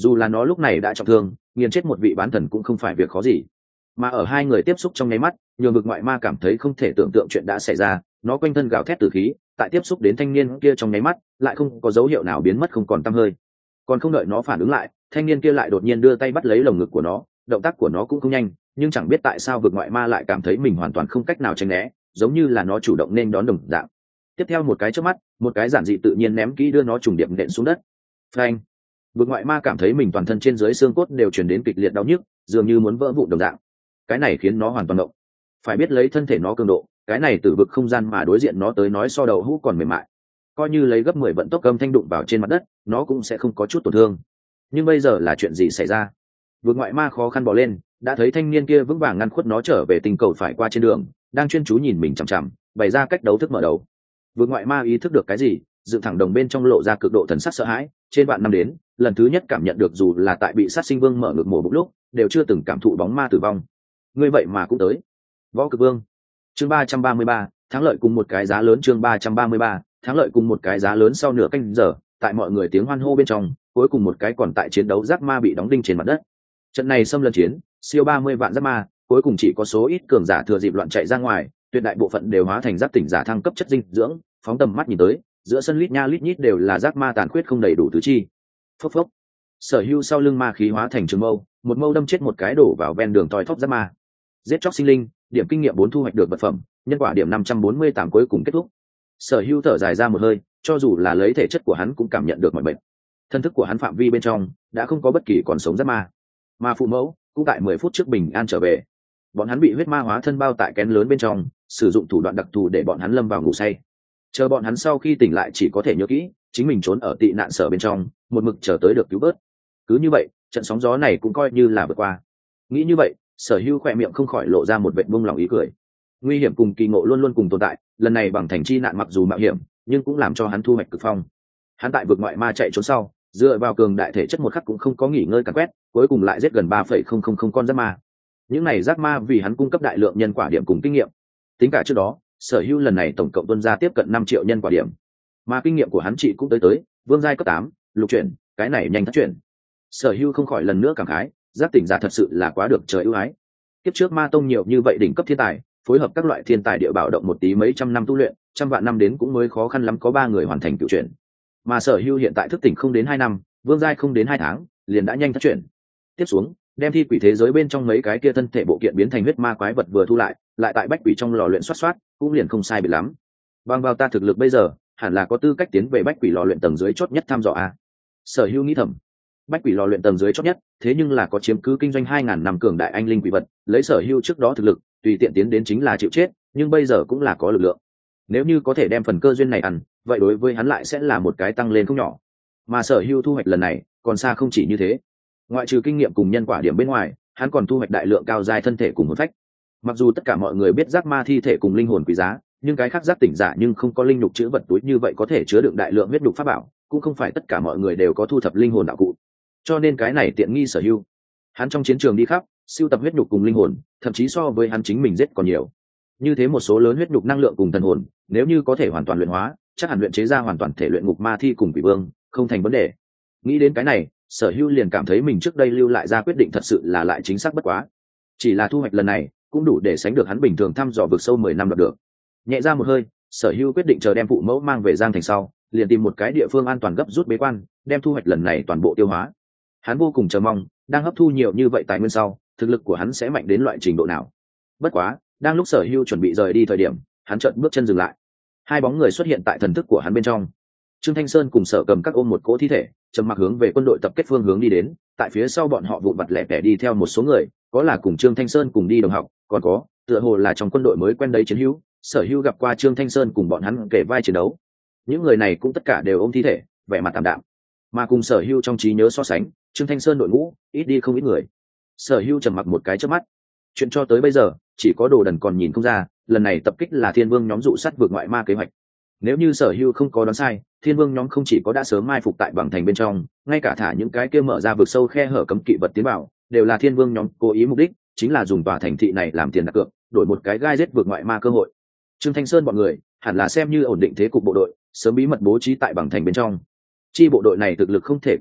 dù là nó lúc này đã trọng thương, nghiền chết một vị bán thần cũng không phải việc khó gì. Mà ở hai người tiếp xúc trong nháy mắt, nhường vực ngoại ma cảm thấy không thể tưởng tượng chuyện đã xảy ra, nó quanh thân gào thét tử khí, tại tiếp xúc đến thanh niên kia trong nháy mắt, lại không có dấu hiệu nào biến mất không còn tăm hơi. Còn không đợi nó phản ứng lại, thanh niên kia lại đột nhiên đưa tay bắt lấy lồng ngực của nó, động tác của nó cũng không nhanh, nhưng chẳng biết tại sao vực ngoại ma lại cảm thấy mình hoàn toàn không cách nào tránh né, giống như là nó chủ động nên đón đồng dạng. Tiếp theo một cái chớp mắt, một cái giản dị tự nhiên ném kỹ đưa nó trùng điệp nện xuống đất. Phanh! Vực ngoại ma cảm thấy mình toàn thân trên dưới xương cốt đều truyền đến kịch liệt đau nhức, dường như muốn vỡ vụn đồng dạng. Cái này khiến nó hoàn toàn động. Phải biết lấy thân thể nó cường độ, cái này từ vực không gian mà đối diện nó tới nói so đầu hũ còn mềm mại. Coi như lấy gấp mười vận tốc âm thanh đụng vào trên mặt đất, nó cũng sẽ không có chút tổn thương. Nhưng bây giờ là chuyện gì xảy ra? Vực ngoại ma khó khăn bò lên, đã thấy thanh niên kia vững vàng ngăn khuất nó trở về tình cầu phải qua trên đường, đang chuyên chú nhìn mình chằm chằm, bày ra cách đấu thức mở đầu. Vực ngoại ma ý thức được cái gì, dựng thẳng đồng bên trong lộ ra cực độ thần sắc sợ hãi, trên vạn năm đến, lần thứ nhất cảm nhận được dù là tại bị sát sinh vương mở ngực mổ bụng lúc, đều chưa từng cảm thụ bóng ma tử vong. Ngươi vậy mà cũng tới. Võ Cực Vương. Chương ba trăm ba mươi ba, thắng lợi cùng một cái giá lớn. Chương ba trăm ba mươi ba, thắng lợi cùng một cái giá lớn. Sau nửa canh giờ, tại mọi người tiếng hoan hô bên trong, cuối cùng một cái còn tại chiến đấu giác ma bị đóng đinh trên mặt đất. Trận này xâm lấn chiến, siêu ba mươi vạn giác ma, cuối cùng chỉ có số ít cường giả thừa dịp loạn chạy ra ngoài, tuyệt đại bộ phận đều hóa thành giác tỉnh giả thăng cấp chất dinh dưỡng, phóng tầm mắt nhìn tới, giữa sân lít nha lít nhít đều là giác ma tàn khuyết không đầy đủ tứ chi. Phốc phốc. Sở Hưu sau lưng ma khí hóa thành trường mâu, một mâu đâm chết một cái đổ vào ven đường toi thóp giác ma. Giết chóc sinh linh, điểm kinh nghiệm bốn thu hoạch được vật phẩm, nhân quả điểm năm trăm bốn mươi tám cuối cùng kết thúc. Sở Hưu thở dài ra một hơi, cho dù là lấy thể chất của hắn cũng cảm nhận được mọi bệnh. Thân thức của hắn phạm vi bên trong đã không có bất kỳ còn sống giác ma. Mà phụ mẫu cũng tại mười phút trước bình an trở về. Bọn hắn bị huyết ma hóa thân bao tại kén lớn bên trong, sử dụng thủ đoạn đặc thù để bọn hắn lâm vào ngủ say. Chờ bọn hắn sau khi tỉnh lại chỉ có thể nhớ kỹ, chính mình trốn ở tị nạn sở bên trong, một mực chờ tới được cứu vớt. Cứ như vậy, trận sóng gió này cũng coi như là vượt qua. Nghĩ như vậy, Sở Hưu khỏe miệng không khỏi lộ ra một vệt buông lòng ý cười. Nguy hiểm cùng kỳ ngộ luôn luôn cùng tồn tại, lần này bằng thành chi nạn mặc dù mạo hiểm, nhưng cũng làm cho hắn thu hoạch cực phong. Hắn tại vực ngoại ma chạy trốn sau, dựa vào cường đại thể chất một khắc cũng không có nghỉ ngơi càn quét, cuối cùng lại giết gần ba phẩy không không không con giác ma. Những này giác ma vì hắn cung cấp đại lượng nhân quả điểm cùng kinh nghiệm. Tính cả trước đó, Sở Hưu lần này tổng cộng tuân ra tiếp cận năm triệu nhân quả điểm, mà kinh nghiệm của hắn trị cũng tới tới vương giai cấp tám, lục chuyển, cái này nhanh thất chuyển. Sở Hưu không khỏi lần nữa cảm khái, giác tỉnh giả thật sự là quá được trời ưu ái. Kiếp trước ma tông nhiều như vậy đỉnh cấp thiên tài, phối hợp các loại thiên tài địa bảo động một tí mấy trăm năm tu luyện, trăm vạn năm đến cũng mới khó khăn lắm có ba người hoàn thành cựu chuyển. Mà Sở Hưu hiện tại thức tỉnh không đến hai năm, vương giai không đến hai tháng, liền đã nhanh thất chuyển. Tiếp xuống, đem thi quỷ thế giới bên trong mấy cái kia thân thể bộ kiện biến thành huyết ma quái vật vừa thu lại, lại tại bách quỷ trong lò luyện xoát xoát, cũng liền không sai biệt lắm. Bằng vào ta thực lực bây giờ, hẳn là có tư cách tiến về bách quỷ lò luyện tầng dưới chót nhất thăm dò a. Sở Hưu nghĩ thầm. Bách quỷ lò luyện tầng dưới chót nhất, thế nhưng là có chiếm cứ kinh doanh hai ngàn năm cường đại anh linh quỷ vật, lấy Sở Hưu trước đó thực lực, tùy tiện tiến đến chính là chịu chết, nhưng bây giờ cũng là có lực lượng. Nếu như có thể đem phần cơ duyên này ăn, vậy đối với hắn lại sẽ là một cái tăng lên không nhỏ. Mà Sở Hưu thu hoạch lần này, còn xa không chỉ như thế. Ngoại trừ kinh nghiệm cùng nhân quả điểm bên ngoài, hắn còn thu hoạch đại lượng cao giai thân thể cùng hồn phách. Mặc dù tất cả mọi người biết giác ma thi thể cùng linh hồn quý giá, nhưng cái khác giác tỉnh giả nhưng không có linh nhục chữ vật túi như vậy có thể chứa đựng đại lượng huyết nhục pháp bảo, cũng không phải tất cả mọi người đều có thu thập linh hồn đạo cụ. Cho nên cái này tiện nghi Sở Hưu. Hắn trong chiến trường đi khắp, sưu tập huyết nhục cùng linh hồn, thậm chí so với hắn chính mình giết còn nhiều. Như thế một số lớn huyết nhục năng lượng cùng thần hồn, nếu như có thể hoàn toàn luyện hóa, chắc hẳn luyện chế ra hoàn toàn thể luyện ngục ma thi cùng quỷ vương, không thành vấn đề. Nghĩ đến cái này, Sở Hưu liền cảm thấy mình trước đây lưu lại ra quyết định thật sự là lại chính xác bất quá. Chỉ là thu hoạch lần này, cũng đủ để sánh được hắn bình thường thăm dò vực sâu mười năm đạt được. Nhẹ ra một hơi, Sở Hưu quyết định chờ đem phụ mẫu mang về Giang Thành sau, liền tìm một cái địa phương an toàn gấp rút bế quan, đem thu hoạch lần này toàn bộ tiêu hóa. Hắn vô cùng chờ mong, đang hấp thu nhiều như vậy tài nguyên sau, thực lực của hắn sẽ mạnh đến loại trình độ nào. Bất quá, đang lúc Sở Hưu chuẩn bị rời đi thời điểm, hắn chợt bước chân dừng lại. Hai bóng người xuất hiện tại thần thức của hắn bên trong. Trương Thanh Sơn cùng Sở Cầm các ôm một cỗ thi thể, trầm mặc hướng về quân đội tập kết phương hướng đi đến, tại phía sau bọn họ vụn vặt lẻ tẻ đi theo một số người, có là cùng Trương Thanh Sơn cùng đi đồng học, còn có, tựa hồ là trong quân đội mới quen đấy chiến hữu. Sở Hưu gặp qua Trương Thanh Sơn cùng bọn hắn kể vai chiến đấu. Những người này cũng tất cả đều ôm thi thể, vẻ mặt tạm đạm. Mà cùng Sở Hưu trong trí nhớ so sánh, Trương Thanh Sơn đội ngũ ít đi không ít người. Sở Hưu trầm mặc một cái chớp mắt. Chuyện cho tới bây giờ, chỉ có Đồ Đần còn nhìn không ra, lần này tập kích là Thiên Vương nhóm dụ sát vượt ngoại ma kế hoạch. Nếu như Sở Hưu không có đoán sai, Thiên Vương nhóm không chỉ có đã sớm mai phục tại bằng thành bên trong, ngay cả thả những cái kia mở ra vực sâu khe hở cấm kỵ vật tiến vào, đều là Thiên Vương nhóm cố ý mục đích, chính là dùng tòa thành thị này làm tiền đặt cược, đổi một cái gai giết vượt ngoại ma cơ hội. Trương Thanh Sơn bọn người, hẳn là xem như ổn định thế cục bộ đội, sớm bí mật bố trí tại bằng thành bên trong. Chi bộ đội này thực lực không thể quá mạnh,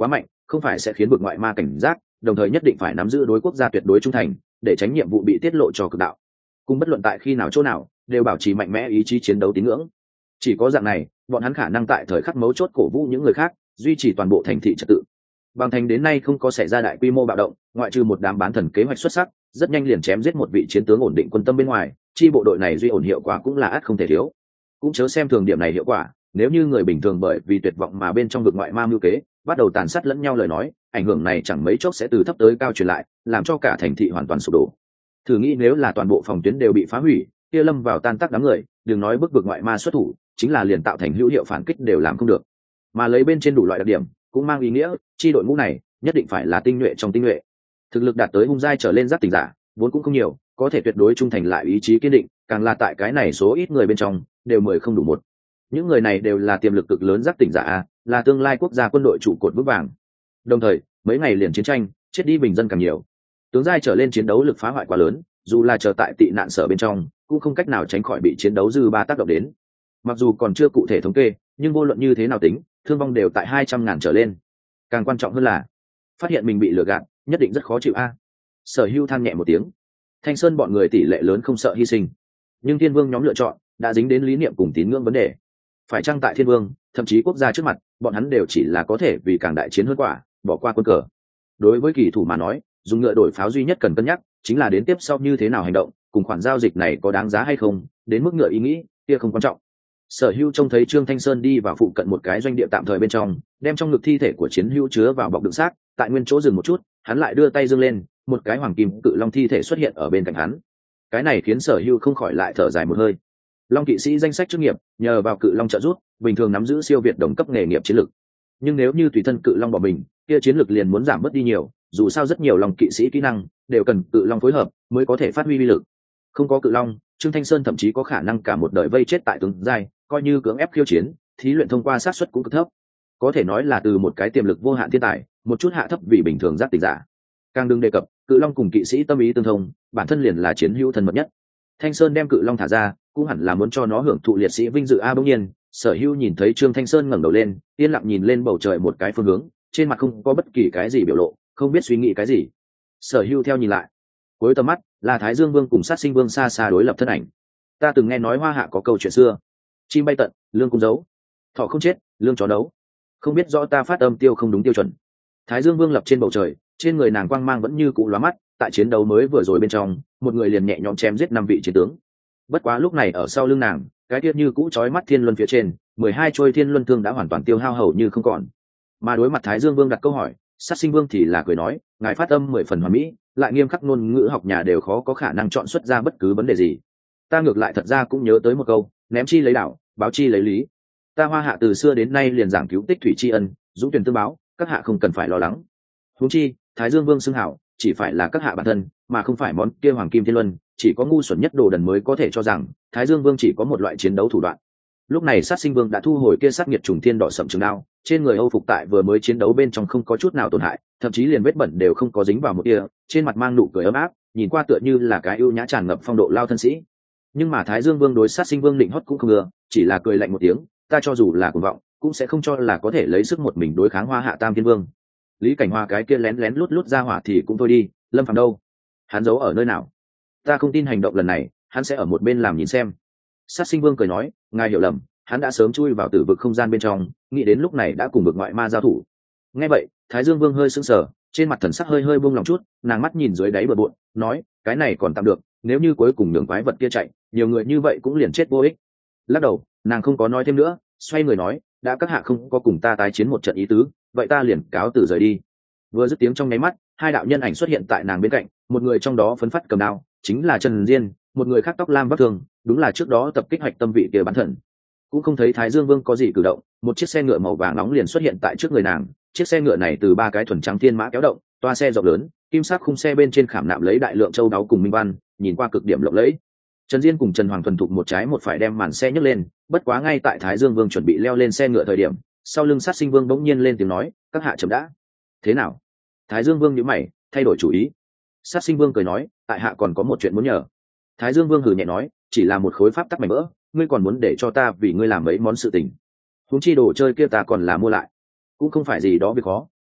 không phải sẽ khiến vực ngoại ma cảnh giác, đồng thời nhất định phải nắm giữ đối quốc gia tuyệt đối trung thành, để tránh nhiệm vụ bị tiết lộ cho cực đạo. Cùng bất luận tại khi nào chỗ nào, đều bảo trì mạnh mẽ ý chí chiến đấu tín ngưỡng. Chỉ có dạng này, bọn hắn khả năng tại thời khắc mấu chốt cổ vũ những người khác, duy trì toàn bộ thành thị trật tự. Bằng thành đến nay không có xảy ra đại quy mô bạo động, ngoại trừ một đám bán thần kế hoạch xuất sắc, rất nhanh liền chém giết một vị chiến tướng ổn định quân tâm bên ngoài, chi bộ đội này duy ổn hiệu quả cũng là ắt không thể thiếu. Cũng chớ xem thường điểm này hiệu quả, nếu như người bình thường bởi vì tuyệt vọng mà bên trong vực ngoại ma mưu kế, bắt đầu tàn sát lẫn nhau lời nói, ảnh hưởng này chẳng mấy chốc sẽ từ thấp tới cao truyền lại, làm cho cả thành thị hoàn toàn sụp đổ. Thử nghĩ nếu là toàn bộ phòng tuyến đều bị phá hủy, kia lâm vào tan tác đám người, đừng nói bức vực ngoại ma xuất thủ, chính là liền tạo thành hữu hiệu phản kích đều làm không được. Mà lấy bên trên đủ loại đặc điểm, cũng mang ý nghĩa chi đội ngũ này nhất định phải là tinh nhuệ trong tinh nhuệ, thực lực đạt tới hung giai trở lên giác tỉnh giả vốn cũng không nhiều, có thể tuyệt đối trung thành lại ý chí kiên định, càng là tại cái này số ít người bên trong đều mười không đủ một. Những người này đều là tiềm lực cực lớn giác tỉnh giả, là tương lai quốc gia quân đội trụ cột vững vàng. Đồng thời mấy ngày liền chiến tranh, chết đi bình dân càng nhiều, tướng giai trở lên chiến đấu lực phá hoại quá lớn, dù là chờ tại tị nạn sở bên trong cũng không cách nào tránh khỏi bị chiến đấu dư ba tác động đến. Mặc dù còn chưa cụ thể thống kê, nhưng vô luận như thế nào tính, thương vong đều tại hai trăm ngàn trở lên. Càng quan trọng hơn là phát hiện mình bị lừa gạt, nhất định rất khó chịu a. Sở Hưu than nhẹ một tiếng. Thanh Sơn bọn người tỷ lệ lớn không sợ hy sinh, nhưng Thiên Vương nhóm lựa chọn đã dính đến lý niệm cùng tín ngưỡng vấn đề. Phải chăng tại Thiên Vương, thậm chí quốc gia trước mặt, bọn hắn đều chỉ là có thể vì càng đại chiến hơn quả, bỏ qua quân cờ. Đối với kỳ thủ mà nói, dùng ngựa đổi pháo duy nhất cần cân nhắc chính là đến tiếp sau như thế nào hành động, cùng khoản giao dịch này có đáng giá hay không, đến mức ngựa ý nghĩ kia không quan trọng. Sở Hưu trông thấy Trương Thanh Sơn đi vào phụ cận một cái doanh địa tạm thời bên trong, đem trong ngực thi thể của chiến hữu chứa vào bọc đựng xác, tại nguyên chỗ dừng một chút, hắn lại đưa tay giương lên, một cái hoàng kim cự long thi thể xuất hiện ở bên cạnh hắn. Cái này khiến Sở Hưu không khỏi lại thở dài một hơi. Long kỵ sĩ danh sách chức nghiệp, nhờ vào cự long trợ giúp, bình thường nắm giữ siêu việt đồng cấp nghề nghiệp chiến lực. Nhưng nếu như tùy thân cự long bỏ mình, kia chiến lực liền muốn giảm bớt đi nhiều, dù sao rất nhiều long kỵ sĩ kỹ năng đều cần cự long phối hợp mới có thể phát huy uy lực. Không có cự long, Trương Thanh Sơn thậm chí có khả năng cả một đời vây chết tại tướng giai, coi như cưỡng ép khiêu chiến, thí luyện thông qua sát suất cũng cực thấp. Có thể nói là từ một cái tiềm lực vô hạn thiên tài, một chút hạ thấp vì bình thường giác tỉnh giả. Càng đừng đề cập, cự long cùng kỵ sĩ tâm ý tương thông, bản thân liền là chiến hữu thân mật nhất. Thanh Sơn đem cự long thả ra, cũng hẳn là muốn cho nó hưởng thụ liệt sĩ vinh dự a. Bỗng nhiên, Sở Hưu nhìn thấy Trương Thanh Sơn ngẩng đầu lên, yên lặng nhìn lên bầu trời một cái phương hướng, trên mặt không có bất kỳ cái gì biểu lộ, không biết suy nghĩ cái gì. Sở Hưu theo nhìn lại, cuối tầm mắt là Thái Dương Vương cùng Sát Sinh Vương xa xa đối lập thân ảnh. Ta từng nghe nói Hoa Hạ có câu chuyện xưa: chim bay tận, lương cung giấu; thọ không chết, lương chó đấu. Không biết rõ ta phát âm tiêu không đúng tiêu chuẩn. Thái Dương Vương lập trên bầu trời, trên người nàng quang mang vẫn như cũ lóa mắt. Tại chiến đấu mới vừa rồi bên trong, một người liền nhẹ nhõm chém giết năm vị chiến tướng. Bất quá lúc này ở sau lưng nàng, cái tiết như cũ chói mắt thiên luân phía trên, mười hai trôi thiên luân thương đã hoàn toàn tiêu hao hầu như không còn. Mà đối mặt Thái Dương Vương đặt câu hỏi, Sát Sinh Vương thì là cười nói, ngài phát âm mười phần hoàn mỹ, lại nghiêm khắc ngôn ngữ học nhà đều khó có khả năng chọn xuất ra bất cứ vấn đề gì. Ta ngược lại thật ra cũng nhớ tới một câu, ném chi lấy đảo, báo chi lấy lý. Ta Hoa Hạ từ xưa đến nay liền giảng cứu tích thủy tri ân, dũng tuyển tương báo, các hạ không cần phải lo lắng. Huống chi, Thái Dương Vương xưng hảo, chỉ phải là các hạ bản thân, mà không phải món kia hoàng kim thiên luân. Chỉ có ngu xuẩn nhất đồ đần mới có thể cho rằng Thái Dương Vương chỉ có một loại chiến đấu thủ đoạn. Lúc này Sát Sinh Vương đã thu hồi kia sát nghiệt trùng thiên đỏ sậm trường đao, trên người Âu phục tại vừa mới chiến đấu bên trong không có chút nào tổn hại, thậm chí liền vết bẩn đều không có dính vào một tia, trên mặt mang nụ cười ấm áp, nhìn qua tựa như là cái ưu nhã tràn ngập phong độ lao thân sĩ. Nhưng mà Thái Dương Vương đối Sát Sinh Vương định hót cũng không ưa, chỉ là cười lạnh một tiếng, ta cho dù là cuồng vọng, cũng sẽ không cho là có thể lấy sức một mình đối kháng Hoa Hạ Tam Thiên Vương. Lý Cảnh Hoa cái kia lén lén lút lút ra hỏa thì cũng thôi đi, Lâm Phàm đâu? Hắn giấu ở nơi nào? Ta không tin hành động lần này hắn sẽ ở một bên làm nhìn xem. Sát Sinh Vương cười nói, ngài hiểu lầm, hắn đã sớm chui vào tử vực không gian bên trong, nghĩ đến lúc này đã cùng vực ngoại ma giao thủ. Nghe vậy, Thái Dương Vương hơi sững sờ, trên mặt thần sắc hơi hơi buông lòng chút, nàng mắt nhìn dưới đáy bờ bộn, nói, cái này còn tạm được, nếu như cuối cùng nhường quái vật kia chạy, nhiều người như vậy cũng liền chết vô ích. Lắc đầu, nàng không có nói thêm nữa, xoay người nói, đã các hạ không có cùng ta tái chiến một trận ý tứ, vậy ta liền cáo từ rời đi. Vừa dứt tiếng trong nháy mắt, hai đạo nhân ảnh xuất hiện tại nàng bên cạnh, một người trong đó phấn phất cầm đao, chính là Trần Diên, một người khác tóc lam vắt thường, đúng là trước đó tập kích hoạch tâm vị kia bán thần. Cũng không thấy Thái Dương Vương có gì cử động, một chiếc xe ngựa màu vàng nóng liền xuất hiện tại trước người nàng. Chiếc xe ngựa này từ ba cái thuần trắng thiên mã kéo động, toa xe rộng lớn, kim sắc khung xe bên trên khảm nạm lấy đại lượng châu báu cùng minh văn, nhìn qua cực điểm lộng lẫy. Trần Diên cùng Trần Hoàng thuần thục một trái một phải đem màn xe nhấc lên, bất quá ngay tại Thái Dương Vương chuẩn bị leo lên xe ngựa thời điểm, sau lưng Sát Sinh Vương bỗng nhiên lên tiếng nói, các hạ chậm đã. Thế nào? Thái Dương Vương nhíu mày, thay đổi chủ ý. Sát Sinh Vương cười nói, tại hạ còn có một chuyện muốn nhờ. Thái Dương Vương hừ nhẹ nói, chỉ là một khối pháp tắc mảnh vỡ, ngươi còn muốn để cho ta vì ngươi làm mấy món sự tình. Huống chi đồ chơi kia ta còn là mua lại, cũng không phải gì đó việc khó,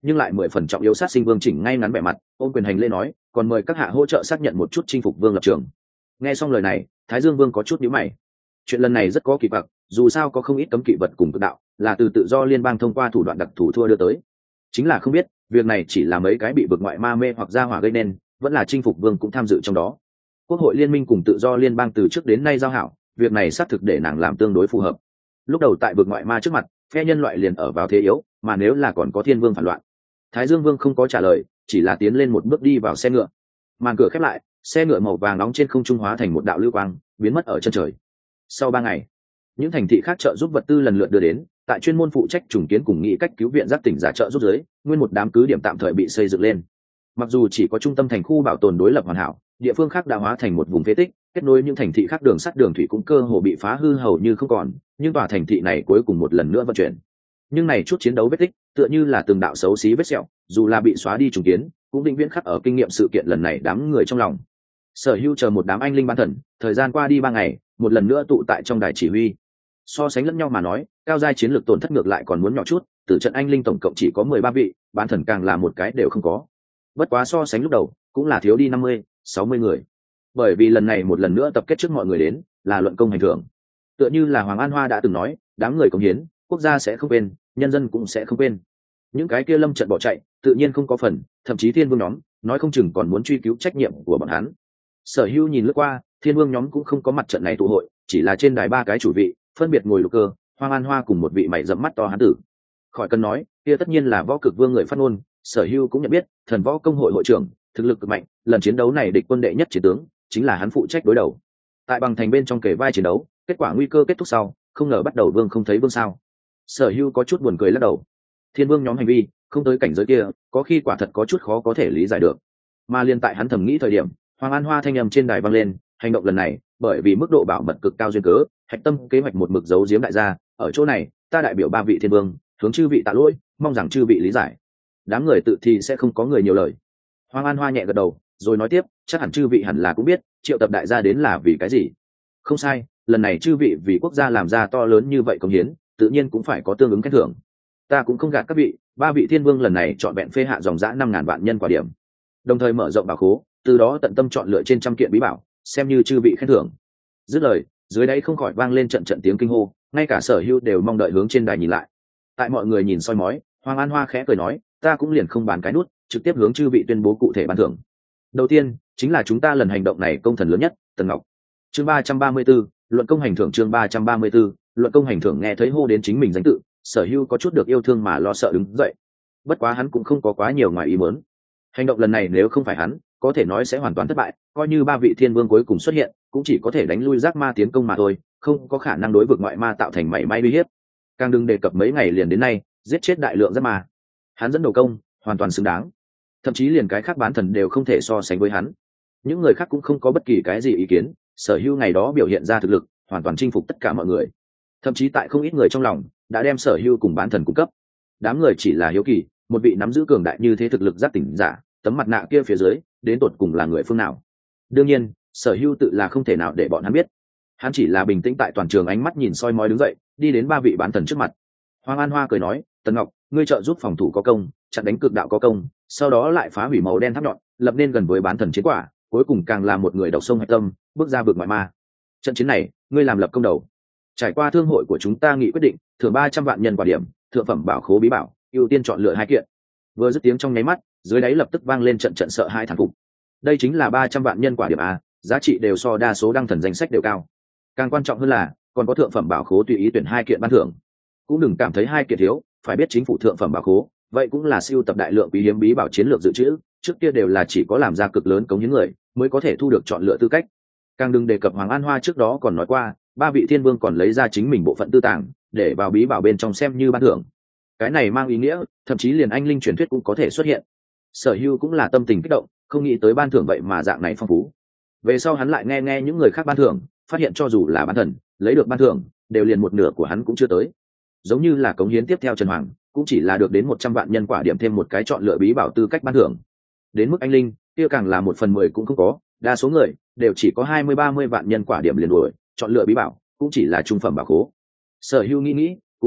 nhưng lại mười phần trọng yếu. Sát sinh vương chỉnh ngay ngắn vẻ mặt, ôm quyền hành lễ nói, còn mời các hạ hỗ trợ xác nhận một chút chinh phục vương lập trường. Nghe xong lời này, Thái Dương Vương có chút nhíu mày. Chuyện lần này rất có kỳ quặc, dù sao có không ít cấm kỵ vật cùng tự đạo là từ tự do liên bang thông qua thủ đoạn đặc thù thua đưa tới, chính là không biết việc này chỉ là mấy cái bị vực ngoại ma mê hoặc gia hỏa gây nên, vẫn là chinh phục vương cũng tham dự trong đó. Quốc hội liên minh cùng tự do liên bang từ trước đến nay giao hảo, việc này xác thực để nàng làm tương đối phù hợp. Lúc đầu tại vực ngoại ma trước mặt, phe nhân loại liền ở vào thế yếu, mà nếu là còn có thiên vương phản loạn. Thái Dương Vương không có trả lời, chỉ là tiến lên một bước đi vào xe ngựa. Màn cửa khép lại, xe ngựa màu vàng nóng trên không trung hóa thành một đạo lưu quang, biến mất ở chân trời. Sau ba ngày, những thành thị khác trợ giúp vật tư lần lượt đưa đến, tại chuyên môn phụ trách trùng kiến cùng nghĩ cách cứu viện giác tỉnh giả trợ giúp dưới, nguyên một đám cứ điểm tạm thời bị xây dựng lên. Mặc dù chỉ có trung tâm thành khu bảo tồn đối lập hoàn hảo, địa phương khác đã hóa thành một vùng phế tích, kết nối những thành thị khác đường sắt đường thủy cũng cơ hồ bị phá hư hầu như không còn, nhưng tòa thành thị này cuối cùng một lần nữa vận chuyển. Nhưng này chút chiến đấu vết tích, tựa như là từng đạo xấu xí vết sẹo, dù là bị xóa đi trùng kiến, cũng vĩnh viễn khắc ở kinh nghiệm sự kiện lần này đám người trong lòng. Sở Hữu chờ một đám anh linh bán thần, thời gian qua đi ba ngày, một lần nữa tụ tại trong đài chỉ huy. So sánh lẫn nhau mà nói, cao giai chiến lược tổn thất ngược lại còn muốn nhỏ chút, từ trận anh linh tổng cộng chỉ có mười ba vị, bán thần càng là một cái đều không có. Bất quá so sánh lúc đầu, cũng là thiếu đi năm mươi, sáu mươi người. Bởi vì lần này một lần nữa tập kết trước mọi người đến, là luận công hành thưởng. Tựa như là Hoàng An Hoa đã từng nói, đám người cống hiến, quốc gia sẽ không quên, nhân dân cũng sẽ không quên. Những cái kia lâm trận bỏ chạy, tự nhiên không có phần, thậm chí thiên vương nhóm, nói không chừng còn muốn truy cứu trách nhiệm của bọn hắn. Sở Hữu nhìn lướt qua, thiên vương nhóm cũng không có mặt trận này tụ hội, chỉ là trên đài ba cái chủ vị, phân biệt ngồi Lục Cơ, Hoàng An Hoa cùng một vị mày rậm mắt to hán tử. Khỏi cần nói, kia tất nhiên là Võ Cực Vương người phát ngôn. Sở Hữu cũng nhận biết, Thần Võ Công hội hội trưởng, thực lực cực mạnh, lần chiến đấu này địch quân đệ nhất chiến tướng, chính là hắn phụ trách đối đầu. Tại bằng thành bên trong kề vai chiến đấu, kết quả nguy cơ kết thúc sau, không ngờ bắt đầu vương không thấy vương sao. Sở Hữu có chút buồn cười lắc đầu. Thiên vương nhóm hành vi, không tới cảnh giới kia, có khi quả thật có chút khó có thể lý giải được. Mà liên tại hắn thầm nghĩ thời điểm, Hoàng An Hoa thanh âm trên đài vang lên, hành động lần này, bởi vì mức độ bảo mật cực cao duyên cớ, hạch tâm kế hoạch một mực giấu giếm đại gia, ở chỗ này, ta đại biểu ba vị thiên vương, hướng chư vị tạ lỗi, mong rằng chư vị lý giải. Đám người tự thì sẽ không có người nhiều lời. Hoàng An Hoa nhẹ gật đầu, rồi nói tiếp, chắc hẳn chư vị hẳn là cũng biết, triệu tập đại gia đến là vì cái gì. Không sai, lần này chư vị vì quốc gia làm ra to lớn như vậy công hiến, tự nhiên cũng phải có tương ứng khen thưởng. Ta cũng không gạt các vị, ba vị thiên vương lần này chọn vẹn phê hạ dòng dã năm ngàn vạn nhân quả điểm, đồng thời mở rộng bảo khố, từ đó tận tâm chọn lựa trên trăm kiện bí bảo, xem như chư vị khen thưởng. Dứt lời, dưới đáy không khỏi vang lên trận trận tiếng kinh hô, ngay cả Sở Hữu đều mong đợi hướng trên đài nhìn lại. Tại mọi người nhìn soi mói, Hoàng An Hoa khẽ cười nói, ta cũng liền không bàn cái nút, trực tiếp hướng chư vị tuyên bố cụ thể ban thưởng. Đầu tiên, chính là chúng ta lần hành động này công thần lớn nhất, Tần Ngọc. Chương ba trăm ba mươi 34, luận công hành thưởng. Chương ba trăm ba mươi 34, luận công hành thưởng. Nghe thấy hô đến chính mình danh tự, Sở Hữu có chút được yêu thương mà lo sợ đứng dậy. Bất quá hắn cũng không có quá nhiều ngoài ý muốn. Hành động lần này nếu không phải hắn, có thể nói sẽ hoàn toàn thất bại, coi như ba vị thiên vương cuối cùng xuất hiện, cũng chỉ có thể đánh lui giác ma tiến công mà thôi, không có khả năng đối vực ngoại ma tạo thành mảy may uy hiếp. Càng đừng đề cập mấy ngày liền đến nay, giết chết đại lượng giác ma. Hắn dẫn đầu công, hoàn toàn xứng đáng. Thậm chí liền cái khác bán thần đều không thể so sánh với hắn. Những người khác cũng không có bất kỳ cái gì ý kiến, Sở Hữu ngày đó biểu hiện ra thực lực, hoàn toàn chinh phục tất cả mọi người. Thậm chí tại không ít người trong lòng, đã đem Sở Hữu cùng bán thần cung cấp. Đám người chỉ là hiếu kỳ, một vị nắm giữ cường đại như thế thực lực giác tỉnh giả, tấm mặt nạ kia phía dưới, đến tột cùng là người phương nào. Đương nhiên, Sở Hữu tự là không thể nào để bọn hắn biết. Hắn chỉ là bình tĩnh tại toàn trường, ánh mắt nhìn soi mói đứng dậy, đi đến ba vị bán thần trước mặt. Hoàng An Hoa cười nói, Tần Ngọc, ngươi trợ giúp phòng thủ có công, chặn đánh cực đạo có công, sau đó lại phá hủy màu đen tháp nhọn, lập nên gần với bán thần chiến quả, cuối cùng càng là một người độc sông hạch tâm, bước ra vực ngoại ma. Trận chiến này, ngươi làm lập công đầu. Trải qua thương hội của chúng ta nghị quyết định, thưởng ba trăm vạn nhân quả điểm, thượng phẩm bảo khố bí bảo, ưu tiên chọn lựa hai kiện. Vừa dứt tiếng trong nháy mắt, dưới đáy lập tức vang lên trận trận sợ hai thản phục. Đây chính là ba trăm vạn nhân quả điểm a, giá trị đều so đa số đăng thần danh sách đều cao. Càng quan trọng hơn là, còn có thượng phẩm bảo khố tùy ý tuyển hai kiện ban thưởng. Cũng đừng cảm thấy hai kiện thiếu, phải biết chính phủ thượng phẩm bảo khố, vậy cũng là siêu tập đại lượng quý hiếm bí bảo chiến lược dự trữ, trước kia đều là chỉ có làm ra cực lớn cống hiến người mới có thể thu được chọn lựa tư cách. Càng đừng đề cập Hoàng An Hoa trước đó còn nói qua, ba vị thiên vương còn lấy ra chính mình bộ phận tư tàng, để vào bí bảo bên trong xem như ban thưởng. Cái này mang ý nghĩa, thậm chí liền anh linh truyền thuyết cũng có thể xuất hiện. Sở Hữu cũng là tâm tình kích động, không nghĩ tới ban thưởng vậy mà dạng này phong phú. Về sau hắn lại nghe nghe những người khác ban thưởng, phát hiện cho dù là bán thần, lấy được ban thưởng, đều liền một nửa của hắn cũng chưa tới. Giống như là cống hiến tiếp theo Trần Hoàng, cũng chỉ là được đến một trăm vạn nhân quả điểm thêm một cái chọn lựa bí bảo tư cách ban thưởng. Đến mức anh linh, kia càng là một phần mười cũng không có, đa số người đều chỉ có hai mươi ba mươi vạn nhân quả điểm liền đuổi, chọn lựa bí bảo cũng chỉ là trung phẩm bảo khố. Sở Hữu nghĩ nghĩ, cũng hiểu,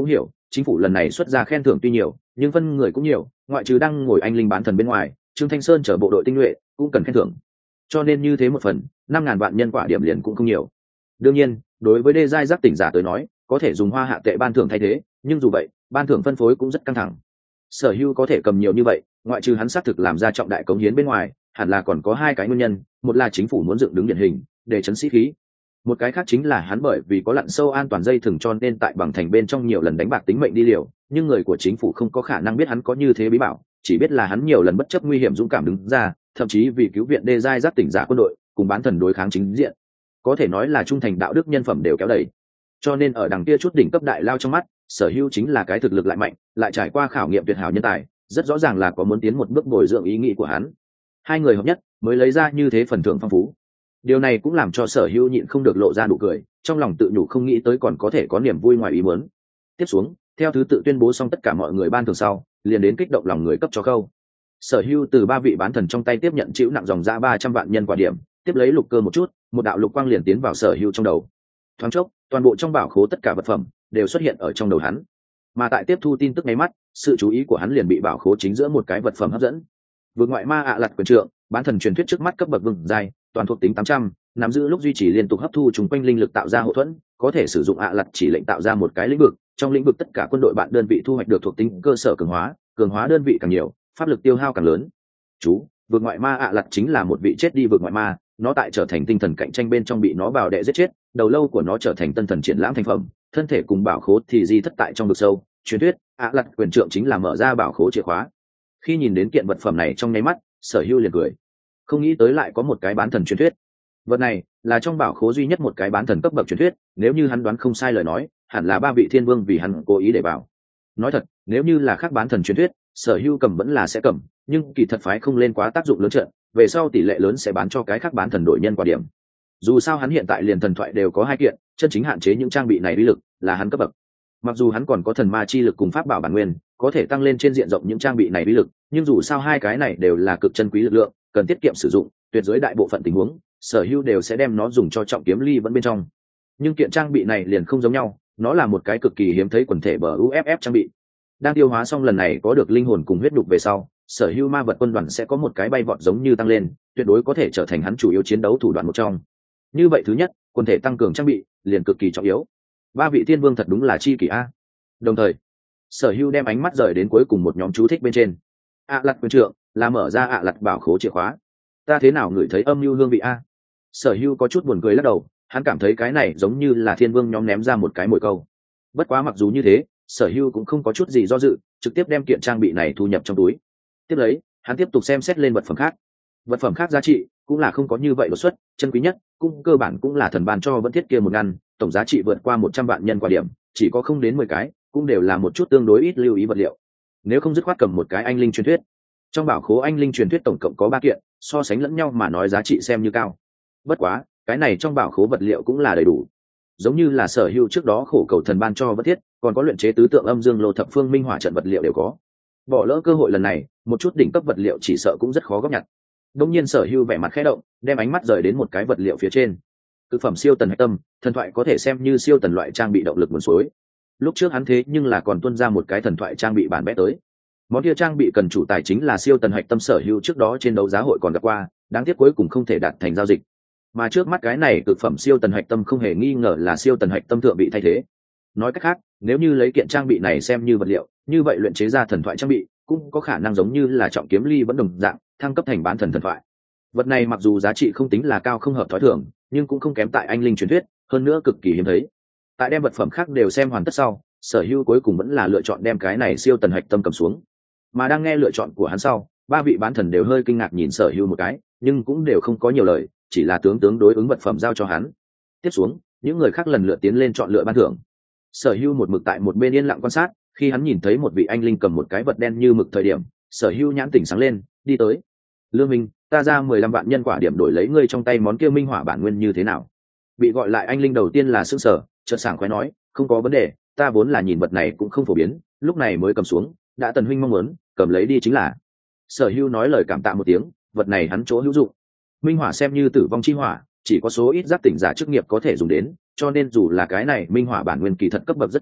Chính phủ lần này xuất ra khen thưởng tuy nhiều nhưng phân người cũng nhiều, ngoại trừ đang ngồi anh linh bán thần bên ngoài, Trương Thanh Sơn chở bộ đội tinh nhuệ cũng cần khen thưởng, cho nên như thế một phần năm ngàn vạn nhân quả điểm liền cũng không nhiều. Đương nhiên đối với đê giai giác tỉnh giả tới nói có thể dùng hoa hạ tệ ban thưởng thay thế, nhưng dù vậy ban thưởng phân phối cũng rất căng thẳng. Sở Hưu có thể cầm nhiều như vậy, ngoại trừ hắn xác thực làm ra trọng đại cống hiến bên ngoài, hẳn là còn có hai cái nguyên nhân. Một là chính phủ muốn dựng đứng điển hình để chấn sĩ khí, một cái khác chính là hắn bởi vì có lặn sâu an toàn dây thừng cho nên tại bằng thành bên trong nhiều lần đánh bạc tính mệnh đi liều, nhưng người của chính phủ không có khả năng biết hắn có như thế bí bảo, chỉ biết là hắn nhiều lần bất chấp nguy hiểm dũng cảm đứng ra, thậm chí vì cứu viện đê giai giác tỉnh giả quân đội cùng bán thần đối kháng chính diện, có thể nói là trung thành đạo đức nhân phẩm đều kéo đầy. Cho nên ở đằng kia chút đỉnh cấp đại lao trong mắt, Sở Hưu chính là cái thực lực lại mạnh lại trải qua khảo nghiệm tuyệt hảo nhân tài, rất rõ ràng là có muốn tiến một bước bồi dưỡng ý nghĩ của hắn. Hai người hợp nhất mới lấy ra như thế phần thưởng phong phú. Điều này cũng làm cho Sở Hưu nhịn không được lộ ra nụ cười, trong lòng tự nhủ không nghĩ tới còn có thể có niềm vui ngoài ý muốn. Tiếp xuống, theo thứ tự tuyên bố xong tất cả mọi người ban thưởng sau, liền đến kích động lòng người cấp cho khâu. Sở Hưu từ ba vị bán thần trong tay tiếp nhận chịu nặng dòng ra ba trăm vạn nhân quả điểm, tiếp lấy lục cơ một chút, một đạo lục quang liền tiến vào Sở Hưu trong đầu. Thoáng chốc, toàn bộ trong bảo khố tất cả vật phẩm đều xuất hiện ở trong đầu hắn. Mà tại tiếp thu tin tức ngay mắt, sự chú ý của hắn liền bị bảo khố chính giữa một cái vật phẩm hấp dẫn. Vượt ngoại ma ạ à lật quyền trượng, bán thần truyền thuyết trước mắt cấp bậc vương giai, toàn thuộc tính tám trăm, nắm giữ lúc duy trì liên tục hấp thu trùng quanh linh lực tạo ra hậu thuẫn, có thể sử dụng ạ à lật chỉ lệnh tạo ra một cái lĩnh vực, trong lĩnh vực tất cả quân đội bạn đơn vị thu hoạch được thuộc tính cơ sở cường hóa, cường hóa đơn vị càng nhiều, pháp lực tiêu hao càng lớn. Chú, vượt ngoại ma ạ à lật chính là một vị chết đi vượt ngoại ma, nó tại trở thành tinh thần cạnh tranh bên trong bị nó vào đệ giết chết, đầu lâu của nó trở thành tân thần triển lãm thành phẩm, thân thể cùng bảo khố thì di thất tại trong vực sâu. Truyền thuyết ạ à lật quyền trượng chính là mở ra bảo khố chìa khóa. Khi nhìn đến kiện vật phẩm này trong nháy mắt, Sở Hưu liền cười, không nghĩ tới lại có một cái bán thần truyền thuyết. Vật này là trong bảo khố duy nhất một cái bán thần cấp bậc truyền thuyết, nếu như hắn đoán không sai lời nói, hẳn là ba vị thiên vương vì hắn cố ý để bảo. Nói thật, nếu như là khác bán thần truyền thuyết, Sở Hưu cầm vẫn là sẽ cầm, nhưng kỳ thật phái không lên quá tác dụng lớn trận, về sau tỷ lệ lớn sẽ bán cho cái khác bán thần đổi nhân quả điểm. Dù sao hắn hiện tại liền thần thoại đều có hai kiện, chân chính hạn chế những trang bị này uy lực là hắn cấp bậc. Mặc dù hắn còn có thần ma chi lực cùng pháp bảo bản nguyên, có thể tăng lên trên diện rộng những trang bị này uy lực, nhưng dù sao hai cái này đều là cực chân quý lực lượng, cần tiết kiệm sử dụng, tuyệt đối đại bộ phận tình huống, Sở Hưu đều sẽ đem nó dùng cho trọng kiếm ly vẫn bên trong. Nhưng kiện trang bị này liền không giống nhau, nó là một cái cực kỳ hiếm thấy quần thể bờ u ép ép trang bị. Đang tiêu hóa xong lần này có được linh hồn cùng huyết đục về sau, Sở Hưu ma vật quân đoàn sẽ có một cái bay vọt giống như tăng lên, tuyệt đối có thể trở thành hắn chủ yếu chiến đấu thủ đoạn một trong. Như vậy thứ nhất, quần thể tăng cường trang bị liền cực kỳ trọng yếu. Ba vị thiên vương thật đúng là chi kỷ a. Đồng thời, Sở Hưu đem ánh mắt rời đến cuối cùng một nhóm chú thích bên trên. ạ lật quyền trượng là mở ra ạ lật bảo khố chìa khóa. Ta thế nào ngửi thấy âm mưu hương vị a? Sở Hưu có chút buồn cười lắc đầu, hắn cảm thấy cái này giống như là thiên vương nhóm ném ra một cái mồi câu. Bất quá mặc dù như thế, Sở Hưu cũng không có chút gì do dự, trực tiếp đem kiện trang bị này thu nhập trong túi. Tiếp lấy, hắn tiếp tục xem xét lên vật phẩm khác. Vật phẩm khác giá trị cũng là không có như vậy đột xuất, chân quý nhất cũng cơ bản cũng là thần ban cho vẫn thiết kia một ngăn, tổng giá trị vượt qua một trăm vạn nhân quả điểm, chỉ có không đến mười cái, cũng đều là một chút tương đối ít lưu ý vật liệu. Nếu không dứt khoát cầm một cái anh linh truyền thuyết. Trong bảo khố anh linh truyền thuyết tổng cộng có ba kiện, so sánh lẫn nhau mà nói giá trị xem như cao. Bất quá, cái này trong bảo khố vật liệu cũng là đầy đủ. Giống như là Sở Hưu trước đó khổ cầu thần ban cho vật thiết, còn có luyện chế tứ tượng âm dương lô thập phương minh hỏa trận vật liệu đều có. Bỏ lỡ cơ hội lần này, một chút đỉnh cấp vật liệu chỉ sợ cũng rất khó góp nhặt. Đông nhiên Sở Hưu vẻ mặt khẽ động, đem ánh mắt rời đến một cái vật liệu phía trên. Cực phẩm siêu tần hạch tâm, thần thoại có thể xem như siêu tần loại trang bị động lực nguồn suối. Lúc trước hắn thế nhưng là còn tuân ra một cái thần thoại trang bị bản vẽ tới. Món kia trang bị cần chủ tài chính là siêu tần hạch tâm. Sở Hưu trước đó trên đấu giá hội còn gặp qua, đáng tiếc cuối cùng không thể đạt thành giao dịch. Mà trước mắt cái này cực phẩm siêu tần hạch tâm không hề nghi ngờ là siêu tần hạch tâm thượng bị thay thế. Nói cách khác, nếu như lấy kiện trang bị này xem như vật liệu, như vậy luyện chế ra thần thoại trang bị cũng có khả năng giống như là trọng kiếm ly vẫn đồng dạng, thăng cấp thành bán thần thần thoại. Vật này mặc dù giá trị không tính là cao không hợp thói thường, nhưng cũng không kém tại anh linh truyền thuyết, hơn nữa cực kỳ hiếm thấy. Tại đem vật phẩm khác đều xem hoàn tất sau, Sở Hưu cuối cùng vẫn là lựa chọn đem cái này siêu tần hạch tâm cầm xuống. Mà đang nghe lựa chọn của hắn sau, ba vị bán thần đều hơi kinh ngạc nhìn Sở Hưu một cái, nhưng cũng đều không có nhiều lời, chỉ là tướng tướng đối ứng vật phẩm giao cho hắn. Tiếp xuống, những người khác lần lượt tiến lên chọn lựa ban thưởng. Sở Hưu một mực tại một bên yên lặng quan sát, khi hắn nhìn thấy một vị anh linh cầm một cái vật đen như mực thời điểm, Sở Hưu nhãn tỉnh sáng lên, đi tới. Lương Minh, ta ra mười lăm vạn nhân quả điểm đổi lấy ngươi trong tay món kia minh hỏa bản nguyên như thế nào? Bị gọi lại anh linh đầu tiên là sững sờ, chợt sảng khoái nói, không có vấn đề, ta vốn là nhìn vật này cũng không phổ biến, lúc này mới cầm xuống, đã Tần huynh mong muốn, cầm lấy đi chính là. Sở Hưu nói lời cảm tạ một tiếng, vật này hắn chỗ hữu dụng. Minh hỏa xem như tử vong chi hỏa, chỉ có số ít giác tỉnh giả chức nghiệp có thể dùng đến, cho nên dù là cái này minh hỏa bản nguyên kỳ thật cấp bậc rất cao,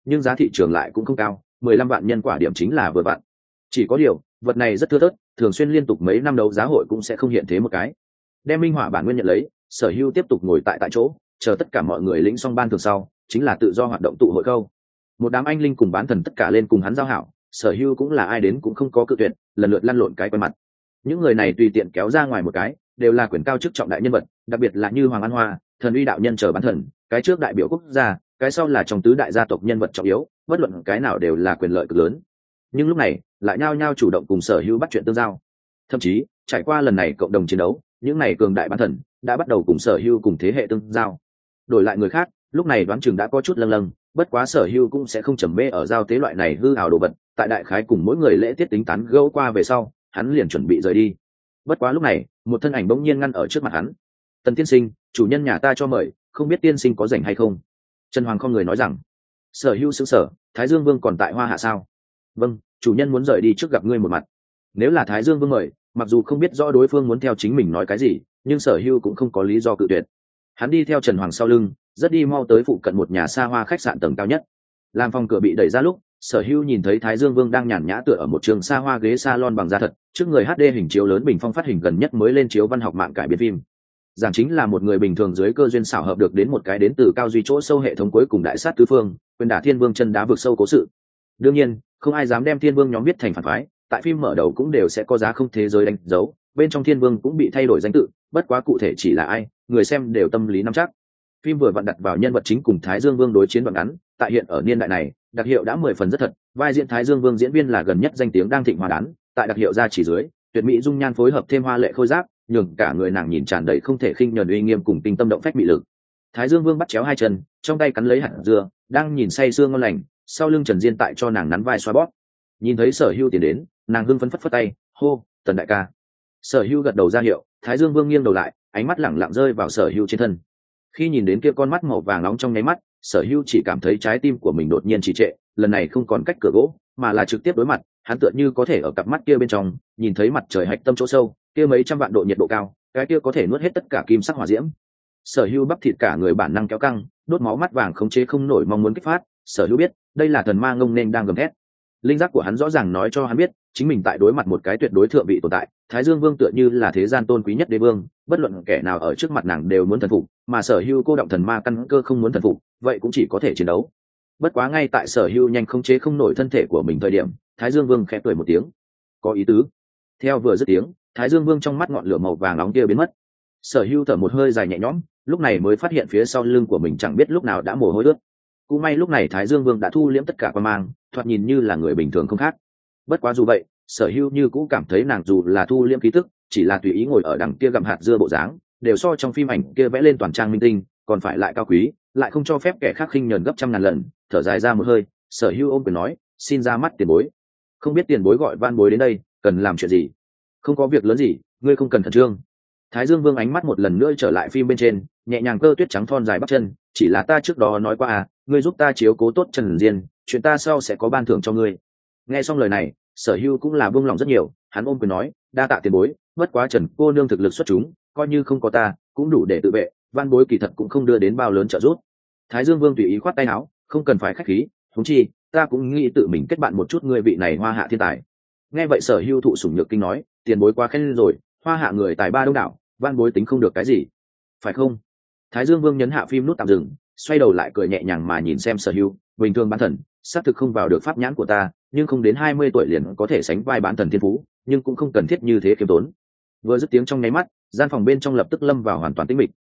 nhưng giá thị trường lại cũng không cao, mười lăm vạn nhân quả điểm chính là vừa vặn. Chỉ có điều vật này rất thưa thớt, thường xuyên liên tục mấy năm đấu giá hội cũng sẽ không hiện thế một cái. Đem minh họa bản nguyên nhận lấy, Sở Hưu tiếp tục ngồi tại tại chỗ, chờ tất cả mọi người lĩnh xong ban thường sau, chính là tự do hoạt động tụ hội câu. Một đám anh linh cùng bán thần tất cả lên cùng hắn giao hảo, Sở Hưu cũng là ai đến cũng không có cự tuyệt, lần lượt lăn lộn cái quen mặt. Những người này tùy tiện kéo ra ngoài một cái, đều là quyền cao chức trọng đại nhân vật, đặc biệt là như Hoàng An Hoa, thần uy đạo nhân chờ bán thần, cái trước đại biểu quốc gia, cái sau là trong tứ đại gia tộc nhân vật trọng yếu, bất luận cái nào đều là quyền lợi cực lớn. Nhưng lúc này, lại nhao nhao chủ động cùng Sở Hưu bắt chuyện tương giao. Thậm chí, trải qua lần này cộng đồng chiến đấu, những này cường đại bán thần đã bắt đầu cùng Sở Hưu cùng thế hệ tương giao. Đổi lại người khác, lúc này đoán chừng đã có chút lâng lâng, bất quá Sở Hưu cũng sẽ không trầm mê ở giao tế loại này hư ảo đồ vật, tại đại khái cùng mỗi người lễ tiết tính toán gẫu qua về sau, hắn liền chuẩn bị rời đi. Bất quá lúc này, một thân ảnh bỗng nhiên ngăn ở trước mặt hắn. Tần tiên sinh, chủ nhân nhà ta cho mời, không biết tiên sinh có rảnh hay không? Trần Hoàng không người nói rằng. Sở Hưu sững sờ, Thái Dương Vương còn tại Hoa Hạ sao? Vâng, chủ nhân muốn rời đi trước gặp ngươi một mặt. Nếu là Thái Dương Vương mời, mặc dù không biết rõ đối phương muốn theo chính mình nói cái gì, nhưng Sở Hưu cũng không có lý do cự tuyệt. Hắn đi theo Trần Hoàng sau lưng, rất đi mau tới phụ cận một nhà xa hoa khách sạn tầng cao nhất. Làm phòng cửa bị đẩy ra lúc, Sở Hưu nhìn thấy Thái Dương Vương đang nhàn nhã tựa ở một trường xa hoa ghế salon bằng da thật, trước người hát đê hình chiếu lớn bình phong phát hình gần nhất mới lên chiếu văn học mạng cải biên phim. Giảng chính là một người bình thường dưới cơ duyên xảo hợp được đến một cái đến từ cao duy chỗ sâu hệ thống cuối cùng đại sát tứ phương, quyền đả Thiên Vương chân đá vực sâu cố sự. Đương nhiên, không ai dám đem Thiên Vương nhóm viết thành phản phái, tại phim mở đầu cũng đều sẽ có giá không thế giới đánh dấu, bên trong Thiên Vương cũng bị thay đổi danh tự, bất quá cụ thể chỉ là ai, người xem đều tâm lý nắm chắc. Phim vừa vặn đặt vào nhân vật chính cùng Thái Dương Vương đối chiến đoạn ngắn, tại hiện ở niên đại này, đặc hiệu đã mười phần rất thật, vai diễn Thái Dương Vương diễn viên là gần nhất danh tiếng đang thịnh hoa đán, tại đặc hiệu ra chỉ dưới, tuyệt mỹ dung nhan phối hợp thêm hoa lệ khôi giáp, nhường cả người nàng nhìn tràn đầy không thể khinh nhờn uy nghiêm cùng tinh tâm động phách mị lực. Thái Dương Vương bắt chéo hai chân, trong tay cắn lấy hạt dưa, đang nhìn say sưa ngon lành, sau lưng Trần Diên tại cho nàng nắn vai xoa bóp. Nhìn thấy Sở Hưu tiến đến, nàng hưng phấn phất phất tay, hô, Tần đại ca. Sở Hưu gật đầu ra hiệu, Thái Dương Vương nghiêng đầu lại, ánh mắt lẳng lặng rơi vào Sở Hưu trên thân. Khi nhìn đến kia con mắt màu vàng nóng trong nháy mắt, Sở Hưu chỉ cảm thấy trái tim của mình đột nhiên trì trệ, lần này không còn cách cửa gỗ, mà là trực tiếp đối mặt, hắn tựa như có thể ở cặp mắt kia bên trong nhìn thấy mặt trời hạch tâm chỗ sâu, kia mấy trăm vạn độ nhiệt độ cao, cái kia có thể nuốt hết tất cả kim sắc hỏa diễm. Sở Hưu bắp thịt cả người bản năng kéo căng, đốt máu mắt vàng khống chế không nổi mong muốn kích phát. Sở Hưu biết, đây là thần ma ngông nên đang gầm thét. Linh giác của hắn rõ ràng nói cho hắn biết, chính mình tại đối mặt một cái tuyệt đối thượng vị tồn tại. Thái Dương Vương tựa như là thế gian tôn quý nhất đế vương, bất luận kẻ nào ở trước mặt nàng đều muốn thần phục, mà Sở Hưu cô động thần ma căn cơ không muốn thần phục, vậy cũng chỉ có thể chiến đấu. Bất quá ngay tại Sở Hưu nhanh khống chế không nổi thân thể của mình thời điểm, Thái Dương Vương khẽ cười một tiếng, có ý tứ. Theo vừa dứt tiếng, Thái Dương Vương trong mắt ngọn lửa màu vàng nóng kia biến mất. Sở Hưu thở một hơi dài nhẹ nhõm, lúc này mới phát hiện phía sau lưng của mình chẳng biết lúc nào đã mồ hôi ướt. Cũng may lúc này Thái Dương Vương đã thu liễm tất cả quan mang, thoạt nhìn như là người bình thường không khác. Bất quá dù vậy, Sở Hưu như cũng cảm thấy nàng dù là thu liễm khí tức, chỉ là tùy ý ngồi ở đằng kia gặm hạt dưa bộ dáng, đều so trong phim ảnh kia vẽ lên toàn trang minh tinh, còn phải lại cao quý, lại không cho phép kẻ khác khinh nhờn gấp trăm ngàn lần. Thở dài ra một hơi, Sở Hưu ôm quyền nói, xin ra mắt tiền bối. Không biết tiền bối gọi van bối đến đây, cần làm chuyện gì? Không có việc lớn gì, ngươi không cần khẩn trương. Thái Dương Vương ánh mắt một lần nữa trở lại phim bên trên, nhẹ nhàng cơ tuyết trắng thon dài bắp chân, chỉ là ta trước đó nói qua à, ngươi giúp ta chiếu cố tốt Trần Diên, chuyện ta sau sẽ có ban thưởng cho ngươi. Nghe xong lời này, Sở Hưu cũng là buông lòng rất nhiều, hắn ôm quyền nói, đa tạ tiền bối, bất quá Trần cô nương thực lực xuất chúng, coi như không có ta, cũng đủ để tự vệ, van bối kỳ thật cũng không đưa đến bao lớn trợ giúp. Thái Dương Vương tùy ý khoát tay áo, không cần phải khách khí, huống chi, ta cũng nghĩ tự mình kết bạn một chút ngươi vị này Hoa Hạ thiên tài. Nghe vậy Sở Hưu thụ sủng nhược kinh nói, tiền bối quá khen rồi, Hoa Hạ người tài ba đông đảo, van bối tính không được cái gì, phải không? Thái Dương Vương nhấn hạ phim nút tạm dừng, xoay đầu lại cười nhẹ nhàng mà nhìn xem Sở Hưu, bình thường bán thần, xác thực không vào được pháp nhãn của ta, nhưng không đến hai mươi tuổi liền có thể sánh vai bán thần thiên phú, nhưng cũng không cần thiết như thế kiêm tốn. Vừa dứt tiếng trong nháy mắt, gian phòng bên trong lập tức lâm vào hoàn toàn tĩnh mịch,